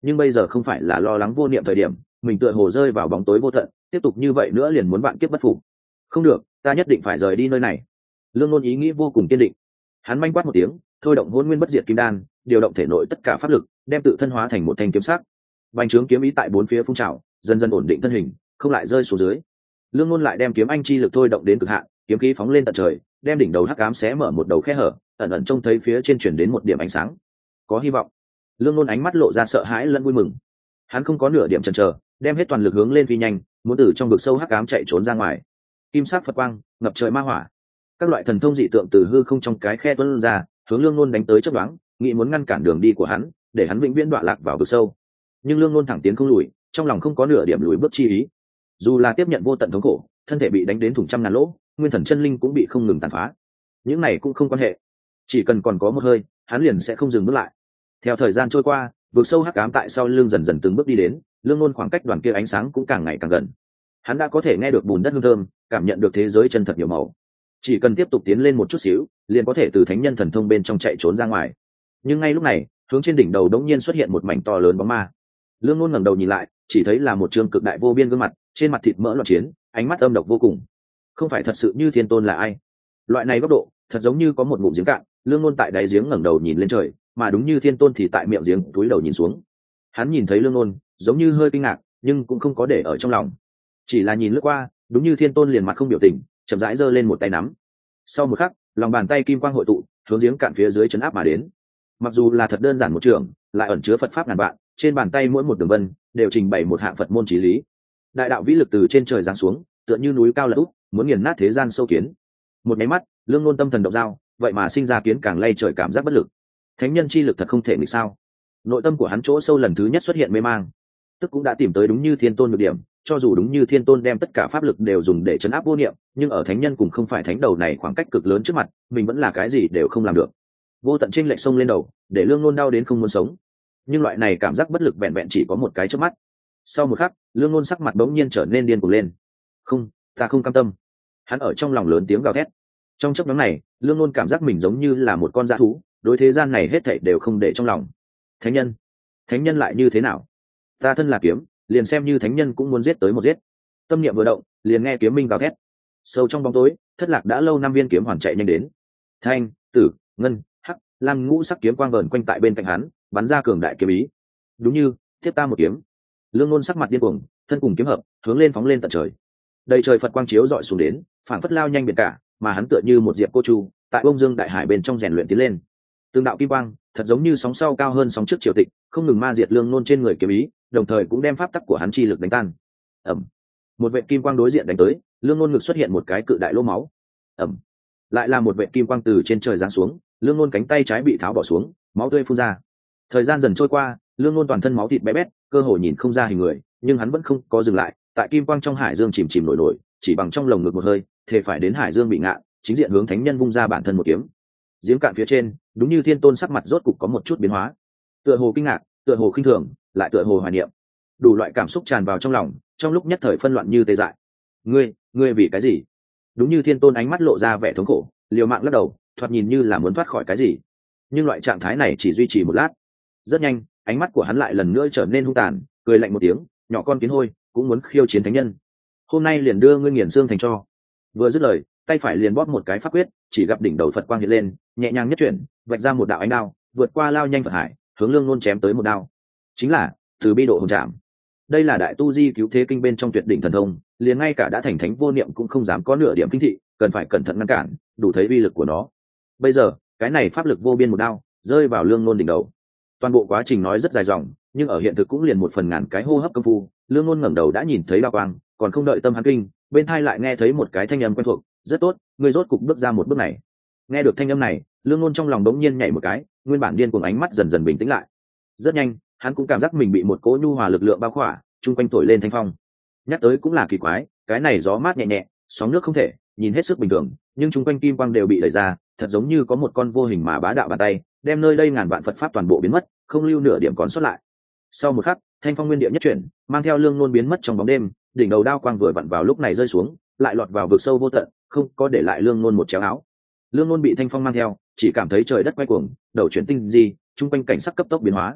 S1: nhưng bây giờ không phải là lo lắng vô niệm thời điểm, mình tựa hồ rơi vào bóng tối vô tận, tiếp tục như vậy nữa liền muốn vạn kiếp bất phục. Không được, ta nhất định phải rời đi nơi này. Lương Nôn ý nghĩ vô cùng kiên định. Hắn manh quát một tiếng, thôi động hôn nguyên bất diệt kim đan, điều động thể nội tất cả pháp lực, đem tự thân hóa thành một thanh kiếm sắc. Bành trướng kiếm ý tại bốn phía phun trào, dần dần ổn định thân hình, không lại rơi xuống dưới. Lương Nôn lại đem kiếm anh chi lực thôi động đến cực hạn, kiếm khí phóng lên tận trời, đem đỉnh đầu hắc ám xé mở một đầu khe hở, ẩn ẩn trông thấy phía trên chuyển đến một điểm ánh sáng. Có hy vọng. Lương Nôn ánh mắt lộ ra sợ hãi lẫn vui mừng. Hắn không có nửa điểm chần chờ, đem hết toàn lực hướng lên phi nhanh, muốn từ trong vực sâu hắc ám chạy trốn ra ngoài. Kim sắc Phật quang, ngập trời ma hỏa, các loại thần thông dị tượng từ hư không trong cái khe tuôn ra, hướng Lương Nôn đánh tới chớp nhoáng, nghĩ muốn ngăn cản đường đi của hắn, để hắn vĩnh viễn đọa lạc vào vực sâu. Nhưng Lương Nôn thẳng tiến không lùi, trong lòng không có nửa điểm lùi bước chi ý. Dù là tiếp nhận vô tận thống khổ, thân thể bị đánh đến thủng trăm ngàn lỗ, nguyên thần chân linh cũng bị không ngừng tàn phá. Những này cũng không quan hệ, chỉ cần còn có một hơi, hắn liền sẽ không dừng bước lại. Theo thời gian trôi qua, vực sâu hắc ám tại sau lưng dần dần từng bước đi đến, Lương Nôn khoảng cách đoàn kia ánh sáng cũng càng ngày càng gần. Hắn đã có thể nghe được bùn đất hương thơm, cảm nhận được thế giới chân thật nhiều màu. Chỉ cần tiếp tục tiến lên một chút xíu, liền có thể từ thánh nhân thần thông bên trong chạy trốn ra ngoài. Nhưng ngay lúc này, hướng trên đỉnh đầu đống nhiên xuất hiện một mảnh to lớn bóng ma. Lương Nôn ngẩng đầu nhìn lại, chỉ thấy là một trương cực đại vô biên gương mặt, trên mặt thịt mỡ loạn chiến, ánh mắt âm độc vô cùng. Không phải thật sự như Thiên Tôn là ai? Loại này góc độ, thật giống như có một ngụm giếng cạn. Lương Nôn tại đáy giếng ngẩng đầu nhìn lên trời, mà đúng như Thiên Tôn thì tại miệng giếng cúi đầu nhìn xuống. Hắn nhìn thấy Lương Nôn, giống như hơi kinh ngạc, nhưng cũng không có để ở trong lòng. Chỉ là nhìn lướt qua, đúng như Thiên Tôn liền mặt không biểu tình, chậm rãi giơ lên một tay nắm. Sau một khắc, lòng bàn tay kim quang hội tụ, hướng giếng cạn phía dưới chấn áp mà đến. Mặc dù là thật đơn giản một trường, lại ẩn chứa Phật pháp ngàn vạn, trên bàn tay mỗi một đường vân đều trình bày một hạng Phật môn chí lý. Đại đạo vĩ lực từ trên trời giáng xuống, tựa như núi cao lật úp, muốn nghiền nát thế gian sâu kiến. Một máy mắt, Lương Nôn tâm thần động dao, vậy mà sinh ra kiến càng lay trời cảm giác bất lực. Thánh nhân chi lực thật không thể nghịch sao? Nội tâm của hắn chỗ sâu lần thứ nhất xuất hiện mê mang, tức cũng đã tìm tới đúng như Thiên Tôn nhược điểm. Cho dù đúng như Thiên Tôn đem tất cả pháp lực đều dùng để chấn áp vô niệm, nhưng ở thánh nhân cùng không phải thánh đầu này khoảng cách cực lớn trước mặt, mình vẫn là cái gì đều không làm được. Vô tận chênh lệch xông lên đầu, để Lương Nôn đau đến không muốn sống. Nhưng loại này cảm giác bất lực vẹn vẹn chỉ có một cái chớp mắt. Sau một khắc, Lương Nôn sắc mặt bỗng nhiên trở nên điên cuồng lên. Không, ta không cam tâm. Hắn ở trong lòng lớn tiếng gào thét. Trong chớp nhoáng này, Lương Nôn cảm giác mình giống như là một con dã thú, đối thế gian này hết thảy đều không để trong lòng. Thánh nhân, thánh nhân lại như thế nào? Ta thân là kiếm, liền xem như thánh nhân cũng muốn giết tới một giết. Tâm niệm vừa động, liền nghe kiếm minh gào thét. Sâu trong bóng tối, Thất Lạc đã lâu năm viên kiếm hoàn chạy nhanh đến. Thanh, Tử, Ngân, Hắc, Lam ngũ sắc kiếm quang vờn quanh tại bên cạnh hắn, bắn ra cường đại kiếm ý. Đúng như, tiếp ta một kiếm. Lương Nôn sắc mặt điên cuồng, thân cùng kiếm hợp, hướng lên phóng lên tận trời. Đầy trời Phật quang chiếu dọi xuống đến, phảng phất lao nhanh biển cả, mà hắn tựa như một diệp cô chu, tại bông dương đại hải bên trong rèn luyện tiến lên. Tương đạo kim quang, thật giống như sóng sau cao hơn sóng trước triều tịch, không ngừng ma diệt Lương Nôn trên người kiếm ý, đồng thời cũng đem pháp tắc của hắn chi lực đánh tan. Ẩm. Một vệt kim quang đối diện đánh tới, Lương Nôn ngực xuất hiện một cái cự đại lỗ máu. Ẩm. Lại là một vệt kim quang từ trên trời giáng xuống, Lương Nôn cánh tay trái bị tháo bỏ xuống, máu tươi phun ra. Thời gian dần trôi qua, Lương Nôn toàn thân máu thịt bé bét, cơ hồ nhìn không ra hình người, nhưng hắn vẫn không có dừng lại, tại kim quang trong hải dương chìm chìm nổi nổi, chỉ bằng trong lồng ngực một hơi, thề phải đến hải dương bị ngạn, chính diện hướng thánh nhân vung ra bản thân một kiếm. Giếng cạn phía trên, đúng như Thiên Tôn sắc mặt rốt cục có một chút biến hóa, tựa hồ kinh ngạc, tựa hồ khinh thường, lại tựa hồ hoài niệm. Đủ loại cảm xúc tràn vào trong lòng, trong lúc nhất thời phân loạn như tê dại. Ngươi, ngươi vì cái gì? Đúng như Thiên Tôn ánh mắt lộ ra vẻ thống khổ, liều mạng lắc đầu, thoạt nhìn như là muốn thoát khỏi cái gì. Nhưng loại trạng thái này chỉ duy trì một lát. Rất nhanh, ánh mắt của hắn lại lần nữa trở nên hung tàn, cười lạnh một tiếng, nhỏ con kiến hôi, cũng muốn khiêu chiến thánh nhân. Hôm nay liền đưa ngươi nghiền xương thành tro. Vừa dứt lời, tay phải liền bóp một cái pháp quyết, chỉ gặp đỉnh đầu Phật quang hiện lên, nhẹ nhàng nhất chuyển, vạch ra một đạo ánh đao, vượt qua lao nhanh Phật hải, hướng Lương Nôn chém tới một đao. Chính là từ bi độ hồn trảm. Đây là đại tu di cứu thế kinh bên trong tuyệt đỉnh thần thông, liền ngay cả đã thành thánh vô niệm cũng không dám có nửa điểm kinh thị, cần phải cẩn thận ngăn cản, đủ thấy uy lực của nó. Bây giờ, cái này pháp lực vô biên một đao, rơi vào Lương Nôn đỉnh đầu. Toàn bộ quá trình nói rất dài dòng, nhưng ở hiện thực cũng liền một phần ngàn cái hô hấp công phu, Lương Nôn ngẩng đầu đã nhìn thấy đao quang, còn không đợi tâm hắn kinh, bên tai lại nghe thấy một cái thanh âm quen thuộc, rất tốt, ngươi rốt cục bước ra một bước này. Nghe được thanh âm này, Lương Nôn trong lòng đống nhiên nhảy một cái, nguyên bản điên cuồng ánh mắt dần dần bình tĩnh lại. Rất nhanh, hắn cũng cảm giác mình bị một cỗ nhu hòa lực lượng bao khỏa, chung quanh thổi lên thanh phong. Nhắc tới cũng là kỳ quái, cái này gió mát nhẹ nhẹ, sóng nước không thể, nhìn hết sức bình thường, nhưng chung quanh kim quang đều bị đẩy ra, thật giống như có một con vô hình mà bá đạo bàn tay, đem nơi đây ngàn vạn Phật pháp toàn bộ biến mất, không lưu nửa điểm còn sót lại. Sau một khắc, thanh phong nguyên địa nhất chuyển, mang theo Lương Nôn biến mất trong bóng đêm, đỉnh đầu đao quang vừa vặn vào lúc này rơi xuống, lại lọt vào vực sâu vô tận, không có để lại Lương Nôn một chéo áo. Lương Nôn bị thanh phong mang theo, chỉ cảm thấy trời đất quay cuồng, đầu chuyển tinh gì, chung quanh cảnh sắc cấp tốc biến hóa.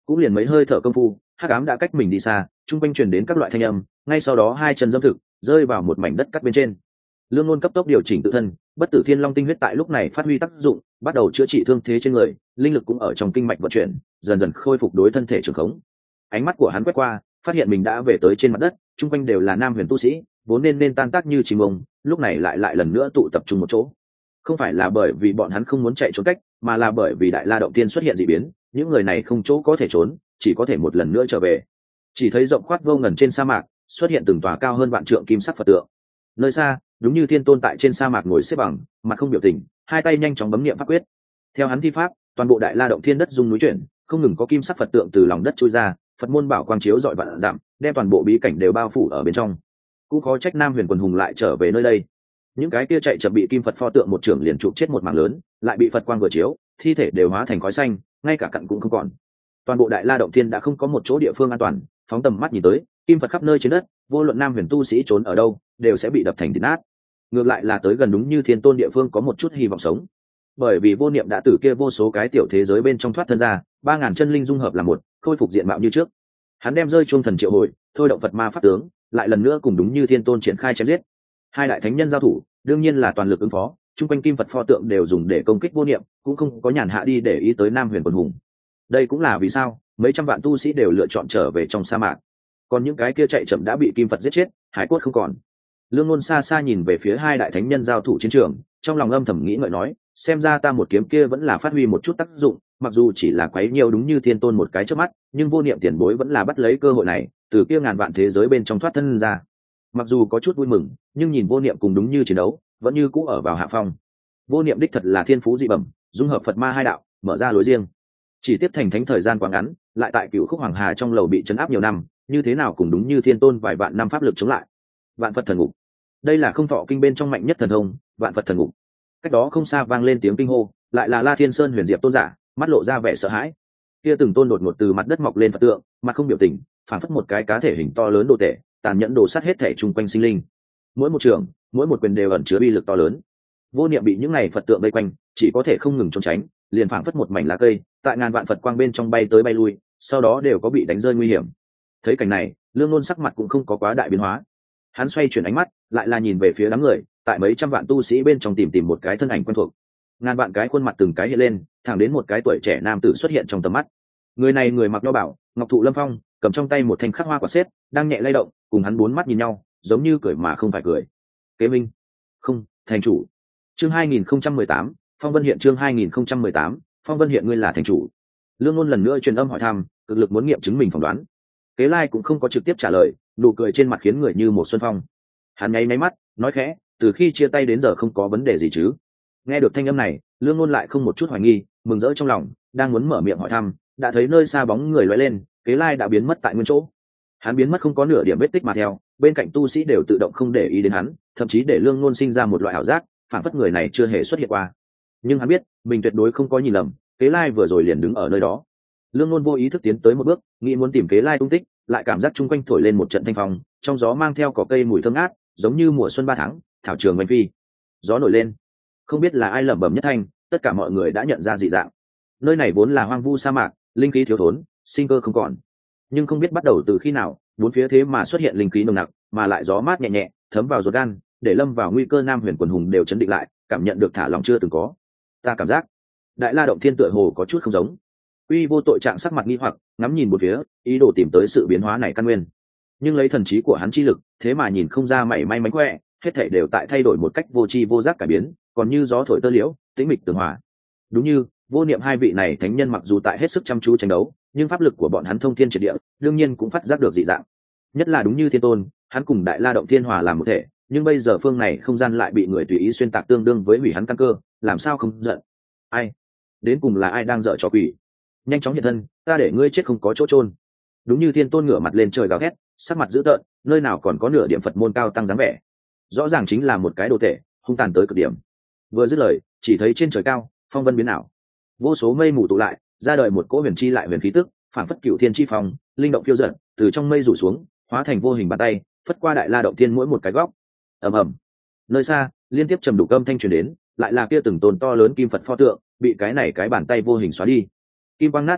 S1: cũng liền mấy hơi thở công phu, hắc ám đã cách mình đi xa, trung quanh truyền đến các loại thanh âm, ngay sau đó hai chân dâm thực rơi vào một mảnh đất cắt bên trên. Lương Ngôn cấp tốc điều chỉnh tự thân, bất tử thiên long tinh huyết tại lúc này phát huy tác dụng, bắt đầu chữa trị thương thế trên người, linh lực cũng ở trong kinh mạch vận chuyển, dần dần khôi phục đối thân thể trường khống. Ánh mắt của hắn quét qua, phát hiện mình đã về tới trên mặt đất, trung quanh đều là nam huyền tu sĩ, vốn nên nên tan tác như chim ông, lúc này lại lại lần nữa tụ tập trung một chỗ. Không phải là bởi vì bọn hắn không muốn chạy trốn cách, mà là bởi vì Đại La động tiên xuất hiện dị biến, những người này không chỗ có thể trốn, chỉ có thể một lần nữa trở về. Chỉ thấy rộng khoát vô ngần trên sa mạc xuất hiện từng tòa cao hơn vạn trượng kim sắc Phật tượng. Nơi xa, đúng như Thiên Tôn tại trên sa mạc ngồi xếp bằng, mặt không biểu tình, hai tay nhanh chóng bấm niệm pháp quyết. Theo hắn thi pháp, toàn bộ Đại La động thiên đất rung núi chuyển, không ngừng có kim sắc Phật tượng từ lòng đất chui ra, Phật môn bảo quang chiếu rọi vạn dặm, đem toàn bộ bí cảnh đều bao phủ ở bên trong. Cũng khó trách Nam Huyền quần hùng lại trở về nơi đây. Những cái kia chạy chậm bị kim Phật pho tượng một trưởng liền chụp chết một mảng lớn, lại bị Phật quang vừa chiếu, thi thể đều hóa thành khói xanh, ngay cả cặn cũng không còn. Toàn bộ Đại La động thiên đã không có một chỗ địa phương an toàn, phóng tầm mắt nhìn tới, kim Phật khắp nơi trên đất, vô luận Nam Huyền tu sĩ trốn ở đâu, đều sẽ bị đập thành thịt nát. Ngược lại là tới gần đúng như Thiên Tôn địa phương có một chút hy vọng sống, bởi vì vô niệm đã từ kia vô số cái tiểu thế giới bên trong thoát thân ra, ba ngàn chân linh dung hợp làm một, khôi phục diện mạo như trước. Hắn đem rơi chuông thần triệu hồi, thôi động Phật ma pháp tướng, lại lần nữa cùng đúng như Thiên Tôn triển khai chém giết. Hai đại thánh nhân giao thủ, đương nhiên là toàn lực ứng phó, chung quanh kim Phật pho tượng đều dùng để công kích vô niệm, cũng không có nhàn hạ đi để ý tới Nam Huyền quần hùng. Đây cũng là vì sao mấy trăm vạn tu sĩ đều lựa chọn trở về trong sa mạc, còn những cái kia chạy chậm đã bị kim Phật giết chết, hải cốt không còn. Lương Ngôn xa xa nhìn về phía hai đại thánh nhân giao thủ chiến trường, trong lòng âm thầm nghĩ ngợi nói, xem ra ta một kiếm kia vẫn là phát huy một chút tác dụng, mặc dù chỉ là quấy nhiều đúng như Thiên Tôn một cái trước mắt, nhưng vô niệm tiền bối vẫn là bắt lấy cơ hội này, từ kia ngàn vạn thế giới bên trong thoát thân ra. Mặc dù có chút vui mừng, nhưng nhìn vô niệm cùng đúng như chiến đấu, vẫn như cũ ở vào hạ phong. Vô niệm đích thật là thiên phú dị bẩm, dung hợp Phật ma hai đạo, mở ra lối riêng. Chỉ tiếp thành thánh thời gian quá ngắn, lại tại Cửu Khúc Hoàng Hà trong lầu bị trấn áp nhiều năm, như thế nào cùng đúng như Thiên Tôn vài vạn năm pháp lực chống lại. Vạn Phật thần ngục, đây là không thọ kinh bên trong mạnh nhất thần thông, Vạn Phật thần ngục. Cách đó không xa vang lên tiếng kinh hô, lại là La Thiên Sơn Huyền Diệp tôn giả, mắt lộ ra vẻ sợ hãi. Kia từng tôn đột ngột từ mặt đất mọc lên Phật tượng, mặt không biểu tình, phản phất một cái cá thể hình to lớn đồ tể, tàn nhẫn đồ sát hết thể chung quanh sinh linh. Mỗi một trường, mỗi một quyền đều ẩn chứa uy lực to lớn. Vô niệm bị những này Phật tượng vây quanh, chỉ có thể không ngừng trốn tránh, liền phảng phất một mảnh lá cây, tại ngàn vạn Phật quang bên trong bay tới bay lui, sau đó đều có bị đánh rơi nguy hiểm. Thấy cảnh này, Lương Ngôn sắc mặt cũng không có quá đại biến hóa. Hắn xoay chuyển ánh mắt, lại là nhìn về phía đám người, tại mấy trăm vạn tu sĩ bên trong tìm tìm một cái thân ảnh quen thuộc. Ngàn vạn cái khuôn mặt từng cái hiện lên, thẳng đến một cái tuổi trẻ nam tử xuất hiện trong tầm mắt. Người này người mặc nho bảo, ngọc thụ lâm phong, cầm trong tay một thanh khắc hoa quả xếp, đang nhẹ lay động, cùng hắn bốn mắt nhìn nhau, giống như cười mà không phải cười. Kế Minh, không, thành chủ. Chương hai nghìn không trăm mười tám, Phong Vân Hiện chương hai nghìn không trăm mười tám, Phong Vân Hiện ngươi là thành chủ. Lương Ngôn lần nữa truyền âm hỏi thăm, cực lực muốn nghiệm chứng mình phỏng đoán. Kế Lai cũng không có trực tiếp trả lời, nụ cười trên mặt khiến người như một xuân phong. Hắn nháy nháy mắt, nói khẽ, từ khi chia tay đến giờ không có vấn đề gì chứ? Nghe được thanh âm này, Lương Ngôn lại không một chút hoài nghi, mừng rỡ trong lòng, đang muốn mở miệng hỏi thăm, đã thấy nơi xa bóng người lóe lên, Kế Lai đã biến mất tại nguyên chỗ. Hắn biến mất không có nửa điểm vết tích mà theo, bên cạnh tu sĩ đều tự động không để ý đến hắn, thậm chí để Lương Ngôn sinh ra một loại ảo giác, phản phất người này chưa hề xuất hiện qua. Nhưng hắn biết, mình tuyệt đối không có nhìn lầm, Kế Lai vừa rồi liền đứng ở nơi đó. Lương Ngôn vô ý thức tiến tới một bước, nghĩ muốn tìm Kế Lai tung tích, lại cảm giác chung quanh thổi lên một trận thanh phong, trong gió mang theo cỏ cây mùi thơm ngát, giống như mùa xuân ba tháng, thảo trường oanh phi. Gió nổi lên, không biết là ai lẩm bẩm nhất thanh, tất cả mọi người đã nhận ra dị dạng. Nơi này vốn là hoang vu sa mạc, linh khí thiếu thốn, sinh cơ không còn. Nhưng không biết bắt đầu từ khi nào, bốn phía thế mà xuất hiện linh khí nồng nặc, mà lại gió mát nhẹ nhẹ, thấm vào ruột gan, để lâm vào nguy cơ Nam Huyền quần hùng đều chấn định lại, cảm nhận được thả lòng chưa từng có. Ta cảm giác, Đại La động thiên tựa hồ có chút không giống. Uy Vô Tội trạng sắc mặt nghi hoặc, ngắm nhìn một phía, ý đồ tìm tới sự biến hóa này căn nguyên. Nhưng lấy thần trí của hắn chi lực, thế mà nhìn không ra mảy may mánh khỏe, hết thảy đều tại thay đổi một cách vô tri vô giác cải biến, còn như gió thổi tơ liễu, tĩnh mịch tường hòa. Đúng như, vô niệm hai vị này thánh nhân mặc dù tại hết sức chăm chú tranh đấu, nhưng pháp lực của bọn hắn thông thiên triệt địa, đương nhiên cũng phát giác được dị dạng. Nhất là đúng như Thiên Tôn, hắn cùng Đại La động thiên hòa làm một thể, nhưng bây giờ phương này không gian lại bị người tùy ý xuyên tạc tương đương với hủy hắn căn cơ, làm sao không giận? Ai? Đến cùng là ai đang dở trò quỷ? Nhanh chóng hiện thân, ta để ngươi chết không có chỗ chôn. Đúng như Thiên Tôn ngửa mặt lên trời gào thét, sắc mặt dữ tợn, nơi nào còn có nửa điểm Phật môn cao tăng dáng vẻ. Rõ ràng chính là một cái đồ tệ, hung tàn tới cực điểm. Vừa dứt lời, chỉ thấy trên trời cao, phong vân biến ảo, vô số mây mù tụ lại, ra đời một cỗ huyền chi lại huyền khí tức, phản phất cửu thiên chi phong, linh động phiêu dật, từ trong mây rủ xuống, hóa thành vô hình bàn tay, phất qua Đại La động thiên mỗi một cái góc. Ầm ầm. Nơi xa, liên tiếp trầm đủ âm thanh truyền đến, lại là kia từng tôn to lớn kim Phật pho tượng, bị cái này cái bàn tay vô hình xóa đi. Kim quang nát đầy đất,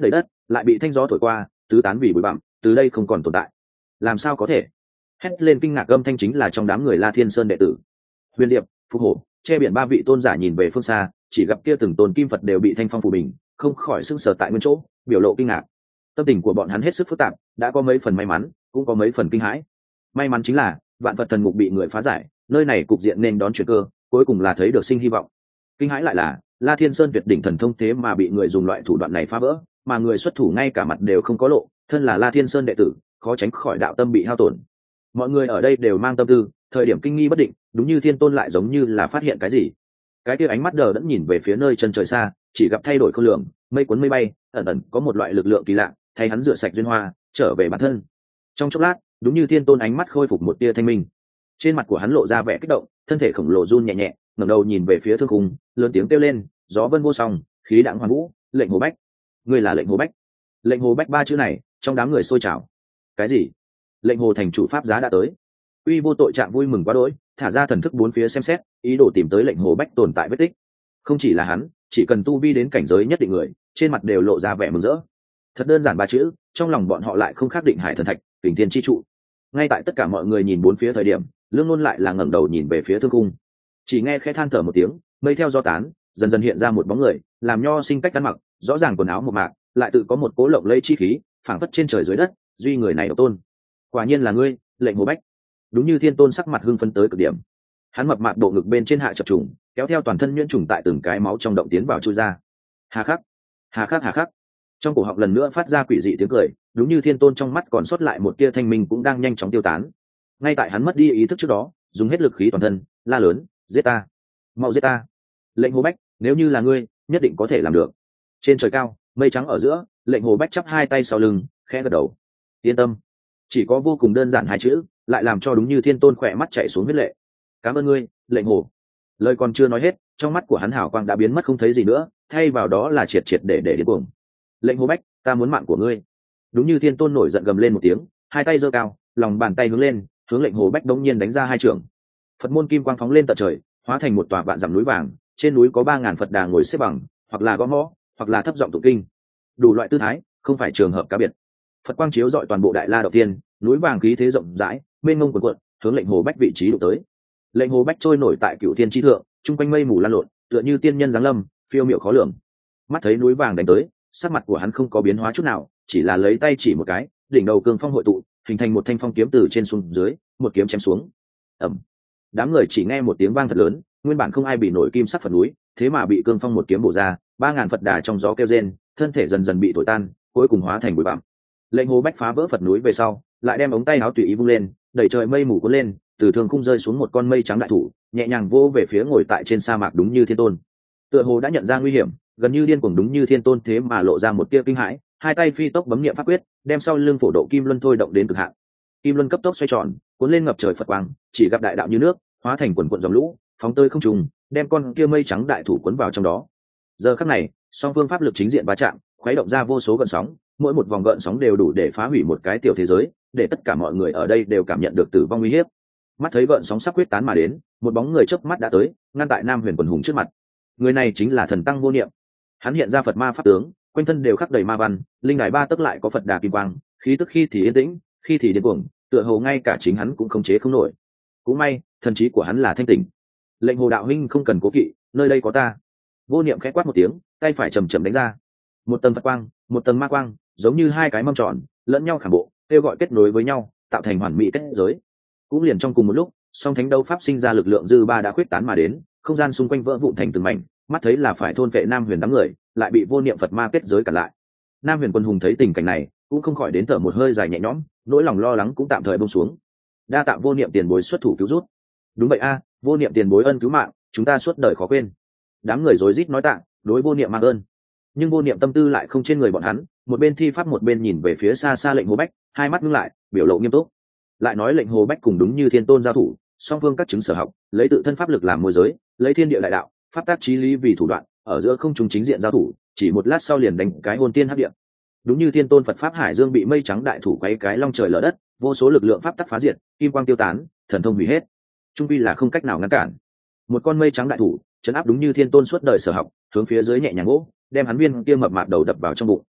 S1: lại bị thanh gió thổi qua, tứ tán vì bụi bặm, từ đây không còn tồn tại. Làm sao có thể? Hét lên kinh ngạc âm thanh chính là trong đám người La Thiên Sơn đệ tử. Huyền Diệp, Phục Hổ, che biển ba vị tôn giả nhìn về phương xa, chỉ gặp kia từng tôn kim Phật đều bị thanh phong phủ bình, không khỏi sững sờ tại nguyên chỗ, biểu lộ kinh ngạc. Tâm tình của bọn hắn hết sức phức tạp, đã có mấy phần may mắn, cũng có mấy phần kinh hãi. May mắn chính là vạn Phật thần ngục bị người phá giải, nơi này cục diện nên đón chuyển cơ, cuối cùng là thấy được sinh hy vọng. Kinh hãi lại là La Thiên Sơn tuyệt đỉnh thần thông thế mà bị người dùng loại thủ đoạn này phá vỡ, mà người xuất thủ ngay cả mặt đều không có lộ, thân là La Thiên Sơn đệ tử, khó tránh khỏi đạo tâm bị hao tổn. Mọi người ở đây đều mang tâm tư, thời điểm kinh nghi bất định, đúng như Thiên Tôn lại giống như là phát hiện cái gì. Cái kia ánh mắt đờ đẫn nhìn về phía nơi chân trời xa, chỉ gặp thay đổi khối lượng, mây cuốn mây bay, ẩn ẩn có một loại lực lượng kỳ lạ, thay hắn rửa sạch duyên hoa, trở về bản thân. Trong chốc lát, đúng như Thiên Tôn ánh mắt khôi phục một tia thanh minh. Trên mặt của hắn lộ ra vẻ kích động, thân thể khổng lồ run nhẹ nhẹ, ngẩng đầu nhìn về phía thương khung, lớn tiếng kêu lên, gió vân vô song, khí đãng hoàn vũ, lệnh hồ bách. Ngươi là lệnh hồ bách? Lệnh hồ bách ba chữ này, trong đám người sôi trào. Cái gì? Lệnh hồ thành chủ pháp giá đã tới. Uy vô tội trạng vui mừng quá đỗi, thả ra thần thức bốn phía xem xét, ý đồ tìm tới lệnh hồ bách tồn tại vết tích. Không chỉ là hắn, chỉ cần tu vi đến cảnh giới nhất định người, trên mặt đều lộ ra vẻ mừng rỡ. Thật đơn giản ba chữ, trong lòng bọn họ lại không khắc định hải thần thạch, kình thiên chi trụ. Ngay tại tất cả mọi người nhìn bốn phía thời điểm, Lương Ngôn lại là ngẩng đầu nhìn về phía thương cung. Chỉ nghe khẽ than thở một tiếng, mây theo gió tán, dần dần hiện ra một bóng người, làm nho sinh cách ăn mặc, rõ ràng quần áo một mạc, lại tự có một cố lộng lẫy chi khí, phảng phất trên trời dưới đất, duy người này độc tôn. Quả nhiên là ngươi, lệnh hồ bách. Đúng như Thiên Tôn sắc mặt hưng phấn tới cực điểm. Hắn mập mạp bộ ngực bên trên hạ chập trùng, kéo theo toàn thân nhuyễn trùng tại từng cái máu trong động tiến vào chui ra. Hà khắc, hà khắc hà khắc. Trong cổ họng lần nữa phát ra quỷ dị tiếng cười, đúng như Thiên Tôn trong mắt còn sót lại một tia thanh minh cũng đang nhanh chóng tiêu tán. Ngay tại hắn mất đi ý thức trước đó, dùng hết lực khí toàn thân, la lớn, giết ta, mau giết ta. Lệnh hồ bách, nếu như là ngươi, nhất định có thể làm được. Trên trời cao, mây trắng ở giữa, lệnh hồ bách chắp hai tay sau lưng, khẽ gật đầu. Yên tâm. Chỉ có vô cùng đơn giản hai chữ, lại làm cho đúng như Thiên Tôn khỏe mắt chạy xuống huyết lệ. Cảm ơn ngươi, lệnh hồ. Lời còn chưa nói hết, trong mắt của hắn hào quang đã biến mất không thấy gì nữa, thay vào đó là triệt triệt để để điên cuồng. Lệnh hồ bách, ta muốn mạng của ngươi. Đúng như Thiên Tôn nổi giận gầm lên một tiếng, hai tay giơ cao, lòng bàn tay hướng lên, hướng lệnh hồ bách đống nhiên đánh ra hai trường. Phật môn kim quang phóng lên tận trời, hóa thành một tòa vạn dặm núi vàng, trên núi có ba ngàn Phật đà ngồi xếp bằng, hoặc là gõ mõ, hoặc là thấp giọng tụng kinh. Đủ loại tư thái, không phải trường hợp cá biệt. Phật quang chiếu rọi toàn bộ Đại La Động Tiên, núi vàng khí thế rộng rãi, mênh mông cuồn cuộn, hướng lệnh hồ bách vị trí đụng tới. Lệnh hồ bách trôi nổi tại cửu thiên chi thượng, trung quanh mây mù lan lộn, tựa như tiên nhân giáng lâm, phiêu miểu khó lường. Mắt thấy núi vàng đánh tới, sắc mặt của hắn không có biến hóa chút nào, chỉ là lấy tay chỉ một cái, đỉnh đầu cương phong hội tụ, hình thành một thanh phong kiếm từ trên xuống dưới, một kiếm chém xuống. Ầm. Đám người chỉ nghe một tiếng vang thật lớn, nguyên bản không ai bị nổi kim sắc Phật núi, thế mà bị cương phong một kiếm bổ ra, ba ngàn Phật đà trong gió kêu rên, thân thể dần dần bị thổi tan, cuối cùng hóa thành bụi bặm. Lệnh hồ bách phá vỡ Phật núi về sau, lại đem ống tay áo tùy ý vung lên, đẩy trời mây mù cuốn lên, từ thương khung rơi xuống một con mây trắng đại thủ, nhẹ nhàng vỗ về phía ngồi tại trên sa mạc đúng như Thiên Tôn. Tựa hồ đã nhận ra nguy hiểm, gần như điên cuồng đúng như Thiên Tôn thế mà lộ ra một tia kinh hãi, hai tay phi tốc bấm niệm pháp quyết, đem sau lưng phổ độ kim luân thôi động đến cực hạn. Kim luân cấp tốc xoay tròn, cuốn lên ngập trời Phật quang, chỉ gặp đại đạo như nước, hóa thành quần quần dòng lũ, phóng tơi không trùng, đem con kia mây trắng đại thủ cuốn vào trong đó. Giờ khắc này, song phương pháp lực chính diện va chạm, khuấy động ra vô số gợn sóng, mỗi một vòng gợn sóng đều đủ để phá hủy một cái tiểu thế giới, để tất cả mọi người ở đây đều cảm nhận được tử vong uy hiếp. Mắt thấy gợn sóng sắp quyết tán mà đến, một bóng người chớp mắt đã tới, ngăn tại Nam Huyền Quần Hùng trước mặt. Người này chính là Thần Tăng Vô Niệm. Hắn hiện ra Phật ma pháp tướng, quanh thân đều khắc đầy ma văn, linh đài ba tấc lại có Phật đà kim quang, khí tức khi thì yên tĩnh, khi thì điên cuồng, tựa hồ ngay cả chính hắn cũng khống chế không nổi. Cũng may, thần trí của hắn là thanh tỉnh. Lệnh hồ đạo huynh không cần cố kỵ, nơi đây có ta. Vô Niệm khẽ quát một tiếng, tay phải chầm chậm đánh ra. Một tầng Phật quang, một tầng ma quang, giống như hai cái mâm tròn, lẫn nhau khảm bộ, kêu gọi kết nối với nhau, tạo thành hoàn mỹ kết giới. Cũng liền trong cùng một lúc, song thánh đấu pháp sinh ra lực lượng dư ba đã khuyết tán mà đến, không gian xung quanh vỡ vụn thành từng mảnh, mắt thấy là phải thôn vệ Nam Huyền đám người, lại bị Vô Niệm Phật ma kết giới cản lại. Nam Huyền Quân Hùng thấy tình cảnh này, cũng không khỏi đến thở một hơi dài nhẹ nhõm, nỗi lòng lo lắng cũng tạm thời buông xuống. Đa tạ Vô Niệm tiền bối xuất thủ cứu rút. Đúng vậy a, Vô Niệm tiền bối ân cứu mạng, chúng ta suốt đời khó quên. Đám người rối rít nói tạ, đối Vô Niệm mang ơn. Nhưng Vô Niệm tâm tư lại không trên người bọn hắn, một bên thi pháp một bên nhìn về phía xa xa lệnh hồ bách, hai mắt ngưng lại, biểu lộ nghiêm túc. Lại nói lệnh hồ bách cùng đúng như Thiên Tôn giao thủ, song phương các chứng sở học, lấy tự thân pháp lực làm môi giới, lấy thiên địa đại đạo, pháp tác chí lý vì thủ đoạn, ở giữa không trùng chính diện giao thủ, chỉ một lát sau liền đánh cái hồn tiên hấp địa. Đúng như Thiên Tôn Phật pháp hải dương bị mây trắng đại thủ quấy cái long trời lở đất, vô số lực lượng pháp tắc phá diệt, kim quang tiêu tán, thần thông hủy hết. Trung quy là không cách nào ngăn cản. Một con mây trắng đại thủ, chấn áp đúng như Thiên Tôn suốt đời sở học, hướng phía dưới nhẹ nhàng gỗ, đem hắn viên kia mập mạp đầu đập vào trong bụng.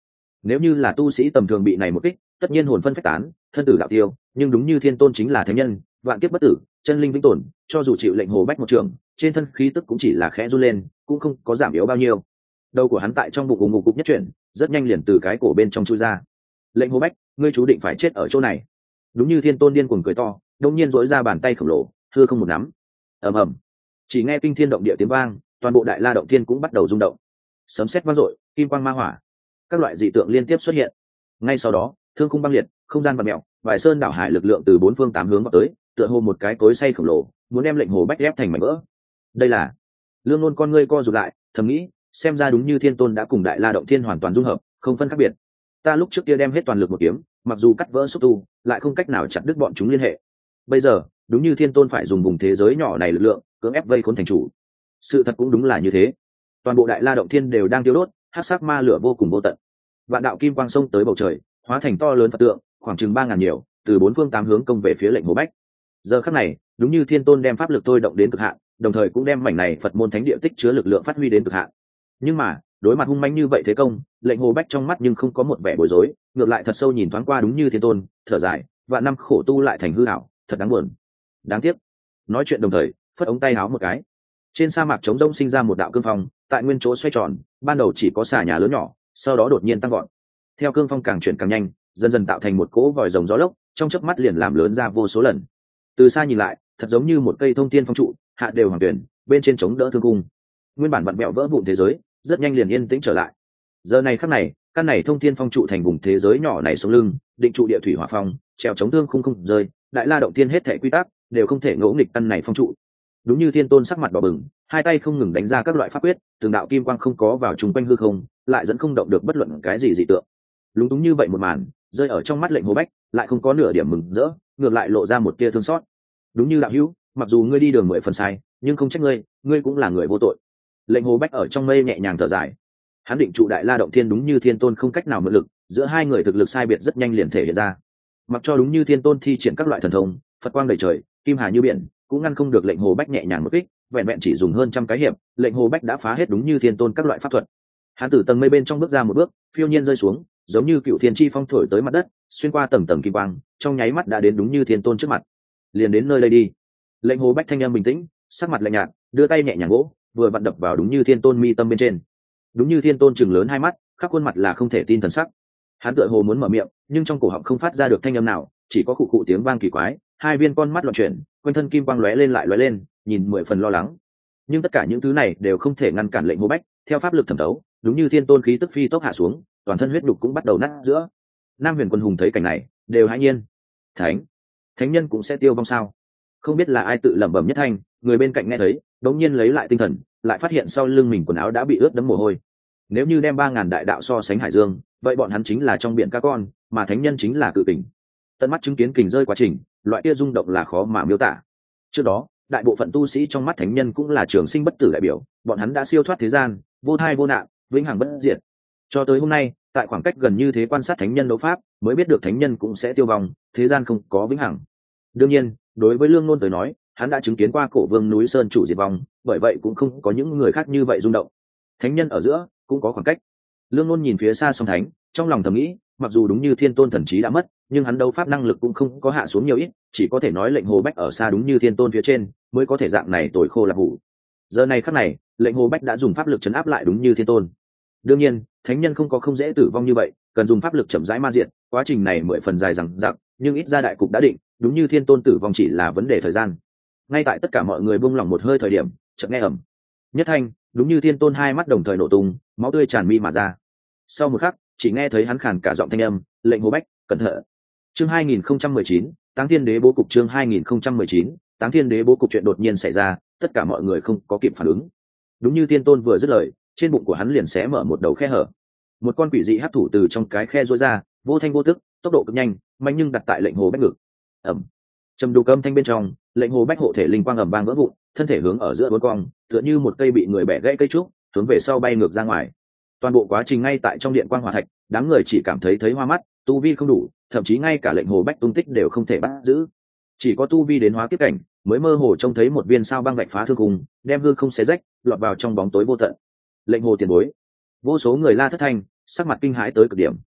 S1: Nếu như là tu sĩ tầm thường bị này một kích, tất nhiên hồn phân phách tán, thân tử đạo tiêu, nhưng đúng như thiên tôn chính là thánh nhân, vạn kiếp bất tử, chân linh vĩnh tồn, cho dù chịu lệnh hồ bách một trường, trên thân khí tức cũng chỉ là khẽ run lên, cũng không có giảm yếu bao nhiêu. Đầu của hắn tại trong bụng ùng ngục cục nhất chuyển, rất nhanh liền từ cái cổ bên trong chui ra. Lệnh hồ bách, ngươi chú định phải chết ở chỗ này. Đúng như thiên tôn điên cuồng cười to, đông nhiên dỗi ra bàn tay khổng lồ, hư không một nắm. Ầm ầm, chỉ nghe kinh thiên động địa tiếng vang, toàn bộ đại la động thiên cũng bắt đầu rung động. Sấm sét vang dội, kim quang ma hỏa, các loại dị tượng liên tiếp xuất hiện. Ngay sau đó, thương khung băng liệt, không gian vặn mèo, vài sơn đảo hải lực lượng từ bốn phương tám hướng vào tới, tựa hồ một cái cối xay khổng lồ, muốn đem lệnh hồ bách ép thành mảnh vỡ. Đây là Lương Nôn con ngươi co rụt lại, thầm nghĩ, xem ra đúng như thiên tôn đã cùng đại la động thiên hoàn toàn dung hợp, không phân khác biệt. Ta lúc trước kia đem hết toàn lực một kiếm, mặc dù cắt vỡ xúc tu, lại không cách nào chặt đứt bọn chúng liên hệ. Bây giờ, đúng như thiên tôn phải dùng vùng thế giới nhỏ này lực lượng, cưỡng ép vây khốn thành chủ. Sự thật cũng đúng là như thế. Toàn bộ đại la động thiên đều đang tiêu đốt, hắc sắc ma lửa vô cùng vô tận. Vạn đạo kim quang sông tới bầu trời, hóa thành to lớn Phật tượng, khoảng chừng ba ngàn nhiều, từ bốn phương tám hướng công về phía lệnh hồ bách. Giờ khắc này, đúng như thiên tôn đem pháp lực tôi động đến cực hạn, đồng thời cũng đem mảnh này Phật môn thánh địa tích chứa lực lượng phát huy đến cực hạn. Nhưng mà, đối mặt hung manh như vậy thế công, lệnh hồ bách trong mắt nhưng không có một vẻ bối rối, ngược lại thật sâu nhìn thoáng qua đúng như thiên tôn, thở dài, vạn năm khổ tu lại thành hư ảo, thật đáng buồn. Đáng tiếc. Nói chuyện đồng thời, phất ống tay áo một cái. Trên sa mạc trống rỗng sinh ra một đạo cương phong, tại nguyên chỗ xoay tròn, ban đầu chỉ có xà nhà lớn nhỏ, sau đó đột nhiên tăng gọn. Theo cương phong càng chuyển càng nhanh, dần dần tạo thành một cỗ vòi rồng gió lốc, trong chớp mắt liền làm lớn ra vô số lần. Từ xa nhìn lại, thật giống như một cây thông thiên phong trụ, hạ đều hoàng tuyển, bên trên chống đỡ thương cung. Nguyên bản vặn vẹo vỡ vụn thế giới, rất nhanh liền yên tĩnh trở lại. Giờ này khắc này, căn này thông thiên phong trụ thành vùng thế giới nhỏ này sống lưng, định trụ địa thủy hỏa phong, treo chống thương không không rơi, đại la động thiên hết thảy quy tắc đều không thể ngỗ nghịch căn này phong trụ. Đúng như thiên tôn sắc mặt đỏ bừng, hai tay không ngừng đánh ra các loại pháp quyết, từng đạo kim quang không có vào trùng quanh hư không, lại dẫn không động được bất luận cái gì dị tượng. Lúng túng như vậy một màn, rơi ở trong mắt lệnh hồ bách, lại không có nửa điểm mừng rỡ, ngược lại lộ ra một tia thương xót. Đúng như đạo hữu, mặc dù ngươi đi đường mười phần sai, nhưng không trách ngươi, ngươi cũng là người vô tội. Lệnh hồ bách ở trong mây nhẹ nhàng thở dài. Hắn định trụ đại la động thiên đúng như thiên tôn không cách nào mượn lực, giữa hai người thực lực sai biệt rất nhanh liền thể hiện ra. Mặc cho đúng như thiên tôn thi triển các loại thần thông, Phật quang đầy trời, kim hà như biển, cũng ngăn không được lệnh hồ bách nhẹ nhàng một kích, vẹn vẹn chỉ dùng hơn trăm cái hiệp, lệnh hồ bách đã phá hết đúng như thiên tôn các loại pháp thuật. Hắn từ tầng mây bên trong bước ra một bước, phiêu nhiên rơi xuống, giống như cựu thiên chi phong thổi tới mặt đất, xuyên qua tầng tầng kim quang, trong nháy mắt đã đến đúng như thiên tôn trước mặt. Liền đến nơi đây đi. Lệnh hồ bách thanh âm bình tĩnh, sắc mặt lạnh nhạt, đưa tay nhẹ nhàng vỗ, vừa vặn đập vào đúng như thiên tôn mi tâm bên trên. Đúng như thiên tôn chừng lớn hai mắt, khắp khuôn mặt là không thể tin thần sắc. Hắn tựa hồ muốn mở miệng, nhưng trong cổ họng không phát ra được thanh âm nào, chỉ có khụ khụ tiếng vang kỳ quái, hai viên con mắt loạn chuyển, quanh thân kim quang lóe lên lại lóe lên, nhìn mười phần lo lắng. Nhưng tất cả những thứ này đều không thể ngăn cản lệnh hồ bách, theo pháp lực thẩm thấu, đúng như thiên tôn khí tức phi tốc hạ xuống, toàn thân huyết đục cũng bắt đầu nát giữa. Nam Huyền Quân hùng thấy cảnh này, đều hãi nhiên. Thánh, thánh nhân cũng sẽ tiêu vong sao? Không biết là ai tự lẩm bẩm nhất thanh, người bên cạnh nghe thấy, đống nhiên lấy lại tinh thần, lại phát hiện sau lưng mình quần áo đã bị ướt đẫm mồ hôi. Nếu như đem ba ngàn đại đạo so sánh hải dương, vậy bọn hắn chính là trong biển cá con, mà thánh nhân chính là cự kình. Tận mắt chứng kiến kình rơi quá trình, loại kia rung động là khó mà miêu tả. Trước đó, đại bộ phận tu sĩ trong mắt thánh nhân cũng là trường sinh bất tử đại biểu, bọn hắn đã siêu thoát thế gian, vô thai vô nạn, vĩnh hằng bất diệt. Cho tới hôm nay, tại khoảng cách gần như thế quan sát thánh nhân đấu pháp, mới biết được thánh nhân cũng sẽ tiêu vong, thế gian không có vĩnh hằng. Đương nhiên, đối với Lương Nôn tới nói, hắn đã chứng kiến qua cổ vương núi sơn chủ diệt vong, bởi vậy cũng không có những người khác như vậy rung động. Thánh nhân ở giữa cũng có khoảng cách. Lương Nôn nhìn phía xa song thánh, trong lòng thầm nghĩ, mặc dù đúng như thiên tôn thần trí đã mất, nhưng hắn đấu pháp năng lực cũng không có hạ xuống nhiều ít, chỉ có thể nói lệnh hồ bách ở xa đúng như thiên tôn phía trên, mới có thể dạng này tồi khô là hủ. Giờ này khắc này, lệnh hồ bách đã dùng pháp lực chấn áp lại đúng như thiên tôn. Đương nhiên, thánh nhân không có không dễ tử vong như vậy, cần dùng pháp lực chậm rãi ma diện, quá trình này mười phần dài dằng dặc, nhưng ít ra đại cục đã định, đúng như thiên tôn tử vong chỉ là vấn đề thời gian. Ngay tại tất cả mọi người buông lỏng một hơi thời điểm, chợt nghe ầm nhất thanh, đúng như thiên tôn hai mắt đồng thời nổ tung, máu tươi tràn mi mà ra. Sau một khắc, chỉ nghe thấy hắn khàn cả giọng thanh âm, lệnh hồ bách, cẩn thận. Chương hai nghìn không trăm mười chín, Táng Thiên Đế bố cục. Chương hai nghìn không trăm mười chín, Táng Thiên Đế bố cục. Chuyện đột nhiên xảy ra, tất cả mọi người không có kịp phản ứng. Đúng như thiên tôn vừa dứt lời, trên bụng của hắn liền xé mở một đầu khe hở. Một con quỷ dị hấp thủ từ trong cái khe rối ra, vô thanh vô tức, tốc độ cực nhanh, mạnh nhưng đặt tại lệnh hồ bách ngực. Ầm. Trầm đục âm thanh bên trong, lệnh hồ bách hộ thể linh quang ầm vang vỡ vụn, thân thể hướng ở giữa bốn cong, tựa như một cây bị người bẻ gãy cây trúc, hướng về sau bay ngược ra ngoài. Toàn bộ quá trình ngay tại trong điện quang hỏa thạch, đám người chỉ cảm thấy thấy hoa mắt, tu vi không đủ, thậm chí ngay cả lệnh hồ bách tung tích đều không thể bắt giữ. Chỉ có tu vi đến hóa kiếp cảnh, mới mơ hồ trông thấy một viên sao băng vạch phá thương cùng, đem hư không xé rách, lọt vào trong bóng tối vô tận. Lệnh hồ tiền bối, vô số người la thất thanh, sắc mặt kinh hãi tới cực điểm,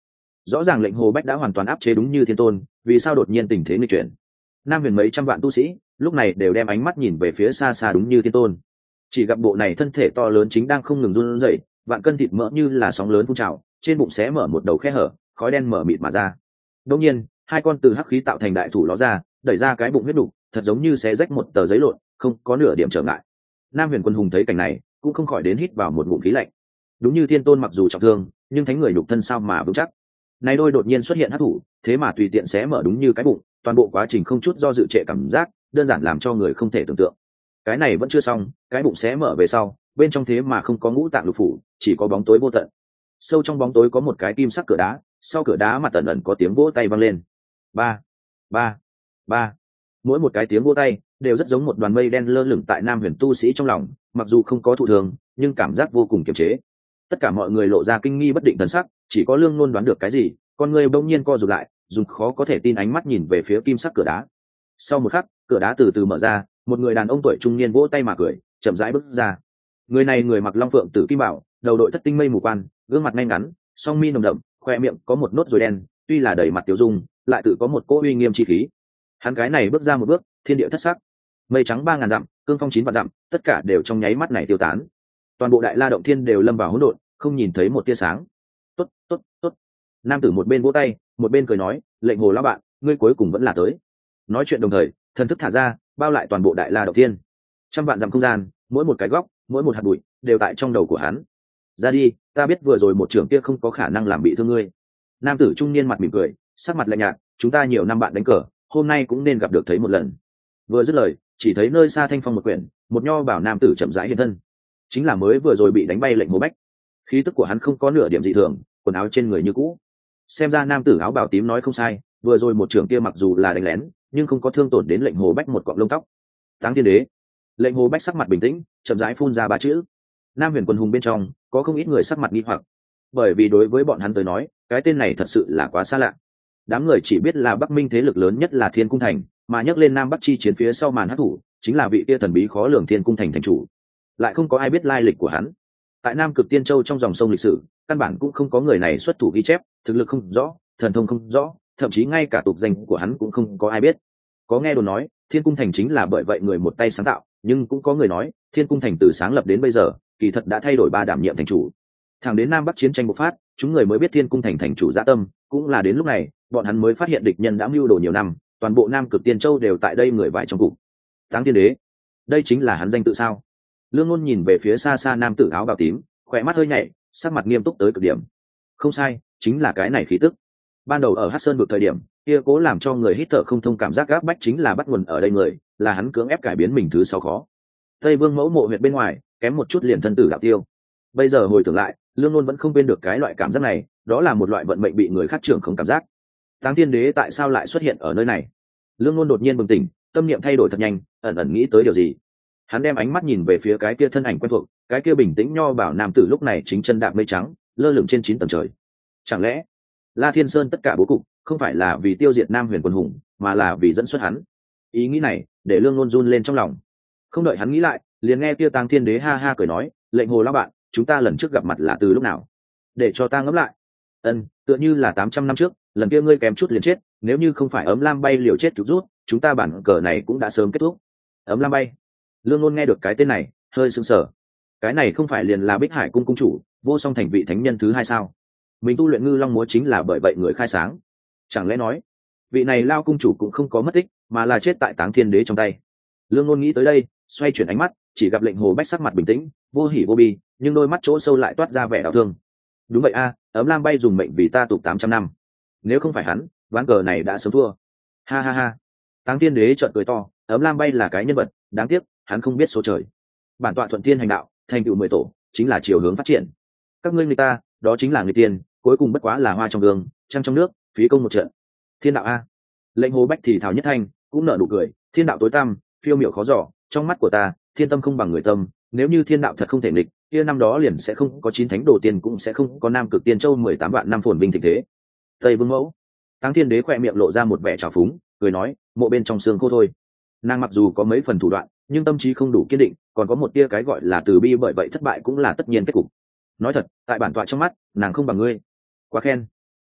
S1: rõ ràng lệnh hồ bách đã hoàn toàn áp chế đúng như thiên tôn, vì sao đột nhiên tình thế nghịch chuyển? Nam huyền mấy trăm vạn tu sĩ lúc này đều đem ánh mắt nhìn về phía xa xa đúng như thiên tôn, chỉ gặp bộ này thân thể to lớn chính đang không ngừng run rẩy, vạn cân thịt mỡ như là sóng lớn phun trào, trên bụng xé mở một đầu khe hở, khói đen mở mịt mà ra. Đột nhiên hai con từ hắc khí tạo thành đại thủ ló ra, đẩy ra cái bụng huyết đục, thật giống như xé rách một tờ giấy lộn, không có nửa điểm trở ngại. Nam huyền quân hùng thấy cảnh này cũng không khỏi đến hít vào một ngụm khí lạnh. Đúng như thiên tôn mặc dù trọng thương nhưng thánh người nhục thân sao mà vững chắc, nay đôi đột nhiên xuất hiện hắc thủ thế mà tùy tiện xé mở đúng như cái bụng, toàn bộ quá trình không chút do dự trệ cảm giác, đơn giản làm cho người không thể tưởng tượng. Cái này vẫn chưa xong, cái bụng xé mở về sau, bên trong thế mà không có ngũ tạng lục phủ, chỉ có bóng tối vô tận. Sâu trong bóng tối có một cái kim sắc cửa đá, sau cửa đá mặt ẩn ẩn có tiếng vỗ tay vang lên. Ba, ba, ba. Mỗi một cái tiếng vỗ tay đều rất giống một đoàn mây đen lơ lửng tại Nam huyền tu sĩ trong lòng, mặc dù không có thụ thường nhưng cảm giác vô cùng kiềm chế. Tất cả mọi người lộ ra kinh nghi bất định thần sắc, chỉ có Lương Nôn đoán được cái gì, con người bỗng nhiên co rụt lại, dùng khó có thể tin ánh mắt nhìn về phía kim sắc cửa đá. Sau một khắc, cửa đá từ từ mở ra, một người đàn ông tuổi trung niên vỗ tay mà cười, chậm rãi bước ra. Người này người mặc long phượng tử kim bảo, đầu đội thất tinh mây mù quan, gương mặt ngay ngắn, song mi nồng đậm, khoe miệng có một nốt ruồi đen, tuy là đầy mặt tiêu dung, lại tự có một cỗ uy nghiêm chi khí. Hắn cái này bước ra một bước, thiên địa thất sắc, mây trắng ba ngàn dặm, cương phong chín vạn dặm, tất cả đều trong nháy mắt này tiêu tán. Toàn bộ đại la động thiên đều lâm vào hỗn độn, không nhìn thấy một tia sáng. Tốt, tốt, tốt. Nam tử một bên vỗ tay, một bên cười nói, lệnh hồ lão bạn, ngươi cuối cùng vẫn là tới. Nói chuyện đồng thời, thần thức thả ra, bao lại toàn bộ đại la động thiên. Trăm vạn dặm không gian, mỗi một cái góc, mỗi một hạt bụi đều tại trong đầu của hắn. Ra đi, ta biết vừa rồi một trưởng kia không có khả năng làm bị thương ngươi. Nam tử trung niên mặt mỉm cười, sắc mặt lạnh nhạt, chúng ta nhiều năm bạn đánh cờ, hôm nay cũng nên gặp được thấy một lần. Vừa dứt lời, chỉ thấy nơi xa thanh phong một quyển, một nho bảo nam tử chậm rãi hiện thân, chính là mới vừa rồi bị đánh bay lệnh hồ bách. Khí tức của hắn không có nửa điểm dị thường, quần áo trên người như cũ. Xem ra nam tử áo bào tím nói không sai, vừa rồi một trưởng kia mặc dù là đánh lén nhưng không có thương tổn đến lệnh hồ bách một cọng lông tóc. Táng thiên đế. Lệnh hồ bách sắc mặt bình tĩnh, chậm rãi phun ra ba chữ. Nam huyền quân hùng bên trong có không ít người sắc mặt nghi hoặc, bởi vì đối với bọn hắn tới nói cái tên này thật sự là quá xa lạ. Đám người chỉ biết là Bắc Minh thế lực lớn nhất là Thiên Cung Thành, mà nhắc lên Nam Bắc chi chiến phía sau màn hắc thủ chính là vị kia thần bí khó lường Thiên Cung Thành thành chủ, lại không có ai biết lai lịch của hắn. Tại Nam Cực Tiên Châu trong dòng sông lịch sử, căn bản cũng không có người này xuất thủ ghi chép, thực lực không rõ, thần thông không rõ, thậm chí ngay cả tục danh của hắn cũng không có ai biết. Có nghe đồn nói Thiên Cung Thành chính là bởi vậy người một tay sáng tạo, nhưng cũng có người nói Thiên Cung Thành từ sáng lập đến bây giờ kỳ thật đã thay đổi ba đảm nhiệm thành chủ. Thẳng đến Nam Bắc chiến tranh bộc phát, chúng người mới biết Thiên Cung Thành thành chủ dã tâm, cũng là đến lúc này bọn hắn mới phát hiện địch nhân đã mưu đồ nhiều năm, toàn bộ Nam Cực Tiên Châu đều tại đây người vải trong cục. Táng Thiên Đế, đây chính là hắn danh tự sao? Lương Ngôn nhìn về phía xa xa nam tử áo bào tím, khỏe mắt hơi nhảy, sắc mặt nghiêm túc tới cực điểm. Không sai, chính là cái này khí tức. Ban đầu ở Hắc Sơn vực thời điểm, kia cố làm cho người hít thở không thông cảm giác gáp bách chính là bắt nguồn ở đây người, là hắn cưỡng ép cải biến mình thứ sáu khó. Tây Vương mẫu mộ huyệt bên ngoài, kém một chút liền thân tử đạo tiêu. Bây giờ hồi tưởng lại, Lương Ngôn vẫn không quên được cái loại cảm giác này, đó là một loại vận mệnh bị người khác trưởng không cảm giác. Táng Thiên Đế tại sao lại xuất hiện ở nơi này? Lương Ngôn đột nhiên bừng tỉnh, tâm niệm thay đổi thật nhanh, ẩn ẩn nghĩ tới điều gì. Hắn đem ánh mắt nhìn về phía cái kia thân ảnh quen thuộc, cái kia bình tĩnh nho bảo nam tử lúc này chính chân đạp mây trắng, lơ lửng trên chín tầng trời. Chẳng lẽ La Thiên Sơn tất cả bố cục không phải là vì tiêu diệt Nam Huyền Quân Hùng, mà là vì dẫn xuất hắn? Ý nghĩ này để Lương Ngôn run lên trong lòng. Không đợi hắn nghĩ lại, liền nghe kia Táng Thiên Đế ha ha cười nói, lệnh hồ lão bạn, chúng ta lần trước gặp mặt là từ lúc nào? Để cho ta ngẫm lại. Ân, tựa như là tám trăm năm trước, lần kia ngươi kém chút liền chết, nếu như không phải ấm lam bay liều chết cứu rút, chúng ta bản cờ này cũng đã sớm kết thúc. Ấm lam bay. Lương Ngôn nghe được cái tên này hơi sững sờ. Cái này không phải liền là Bích Hải cung cung chủ, Vô Song thành vị thánh nhân thứ hai sao? Mình tu luyện ngư long múa chính là bởi vậy người khai sáng. Chẳng lẽ nói vị này lao cung chủ cũng không có mất tích, mà là chết tại Táng Thiên Đế trong tay? Lương Ngôn nghĩ tới đây, xoay chuyển ánh mắt, chỉ gặp lệnh hồ bách sắc mặt bình tĩnh, vô hỉ vô bi, nhưng đôi mắt chỗ sâu lại toát ra vẻ đau thương. Đúng vậy a, ấm lam bay dùng mệnh vì ta tụ tám trăm năm, nếu không phải hắn, ván cờ này đã sớm thua. Ha ha ha. Táng Thiên Đế trợn cười to, ấm lam bay là cái nhân vật đáng tiếc, hắn không biết số trời. Bản tọa thuận thiên hành đạo, thành tựu mười tổ, chính là chiều hướng phát triển. Các ngươi người ta, đó chính là người tiên, cuối cùng bất quá là hoa trong gương, trăng trong nước, phí công một trận. Thiên đạo a. Lệnh hồ bách thì thào nhất thanh, cũng nở nụ cười, thiên đạo tối tăm, phiêu miểu khó dò, trong mắt của ta, thiên tâm không bằng người tâm, nếu như thiên đạo thật không thể nghịch, kia năm đó liền sẽ không có chín thánh đồ tiên, cũng sẽ không có Nam Cực Tiên Châu mười tám vạn năm phồn vinh thịnh thế. Tây Vương mẫu. Táng Thiên Đế khỏe miệng lộ ra một vẻ trào phúng, cười nói, mộ bên trong xương khô thôi. Nàng mặc dù có mấy phần thủ đoạn, nhưng tâm trí không đủ kiên định, còn có một tia cái gọi là từ bi, bởi vậy thất bại cũng là tất nhiên kết cục. Nói thật, tại bản tọa trong mắt, nàng không bằng ngươi. Quá khen.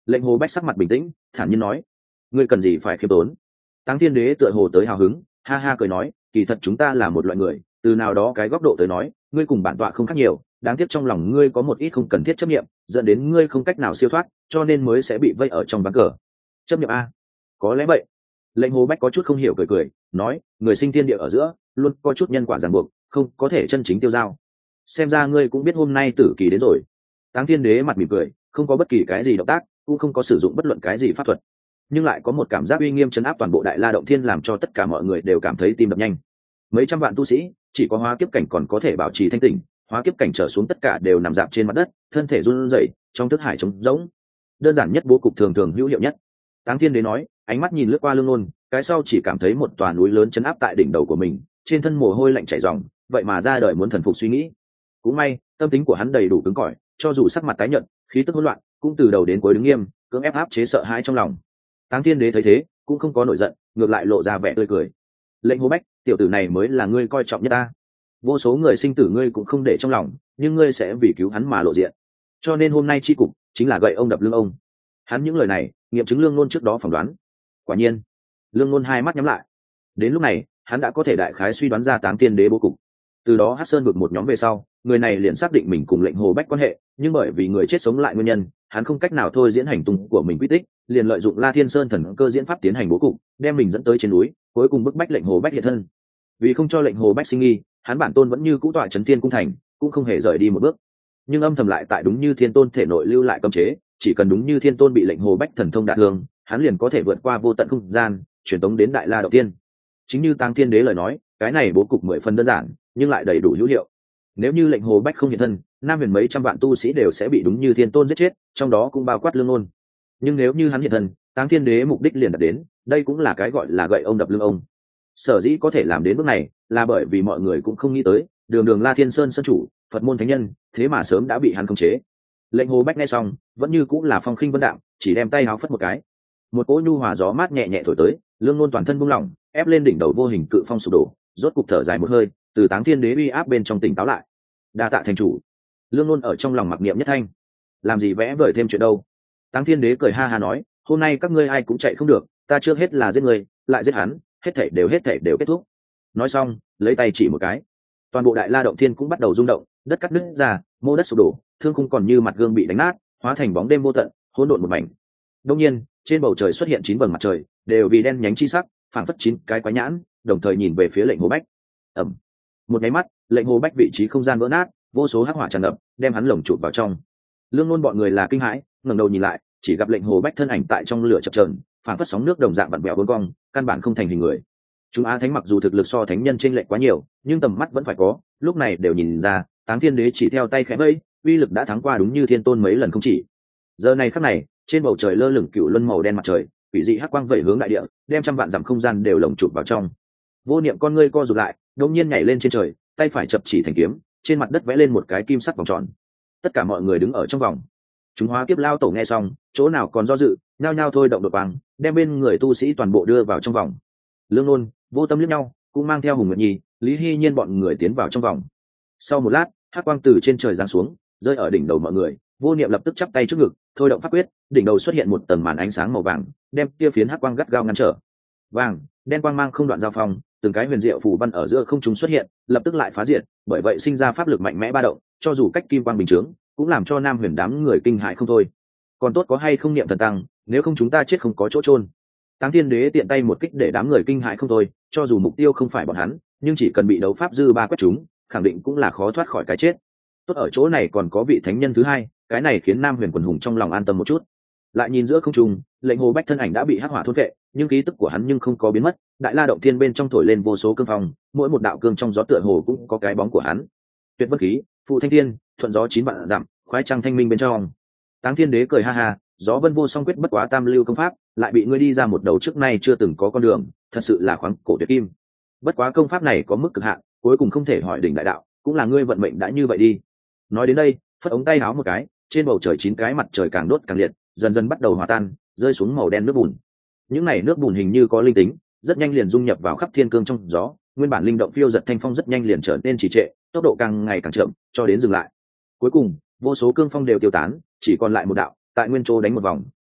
S1: Lệnh Hồ Bách sắc mặt bình tĩnh thản nhiên nói: ngươi cần gì phải khiêm tốn? Táng Thiên Đế tựa hồ tới hào hứng, ha ha cười nói: kỳ thật chúng ta là một loại người, từ nào đó cái góc độ tới nói, ngươi cùng bản tọa không khác nhiều, đáng tiếc trong lòng ngươi có một ít không cần thiết chấp niệm, dẫn đến ngươi không cách nào siêu thoát, cho nên mới sẽ bị vây ở trong ván cờ. Chấp niệm a? Có lẽ vậy. Lệnh Hồ Bách có chút không hiểu cười cười, nói: người sinh thiên địa ở giữa, luôn có chút nhân quả ràng buộc, không có thể chân chính tiêu dao. Xem ra ngươi cũng biết hôm nay tử kỳ đến rồi. Táng Thiên Đế mặt mỉm cười, không có bất kỳ cái gì động tác, cũng không có sử dụng bất luận cái gì pháp thuật, nhưng lại có một cảm giác uy nghiêm chấn áp toàn bộ Đại La Động Thiên, làm cho tất cả mọi người đều cảm thấy tim đập nhanh. Mấy trăm vạn tu sĩ, chỉ có hóa kiếp cảnh còn có thể bảo trì thanh tỉnh, hóa kiếp cảnh trở xuống tất cả đều nằm dạp trên mặt đất, thân thể run rẩy, trong thức hải trống rỗng. Đơn giản nhất bố cục thường thường hữu hiệu nhất. Táng Thiên Đế nói, ánh mắt nhìn lướt qua Lương Nôn, cái sau chỉ cảm thấy một tòa núi lớn chấn áp tại đỉnh đầu của mình, trên thân mồ hôi lạnh chảy ròng, vậy mà ra đời muốn thần phục suy nghĩ. Cũng may, tâm tính của hắn đầy đủ cứng cỏi, cho dù sắc mặt tái nhợt, khí tức hỗn loạn, cũng từ đầu đến cuối đứng nghiêm, cưỡng ép áp chế sợ hãi trong lòng. Táng Thiên Đế thấy thế, cũng không có nổi giận, ngược lại lộ ra vẻ tươi cười. Lệnh Hồ Bách, tiểu tử này mới là ngươi coi trọng nhất ta. Vô số người sinh tử ngươi cũng không để trong lòng, nhưng ngươi sẽ vì cứu hắn mà lộ diện. Cho nên hôm nay chi cục chính là gậy ông đập lưng ông. Hắn những lời này, nghiệm chứng Lương Nôn trước đó phỏng đoán. Quả nhiên, Lương Nôn hai mắt nhắm lại. Đến lúc này, hắn đã có thể đại khái suy đoán ra Táng Thiên Đế bố cục. Từ đó Hắc Sơn vực một nhóm về sau, người này liền xác định mình cùng Lệnh Hồ Bách quan hệ, nhưng bởi vì người chết sống lại nguyên nhân, hắn không cách nào thôi diễn hành tung của mình quy tích, liền lợi dụng La Thiên Sơn thần cơ diễn pháp tiến hành bố cục, đem mình dẫn tới trên núi, cuối cùng bức bách Lệnh Hồ Bách hiện thân. Vì không cho Lệnh Hồ Bách sinh nghi, hắn bản tôn vẫn như cũ tọa trấn Thiên cung thành, cũng không hề rời đi một bước. Nhưng âm thầm lại tại đúng như Thiên Tôn thể nội lưu lại cấm chế, chỉ cần đúng như Thiên Tôn bị Lệnh Hồ Bách thần thông đả thương, hắn liền có thể vượt qua vô tận không gian, truyền tống đến Đại La Động Tiên. Chính như Táng Thiên Đế lời nói, cái này bố cục mười phần đơn giản, nhưng lại đầy đủ hữu hiệu. Nếu như Lệnh Hồ Bách không hiện thân, Nam Huyền mấy trăm vạn tu sĩ đều sẽ bị đúng như Thiên Tôn giết chết, trong đó cũng bao quát Lương Nôn. Nhưng nếu như hắn hiện thân, Táng Thiên Đế mục đích liền đạt đến, đây cũng là cái gọi là gậy ông đập lưng ông. Sở dĩ có thể làm đến bước này, là bởi vì mọi người cũng không nghĩ tới, đường đường La Thiên Sơn sơn chủ, Phật môn thánh nhân, thế mà sớm đã bị hắn khống chế. Lệnh Hồ Bách nghe xong, vẫn như cũng là phong khinh vân đạm, chỉ đem tay háo phất một cái, một cỗ nhu hòa gió mát nhẹ nhẹ thổi tới, Lương Nôn toàn thân buông lỏng, ép lên đỉnh đầu vô hình cự phong sụp đổ, rốt cục thở dài một hơi, từ Táng Thiên Đế uy áp bên trong tỉnh táo lại. Đa tạ thành chủ. Lương Nôn ở trong lòng mặc niệm nhất thanh. Làm gì vẽ vời thêm chuyện đâu. Táng Thiên Đế cười ha ha nói, hôm nay các ngươi ai cũng chạy không được, ta trước hết là giết người, lại giết hắn, hết thảy đều hết thảy đều kết thúc. Nói xong, lấy tay chỉ một cái, toàn bộ Đại La Động Thiên cũng bắt đầu rung động, đất cắt nứt ra, mô đất sụp đổ, thương khung còn như mặt gương bị đánh nát, hóa thành bóng đêm vô tận, hỗn độn một mảnh. Đương nhiên, trên bầu trời xuất hiện chín vầng mặt trời, đều vì đen nhánh chi sắc, phảng phất chín cái quái nhãn, đồng thời nhìn về phía Lệnh Hồ Bách. Ầm. Một cái mắt, Lệnh Hồ Bách vị trí không gian vỡ nát, vô số hắc hỏa tràn ngập, đem hắn lồng chụp vào trong. Lương Nôn bọn người là kinh hãi, ngẩng đầu nhìn lại, chỉ gặp Lệnh Hồ Bách thân ảnh tại trong lửa chập chờn, phảng phất sóng nước đồng dạng vặn vẹo uốn cong, căn bản không thành hình người. Chúng Á Thánh mặc dù thực lực so thánh nhân chênh lệch quá nhiều, nhưng tầm mắt vẫn phải có, lúc này đều nhìn ra, Táng Thiên Đế chỉ theo tay khẽ vẫy, uy lực đã thắng qua đúng như Thiên Tôn mấy lần không chỉ. Giờ này khắc này, trên bầu trời lơ lửng cựu luân màu đen mặt trời, quỷ dị hắc quang vẩy hướng đại địa, đem trăm vạn dặm không gian đều lồng chụp vào trong. Vô niệm con ngươi co rụt lại, đột nhiên nhảy lên trên trời, tay phải chập chỉ thành kiếm, trên mặt đất vẽ lên một cái kim sắc vòng tròn. Tất cả mọi người đứng ở trong vòng. Chúng hóa kiếp lao tổ nghe xong, chỗ nào còn do dự, nhao nhao thôi động đột quang, đem bên người tu sĩ toàn bộ đưa vào trong vòng. Lương Nôn, Vô Tâm liếc nhau, cũng mang theo Hùng Nguyệt Nhi, Lý Hy Nhiên bọn người tiến vào trong vòng. Sau một lát, hắc quang từ trên trời giáng xuống, rơi ở đỉnh đầu mọi người. Vô niệm lập tức chắp tay trước ngực, thôi động pháp quyết, đỉnh đầu xuất hiện một tầng màn ánh sáng màu vàng, đem kia phiến hắc quang gắt gao ngăn trở. Vàng, đen quang mang không đoạn giao phong, từng cái huyền diệu phù văn ở giữa không trung xuất hiện, lập tức lại phá diệt, bởi vậy sinh ra pháp lực mạnh mẽ ba động, cho dù cách kim quang bình chướng, cũng làm cho Nam Huyền đám người kinh hãi không thôi. Còn tốt có hay không niệm thần tăng, nếu không chúng ta chết không có chỗ chôn. Táng Thiên Đế tiện tay một kích để đám người kinh hãi không thôi, cho dù mục tiêu không phải bọn hắn, nhưng chỉ cần bị đấu pháp dư ba quét chúng, khẳng định cũng là khó thoát khỏi cái chết. Tốt ở chỗ này còn có vị thánh nhân thứ hai, cái này khiến Nam Huyền quần hùng trong lòng an tâm một chút. Lại nhìn giữa không trung, Lệnh Hồ Bách thân ảnh đã bị hắc hỏa thôn phệ, nhưng khí tức của hắn nhưng không có biến mất. Đại La Động Thiên bên trong thổi lên vô số cương phong, mỗi một đạo cương trong gió tựa hồ cũng có cái bóng của hắn. Tuyệt Vân Khí, Phụ Thanh Thiên, thuận gió chín vạn dặm, khoái trăng thanh minh bên trong. Táng Thiên Đế cười ha ha, gió vân vô song quyết bất quá tam lưu công pháp, lại bị ngươi đi ra một đầu trước nay chưa từng có con đường, thật sự là khoáng cổ tuyệt kim. Bất quá công pháp này có mức cực hạn, cuối cùng không thể hỏi đỉnh đại đạo, cũng là ngươi vận mệnh đã như vậy đi. Nói đến đây, phất ống tay háo một cái, trên bầu trời chín cái mặt trời càng đốt càng liệt, dần dần bắt đầu hòa tan, rơi xuống màu đen nước bùn. Những này nước bùn hình như có linh tính, rất nhanh liền dung nhập vào khắp thiên cương trong gió, nguyên bản linh động phiêu giật thanh phong rất nhanh liền trở nên trì trệ, tốc độ càng ngày càng chậm, cho đến dừng lại. Cuối cùng, vô số cương phong đều tiêu tán, chỉ còn lại một đạo, tại nguyên chỗ đánh một vòng,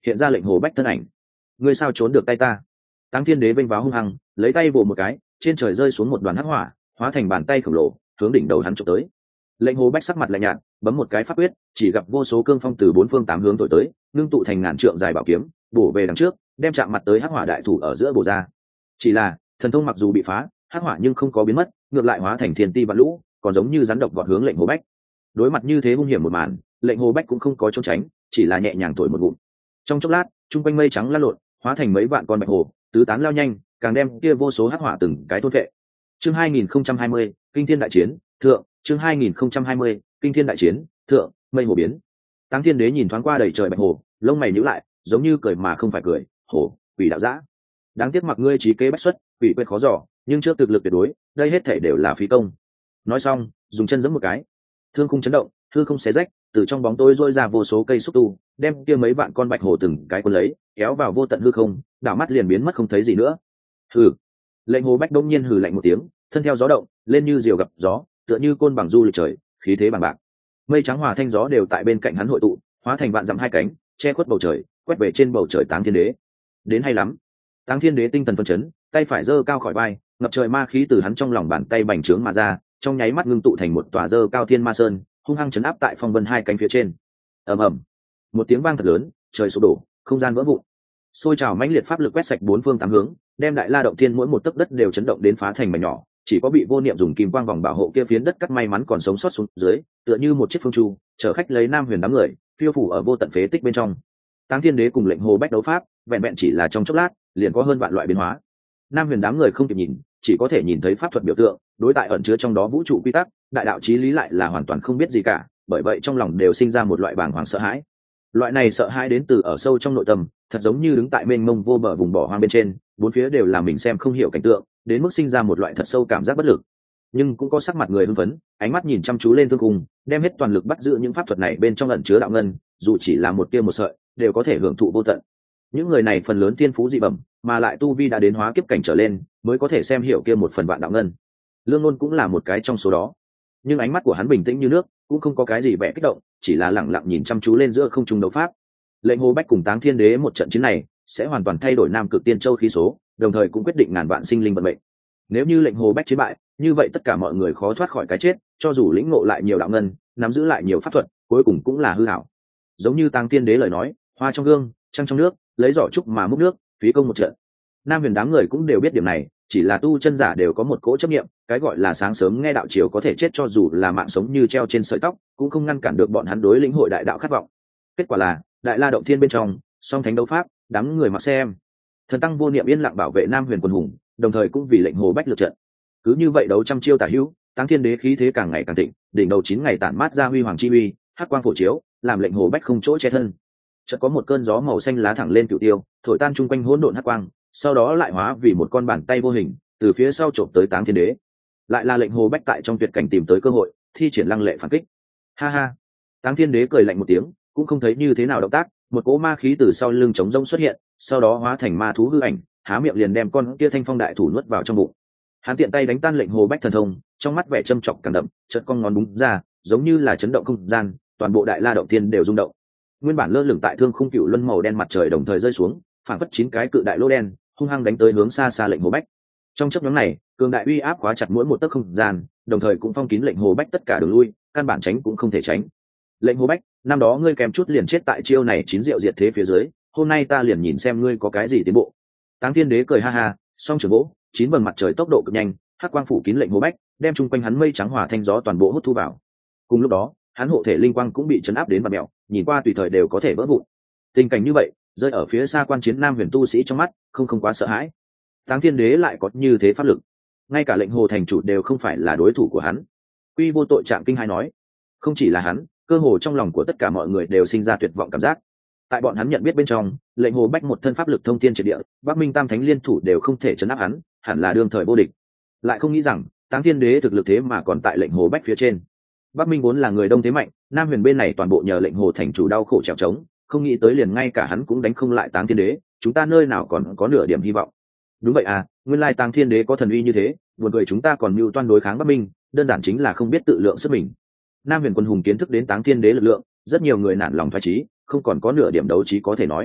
S1: hiện ra lệnh hồ bách thân ảnh. Ngươi sao trốn được tay ta? Táng Thiên Đế vênh váo hung hăng, lấy tay vồ một cái, trên trời rơi xuống một đoàn hắc hỏa, hóa thành bàn tay khổng lồ, hướng đỉnh đầu hắn chụp tới. Lệnh hồ bách sắc mặt lạnh nhạt, bấm một cái pháp quyết, chỉ gặp vô số cương phong từ bốn phương tám hướng thổi tới, ngưng tụ thành ngàn trượng dài bảo kiếm, bổ về đằng trước, đem chạm mặt tới hắc hỏa đại thủ ở giữa bổ ra. Chỉ là thần thông mặc dù bị phá, hắc hỏa nhưng không có biến mất, ngược lại hóa thành thiên ti vạn lũ, còn giống như rắn độc vọt hướng lệnh hồ bách. Đối mặt như thế hung hiểm một màn, lệnh hồ bách cũng không có trốn tránh, chỉ là nhẹ nhàng thổi một ngụm. Trong chốc lát, trung quanh mây trắng lan lộn, hóa thành mấy vạn con bạch hồ, tứ tán lao nhanh, càng đem kia vô số hắc hỏa từng cái thôn vệ. Chương hai nghìn không trăm hai mươi, kinh thiên đại chiến, thượng. Chương hai nghìn không trăm hai mươi, kinh thiên đại chiến, thượng. Mây hồ biến. Táng Thiên Đế nhìn thoáng qua đầy trời bạch hồ, lông mày nhíu lại, giống như cười mà không phải cười. Hồ, quỷ đạo dã. Đáng tiếc mặc ngươi trí kế bách xuất, quỷ quyết khó dò, nhưng trước thực lực tuyệt đối, đây hết thể đều là phí công. Nói xong, dùng chân giẫm một cái, thương khung chấn động, hư không xé rách, từ trong bóng tối rôi ra vô số cây xúc tu, đem kia mấy vạn con bạch hồ từng cái cuốn lấy, kéo vào vô tận hư không, đảo mắt liền biến mất không thấy gì nữa. Hừ. Lệnh hồ bách đông nhiên hừ lạnh một tiếng, thân theo gió động, lên như diều gặp gió, tựa như côn bằng du lịch trời, khí thế bằng bạc. Mây trắng hòa thanh gió đều tại bên cạnh hắn hội tụ, hóa thành vạn dặm hai cánh, che khuất bầu trời, quét về trên bầu trời Táng Thiên Đế. Đến hay lắm. Táng Thiên Đế tinh thần phấn chấn, tay phải giơ cao khỏi vai, ngập trời ma khí từ hắn trong lòng bàn tay bành trướng mà ra, trong nháy mắt ngưng tụ thành một tòa giơ cao thiên ma sơn, hung hăng chấn áp tại phong vân hai cánh phía trên. Ầm ầm, một tiếng vang thật lớn, trời sụp đổ, không gian vỡ vụn. Xôi trào mãnh liệt pháp lực quét sạch bốn phương tám hướng, đem Đại La động thiên mỗi một tấc đất đều chấn động đến phá thành mảnh nhỏ, chỉ có bị vô niệm dùng kim quang vòng bảo hộ kia phiến đất cắt may mắn còn sống sót xuống dưới, tựa như một chiếc phương chu, chở khách lấy Nam Huyền đám người, phiêu phủ ở vô tận phế tích bên trong. Táng Thiên Đế cùng lệnh hồ bách đấu pháp, vẹn vẹn chỉ là trong chốc lát, liền có hơn vạn loại biến hóa. Nam Huyền đám người không kịp nhìn, chỉ có thể nhìn thấy pháp thuật biểu tượng, đối tại ẩn chứa trong đó vũ trụ quy tắc, đại đạo chí lý lại là hoàn toàn không biết gì cả, bởi vậy trong lòng đều sinh ra một loại bàng hoàng sợ hãi. Loại này sợ hãi đến từ ở sâu trong nội tâm, thật giống như đứng tại mênh mông vô bờ vùng bỏ hoang bên trên, bốn phía đều là mình xem không hiểu cảnh tượng, đến mức sinh ra một loại thật sâu cảm giác bất lực. Nhưng cũng có sắc mặt người hưng phấn, ánh mắt nhìn chăm chú lên thương cung, đem hết toàn lực bắt giữ những pháp thuật này bên trong ẩn chứa đạo ngân, dù chỉ là một tia một sợi, đều có thể hưởng thụ vô tận. Những người này phần lớn tiên phú dị bẩm, mà lại tu vi đã đến hóa kiếp cảnh trở lên, mới có thể xem hiểu kia một phần vạn đạo ngân. Lương Nôn cũng là một cái trong số đó, nhưng ánh mắt của hắn bình tĩnh như nước, cũng không có cái gì vẻ kích động, chỉ là lặng lặng nhìn chăm chú lên giữa không trung đấu pháp. Lệnh hồ bách cùng Táng Thiên Đế một trận chiến này sẽ hoàn toàn thay đổi Nam Cực Tiên Châu khí số, đồng thời cũng quyết định ngàn vạn sinh linh vận mệnh. Nếu như lệnh hồ bách chiến bại, như vậy tất cả mọi người khó thoát khỏi cái chết, cho dù lĩnh ngộ lại nhiều đạo ngân, nắm giữ lại nhiều pháp thuật, cuối cùng cũng là hư ảo. Giống như Táng Thiên Đế lời nói, hoa trong gương, trăng trong nước, lấy giỏ trúc mà múc nước, phí công một trận. Nam Huyền đám người cũng đều biết điểm này, chỉ là tu chân giả đều có một cỗ chấp niệm, cái gọi là sáng sớm nghe đạo chiều có thể chết, cho dù là mạng sống như treo trên sợi tóc, cũng không ngăn cản được bọn hắn đối lĩnh hội đại đạo khát vọng. Kết quả là, Đại La động thiên bên trong, song thánh đấu pháp, đám người mặc xem. Thần tăng vô niệm yên lặng bảo vệ Nam Huyền quần hùng, đồng thời cũng vì lệnh hồ bách lượt trận. Cứ như vậy đấu trăm chiêu tả hữu, Táng Thiên Đế khí thế càng ngày càng thịnh, đỉnh đầu chín ngày tản mát ra huy hoàng chi uy, hắc quang phổ chiếu, làm lệnh hồ bách không chỗ che thân. Chợt có một cơn gió màu xanh lá thẳng lên cửu tiêu, thổi tan chung quanh hỗn độn hắc quang, sau đó lại hóa vì một con bàn tay vô hình, từ phía sau chộp tới Táng Thiên Đế. Lại là lệnh hồ bách tại trong tuyệt cảnh tìm tới cơ hội, thi triển lăng lệ phản kích. Ha ha! Táng Thiên Đế cười lạnh một tiếng, cũng không thấy như thế nào động tác, một cỗ ma khí từ sau lưng trống rỗng xuất hiện, sau đó hóa thành ma thú hư ảnh, há miệng liền đem con kia thanh phong đại thủ nuốt vào trong bụng. Hắn tiện tay đánh tan lệnh hồ bách thần thông, trong mắt vẻ châm chọc càng đậm, chợt con ngón búng ra, giống như là chấn động không gian, toàn bộ Đại La động thiên đều rung động. Nguyên bản lơ lửng tại thương khung cựu luân màu đen mặt trời đồng thời rơi xuống, phản phất chín cái cự đại lỗ đen, hung hăng đánh tới hướng xa xa lệnh hồ bách. Trong chớp nhoáng này, cường đại uy áp khóa chặt mỗi một tấc không gian, đồng thời cũng phong kín lệnh hồ bách tất cả đường lui, căn bản tránh cũng không thể tránh. Lệnh hồ bách, năm đó ngươi kèm chút liền chết tại chiêu này chín diệu diệt thế phía dưới, hôm nay ta liền nhìn xem ngươi có cái gì tiến bộ. Táng Thiên Đế cười ha ha, song trường gỗ, chín vầng mặt trời tốc độ cực nhanh, hắc quang phủ kín lệnh hồ bách, đem chung quanh hắn mây trắng hỏa thanh gió toàn bộ hút thu vào. Cùng lúc đó, hắn hộ thể linh quang cũng bị chấn áp đến mặt mèo, nhìn qua tùy thời đều có thể vỡ vụn. Tình cảnh như vậy, rơi ở phía xa quan chiến Nam Huyền tu sĩ trong mắt, không không quá sợ hãi. Táng Thiên Đế lại có như thế pháp lực, ngay cả lệnh hồ thành chủ đều không phải là đối thủ của hắn. Quy vô tội trạng kinh hai nói, không chỉ là hắn, cơ hồ trong lòng của tất cả mọi người đều sinh ra tuyệt vọng cảm giác. Tại bọn hắn nhận biết bên trong, lệnh hồ bách một thân pháp lực thông thiên triệt địa, Bắc Minh Tam Thánh liên thủ đều không thể chấn áp hắn, hẳn là đương thời vô địch. Lại không nghĩ rằng, Táng Thiên Đế thực lực thế mà còn tại lệnh hồ bách phía trên. Bắc Minh vốn là người đông thế mạnh, Nam Huyền bên này toàn bộ nhờ lệnh hồ thành chủ đau khổ trèo trống, không nghĩ tới liền ngay cả hắn cũng đánh không lại Táng Thiên Đế, chúng ta nơi nào còn có nửa điểm hy vọng. Đúng vậy à, nguyên lai Táng Thiên Đế có thần uy như thế, buồn cười chúng ta còn mưu toan đối kháng Bắc Minh, đơn giản chính là không biết tự lượng sức mình. Nam Huyền quân hùng kiến thức đến Táng Thiên Đế lực lượng, rất nhiều người nản lòng thoái chí, không còn có nửa điểm đấu trí có thể nói.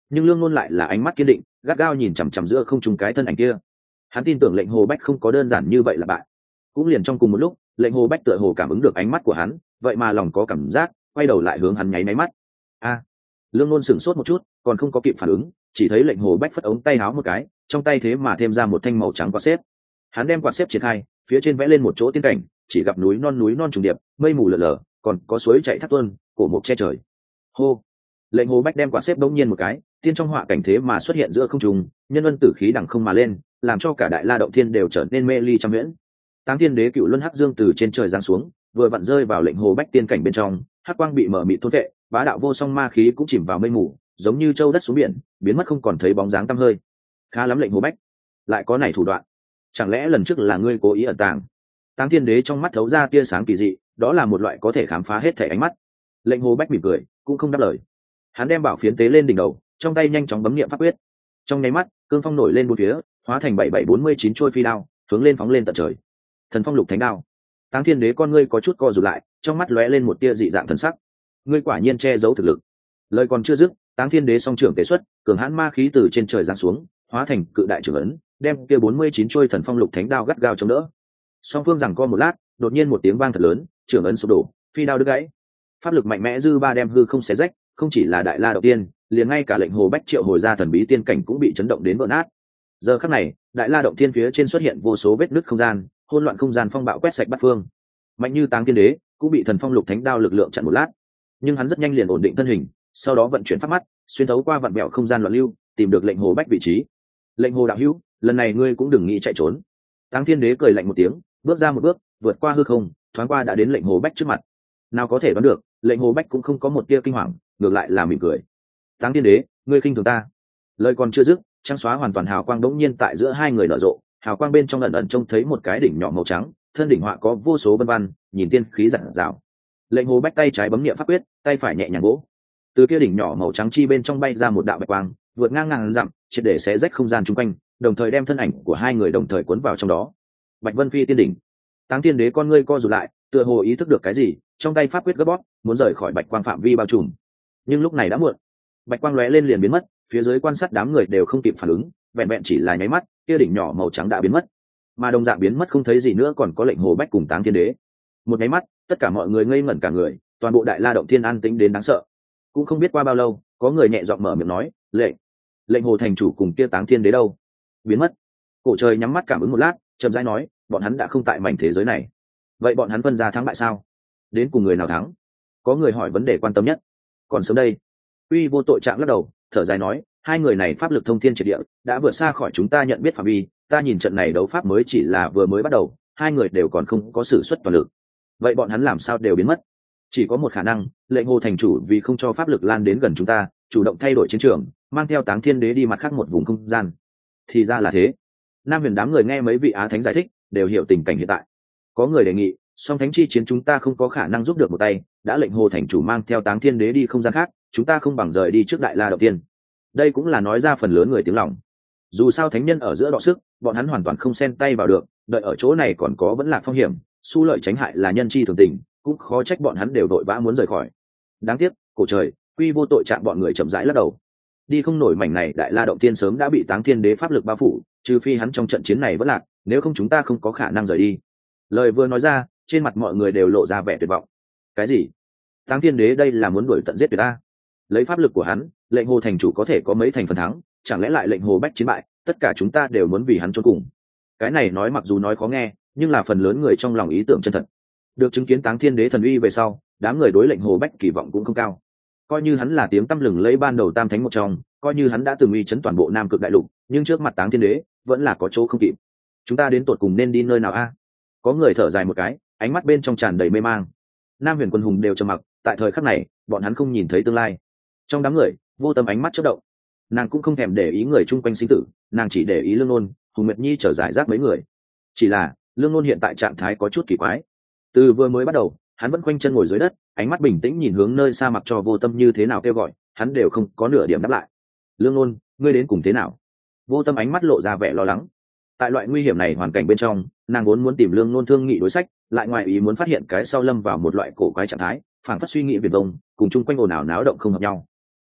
S1: nhưng lương ngôn lại là ánh mắt kiên định, gắt gao nhìn chằm chằm giữa không trung cái thân ảnh kia. Hắn tin tưởng lệnh hồ bách không có đơn giản như vậy là bại. Cũng liền trong cùng một lúc, lệnh hồ bách tựa hồ cảm ứng được ánh mắt của hắn, vậy mà lòng có cảm giác, quay đầu lại hướng hắn nháy máy mắt. A! Lương ngôn sửng sốt một chút, còn không có kịp phản ứng, chỉ thấy lệnh hồ bách phất ống tay áo một cái, trong tay thế mà thêm ra một thanh màu trắng quạt xếp. Hắn đem quạt xếp triển khai, phía trên vẽ lên một chỗ tiên cảnh, chỉ gặp núi non núi non trùng điệp, mây mù lờ lờ, còn có suối chảy thác tuôn, cổ mục che trời. Hô! Lệnh hồ bách đem quạt xếp đống nhiên một cái, tiên trong họa cảnh thế mà xuất hiện giữa không trung, nhân ân tử khí đằng không mà lên, làm cho cả đại la động thiên đều trở nên mê ly trăm huyễn. Táng Thiên Đế Cựu Luân Hắc Dương từ trên trời giáng xuống, vừa vặn rơi vào lệnh hồ bách tiên cảnh bên trong, hắc quang bị mở mịt thôn vệ, bá đạo vô song ma khí cũng chìm vào mây mù, giống như châu đất xuống biển, biến mất không còn thấy bóng dáng tăm hơi. Khá lắm lệnh hồ bách, lại có này thủ đoạn, chẳng lẽ lần trước là ngươi cố ý ẩn tàng? Táng Thiên Đế trong mắt thấu ra tia sáng kỳ dị, đó là một loại có thể khám phá hết thể ánh mắt. Lệnh hồ bách mỉm cười, cũng không đáp lời. Hắn đem bảo phiến tế lên đỉnh đầu, trong tay nhanh chóng bấm niệm pháp quyết. Trong nháy mắt, cương phong nổi lên bốn phía, hóa thành bảy bảy bốn mươi chín trôi phi đao, hướng lên phóng lên tận trời. Thần phong lục thánh đao. Táng Thiên Đế con ngươi có chút co rụt lại, trong mắt lóe lên một tia dị dạng thần sắc. Ngươi quả nhiên che giấu thực lực. Lời còn chưa dứt, Táng Thiên Đế song trưởng tế xuất, cường hãn ma khí từ trên trời giáng xuống, hóa thành cự đại trưởng ấn, đem kia bốn mươi chín trôi thần phong lục thánh đao gắt gao chống đỡ. Song phương giằng co một lát, đột nhiên một tiếng vang thật lớn, trưởng ấn sụp đổ, phi đao đứt gãy. Pháp lực mạnh mẽ dư ba đem hư không xé rách, không chỉ là đại la đầu tiên, liền ngay cả lệnh hồ bách triệu hồi ra thần bí tiên cảnh cũng bị chấn động đến vỡ nát. Giờ khắc này, đại la động thiên phía trên xuất hiện vô số vết nứt không gian, hỗn loạn không gian phong bạo quét sạch bát phương. Mạnh như Táng Thiên Đế cũng bị thần phong lục thánh đao lực lượng chặn một lát, nhưng hắn rất nhanh liền ổn định thân hình, sau đó vận chuyển pháp mắt, xuyên thấu qua vạn bẹo không gian loạn lưu, tìm được lệnh hồ bách vị trí. Lệnh hồ đạo hữu, lần này ngươi cũng đừng nghĩ chạy trốn. Táng Thiên Đế cười lạnh một tiếng, bước ra một bước, vượt qua hư không, thoáng qua đã đến lệnh hồ bách trước mặt. Nào có thể đoán được, lệnh hồ bách cũng không có một tia kinh hoàng, ngược lại là mỉm cười. Táng Thiên Đế, ngươi khinh thường ta. Lời còn chưa dứt, trăng xóa hoàn toàn hào quang đống nhiên tại giữa hai người nở rộ, hào quang bên trong ẩn ẩn trông thấy một cái đỉnh nhỏ màu trắng, thân đỉnh họa có vô số vân văn, nhìn tiên khí rạng rào. Lệnh hồ bách tay trái bấm niệm pháp quyết, tay phải nhẹ nhàng vỗ, từ kia đỉnh nhỏ màu trắng chi bên trong bay ra một đạo bạch quang, vượt ngang ngàn dặm, triệt để xé rách không gian chung quanh, đồng thời đem thân ảnh của hai người đồng thời cuốn vào trong đó. Bạch Vân Phi tiên đỉnh. Táng Thiên Đế con ngươi co rụt lại, tựa hồ ý thức được cái gì, trong tay pháp quyết gấp bóp, muốn rời khỏi bạch quang phạm vi bao trùm. Nhưng lúc này đã muộn, bạch quang lóe lên liền biến mất, phía dưới quan sát đám người đều không kịp phản ứng, vẹn vẹn chỉ là nháy mắt, kia đỉnh nhỏ màu trắng đã biến mất, mà đồng dạng biến mất không thấy gì nữa còn có lệnh hồ bách cùng Táng Thiên Đế. Một nháy mắt, tất cả mọi người ngây ngẩn cả người, toàn bộ đại la động thiên an tĩnh đến đáng sợ. Cũng không biết qua bao lâu, có người nhẹ giọng mở miệng nói, lệnh lệnh hồ thành chủ cùng kia Táng Thiên Đế đâu? Biến mất. Cổ trời nhắm mắt cảm ứng một lát, chậm rãi nói, bọn hắn đã không tại mảnh thế giới này. Vậy bọn hắn phân ra thắng bại sao? Đến cùng người nào thắng? Có người hỏi vấn đề quan tâm nhất. Còn sớm đây. Uy Vô Tội Trạng lắc đầu, thở dài nói, hai người này pháp lực thông thiên triệt địa, đã vượt xa khỏi chúng ta nhận biết phạm vi, ta nhìn trận này đấu pháp mới chỉ là vừa mới bắt đầu, hai người đều còn không có sử xuất toàn lực. Vậy bọn hắn làm sao đều biến mất? Chỉ có một khả năng, lệnh hồ thành chủ vì không cho pháp lực lan đến gần chúng ta, chủ động thay đổi chiến trường, mang theo Táng Thiên Đế đi mặt khác một vùng không gian. Thì ra là thế. Nam Huyền đám người nghe mấy vị á thánh giải thích, đều hiểu tình cảnh hiện tại. Có người đề nghị, song thánh chi chiến chúng ta không có khả năng giúp được một tay, đã lệnh hồ thành chủ mang theo Táng Thiên Đế đi không gian khác, chúng ta không bằng rời đi trước đại la động tiên. Đây cũng là nói ra phần lớn người tiếng lòng. Dù sao thánh nhân ở giữa đọ sức, bọn hắn hoàn toàn không xen tay vào được, đợi ở chỗ này còn có vẫn là phong hiểm, xu lợi tránh hại là nhân chi thường tình, cũng khó trách bọn hắn đều đội vã muốn rời khỏi. Đáng tiếc, cổ trời, Quy Vô Tội Trạng bọn người chậm rãi lắc đầu. Đi không nổi mảnh này đại la động tiên sớm đã bị Táng Thiên Đế pháp lực bao phủ, trừ phi hắn trong trận chiến này vẫn lạc, nếu không chúng ta không có khả năng rời đi. Lời vừa nói ra, trên mặt mọi người đều lộ ra vẻ tuyệt vọng. Cái gì? Táng Thiên Đế đây là muốn đuổi tận giết tuyệt ta? Lấy pháp lực của hắn, lệnh hồ thành chủ có thể có mấy thành phần thắng, chẳng lẽ lại lệnh hồ bách chiến bại, tất cả chúng ta đều muốn vì hắn chôn cùng. Cái này nói mặc dù nói khó nghe, nhưng là phần lớn người trong lòng ý tưởng chân thật. Được chứng kiến Táng Thiên Đế thần uy về sau, đám người đối lệnh hồ bách kỳ vọng cũng không cao. Coi như hắn là tiếng tăm lừng lẫy ban đầu tam thánh một trong, coi như hắn đã từng uy chấn toàn bộ Nam Cực đại lục, nhưng trước mặt Táng Thiên Đế vẫn là có chỗ không kịp. Chúng ta đến tụt cùng nên đi nơi nào a? Có người thở dài một cái, ánh mắt bên trong tràn đầy mê mang. Nam Huyền Quân hùng đều trầm mặc, tại thời khắc này, bọn hắn không nhìn thấy tương lai. Trong đám người, Vô Tâm ánh mắt chớp động. Nàng cũng không thèm để ý người chung quanh sinh tử, nàng chỉ để ý Lương Nôn, Hùng Nguyệt Nhi trở giải rác mấy người. Chỉ là, Lương Nôn hiện tại trạng thái có chút kỳ quái. Từ vừa mới bắt đầu, hắn vẫn quanh chân ngồi dưới đất, ánh mắt bình tĩnh nhìn hướng nơi xa, mặc cho Vô Tâm như thế nào kêu gọi, hắn đều không có nửa điểm đáp lại. Lương Nôn, ngươi đến cùng thế nào? Vô Tâm ánh mắt lộ ra vẻ lo lắng. Tại loại nguy hiểm này hoàn cảnh bên trong, nàng vốn muốn tìm Lương Nôn thương nghị đối sách, lại ngoài ý muốn phát hiện cái sau lâm vào một loại cổ quái trạng thái, phảng phất suy nghĩ viển vông, cùng chung quanh ồn ào náo động không hợp nhau.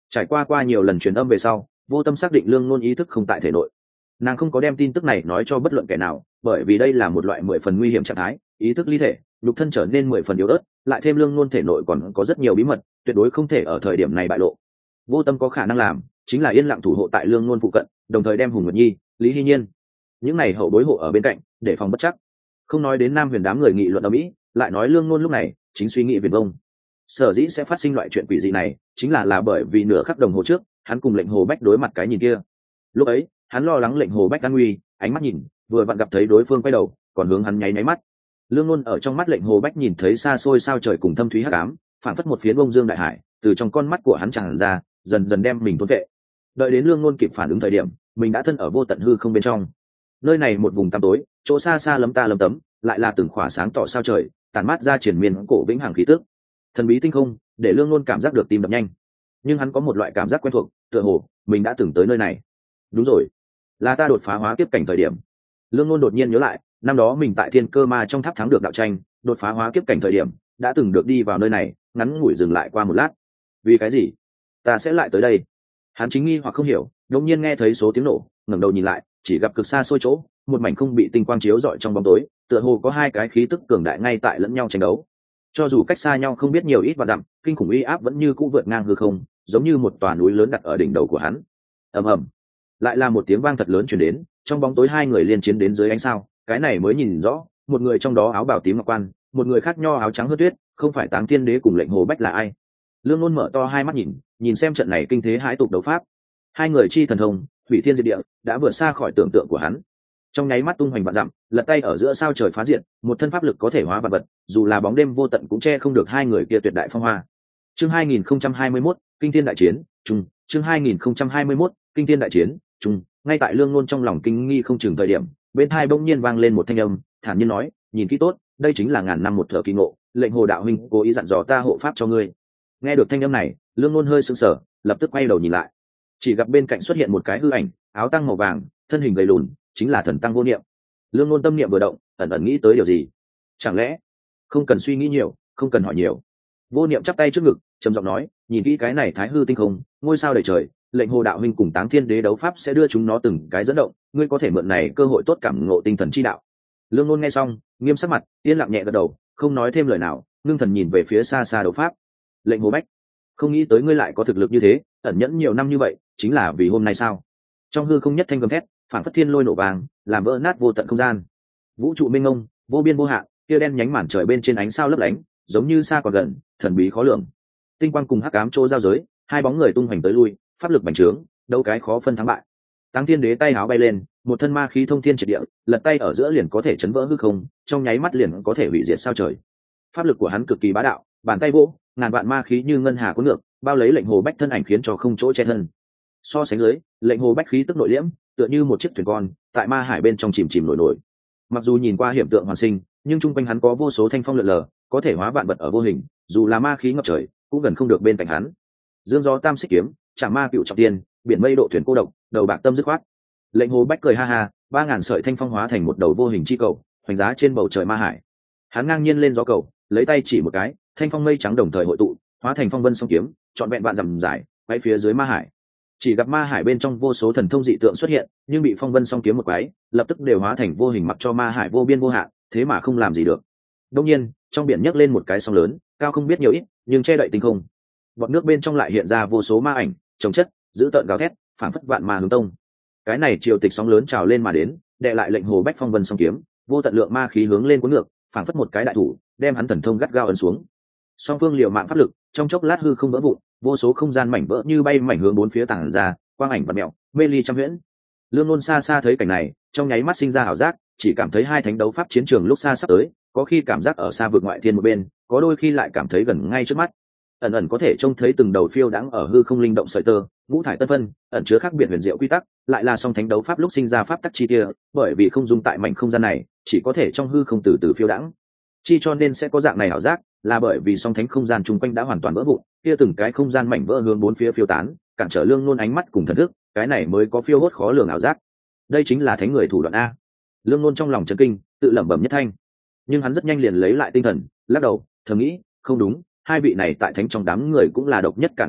S1: Trải qua qua nhiều lần truyền âm về sau, Vô Tâm xác định Lương Nôn ý thức không tại thể nội. Nàng không có đem tin tức này nói cho bất luận kẻ nào, bởi vì đây là một loại mười phần nguy hiểm trạng thái, ý thức ly thể, nhục thân trở nên mười phần yếu ớt, lại thêm Lương Nôn thể nội còn có rất nhiều bí mật, tuyệt đối không thể ở thời điểm này bại lộ. Vô Tâm có khả năng làm chính là yên lặng thủ hộ tại Lương Nôn phụ cận, đồng thời đem Hùng Nguyệt Nhi, Lý Hy Nhiên những này hậu bối hộ ở bên cạnh, để phòng bất chắc. Không nói đến Nam Huyền đám người nghị luận ở mỹ, lại nói Lương Nôn lúc này chính suy nghĩ viển vông. Sở dĩ sẽ phát sinh loại chuyện quỷ dị này, chính là là bởi vì nửa khắc đồng hồ trước, hắn cùng Lệnh Hồ Bách đối mặt cái nhìn kia. Lúc ấy, hắn lo lắng Lệnh Hồ Bách an nguy, ánh mắt nhìn, vừa vặn gặp thấy đối phương quay đầu, còn hướng hắn nháy nháy mắt. Lương Nôn ở trong mắt Lệnh Hồ Bách nhìn thấy xa xôi sao trời cùng thâm thúy hắc ám, phản phất một phiến bông dương đại hải, từ trong con mắt của hắn tràn ra, dần dần đem mình thôn vệ. Đợi đến Lương Nôn kịp phản ứng thời điểm, mình đã thân ở vô tận hư không bên trong. Nơi này một vùng tăm tối, chỗ xa xa lấm ta lấm tấm, lại là từng khỏa sáng tỏ sao trời, tản mát ra triển miên cổ vĩnh hằng khí tức. Thần bí tinh không, để Lương Nôn cảm giác được tim đập nhanh. Nhưng hắn có một loại cảm giác quen thuộc, tựa hồ mình đã từng tới nơi này. Đúng rồi, là ta đột phá hóa kiếp cảnh thời điểm. Lương Nôn đột nhiên nhớ lại, năm đó mình tại Thiên Cơ Ma trong tháp thắng được đạo tranh, đột phá hóa kiếp cảnh thời điểm, đã từng được đi vào nơi này, ngắn ngủi dừng lại qua một lát. Vì cái gì ta sẽ lại tới đây? Hắn chính nghi hoặc không hiểu, đột nhiên nghe thấy số tiếng nổ, ngẩng đầu nhìn lại, chỉ gặp cực xa xôi chỗ, một mảnh không bị tinh quang chiếu rọi trong bóng tối, tựa hồ có hai cái khí tức cường đại ngay tại lẫn nhau tranh đấu. Cho dù cách xa nhau không biết nhiều ít và dặm, kinh khủng uy áp vẫn như cũ vượt ngang hư không, giống như một tòa núi lớn đặt ở đỉnh đầu của hắn. Ầm ầm, lại là một tiếng vang thật lớn truyền đến, trong bóng tối hai người liên chiến đến dưới ánh sao, cái này mới nhìn rõ, một người trong đó áo bào tím ngọc quan, một người khác nho áo trắng hớt tuyết, không phải Táng Thiên Đế cùng Lệnh Hồ Bách là ai? Lương Nôn mở to hai mắt nhìn, nhìn xem trận này kinh thế hãi tục đấu pháp. Hai người chi thần thông, hủy thiên diệt địa, đã vượt xa khỏi tưởng tượng của hắn. Trong nháy mắt tung hoành vạn dặm, lật tay ở giữa sao trời phá diện, một thân pháp lực có thể hóa vạn vật, dù là bóng đêm vô tận cũng che không được hai người kia tuyệt đại phong hoa. Chương hai nghìn không trăm hai mươi mốt, kinh thiên đại chiến, trung, chương hai nghìn không trăm hai mươi mốt, kinh thiên đại chiến, trung, ngay tại Lương Nôn trong lòng kinh nghi không chừng thời điểm, bên tai bỗng nhiên vang lên một thanh âm, thản nhiên nói, nhìn kỹ tốt, đây chính là ngàn năm một thở kỳ ngộ, Lệnh Hồ đạo huynh cố ý dặn dò ta hộ pháp cho ngươi. Nghe được thanh âm này, Lương Nôn hơi sững sờ, lập tức quay đầu nhìn lại, chỉ gặp bên cạnh xuất hiện một cái hư ảnh, áo tăng màu vàng, thân hình gầy lùn, chính là Thần Tăng Vô Niệm. Lương Nôn tâm niệm vừa động, ẩn ẩn nghĩ tới điều gì. Chẳng lẽ không cần suy nghĩ nhiều, không cần hỏi nhiều. Vô Niệm chắp tay trước ngực, trầm giọng nói, nhìn kỹ cái này thái hư tinh không, ngôi sao đầy trời, Lệnh Hồ đạo huynh cùng Táng Thiên Đế đấu pháp sẽ đưa chúng nó từng cái dẫn động, ngươi có thể mượn này cơ hội tốt cảm ngộ tinh thần chi đạo. Lương Nôn nghe xong, nghiêm sắc mặt, yên lặng nhẹ gật đầu, không nói thêm lời nào, ngưng thần nhìn về phía xa xa đấu pháp. Lệnh Hồ Bách, không nghĩ tới ngươi lại có thực lực như thế, ẩn nhẫn nhiều năm như vậy, chính là vì hôm nay sao? Trong hư không nhất thanh gầm thét, phản phất thiên lôi nổ vàng, làm vỡ nát vô tận không gian. Vũ trụ mênh mông, vô biên vô hạn, kia đen nhánh màn trời bên trên ánh sao lấp lánh, giống như xa còn gần, thần bí khó lường. Tinh quang cùng hắc ám trô giao giới, hai bóng người tung hoành tới lui, pháp lực bành trướng, đâu cái khó phân thắng bại. Táng Thiên Đế tay áo bay lên, một thân ma khí thông thiên triệt địa, lật tay ở giữa liền có thể chấn vỡ hư không, trong nháy mắt liền có thể hủy diệt sao trời. Pháp lực của hắn cực kỳ bá đạo, bàn tay vỗ, ngàn vạn ma khí như ngân hà cuốn ngược, bao lấy Lệnh Hồ Bách thân ảnh khiến cho không chỗ che thân. So sánh dưới, Lệnh Hồ Bách khí tức nội liễm, tựa như một chiếc thuyền con tại ma hải bên trong chìm chìm nổi nổi. Mặc dù nhìn qua hiểm tượng hoàn sinh, nhưng chung quanh hắn có vô số thanh phong lượn lờ, có thể hóa vạn vật ở vô hình, dù là ma khí ngập trời cũng gần không được bên cạnh hắn. Dương gió tam xích kiếm, chạm ma cựu trọng tiên, biển mây độ thuyền cô độc, đầu bạc tâm dứt khoát. Lệnh Hồ Bách cười ha ha, ba ngàn sợi thanh phong hóa thành một đầu vô hình chi cầu, hoành giá trên bầu trời ma hải. Hắn ngang nhiên lên gió cầu, lấy tay chỉ một cái, thanh phong mây trắng đồng thời hội tụ, hóa thành phong vân song kiếm, trọn vẹn vạn dặm dài, bay phía dưới ma hải. Chỉ gặp ma hải bên trong vô số thần thông dị tượng xuất hiện, nhưng bị phong vân song kiếm một cái, lập tức đều hóa thành vô hình mặc cho ma hải vô biên vô hạn, thế mà không làm gì được. Đương nhiên, trong biển nhấc lên một cái sóng lớn, cao không biết nhiều ít, nhưng che đậy tinh không. Bọt nước bên trong lại hiện ra vô số ma ảnh, chồng chất, giữ tợn gào thét, phản phất vạn ma hướng tông. Cái này triều tịch sóng lớn trào lên mà đến, đè lại Lệnh Hồ Bách phong vân song kiếm, vô tận lượng ma khí hướng lên cuốn ngược, phản phất một cái đại thủ, đem hắn thần thông gắt gao ấn xuống. Song phương liều mạng pháp lực, trong chốc lát hư không vỡ vụn, vô số không gian mảnh vỡ như bay mảnh hướng bốn phía tản ra, quang ảnh vặn mèo, mê ly trăm huyễn. Lương Nôn xa xa thấy cảnh này, trong nháy mắt sinh ra ảo giác, chỉ cảm thấy hai thánh đấu pháp chiến trường lúc xa sắp tới, có khi cảm giác ở xa vượt ngoại thiên một bên, có đôi khi lại cảm thấy gần ngay trước mắt. Ẩn ẩn có thể trông thấy từng đầu phiêu đãng ở hư không linh động sợi tơ, ngũ thải tân phân, ẩn chứa khác biệt huyền diệu quy tắc, lại là song thánh đấu pháp lúc sinh ra pháp tắc chi tia, bởi vì không dung tại mảnh không gian này, chỉ có thể trong hư không từ từ phiêu đãng. Chi cho nên sẽ có dạng này ảo giác, là bởi vì song thánh không gian chung quanh đã hoàn toàn vỡ vụn, kia từng cái không gian mảnh vỡ hướng bốn phía phiêu tán, cản trở Lương Nôn ánh mắt cùng thần thức, cái này mới có phiêu hốt khó lường ảo giác. Đây chính là thánh người thủ đoạn a. Lương Nôn trong lòng chấn kinh, tự lẩm bẩm nhất thanh. Nhưng hắn rất nhanh liền lấy lại tinh thần, lắc đầu, thầm nghĩ, không đúng, hai vị này tại thánh trong đám người cũng là độc nhất cản tồn tại,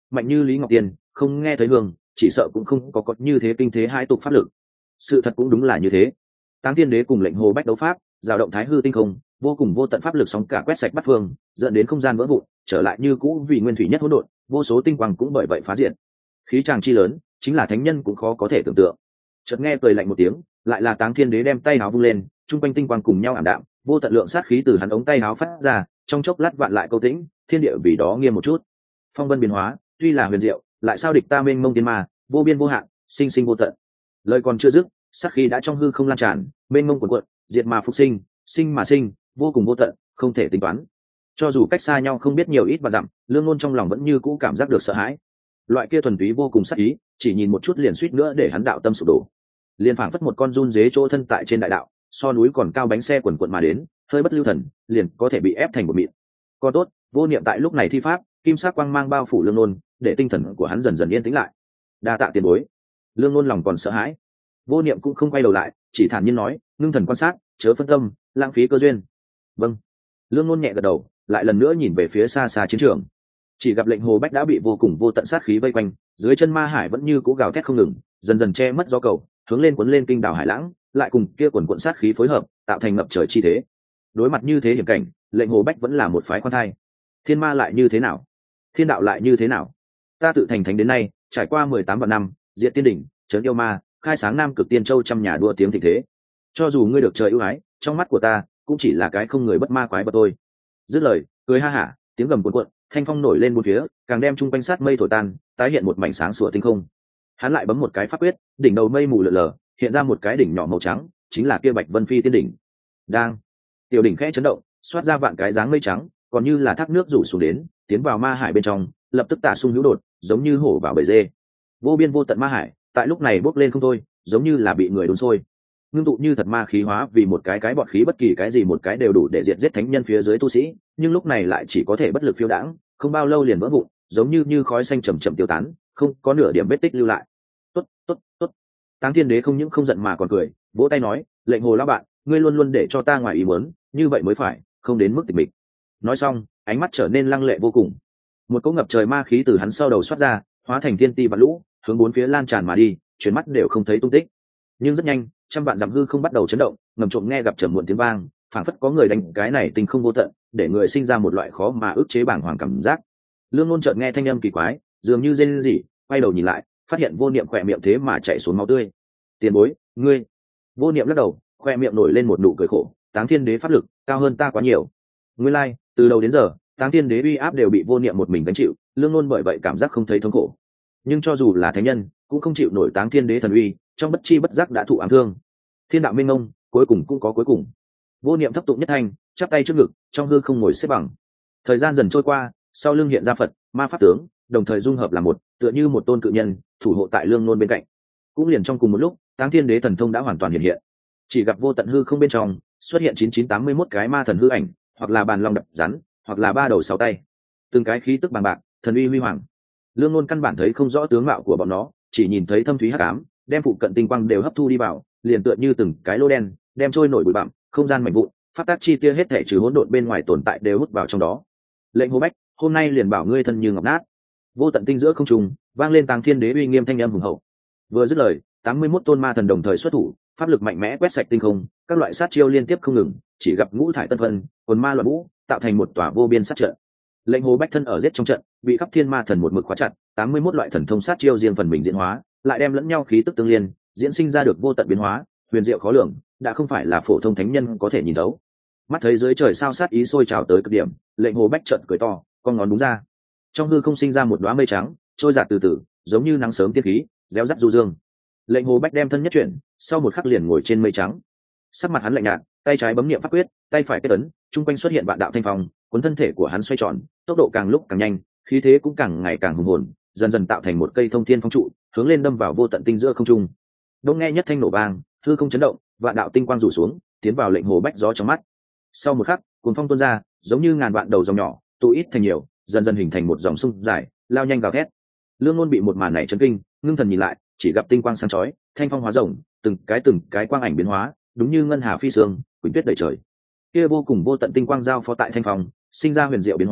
S1: mạnh như Lý Ngọc Tiên không nghe thấy hương, chỉ sợ cũng không có có như thế kinh thế hai tục pháp lực. Sự thật cũng đúng là như thế. Táng Thiên Đế cùng lệnh Hồ Bách đấu pháp, dao động thái hư tinh không, vô cùng vô tận pháp lực sóng cả quét sạch bắt phương, dẫn đến không gian vỡ vụn, trở lại như cũ vì nguyên thủy nhất hỗn độn, vô số tinh quang cũng bởi vậy phá diện. Khí tràng chi lớn, chính là thánh nhân cũng khó có thể tưởng tượng. Chợt nghe cười lạnh một tiếng, lại là Táng Thiên Đế đem tay áo vung lên, trung quanh tinh quang cùng nhau ảm đạm, vô tận lượng sát khí từ hắn ống tay áo phát ra, trong chốc lát vạn lại câu tĩnh, thiên địa vì đó nghiêm một chút. Phong vân biến hóa, tuy là huyền diệu, lại sao địch ta mênh mông tiên ma, vô biên vô hạn, sinh sinh vô tận. Lời còn chưa dứt, sát khí đã trong hư không lan tràn, mênh mông cuộn cuộn, diệt mà phục sinh, sinh mà sinh, vô cùng vô tận, không thể tính toán. Cho dù cách xa nhau không biết nhiều ít và dặm, Lương Ngôn trong lòng vẫn như cũ cảm giác được sợ hãi. Loại kia thuần túy vô cùng sát ý, chỉ nhìn một chút liền suýt nữa để hắn đạo tâm sụp đổ. Liền phảng phất một con run dế chỗ thân tại trên đại đạo, so núi còn cao bánh xe quần quận mà đến, hơi bất lưu thần, liền có thể bị ép thành một mịn. Còn tốt, vô niệm tại lúc này thi pháp, kim sắc quang mang bao phủ Lương Ngôn, để tinh thần của hắn dần dần yên tĩnh lại. Đa tạ tiền bối. Lương Ngôn lòng còn sợ hãi. Vô niệm cũng không quay đầu lại, chỉ thản nhiên nói, ngưng thần quan sát, chớ phân tâm, lãng phí cơ duyên. Vâng. Lương Ngôn nhẹ gật đầu, lại lần nữa nhìn về phía xa xa chiến trường. Chỉ gặp lệnh Hồ Bách đã bị vô cùng vô tận sát khí vây quanh, dưới chân ma hải vẫn như cũ gào thét không ngừng, dần dần che mất gió cầu, hướng lên cuốn lên kinh đảo hải lãng, lại cùng kia quần cuộn sát khí phối hợp, tạo thành ngập trời chi thế. Đối mặt như thế hiểm cảnh, lệnh Hồ Bách vẫn là một phái khoan thai. Thiên ma lại như thế nào? Thiên đạo lại như thế nào? Ta tự thành thánh đến nay, trải qua mười tám vạn năm, diệt tiên đỉnh, trấn yêu ma, khai sáng nam cực tiên châu trăm nhà đua tiếng thịnh thế. Cho dù ngươi được trời ưu ái, trong mắt của ta cũng chỉ là cái không người bất ma quái vật thôi. Dứt lời, cười ha hả, tiếng gầm cuồn cuộn, thanh phong nổi lên bốn phía, càng đem trung quanh sát mây thổi tan, tái hiện một mảnh sáng sủa tinh không. Hắn lại bấm một cái pháp quyết, đỉnh đầu mây mù lờ lờ, hiện ra một cái đỉnh nhỏ màu trắng, chính là kia Bạch Vân Phi tiên đỉnh. Đang, tiểu đỉnh khẽ chấn động, xoát ra vạn cái dáng mây trắng, còn như là thác nước rủ xuống đến, tiến vào ma hải bên trong, lập tức tả sung hữu đột, giống như hổ vào bầy dê. Vô biên vô tận ma hải, tại lúc này bốc lên không thôi, giống như là bị người đun sôi. Ngưng tụ như thật ma khí hóa vì một cái cái bọt khí, bất kỳ cái gì một cái đều đủ để diệt giết thánh nhân phía dưới tu sĩ, nhưng lúc này lại chỉ có thể bất lực phiêu đãng, không bao lâu liền vỡ vụn, giống như như khói xanh chậm chậm tiêu tán, không có nửa điểm vết tích lưu lại. Tốt, tốt, tốt. Táng Thiên Đế không những không giận mà còn cười, vỗ tay nói, lệnh Hồ lão bạn, ngươi luôn luôn để cho ta ngoài ý muốn, như vậy mới phải, không đến mức tịch mịch. Nói xong, ánh mắt trở nên lăng lệ vô cùng. Một cỗ ngập trời ma khí từ hắn sau đầu xoát ra, hóa thành thiên ti và lũ, hướng bốn phía lan tràn mà đi, chuyển mắt đều không thấy tung tích. Nhưng rất nhanh, trăm vạn dặm hư không bắt đầu chấn động, ngầm trộm nghe gặp trầm muộn tiếng vang, phảng phất có người đánh cái này tình không vô tận, để người sinh ra một loại khó mà ức chế bảng hoàng cảm giác. Lương Ngôn chợt nghe thanh âm kỳ quái, dường như rên rỉ, quay đầu nhìn lại, phát hiện vô niệm khỏe miệng thế mà chảy xuống máu tươi. Tiền bối, ngươi. Vô niệm lắc đầu, khoe miệng nổi lên một nụ cười khổ, Táng Thiên Đế pháp lực cao hơn ta quá nhiều. Nguyên lai, like, từ đầu đến giờ, Táng Thiên Đế uy áp đều bị vô niệm một mình gánh chịu, Lương Ngôn bởi vậy cảm giác không thấy thống khổ. Nhưng cho dù là thánh nhân, cũng không chịu nổi Táng Thiên Đế thần uy, trong bất chi bất giác đã thụ ám thương. Thiên đạo minh ngông, cuối cùng cũng có cuối cùng. Vô niệm thấp tụng nhất thanh, chắp tay trước ngực, trong hư không ngồi xếp bằng. Thời gian dần trôi qua, sau lưng hiện ra Phật, ma pháp tướng, đồng thời dung hợp là một, tựa như một tôn cự nhân, thủ hộ tại Lương Ngôn bên cạnh. Cũng liền trong cùng một lúc, Táng Thiên Đế thần thông đã hoàn toàn hiện hiện. Chỉ gặp vô tận hư không bên trong xuất hiện chín chín tám mươi mốt cái ma thần hư ảnh, hoặc là bàn long đập rắn, hoặc là ba đầu sáu tay, từng cái khí tức bằng bạc, thần uy huy hoàng. Lương Ngôn căn bản thấy không rõ tướng mạo của bọn nó, chỉ nhìn thấy thâm thúy hắc ám, đem phụ cận tinh quang đều hấp thu đi vào, liền tựa như từng cái lô đen, đem trôi nổi bụi bặm, không gian mảnh vụn, pháp tác chi tia hết thể trừ hỗn độn bên ngoài tồn tại đều hút vào trong đó. Lệnh Hồ Bách, hôm nay liền bảo ngươi thân như ngọc nát. Vô tận tinh giữa không trung vang lên Táng Thiên Đế uy nghiêm thanh âm hùng hậu. Vừa dứt lời, tám mươi mốt tôn ma thần đồng thời xuất thủ, pháp lực mạnh mẽ quét sạch tinh không, các loại sát chiêu liên tiếp không ngừng, chỉ gặp ngũ thải tân vân, hồn ma loạn vũ, tạo thành một tòa vô biên sát trận. Lệnh Hồ Bách thân ở giết trong trận, bị khắp thiên ma thần một mực khóa chặt, tám mươi mốt loại thần thông sát chiêu riêng phần mình diễn hóa, lại đem lẫn nhau khí tức tương liên, diễn sinh ra được vô tận biến hóa, huyền diệu khó lường, đã không phải là phổ thông thánh nhân có thể nhìn thấu. Mắt thấy dưới trời sao sát ý sôi trào tới cực điểm, Lệnh Hồ Bách trợn cười to, con ngón đúng ra, trong hư không sinh ra một đóa mây trắng, trôi dạt từ từ, giống như nắng sớm tiên khí, réo rắt du dương. Lệnh Hồ Bách đem thân nhất chuyển, sau một khắc liền ngồi trên mây trắng. Sắc mặt hắn lạnh nhạt, tay trái bấm niệm pháp quyết, tay phải kết ấn, trung quanh xuất hiện vạn đạo thanh phong, cuốn thân thể của hắn xoay tròn, tốc độ càng lúc càng nhanh, khí thế cũng càng ngày càng hùng hồn, dần dần tạo thành một cây thông thiên phong trụ, hướng lên đâm vào vô tận tinh giữa không trung. Đông nghe nhất thanh nổ vang, hư không chấn động, vạn đạo tinh quang rủ xuống, tiến vào Lệnh Hồ Bách gió trong mắt. Sau một khắc, cuồng phong tuôn ra, giống như ngàn vạn đầu dòng nhỏ, tụ ít thành nhiều, dần dần hình thành một dòng sông dài, lao nhanh gào thét. Lương Ngôn bị một màn này chấn kinh, ngưng thần nhìn lại, chỉ gặp tinh quang sáng chói, thanh phong hóa rồng, từng cái từng cái quang ảnh biến hóa, đúng như ngân hà phi sương, quỳnh tuyết đầy trời. Kia vô cùng vô tận tinh quang giao phó tại thanh phong, sinh ra huyền diệu biến hóa,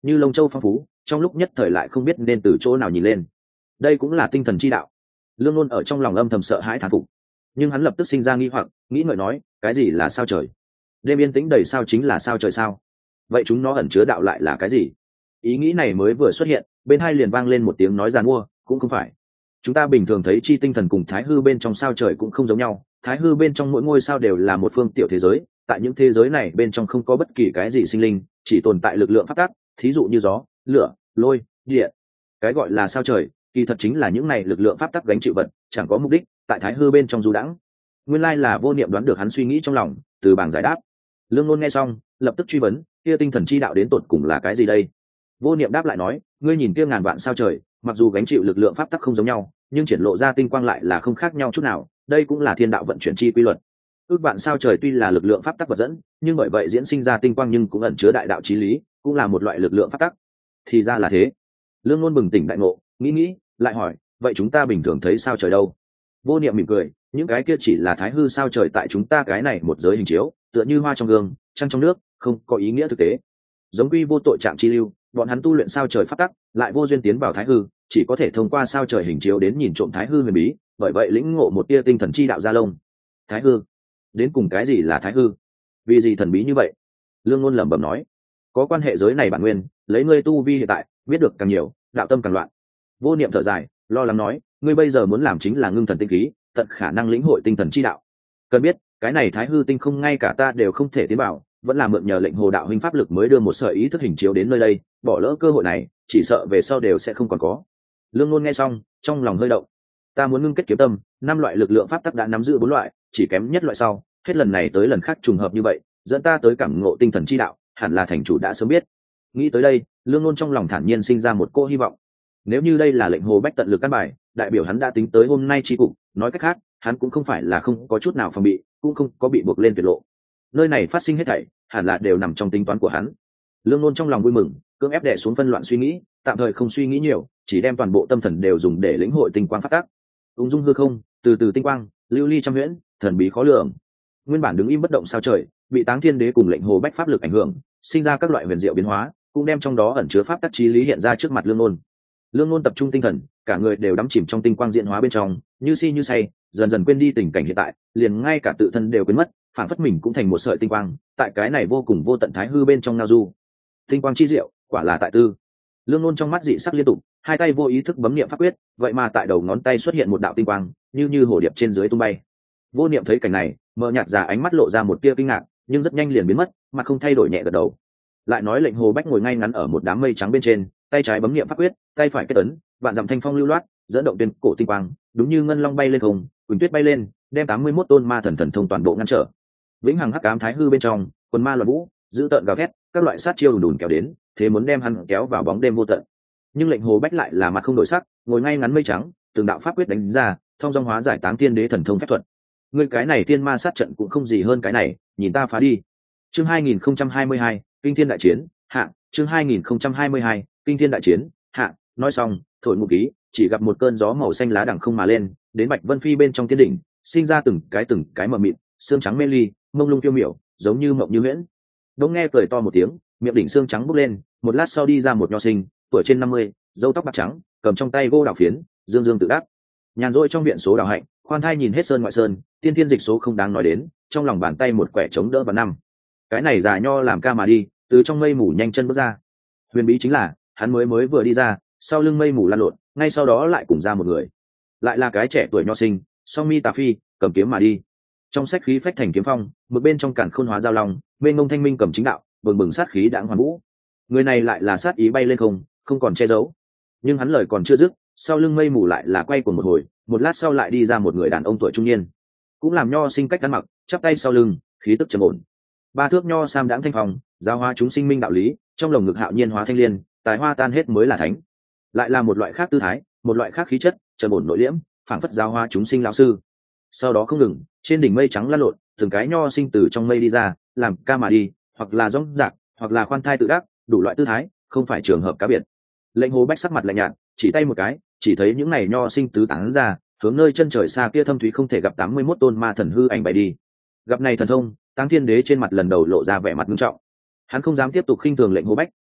S1: như lông châu phong phú, trong lúc nhất thời lại không biết nên từ chỗ nào nhìn lên. Đây cũng là tinh thần chi đạo. Lương Nôn ở trong lòng âm thầm sợ hãi thán phục, nhưng hắn lập tức sinh ra nghi hoặc, nghĩ ngợi nói, cái gì là sao trời? Đêm yên tĩnh đầy sao chính là sao trời sao? Vậy chúng nó ẩn chứa đạo lại là cái gì? Ý nghĩ này mới vừa xuất hiện, bên hai liền vang lên một tiếng nói giàn mua, cũng không phải. Chúng ta bình thường thấy chi tinh thần cùng thái hư bên trong sao trời cũng không giống nhau. Thái hư bên trong mỗi ngôi sao đều là một phương tiểu thế giới, tại những thế giới này bên trong không có bất kỳ cái gì sinh linh, chỉ tồn tại lực lượng pháp tắc, thí dụ như gió, lửa, lôi, địa. Cái gọi là sao trời kỳ thật chính là những này lực lượng pháp tắc gánh chịu vật, chẳng có mục đích, tại thái hư bên trong du đãng. Nguyên lai là Vô Niệm đoán được hắn suy nghĩ trong lòng, từ bảng giải đáp. Lương Nôn nghe xong, lập tức truy vấn, kia tinh thần chi đạo đến tột cùng là cái gì đây? Vô Niệm đáp lại nói, ngươi nhìn kia ngàn vạn sao trời, mặc dù gánh chịu lực lượng pháp tắc không giống nhau, nhưng triển lộ ra tinh quang lại là không khác nhau chút nào, đây cũng là thiên đạo vận chuyển chi quy luật. Ước vạn sao trời tuy là lực lượng pháp tắc vật dẫn, nhưng bởi vậy diễn sinh ra tinh quang nhưng cũng ẩn chứa đại đạo chí lý, cũng là một loại lực lượng pháp tắc. Thì ra là thế. Lương Nôn bừng tỉnh đại ngộ, nghĩ nghĩ, lại hỏi, vậy chúng ta bình thường thấy sao trời đâu? Vô Niệm mỉm cười, những cái kia chỉ là thái hư sao trời tại chúng ta cái này một giới hình chiếu, tựa như hoa trong gương, trăng trong nước, không có ý nghĩa thực tế. Giống quy vô tội trạng chi lưu, bọn hắn tu luyện sao trời pháp tắc, lại vô duyên tiến vào thái hư, chỉ có thể thông qua sao trời hình chiếu đến nhìn trộm thái hư huyền bí, bởi vậy lĩnh ngộ một tia tinh thần chi đạo gia lông. Thái hư, đến cùng cái gì là thái hư? Vì gì thần bí như vậy? Lương Ngôn lẩm bẩm nói, có quan hệ giới này bản nguyên, lấy ngươi tu vi hiện tại, biết được càng nhiều, đạo tâm càng loạn. Vô Niệm thở dài, lo lắng nói, ngươi bây giờ muốn làm chính là ngưng thần tinh khí, tận khả năng lĩnh hội tinh thần chi đạo. Cần biết, cái này thái hư tinh không ngay cả ta đều không thể tiến vào, vẫn là mượn nhờ lệnh hồ đạo huynh pháp lực mới đưa một sợi ý thức hình chiếu đến nơi đây, bỏ lỡ cơ hội này, chỉ sợ về sau đều sẽ không còn có. Lương Ngôn nghe xong, trong lòng hơi động. Ta muốn ngưng kết kiếm tâm, năm loại lực lượng pháp tắc đã nắm giữ bốn loại, chỉ kém nhất loại sau, hết lần này tới lần khác trùng hợp như vậy, dẫn ta tới cảm ngộ tinh thần chi đạo, hẳn là thành chủ đã sớm biết. Nghĩ tới đây, Lương Ngôn trong lòng thản nhiên sinh ra một cô hy vọng. Nếu như đây là lệnh hồ bách tận lực căn bài, đại biểu hắn đã tính tới hôm nay chi cục, nói cách khác, hắn cũng không phải là không có chút nào phòng bị, cũng không có bị buộc lên tuyệt lộ. Nơi này phát sinh hết thảy, hẳn là đều nằm trong tính toán của hắn. Lương Ngôn trong lòng vui mừng, cưỡng ép đè xuống phân loạn suy nghĩ, tạm thời không suy nghĩ nhiều, chỉ đem toàn bộ tâm thần đều dùng để lĩnh hội tinh quang phát tác. Ung dung hư không, từ từ tinh quang, lưu ly trăm huyễn, thần bí khó lường. Nguyên bản đứng im bất động sao trời, bị Táng Thiên Đế cùng lệnh hồ bách pháp lực ảnh hưởng, sinh ra các loại huyền diệu biến hóa, cũng đem trong đó ẩn chứa pháp tắc chí lý hiện ra trước mặt Lương Ngôn. Lương Ngôn tập trung tinh thần, cả người đều đắm chìm trong tinh quang diễn hóa bên trong, như si như say, dần dần quên đi tình cảnh hiện tại, liền ngay cả tự thân đều quên mất, phản phất mình cũng thành một sợi tinh quang, tại cái này vô cùng vô tận thái hư bên trong ngao du. Tinh quang chi diệu, quả là tại tư. Lương Ngôn trong mắt dị sắc liên tục, hai tay vô ý thức bấm niệm pháp quyết, vậy mà tại đầu ngón tay xuất hiện một đạo tinh quang, như như hổ điệp trên dưới tung bay. Vô Niệm thấy cảnh này, mờ nhạt ra ánh mắt lộ ra một tia kinh ngạc, nhưng rất nhanh liền biến mất, mặt không thay đổi nhẹ gật đầu. Lại nói lệnh hồ bách ngồi ngay ngắn ở một đám mây trắng bên trên, tay trái bấm niệm pháp quyết, tay phải kết ấn, vạn dặm thanh phong lưu loát, dẫn động tuyên cổ tinh quang, đúng như ngân long bay lên không, quỳnh tuyết bay lên, đem tám mươi mốt tôn ma thần thần thông toàn bộ ngăn trở. Vĩnh hằng hắc ám thái hư bên trong, quần ma loạn vũ, giữ tợn gào thét, các loại sát chiêu đùn đùn kéo đến, thế muốn đem hắn kéo vào bóng đêm vô tận. Nhưng lệnh hồ bách lại là mặt không đổi sắc, ngồi ngay ngắn mây trắng, từng đạo pháp quyết đánh ra, thông dong hóa giải Táng Thiên Đế thần thông phép thuật. Ngươi cái này tiên ma sát trận cũng không gì hơn cái này, nhìn ta phá đi. Chương hai nghìn không trăm hai mươi hai, kinh thiên đại chiến, hạ. Chương hai nghìn không trăm hai mươi hai, kinh thiên đại chiến, hạ. Nói xong, thổi ngụ ký, chỉ gặp một cơn gió màu xanh lá đằng không mà lên, đến Bạch Vân Phi bên trong tiên đỉnh, sinh ra từng cái từng cái mờ mịt, xương trắng mê ly, mông lung phiêu miểu, giống như mộng như huyễn. Đống nghe cười to một tiếng, miệng đỉnh xương trắng bốc lên, một lát sau đi ra một nho sinh, tuổi trên năm mươi, râu tóc bạc trắng, cầm trong tay gô đào phiến, dương dương tự đắc. Nhàn rỗi trong viện số đào hạnh, khoan thai nhìn hết sơn ngoại sơn, tiên thiên dịch số không đáng nói đến, trong lòng bàn tay một quẻ chống đỡ vào năm. Cái này già nho làm ca mà đi, từ trong mây mù nhanh chân bước ra. Huyền bí chính là, hắn mới mới vừa đi ra, sau lưng mây mù lan lộn, ngay sau đó lại cùng ra một người, lại là cái trẻ tuổi nho sinh, song mi tà phi, cầm kiếm mà đi. Trong sách khí phách thành kiếm phong, một bên trong cản khôn hóa giao long, bên ngông thanh minh cầm chính đạo, bừng bừng sát khí đãng hoàn vũ. Người này lại là sát ý bay lên không, không còn che giấu. Nhưng hắn lời còn chưa dứt, sau lưng mây mù lại là quay cuồng một hồi, một lát sau lại đi ra một người đàn ông tuổi trung niên, cũng làm nho sinh cách ăn mặc, chắp tay sau lưng, khí tức trầm ổn. Ba thước nho sam đãng thanh phong, giáo hóa chúng sinh minh đạo lý, trong lồng ngực hạo nhiên hóa thanh liên, tài hoa tan hết mới là thánh. Lại là một loại khác tư thái, một loại khác khí chất, trầm ổn nội liễm, phảng phất giáo hóa chúng sinh lão sư. Sau đó không ngừng, trên đỉnh mây trắng lăn lộn, từng cái nho sinh từ trong mây đi ra, làm ca mà đi, hoặc là rong rạc, hoặc là khoan thai tự đắc, đủ loại tư thái, không phải trường hợp cá biệt. Lệnh hồ bách sắc mặt lạnh nhạt, chỉ tay một cái, chỉ thấy những này nho sinh tứ tán ra, hướng nơi chân trời xa kia thâm thúy không thể gặp tám mươi mốt tôn ma thần hư ảnh bay đi. Gặp này thần thông, Táng Thiên Đế trên mặt lần đầu lộ ra vẻ mặt nghiêm trọng. Hắn không dám tiếp tục khinh thường lệnh hồ bách,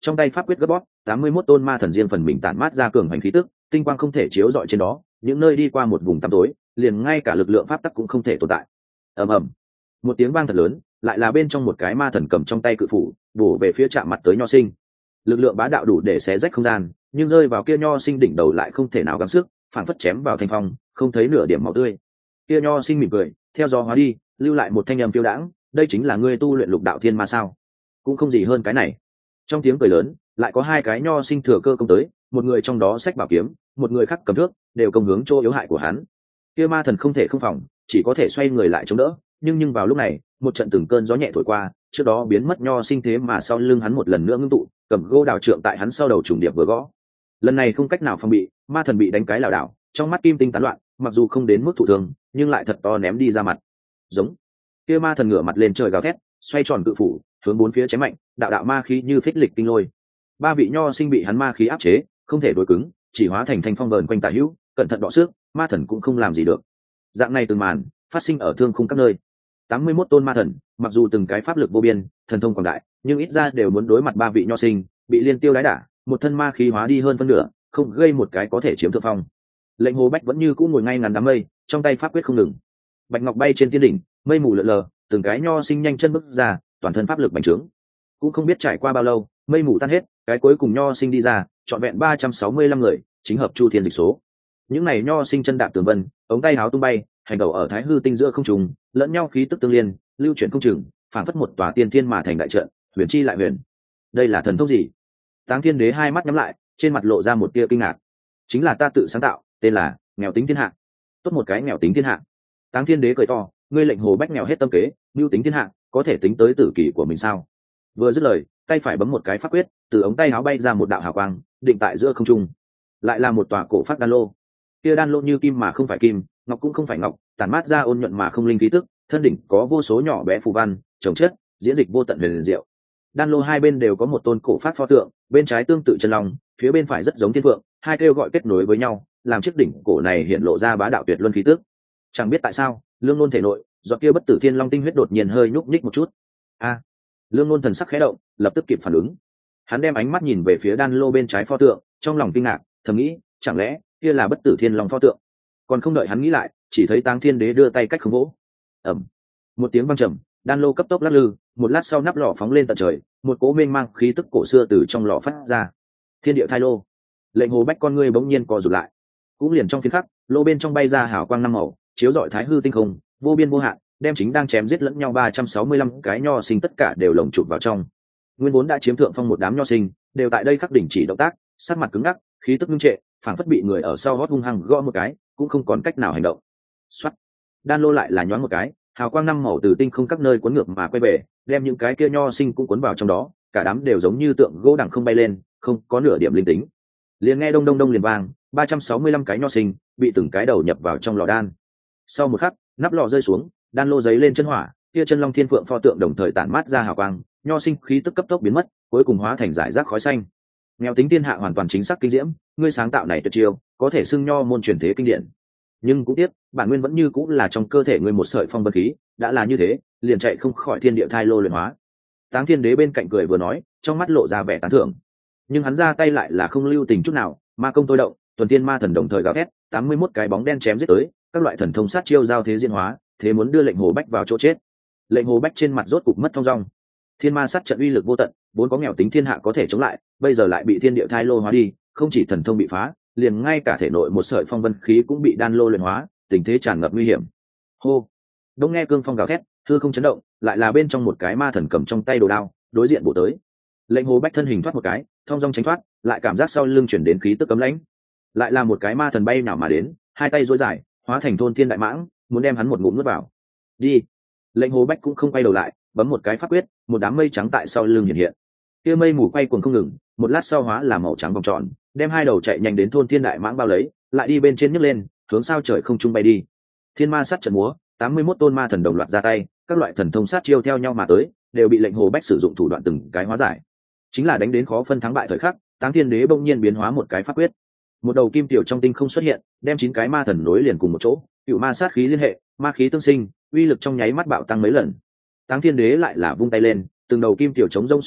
S1: trong tay pháp quyết gấp bóp, tám mươi mốt tôn ma thần riêng phần mình tản mát ra cường hành khí tức, tinh quang không thể chiếu rọi trên đó, những nơi đi qua một vùng tăm tối, liền ngay cả lực lượng pháp tắc cũng không thể tồn tại. Ầm ầm, một tiếng vang thật lớn, lại là bên trong một cái ma thần cầm trong tay cự phủ, bổ về phía chạm mặt tới nho sinh. Lực lượng bá đạo đủ để xé rách không gian, nhưng rơi vào kia nho sinh đỉnh đầu lại không thể nào gắng sức, phản phất chém vào thanh phong, không thấy nửa điểm máu tươi. Kia nho sinh mỉm cười, theo gió hóa đi, lưu lại một thanh âm phiêu đãng, đây chính là ngươi tu luyện lục đạo thiên ma sao? Cũng không gì hơn cái này. Trong tiếng cười lớn, lại có hai cái nho sinh thừa cơ công tới, một người trong đó xách bảo kiếm, một người khác cầm thước, đều công hướng chỗ yếu hại của hắn. Kia ma thần không thể không phòng, chỉ có thể xoay người lại chống đỡ, nhưng nhưng vào lúc này, một trận từng cơn gió nhẹ thổi qua, trước đó biến mất nho sinh thế mà sau lưng hắn một lần nữa ngưng tụ, cầm gô đào trượng tại hắn sau đầu trùng điệp vừa gõ. Lần này không cách nào phòng bị, ma thần bị đánh cái lảo đảo, trong mắt kim tinh tán loạn, mặc dù không đến mức thụ thương, nhưng lại thật to ném đi ra mặt. Giống. Kia ma thần ngửa mặt lên trời gào thét, xoay tròn cự phủ, hướng bốn phía chém mạnh, đạo đạo ma khí như phích lịch tinh lôi. Ba vị nho sinh bị hắn ma khí áp chế, không thể đối cứng, chỉ hóa thành thanh phong vờn quanh tả hữu, cẩn thận đọ xước, ma thần cũng không làm gì được. Dạng này từng màn phát sinh ở thương khung các nơi. tám mươi mốt tôn ma thần, mặc dù từng cái pháp lực vô biên, thần thông quảng đại, nhưng ít ra đều muốn đối mặt ba vị nho sinh, bị liên tiêu đái đả, một thân ma khí hóa đi hơn phân nửa, không gây một cái có thể chiếm thượng phong. Lệnh Hồ Bách vẫn như cũ ngồi ngay ngắn đám mây, trong tay pháp quyết không ngừng. Bạch ngọc bay trên thiên đỉnh, mây mù lượn lờ, từng cái nho sinh nhanh chân bước ra, toàn thân pháp lực bành trướng. Cũng không biết trải qua bao lâu, mây mù tan hết, cái cuối cùng nho sinh đi ra, trọn vẹn ba trăm sáu mươi lăm người, chính hợp chu thiên dịch số. Những này nho sinh chân đạp tường vân, ống tay áo tung bay, hành đầu ở thái hư tinh giữa không trùng, lẫn nhau khí tức tương liên, lưu chuyển không chừng, phản phất một tòa tiên thiên mà thành đại trận, huyền chi lại huyền. Đây là thần thông gì? Táng Thiên Đế hai mắt nhắm lại, trên mặt lộ ra một tia kinh ngạc. Chính là ta tự sáng tạo, tên là nghèo tính thiên hạ. Tốt một cái nghèo tính thiên hạ. Táng Thiên Đế cười to, ngươi lệnh Hồ Bách nghèo hết tâm kế, mưu tính thiên hạ, có thể tính tới tử kỷ của mình sao? Vừa dứt lời, tay phải bấm một cái pháp quyết, từ ống tay áo bay ra một đạo hào quang, định tại giữa không trung. Lại là một tòa cổ phát đan lô. Kia đan lô như kim mà không phải kim, ngọc cũng không phải ngọc, tản mát ra ôn nhuận mà không linh khí tức, thân đỉnh có vô số nhỏ bé phù văn, trồng chất, diễn dịch vô tận huyền diệu. Đan lô hai bên đều có một tôn cổ phát pho tượng, bên trái tương tự chân long, phía bên phải rất giống thiên phượng, hai kêu gọi kết nối với nhau, làm chiếc đỉnh cổ này hiện lộ ra bá đạo tuyệt luân khí tức. Chẳng biết tại sao, Lương Nôn thể nội, giọt kia bất tử thiên long tinh huyết đột nhiên hơi nhúc nhích một chút. A! Lương Nôn thần sắc khẽ động, lập tức kịp phản ứng. Hắn đem ánh mắt nhìn về phía đan lô bên trái pho tượng, trong lòng kinh ngạc, thầm nghĩ, chẳng lẽ kia là bất tử thiên long pho tượng? Còn không đợi hắn nghĩ lại, chỉ thấy Táng Thiên Đế đưa tay cách không vỗ. Ầm! Một tiếng vang trầm, đan lô cấp tốc lắc lư, một lát sau nắp lò phóng lên tận trời, một cỗ mênh mang khí tức cổ xưa từ trong lò phát ra. Thiên địa thai lô. Lệnh Hồ Bách con ngươi bỗng nhiên co rụt lại. Cũng liền trong phiến khắc, lô bên trong bay ra hào quang năm màu, chiếu rọi thái hư tinh không, vô biên vô hạn, đem chính đang chém giết lẫn nhau ba trăm sáu mươi lăm cái nho sinh tất cả đều lồng chụp vào trong. Nguyên vốn đã chiếm thượng phong một đám nho sinh, đều tại đây khắc đỉnh chỉ động tác, sắc mặt cứng ngắc, khí tức ngưng trệ, phảng phất bị người ở sau hót hung hăng gõ một cái, cũng không còn cách nào hành động. Soát. Đan lô lại là nhoáng một cái, hào quang năm màu từ tinh không các nơi cuốn ngược mà quay về, đem những cái kia nho sinh cũng cuốn vào trong đó, cả đám đều giống như tượng gỗ đằng không bay lên, không có nửa điểm linh tính. Liền nghe đông đông đông liền vang, ba trăm sáu mươi lăm cái nho sinh bị từng cái đầu nhập vào trong lò đan. Sau một khắc, nắp lò rơi xuống, đan lô giấy lên chân hỏa, kia chân long thiên phượng pho tượng đồng thời tản mát ra hào quang, nho sinh khí tức cấp tốc biến mất, cuối cùng hóa thành giải rác khói xanh. Nghèo tính thiên hạ hoàn toàn chính xác kinh diễm, ngươi sáng tạo này tuyệt chiêu, có thể xưng nho môn truyền thế kinh điển. Nhưng cũng tiếc, bản nguyên vẫn như cũng là trong cơ thể ngươi một sợi phong vân khí, đã là như thế, liền chạy không khỏi thiên địa thai lô luyện hóa. Táng Thiên Đế bên cạnh cười vừa nói, trong mắt lộ ra vẻ tán thưởng. Nhưng hắn ra tay lại là không lưu tình chút nào, ma công tôi động, tuần thiên ma thần đồng thời gào thét, tám mươi mốt cái bóng đen chém giết tới, các loại thần thông sát chiêu giao thế diễn hóa, thế muốn đưa lệnh Hồ Bách vào chỗ chết. Lệnh Hồ Bách trên mặt rốt cục mất thong dong. Thiên ma sát trận uy lực vô tận, vốn có nghèo tính thiên hạ có thể chống lại, bây giờ lại bị thiên địa thai lô hóa đi, không chỉ thần thông bị phá, liền ngay cả thể nội một sợi phong vân khí cũng bị đan lô luyện hóa, tình thế tràn ngập nguy hiểm. Hô! Đông nghe cương phong gào thét, hư không chấn động, lại là bên trong một cái ma thần cầm trong tay đồ đao, đối diện bổ tới. Lệnh Hồ Bách thân hình thoát một cái, thong dong tránh thoát, lại cảm giác sau lưng chuyển đến khí tức cấm lãnh. Lại là một cái ma thần bay nào mà đến, hai tay duỗi dài, hóa thành thôn thiên đại mãng, muốn đem hắn một ngụm nuốt vào. Đi! Lệnh Hồ Bách cũng không quay đầu lại, bấm một cái pháp quyết, một đám mây trắng tại sau lưng hiện hiện. Kia mây mù quay cuồng không ngừng, một lát sau hóa là màu trắng vòng tròn, đem hai đầu chạy nhanh đến thôn thiên đại mãng bao lấy, lại đi bên trên nhấc lên, hướng sao trời không trung bay đi. Thiên ma sát trận múa, tám mươi mốt tôn ma thần đồng loạt ra tay, các loại thần thông sát chiêu theo nhau mà tới, đều bị lệnh Hồ Bách sử dụng thủ đoạn từng cái hóa giải. Chính là đánh đến khó phân thắng bại thời khắc, Táng Thiên Đế bỗng nhiên biến hóa một cái pháp quyết. Một đầu kim tiểu trong tinh không xuất hiện, đem chín cái ma thần nối liền cùng một chỗ, cựu ma sát khí liên hệ, ma khí tương sinh, uy lực trong nháy mắt bạo tăng mấy lần. Táng Thiên Đế lại là vung tay lên, từng đầu kim tiểu chống rông xuất hiện,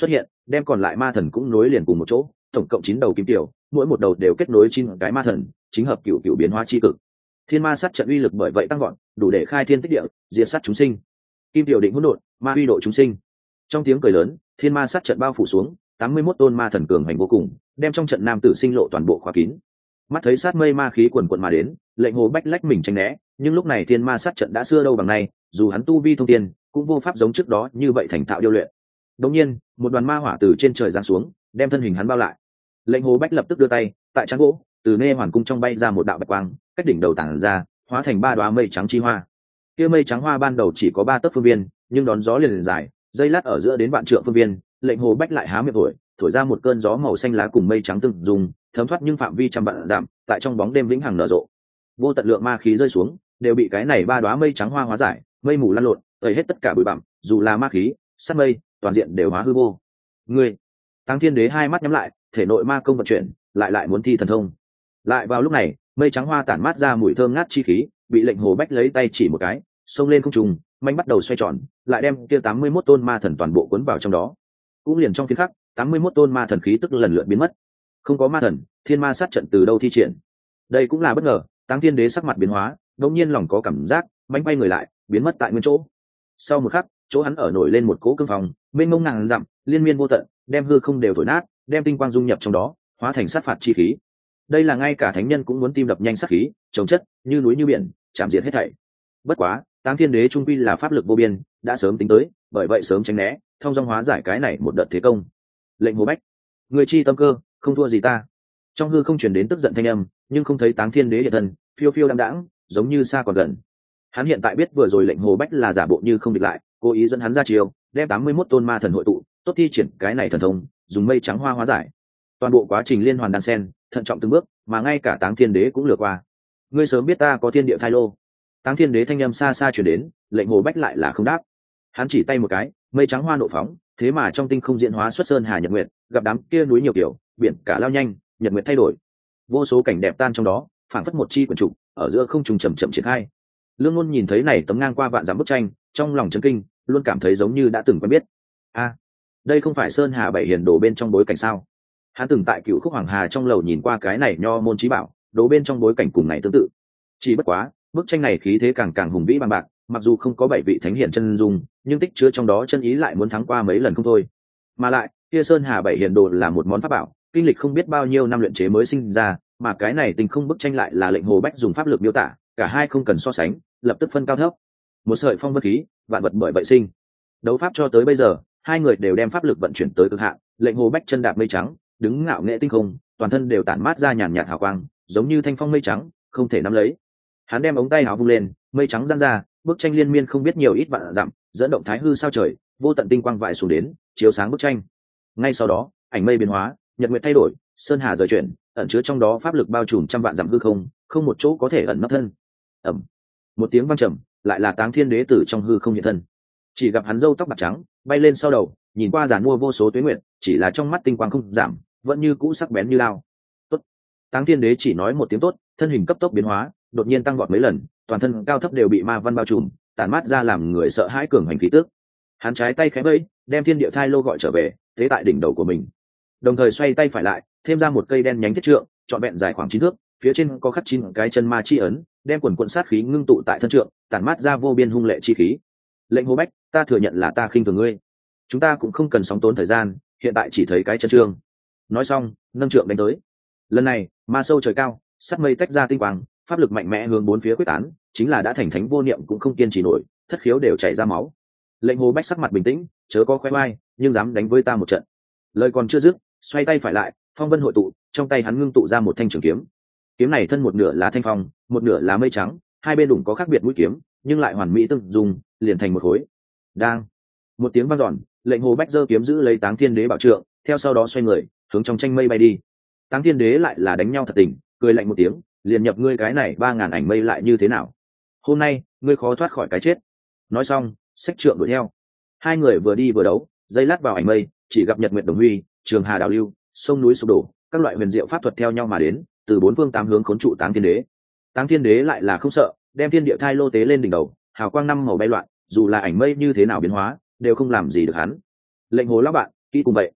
S1: đem còn lại ma thần cũng nối liền cùng một chỗ, tổng cộng chín đầu kim tiểu, mỗi một đầu đều kết nối chín cái ma thần, chính hợp cựu cựu biến hóa chi cực. Thiên ma sát trận uy lực bởi vậy tăng gọn, đủ để khai thiên tích địa, diệt sát chúng sinh. Kim tiểu định hỗn độn, ma uy độ chúng sinh. Trong tiếng cười lớn, thiên ma sát trận bao phủ xuống, tám mươi mốt tôn ma thần cường hành vô cùng, đem trong trận nam tử sinh lộ toàn bộ khóa kín. Mắt thấy sát mây ma khí quần quần mà đến, lệnh Hồ Bách lách mình tránh né, nhưng lúc này thiên ma sát trận đã xưa đâu bằng nay, dù hắn tu vi thông tiên, cũng vô pháp giống trước đó như vậy thành thạo điêu luyện. Đột nhiên, một đoàn ma hỏa từ trên trời giáng xuống, đem thân hình hắn bao lại. Lệnh Hồ Bách lập tức đưa tay, tại trán gỗ, từ nê hoàn cung trong bay ra một đạo bạch quang, cách đỉnh đầu tản ra, hóa thành ba đóa mây trắng chi hoa. Kia mây trắng hoa ban đầu chỉ có ba tấc phương viên, nhưng đón gió liền liền dài, dây lát ở giữa đến vạn trượng phương viên. Lệnh Hồ Bách lại há miệng thổi, thổi ra một cơn gió màu xanh lá cùng mây trắng tương dùng, thấm thoát nhưng phạm vi trăm vạn dặm, tại trong bóng đêm vĩnh hằng nở rộ. Vô tận lượng ma khí rơi xuống, đều bị cái này ba đóa mây trắng hoa hóa giải, mây mù lăn lộn, tẩy hết tất cả bụi bặm, dù là ma khí, sát mây, toàn diện đều hóa hư vô. Ngươi, Táng Thiên Đế hai mắt nhắm lại, thể nội ma công vận chuyển, lại lại muốn thi thần thông. Lại vào lúc này, mây trắng hoa tản mát ra mùi thơm ngát chi khí, bị Lệnh Hồ Bách lấy tay chỉ một cái, xông lên không trung, manh bắt đầu xoay tròn, lại đem kia tám mươi mốt tôn ma thần toàn bộ cuốn vào trong đó. Cũng liền trong phiến khắc, tám mươi mốt tôn ma thần khí tức lần lượt biến mất. Không có ma thần, thiên ma sát trận từ đâu thi triển? Đây cũng là bất ngờ, Táng Thiên Đế sắc mặt biến hóa, đột nhiên lòng có cảm giác, manh bay người lại, biến mất tại nguyên chỗ. Sau một khắc, chỗ hắn ở nổi lên một cỗ cương phòng, mênh mông ngàn dặm, liên miên vô tận, đem hư không đều thổi nát, đem tinh quang dung nhập trong đó, hóa thành sát phạt chi khí. Đây là ngay cả thánh nhân cũng muốn tim đập nhanh sát khí, chống chất như núi như biển, chạm diệt hết thảy. Bất quá, Táng Thiên Đế trung quy là pháp lực vô biên, đã sớm tính tới, bởi vậy sớm tránh né, thông dong hóa giải cái này một đợt thế công. Lệnh Hồ Bách, người chi tâm cơ, không thua gì ta. Trong hư không truyền đến tức giận thanh âm, nhưng không thấy Táng Thiên Đế hiện thân, phiêu phiêu đạm đãng, giống như xa còn gần. Hắn hiện tại biết vừa rồi Lệnh Hồ Bách là giả bộ như không địch lại, cố ý dẫn hắn ra chiều, đem tám mươi mốt tôn ma thần hội tụ, tốt thi triển cái này thần thông, dùng mây trắng hoa hóa giải. Toàn bộ quá trình liên hoàn đan sen, thận trọng từng bước, mà ngay cả Táng Thiên Đế cũng lừa qua. Ngươi sớm biết ta có thiên địa thai lô. Táng Thiên Đế thanh âm xa xa truyền đến, Lệnh Hồ Bách lại là không đáp. Hắn chỉ tay một cái, mây trắng hoa nộ phóng, thế mà trong tinh không diễn hóa xuất sơn hà nhật nguyệt, gặp đám kia núi nhiều kiểu, biển cả lao nhanh, nhật nguyệt thay đổi, vô số cảnh đẹp tan trong đó, phảng phất một chi quần trục, ở giữa không trùng chậm chậm triển khai. Lương Ngôn nhìn thấy này tấm ngang qua vạn dặm bức tranh, trong lòng chấn kinh, luôn cảm thấy giống như đã từng quen biết. A, đây không phải sơn hà bảy hiền đồ bên trong bối cảnh sao? Hắn từng tại Cựu Khúc Hoàng Hà trong lầu nhìn qua cái này nho môn chí bảo, đồ bên trong bối cảnh cùng này tương tự. Chỉ bất quá, bức tranh này khí thế càng càng hùng vĩ bằng bạc, mặc dù không có bảy vị thánh hiển chân dung, nhưng tích chứa trong đó chân ý lại muốn thắng qua mấy lần không thôi. Mà lại, kia sơn hà bảy hiền đồ là một món pháp bảo, kinh lịch không biết bao nhiêu năm luyện chế mới sinh ra, mà cái này tình không bức tranh lại là Lệnh Hồ Bách dùng pháp lực miêu tả, cả hai không cần so sánh, lập tức phân cao thấp. Một sợi phong vân khí, vạn vật bởi vậy sinh. Đấu pháp cho tới bây giờ, hai người đều đem pháp lực vận chuyển tới cực hạn, Lệnh Hồ Bách chân đạp mây trắng, đứng ngạo nghệ tinh không, toàn thân đều tản mát ra nhàn nhạt hào quang, giống như thanh phong mây trắng, không thể nắm lấy. Hắn đem ống tay áo vung lên, mây trắng giăng ra, bức tranh liên miên không biết nhiều ít vạn dặm, dẫn động thái hư sao trời, vô tận tinh quang vãi xuống đến, chiếu sáng bức tranh. Ngay sau đó, ảnh mây biến hóa, nhật nguyệt thay đổi, sơn hà rời chuyển, ẩn chứa trong đó pháp lực bao trùm trăm vạn dặm hư không, không một chỗ có thể ẩn nấp thân. Ầm, một tiếng vang trầm, lại là Táng Thiên Đế tử trong hư không hiện thân. Chỉ gặp hắn râu tóc bạc trắng, bay lên sau đầu, nhìn qua giàn mua vô số tuế nguyệt, chỉ là trong mắt tinh quang không giảm, vẫn như cũ sắc bén như lao. Tốt. Táng Thiên Đế chỉ nói một tiếng tốt, thân hình cấp tốc biến hóa, đột nhiên tăng vọt mấy lần, toàn thân cao thấp đều bị ma văn bao trùm, tản mát ra làm người sợ hãi cường hành khí tức. Hắn trái tay khẽ vẫy, đem thiên địa thai lô gọi trở về, thế tại đỉnh đầu của mình. Đồng thời xoay tay phải lại, thêm ra một cây đen nhánh thiết trượng, trọn vẹn dài khoảng chín thước, phía trên có khắc chín cái chân ma chi ấn, đem quần quần sát khí ngưng tụ tại thân trượng, tản mát ra vô biên hung lệ chi khí. Lệnh Hồ Bách, ta thừa nhận là ta khinh thường ngươi. Chúng ta cũng không cần sóng tốn thời gian, hiện tại chỉ thấy cái chân trương. Nói xong, nâng trượng đánh tới. Lần này, ma sâu trời cao, sắt mây tách ra tinh quang, pháp lực mạnh mẽ hướng bốn phía quyết tán, chính là đã thành thánh vô niệm cũng không kiên trì nổi, thất khiếu đều chảy ra máu. Lệnh Hồ Bách sắc mặt bình tĩnh, chớ có khoe vai, nhưng dám đánh với ta một trận. Lời còn chưa dứt, xoay tay phải lại, phong vân hội tụ, trong tay hắn ngưng tụ ra một thanh trường kiếm. Kiếm này thân một nửa là thanh phong, một nửa là mây trắng, hai bên đủng có khác biệt mũi kiếm, nhưng lại hoàn mỹ tương dùng, liền thành một khối. Đang, một tiếng vang dọn, Lệnh Hồ Bách giơ kiếm giữ lấy Táng Thiên Đế bảo trượng, theo sau đó xoay người, hướng trong tranh mây bay đi. Táng Thiên Đế lại là đánh nhau thật tình, cười lạnh một tiếng, liền nhập ngươi cái này ba ngàn ảnh mây lại như thế nào? Hôm nay, ngươi khó thoát khỏi cái chết. Nói xong, xách trượng đuổi theo. Hai người vừa đi vừa đấu, dây lát vào ảnh mây, chỉ gặp nhật nguyệt đồng huy, trường hà đảo lưu, sông núi sụp đổ, các loại huyền diệu pháp thuật theo nhau mà đến, từ bốn phương tám hướng khốn trụ Táng Thiên Đế. Táng Thiên Đế lại là không sợ, đem thiên địa thai lô tế lên đỉnh đầu, hào quang năm màu bay loạn, dù là ảnh mây như thế nào biến hóa, đều không làm gì được hắn. Lệnh Hồ lão bạn, kỹ cùng vậy.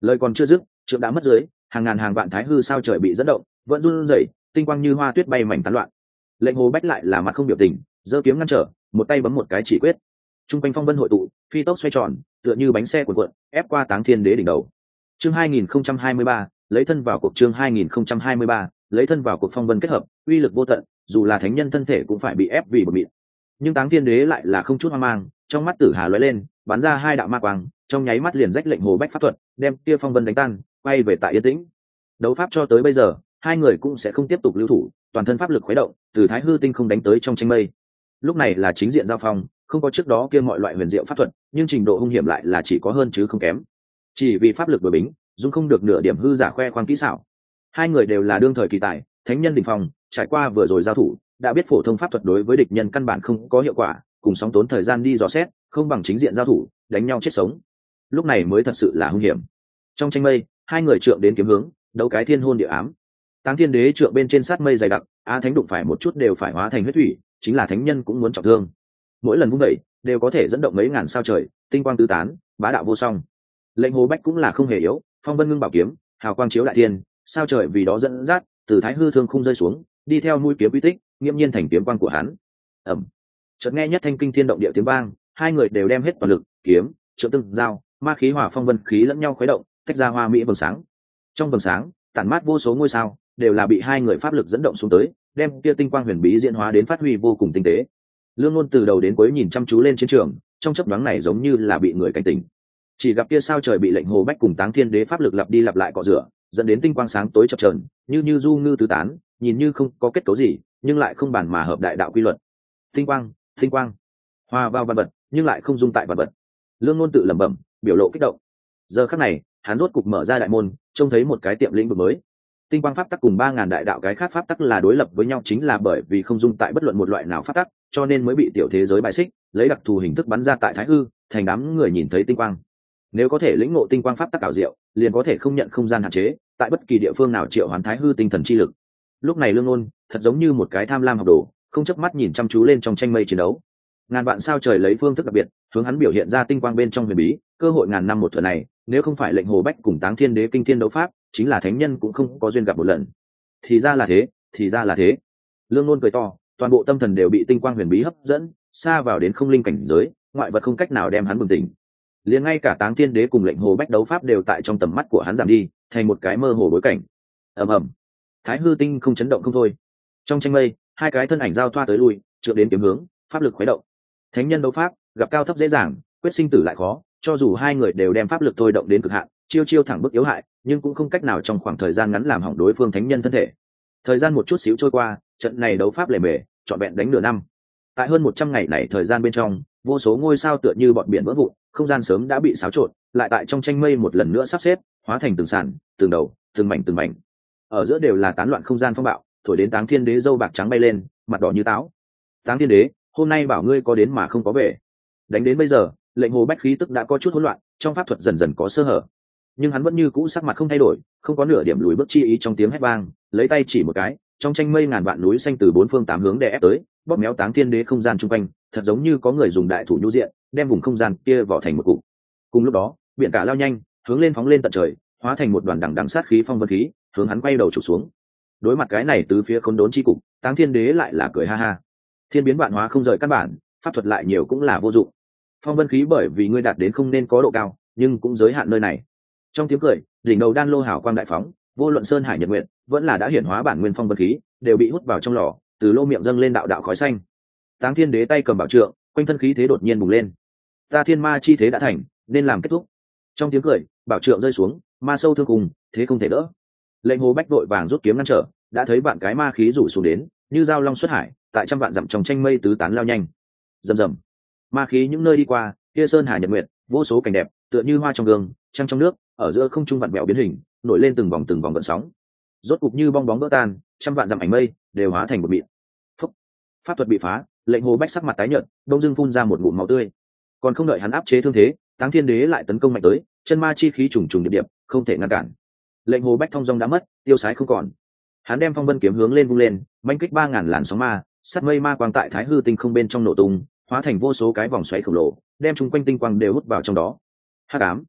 S1: Lời còn chưa dứt, trượng đã mất dưới, hàng ngàn hàng vạn thái hư sao trời bị dẫn động, vẫn run rẩy, tinh quang như hoa tuyết bay mảnh tán loạn. Lệnh Hồ Bách lại là mặt không biểu tình, giơ kiếm ngăn trở, một tay bấm một cái chỉ quyết. Trung quanh phong vân hội tụ, phi tốc xoay tròn, tựa như bánh xe cuộn cuộn, ép qua Táng Thiên Đế đỉnh đầu. Chương hai nghìn không trăm hai mươi ba, lấy thân vào cuộc chương hai nghìn không trăm hai mươi ba, lấy thân vào cuộc phong vân kết hợp, uy lực vô tận, dù là thánh nhân thân thể cũng phải bị ép vì một mịn. Nhưng Táng Thiên Đế lại là không chút hoang mang, trong mắt tử hà lóe lên, bắn ra hai đạo ma quang, trong nháy mắt liền rách Lệnh Hồ Bách pháp thuật, đem kia phong vân đánh tan, quay về tại yên tĩnh. Đấu pháp cho tới bây giờ, hai người cũng sẽ không tiếp tục lưu thủ, toàn thân pháp lực khuấy động, từ Thái Hư Tinh không đánh tới trong tranh mây. Lúc này là chính diện giao phong, không có trước đó kia mọi loại huyền diệu pháp thuật, nhưng trình độ hung hiểm lại là chỉ có hơn chứ không kém. Chỉ vì pháp lực đối bính, dung không được nửa điểm hư giả khoe khoang kỹ xảo. Hai người đều là đương thời kỳ tài, thánh nhân đỉnh phong, trải qua vừa rồi giao thủ, đã biết phổ thông pháp thuật đối với địch nhân căn bản không có hiệu quả, cùng sóng tốn thời gian đi dò xét, không bằng chính diện giao thủ, đánh nhau chết sống. Lúc này mới thật sự là hung hiểm. Trong tranh mây, hai người trượng đến kiếm hướng, đấu cái thiên hôn địa ám. Táng Thiên Đế trượng bên trên sát mây dày đặc, a thánh đụng phải một chút đều phải hóa thành huyết thủy, chính là thánh nhân cũng muốn trọng thương. Mỗi lần vung đẩy, đều có thể dẫn động mấy ngàn sao trời, tinh quang tứ tán, bá đạo vô song. Lệnh Hồ Bách cũng là không hề yếu, phong vân ngưng bảo kiếm, hào quang chiếu đại thiên, sao trời vì đó dẫn dắt, từ Thái Hư thương không rơi xuống, đi theo mũi kiếm quy tích, nghiêm nhiên thành kiếm quang của hắn. Ầm. Chợt nghe nhất thanh kinh thiên động địa tiếng vang, hai người đều đem hết toàn lực, kiếm, trượng tương giao, ma khí hòa phong vân khí lẫn nhau khuấy động, tách ra hoa mỹ vầng sáng. Trong vầng sáng, tản mát vô số ngôi sao, đều là bị hai người pháp lực dẫn động xuống tới, đem kia tinh quang huyền bí diễn hóa đến phát huy vô cùng tinh tế. Lương Ngôn từ đầu đến cuối nhìn chăm chú lên chiến trường, trong chớp nhoáng này giống như là bị người cảnh tỉnh. Chỉ gặp kia sao trời bị Lệnh Hồ Bách cùng Táng Thiên Đế pháp lực lặp đi lặp lại cọ rửa, dẫn đến tinh quang sáng tối chập chờn, như như du ngư tứ tán, nhìn như không có kết cấu gì, nhưng lại không bản mà hợp đại đạo quy luật. Tinh quang, tinh quang, hòa vào vật vật, nhưng lại không dung tại vật vật. Lương Ngôn tự lẩm bẩm, biểu lộ kích động. Giờ khắc này, hắn rốt cục mở ra đại môn, trông thấy một cái tiệm lĩnh vực mới. Tinh quang pháp tắc cùng ba ngàn đại đạo cái khác pháp tắc là đối lập với nhau, chính là bởi vì không dung tại bất luận một loại nào pháp tắc, cho nên mới bị tiểu thế giới bài xích, lấy đặc thù hình thức bắn ra tại Thái Hư, thành đám người nhìn thấy tinh quang. Nếu có thể lĩnh ngộ tinh quang pháp tắc ảo diệu, liền có thể không nhận không gian hạn chế, tại bất kỳ địa phương nào triệu hoán Thái Hư tinh thần chi lực. Lúc này Lương Ngôn thật giống như một cái tham lam học đồ, không chớp mắt nhìn chăm chú lên trong tranh mây chiến đấu. Ngàn vạn sao trời lấy phương thức đặc biệt, hướng hắn biểu hiện ra tinh quang bên trong huyền bí, cơ hội ngàn năm một thuở này, nếu không phải Lệnh Hồ Bách cùng Táng Thiên Đế kinh thiên đấu pháp, chính là thánh nhân cũng không có duyên gặp một lần. Thì ra là thế, thì ra là thế. Lương Ngôn cười to, toàn bộ tâm thần đều bị tinh quang huyền bí hấp dẫn, xa vào đến không linh cảnh giới, ngoại vật không cách nào đem hắn bừng tỉnh. Liền ngay cả Táng Thiên Đế cùng Lệnh Hồ Bách đấu pháp đều tại trong tầm mắt của hắn giảm đi, thành một cái mơ hồ bối cảnh. Ầm ầm. Thái Hư tinh không chấn động không thôi. Trong tranh mây, hai cái thân ảnh giao thoa tới lui, trượng đến kiếm hướng, pháp lực khuấy động. Thánh nhân đấu pháp, gặp cao thấp dễ dàng, quyết sinh tử lại khó, cho dù hai người đều đem pháp lực thôi động đến cực hạn, chiêu chiêu thẳng bức yếu hại, nhưng cũng không cách nào trong khoảng thời gian ngắn làm hỏng đối phương thánh nhân thân thể. Thời gian một chút xíu trôi qua, trận này đấu pháp lề mề, trọn vẹn đánh nửa năm. Tại hơn một trăm ngày này thời gian bên trong, vô số ngôi sao tựa như bọn biển vỡ vụn, không gian sớm đã bị xáo trộn, lại tại trong tranh mây một lần nữa sắp xếp, hóa thành từng sàn, từng đầu, từng mảnh từng mảnh. Ở giữa đều là tán loạn không gian phong bạo, thổi đến Táng Thiên Đế râu bạc trắng bay lên, mặt đỏ như táo. Táng Thiên Đế, hôm nay bảo ngươi có đến mà không có về. Đánh đến bây giờ, Lệnh Hồ Bách khí tức đã có chút hỗn loạn, trong pháp thuật dần dần có sơ hở, nhưng hắn vẫn như cũ sắc mặt không thay đổi, không có nửa điểm lùi bước chi ý. Trong tiếng hét vang, lấy tay chỉ một cái, trong tranh mây ngàn vạn núi xanh từ bốn phương tám hướng đè ép tới, bóp méo Táng Thiên Đế không gian chung quanh, thật giống như có người dùng đại thủ nhu diện, đem vùng không gian kia vỏ thành một cục. Cùng lúc đó, biển cả lao nhanh, hướng lên phóng lên tận trời, hóa thành một đoàn đằng đằng sát khí phong vân khí, hướng hắn quay đầu chụp xuống. Đối mặt cái này tứ phía khốn đốn chi cục, Táng Thiên Đế lại là cười ha ha. Thiên biến vạn hóa không rời căn bản, pháp thuật lại nhiều cũng là vô dụng. Phong vân khí bởi vì ngươi đạt đến không nên có độ cao, nhưng cũng giới hạn nơi này. Trong tiếng cười, đỉnh đầu đan lô hào quang đại phóng, vô luận sơn hải nhật nguyện, vẫn là đã hiển hóa bản nguyên phong vân khí, đều bị hút vào trong lò, từ lô miệng dâng lên đạo đạo khói xanh. Táng Thiên Đế tay cầm bảo trượng, quanh thân khí thế đột nhiên bùng lên. Ta thiên ma chi thế đã thành, nên làm kết thúc. Trong tiếng cười, bảo trượng rơi xuống, ma sâu thương cùng, thế không thể đỡ. Lệnh Hồ Bách vội vàng rút kiếm ngăn trở, đã thấy vạn cái ma khí rủ xuống đến, như dao long xuất hải, tại trăm vạn dặm trong tranh mây tứ tán lao nhanh. Rầm rầm. Ma khí những nơi đi qua, kia sơn hà nhật nguyệt, vô số cảnh đẹp, tựa như hoa trong gương, trăng trong nước, ở giữa không trung vặn vẹo biến hình, nổi lên từng vòng từng vòng gợn sóng. Rốt cục như bong bóng vỡ tan, trăm vạn dặm ảnh mây đều hóa thành một mịn. Phúc. Pháp thuật bị phá, Lệnh Hồ Bách sắc mặt tái nhợt, đông dưng phun ra một ngụm máu tươi. Còn không đợi hắn áp chế thương thế, Táng Thiên Đế lại tấn công mạnh tới, chân ma chi khí trùng trùng điệp điệp, không thể ngăn cản. Lệnh Hồ Bách thông dong đã mất, tiêu sái không còn. Hắn đem phong vân kiếm hướng lên vung lên, manh kích ba ngàn làn sóng ma, sát mây ma quang tại Thái Hư tinh không bên trong nổ tung, hóa thành vô số cái vòng xoáy khổng lồ, đem chung quanh tinh quang đều hút vào trong đó. Hắc ám.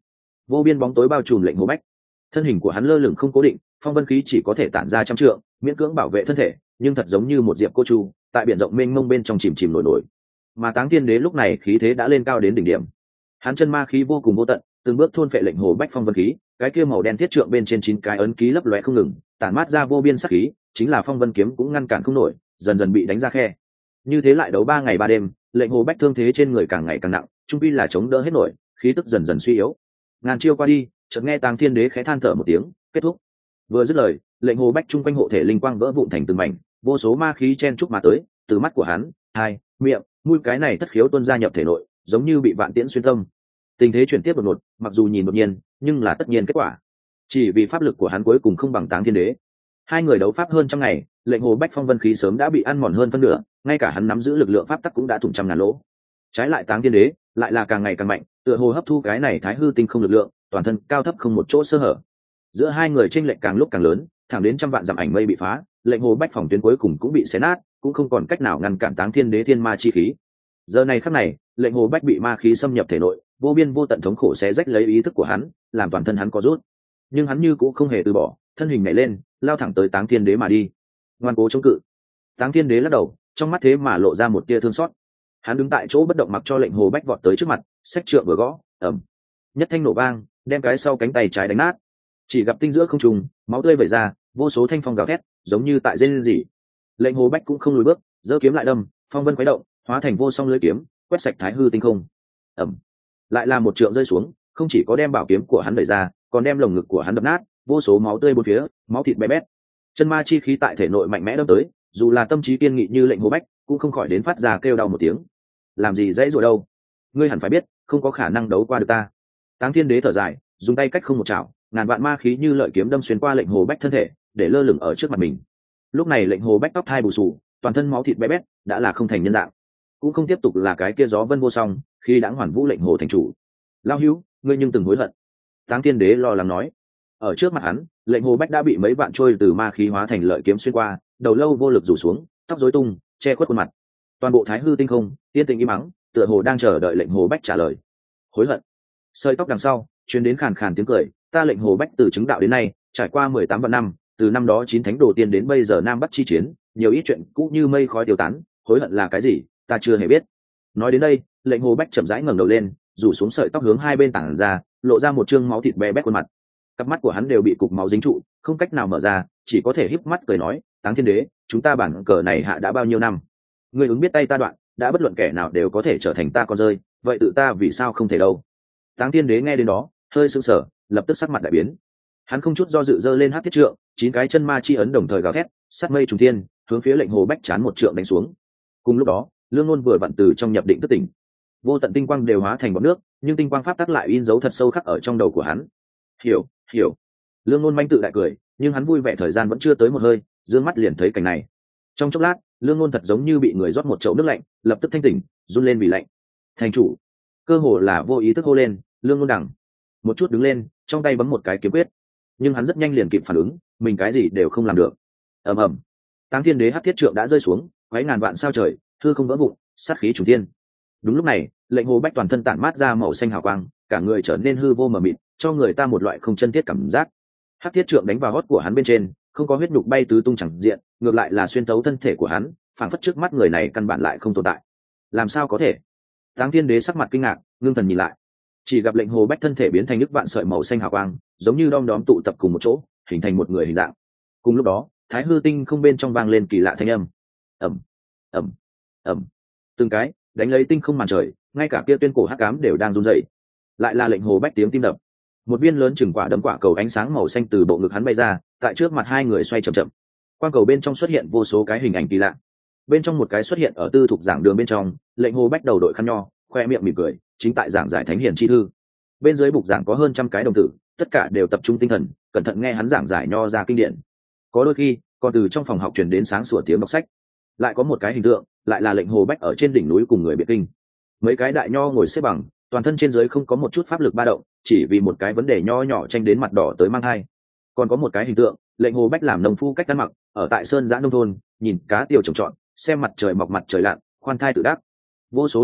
S1: vô biên bóng tối bao trùm lệnh hồ bách, thân hình của hắn lơ lửng không cố định, phong vân khí chỉ có thể tản ra trăm trượng, miễn cưỡng bảo vệ thân thể, nhưng thật giống như một diệp cô chu tại biển rộng mênh mông bên trong chìm chìm nổi nổi. Mà Táng Thiên Đế lúc này khí thế đã lên cao đến đỉnh điểm, hắn chân ma khí vô cùng vô tận, từng bước thôn phệ lệnh hồ bách phong vân khí, cái kia màu đen thiết trượng bên trên chín cái ấn ký lấp lóe không ngừng, tản mát ra vô biên sắc khí, chính là phong vân kiếm cũng ngăn cản không nổi, dần dần bị đánh ra khe. Như thế lại đấu ba ngày ba đêm, lệnh hồ bách thương thế trên người càng ngày càng nặng, trung pi là chống đỡ hết nổi, khí tức dần dần suy yếu. Ngàn chiêu qua đi, chợt nghe Táng Thiên Đế khẽ than thở một tiếng, kết thúc. Vừa dứt lời, lệnh hồ bách trung quanh hộ thể linh quang vỡ vụn thành từng mảnh, vô số ma khí chen chúc mà tới, từ mắt của hắn, hai, miệng, mũi cái này thất khiếu tuôn ra nhập thể nội, giống như bị vạn tiễn xuyên tâm. Tình thế chuyển tiếp đột ngột, mặc dù nhìn đột nhiên, nhưng là tất nhiên kết quả. Chỉ vì pháp lực của hắn cuối cùng không bằng Táng Thiên Đế. Hai người đấu pháp hơn trăm ngày, lệnh hồ bách phong vân khí sớm đã bị ăn mòn hơn phân nửa, ngay cả hắn nắm giữ lực lượng pháp tắc cũng đã thủng trăm ngàn lỗ. Trái lại Táng Thiên Đế lại là càng ngày càng mạnh, tựa hồ hấp thu cái này thái hư tinh không lực lượng, toàn thân cao thấp không một chỗ sơ hở. Giữa hai người chênh lệch càng lúc càng lớn, thẳng đến trăm vạn dặm ảnh mây bị phá, lệnh hồ bách phòng tuyến cuối cùng cũng bị xé nát, cũng không còn cách nào ngăn cản Táng Thiên Đế thiên ma chi khí. Giờ này khắc này, lệnh hồ bách bị ma khí xâm nhập thể nội, vô biên vô tận thống khổ xé rách lấy ý thức của hắn, làm toàn thân hắn có rút. Nhưng hắn như cũng không hề từ bỏ, thân hình nhảy lên, lao thẳng tới Táng Thiên Đế mà đi. Ngoan cố chống cự. Táng Thiên Đế lắc đầu, trong mắt thế mà lộ ra một tia thương xót. Hắn đứng tại chỗ bất động mặc cho lệnh hồ bách vọt tới trước mặt, xách trượng vừa gõ, ầm, nhất thanh nổ vang, đem cái sau cánh tay trái đánh nát. Chỉ gặp tinh giữa không trung, máu tươi vẩy ra, vô số thanh phong gào thét, giống như tại dên rỉ. Lệnh hồ bách cũng không lùi bước, giơ kiếm lại đâm, phong vân khuấy động, hóa thành vô song lưỡi kiếm, quét sạch thái hư tinh không. Ầm, lại là một trượng rơi xuống, không chỉ có đem bảo kiếm của hắn đẩy ra, còn đem lồng ngực của hắn đập nát, vô số máu tươi bốn phía, máu thịt bé bét. Chân ma chi khí tại thể nội mạnh mẽ đâm tới, dù là tâm trí kiên nghị như lệnh hồ bách, cũng không khỏi đến phát ra kêu đau một tiếng. Làm gì dãy rồi đâu, ngươi hẳn phải biết, không có khả năng đấu qua được ta. Táng Thiên Đế thở dài, dùng tay cách không một chảo, ngàn vạn ma khí như lợi kiếm đâm xuyên qua lệnh hồ bách thân thể, để lơ lửng ở trước mặt mình. Lúc này lệnh hồ bách tóc thai bù xù, toàn thân máu thịt bé bét, đã là không thành nhân dạng, cũng không tiếp tục là cái kia gió vân vô song khi đãng hoàn vũ lệnh hồ thành chủ. Lao hữu, ngươi nhưng từng hối hận. Táng Thiên Đế lo lắng nói. Ở trước mặt hắn, lệnh hồ bách đã bị mấy vạn trôi từ ma khí hóa thành lợi kiếm xuyên qua, đầu lâu vô lực rủ xuống, tóc rối tung, che khuất khuôn mặt. Toàn bộ thái hư tinh không yên tĩnh im mắng, tựa hồ đang chờ đợi lệnh hồ bách trả lời. Hối hận? Sợi tóc đằng sau truyền đến khàn khàn tiếng cười. Ta lệnh hồ bách từ chứng đạo đến nay, trải qua mười tám vạn năm, từ năm đó chín thánh đồ tiên đến bây giờ nam bắc chi chiến, nhiều ít chuyện cũ như mây khói tiêu tán, hối hận là cái gì, ta chưa hề biết. Nói đến đây, lệnh hồ bách chậm rãi ngẩng đầu lên, rủ xuống sợi tóc hướng hai bên tản ra, lộ ra một trương máu thịt bé bét khuôn mặt. Cặp mắt của hắn đều bị cục máu dính trụ, không cách nào mở ra, chỉ có thể híp mắt cười nói, Táng Thiên Đế, chúng ta bản cờ này hạ đã bao nhiêu năm, ngươi ứng biết tay ta đoạn, đã bất luận kẻ nào đều có thể trở thành ta con rơi, vậy tự ta vì sao không thể đâu. Táng Thiên Đế nghe đến đó, hơi sững sờ, lập tức sắc mặt đại biến. Hắn không chút do dự giơ lên hắc thiết trượng, chín cái chân ma chi ấn đồng thời gào thét, sát mây trùng thiên, hướng phía lệnh hồ bách chán một trượng đánh xuống. Cùng lúc đó, Lương Ngôn vừa vặn từ trong nhập định thức tỉnh, vô tận tinh quang đều hóa thành bọt nước, nhưng tinh quang pháp tắc lại in dấu thật sâu khắc ở trong đầu của hắn. Hiểu, hiểu. Lương Ngôn manh tự đại cười, nhưng hắn vui vẻ thời gian vẫn chưa tới một hơi, dương mắt liền thấy cảnh này. Trong chốc lát, Lương Ngôn thật giống như bị người rót một chậu nước lạnh, lập tức thanh tỉnh, run lên vì lạnh. Thành chủ, cơ hồ là vô ý thức hô lên, Lương Ngôn đằng một chút đứng lên, trong tay bấm một cái kiếm quyết, nhưng hắn rất nhanh liền kịp phản ứng, mình cái gì đều không làm được. Ầm ầm, Táng Thiên Đế hắc thiết trượng đã rơi xuống, quấy ngàn vạn sao trời, hư không vỡ vụn, sát khí trùng thiên. Đúng lúc này, lệnh hồ bách toàn thân tản mát ra màu xanh hào quang, cả người trở nên hư vô mờ mịt, cho người ta một loại không chân thiết cảm giác. Hắc thiết trượng đánh vào hót của hắn bên trên, không có huyết nhục bay tứ tung chẳng diện, ngược lại là xuyên thấu thân thể của hắn, phảng phất trước mắt người này căn bản lại không tồn tại. Làm sao có thể? Táng Thiên Đế sắc mặt kinh ngạc, ngưng thần nhìn lại, chỉ gặp lệnh hồ bách thân thể biến thành nước vạn sợi màu xanh hào quang, giống như đom đóm tụ tập cùng một chỗ, hình thành một người hình dạng. Cùng lúc đó, thái hư tinh không bên trong vang lên kỳ lạ thanh âm. Ầm, ầm, ầm, từng cái đánh lấy tinh không màn trời, ngay cả kia tuyên cổ hắc ám đều đang run rẩy. Lại là lệnh hồ bách tiếng tim đập. Một viên lớn chừng quả đấm quả cầu ánh sáng màu xanh từ bộ ngực hắn bay ra, tại trước mặt hai người xoay chậm chậm. Quang cầu bên trong xuất hiện vô số cái hình ảnh kỳ lạ. Bên trong một cái xuất hiện ở tư thục giảng đường bên trong, lệnh hồ bách đầu đội khăn nho, khoe miệng mỉm cười, chính tại giảng giải thánh hiền chi thư. Bên dưới bục giảng có hơn trăm cái đồng tử, tất cả đều tập trung tinh thần, cẩn thận nghe hắn giảng giải nho ra kinh điển. Có đôi khi, còn từ trong phòng học truyền đến sáng sủa tiếng đọc sách. Lại có một cái hình tượng, lại là lệnh hồ bách ở trên đỉnh núi cùng người biệt kinh. Mấy cái đại nho ngồi xếp bằng, toàn thân trên dưới không có một chút pháp lực ba động, chỉ vì một cái vấn đề nho nhỏ tranh đến mặt đỏ tới mang hai. Còn có một cái hình tượng, lệnh hồ bách làm nông phu cách ăn mặc, ở tại sơn giã nông thôn, nhìn cá tiêu trồng trọt, xem mặt trời mọc mặt trời lặn, khoan thai tự đắc. Vô số hình tượng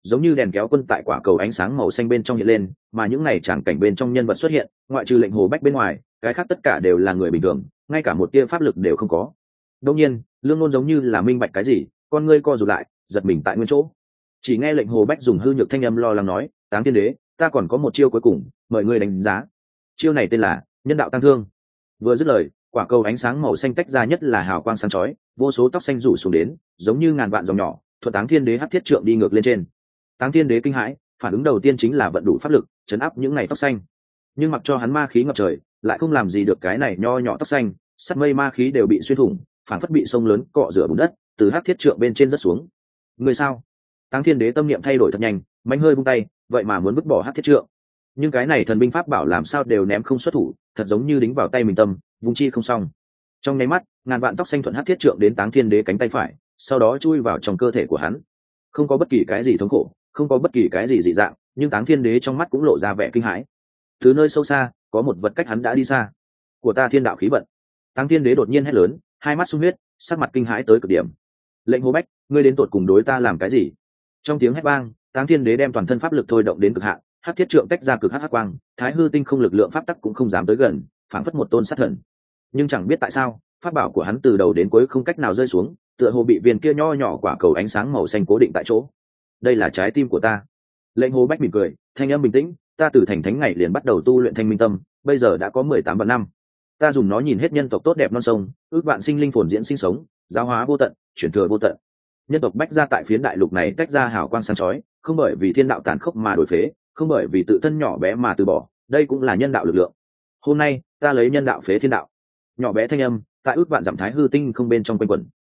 S1: giống như đèn kéo quân tại quả cầu ánh sáng màu xanh bên trong hiện lên, mà những này chẳng cảnh bên trong nhân vật xuất hiện, ngoại trừ lệnh hồ bách bên ngoài, cái khác tất cả đều là người bình thường, ngay cả một tia pháp lực đều không có. Đương nhiên, Lương Nôn giống như là minh bạch cái gì, con ngươi co rụt lại, giật mình tại nguyên chỗ. Chỉ nghe lệnh hồ bách dùng hư nhược thanh âm lo lắng nói, Táng Thiên Đế, ta còn có một chiêu cuối cùng, mời ngươi đánh giá. Chiêu này tên là Nhân đạo tăng thương. Vừa dứt lời, quả cầu ánh sáng màu xanh tách ra nhất là hào quang sáng chói, vô số tóc xanh rủ xuống đến, giống như ngàn vạn dòng nhỏ, thuận Táng Thiên Đế hắc thiết trượng đi ngược lên trên. Táng Thiên Đế kinh hãi, phản ứng đầu tiên chính là vận đủ pháp lực, chấn áp những này tóc xanh. Nhưng mặc cho hắn ma khí ngập trời, lại không làm gì được cái này nho nhỏ tóc xanh, sắt mây ma khí đều bị xuyên thủng, phản phất bị sông lớn cọ rửa bùn đất, từ hắc thiết trượng bên trên rất xuống. Người sao? Táng Thiên Đế tâm niệm thay đổi thật nhanh, mạnh hơi vung tay, vậy mà muốn vứt bỏ hắc thiết trượng. Nhưng cái này thần binh pháp bảo làm sao đều ném không xuất thủ, thật giống như đính vào tay mình tâm, vung chi không xong. Trong nháy mắt, ngàn vạn tóc xanh thuận hắc thiết trượng đến Táng Thiên Đế cánh tay phải, sau đó chui vào trong cơ thể của hắn. Không có bất kỳ cái gì thống khổ, không có bất kỳ cái gì dị dạng, nhưng Táng Thiên Đế trong mắt cũng lộ ra vẻ kinh hãi. Từ nơi sâu xa, có một vật cách hắn đã đi xa. Của ta thiên đạo khí vận. Táng Thiên Đế đột nhiên hét lớn, hai mắt sung huyết, sắc mặt kinh hãi tới cực điểm. Lệnh Hồ Bách, ngươi đến tụt cùng đối ta làm cái gì? Trong tiếng hét vang, Táng Thiên Đế đem toàn thân pháp lực thôi động đến cực hạn, hắc thiết trượng tách ra cực hắc hắc quang, thái hư tinh không lực lượng pháp tắc cũng không dám tới gần, phảng phất một tôn sát thần. Nhưng chẳng biết tại sao, pháp bảo của hắn từ đầu đến cuối không cách nào rơi xuống, tựa hồ bị viên kia nho nhỏ quả cầu ánh sáng màu xanh cố định tại chỗ. Đây là trái tim của ta. Lệnh Hồ Bách mỉm cười, thanh âm bình tĩnh, ta từ thành thánh ngày liền bắt đầu tu luyện thanh minh tâm, bây giờ đã có mười tám vạn năm. Ta dùng nó nhìn hết nhân tộc tốt đẹp non sông, ước vạn sinh linh phồn diễn sinh sống, giáo hóa vô tận, chuyển thừa vô tận. Nhân tộc bách ra tại phiến đại lục này tách ra hào quang sáng chói, không bởi vì thiên đạo tàn khốc mà đổi phế, không bởi vì tự thân nhỏ bé mà từ bỏ, đây cũng là nhân đạo lực lượng. Hôm nay, ta lấy nhân đạo phế thiên đạo. Nhỏ bé thanh âm, tại ước vạn dặm thái hư tinh không bên trong quanh quẩn.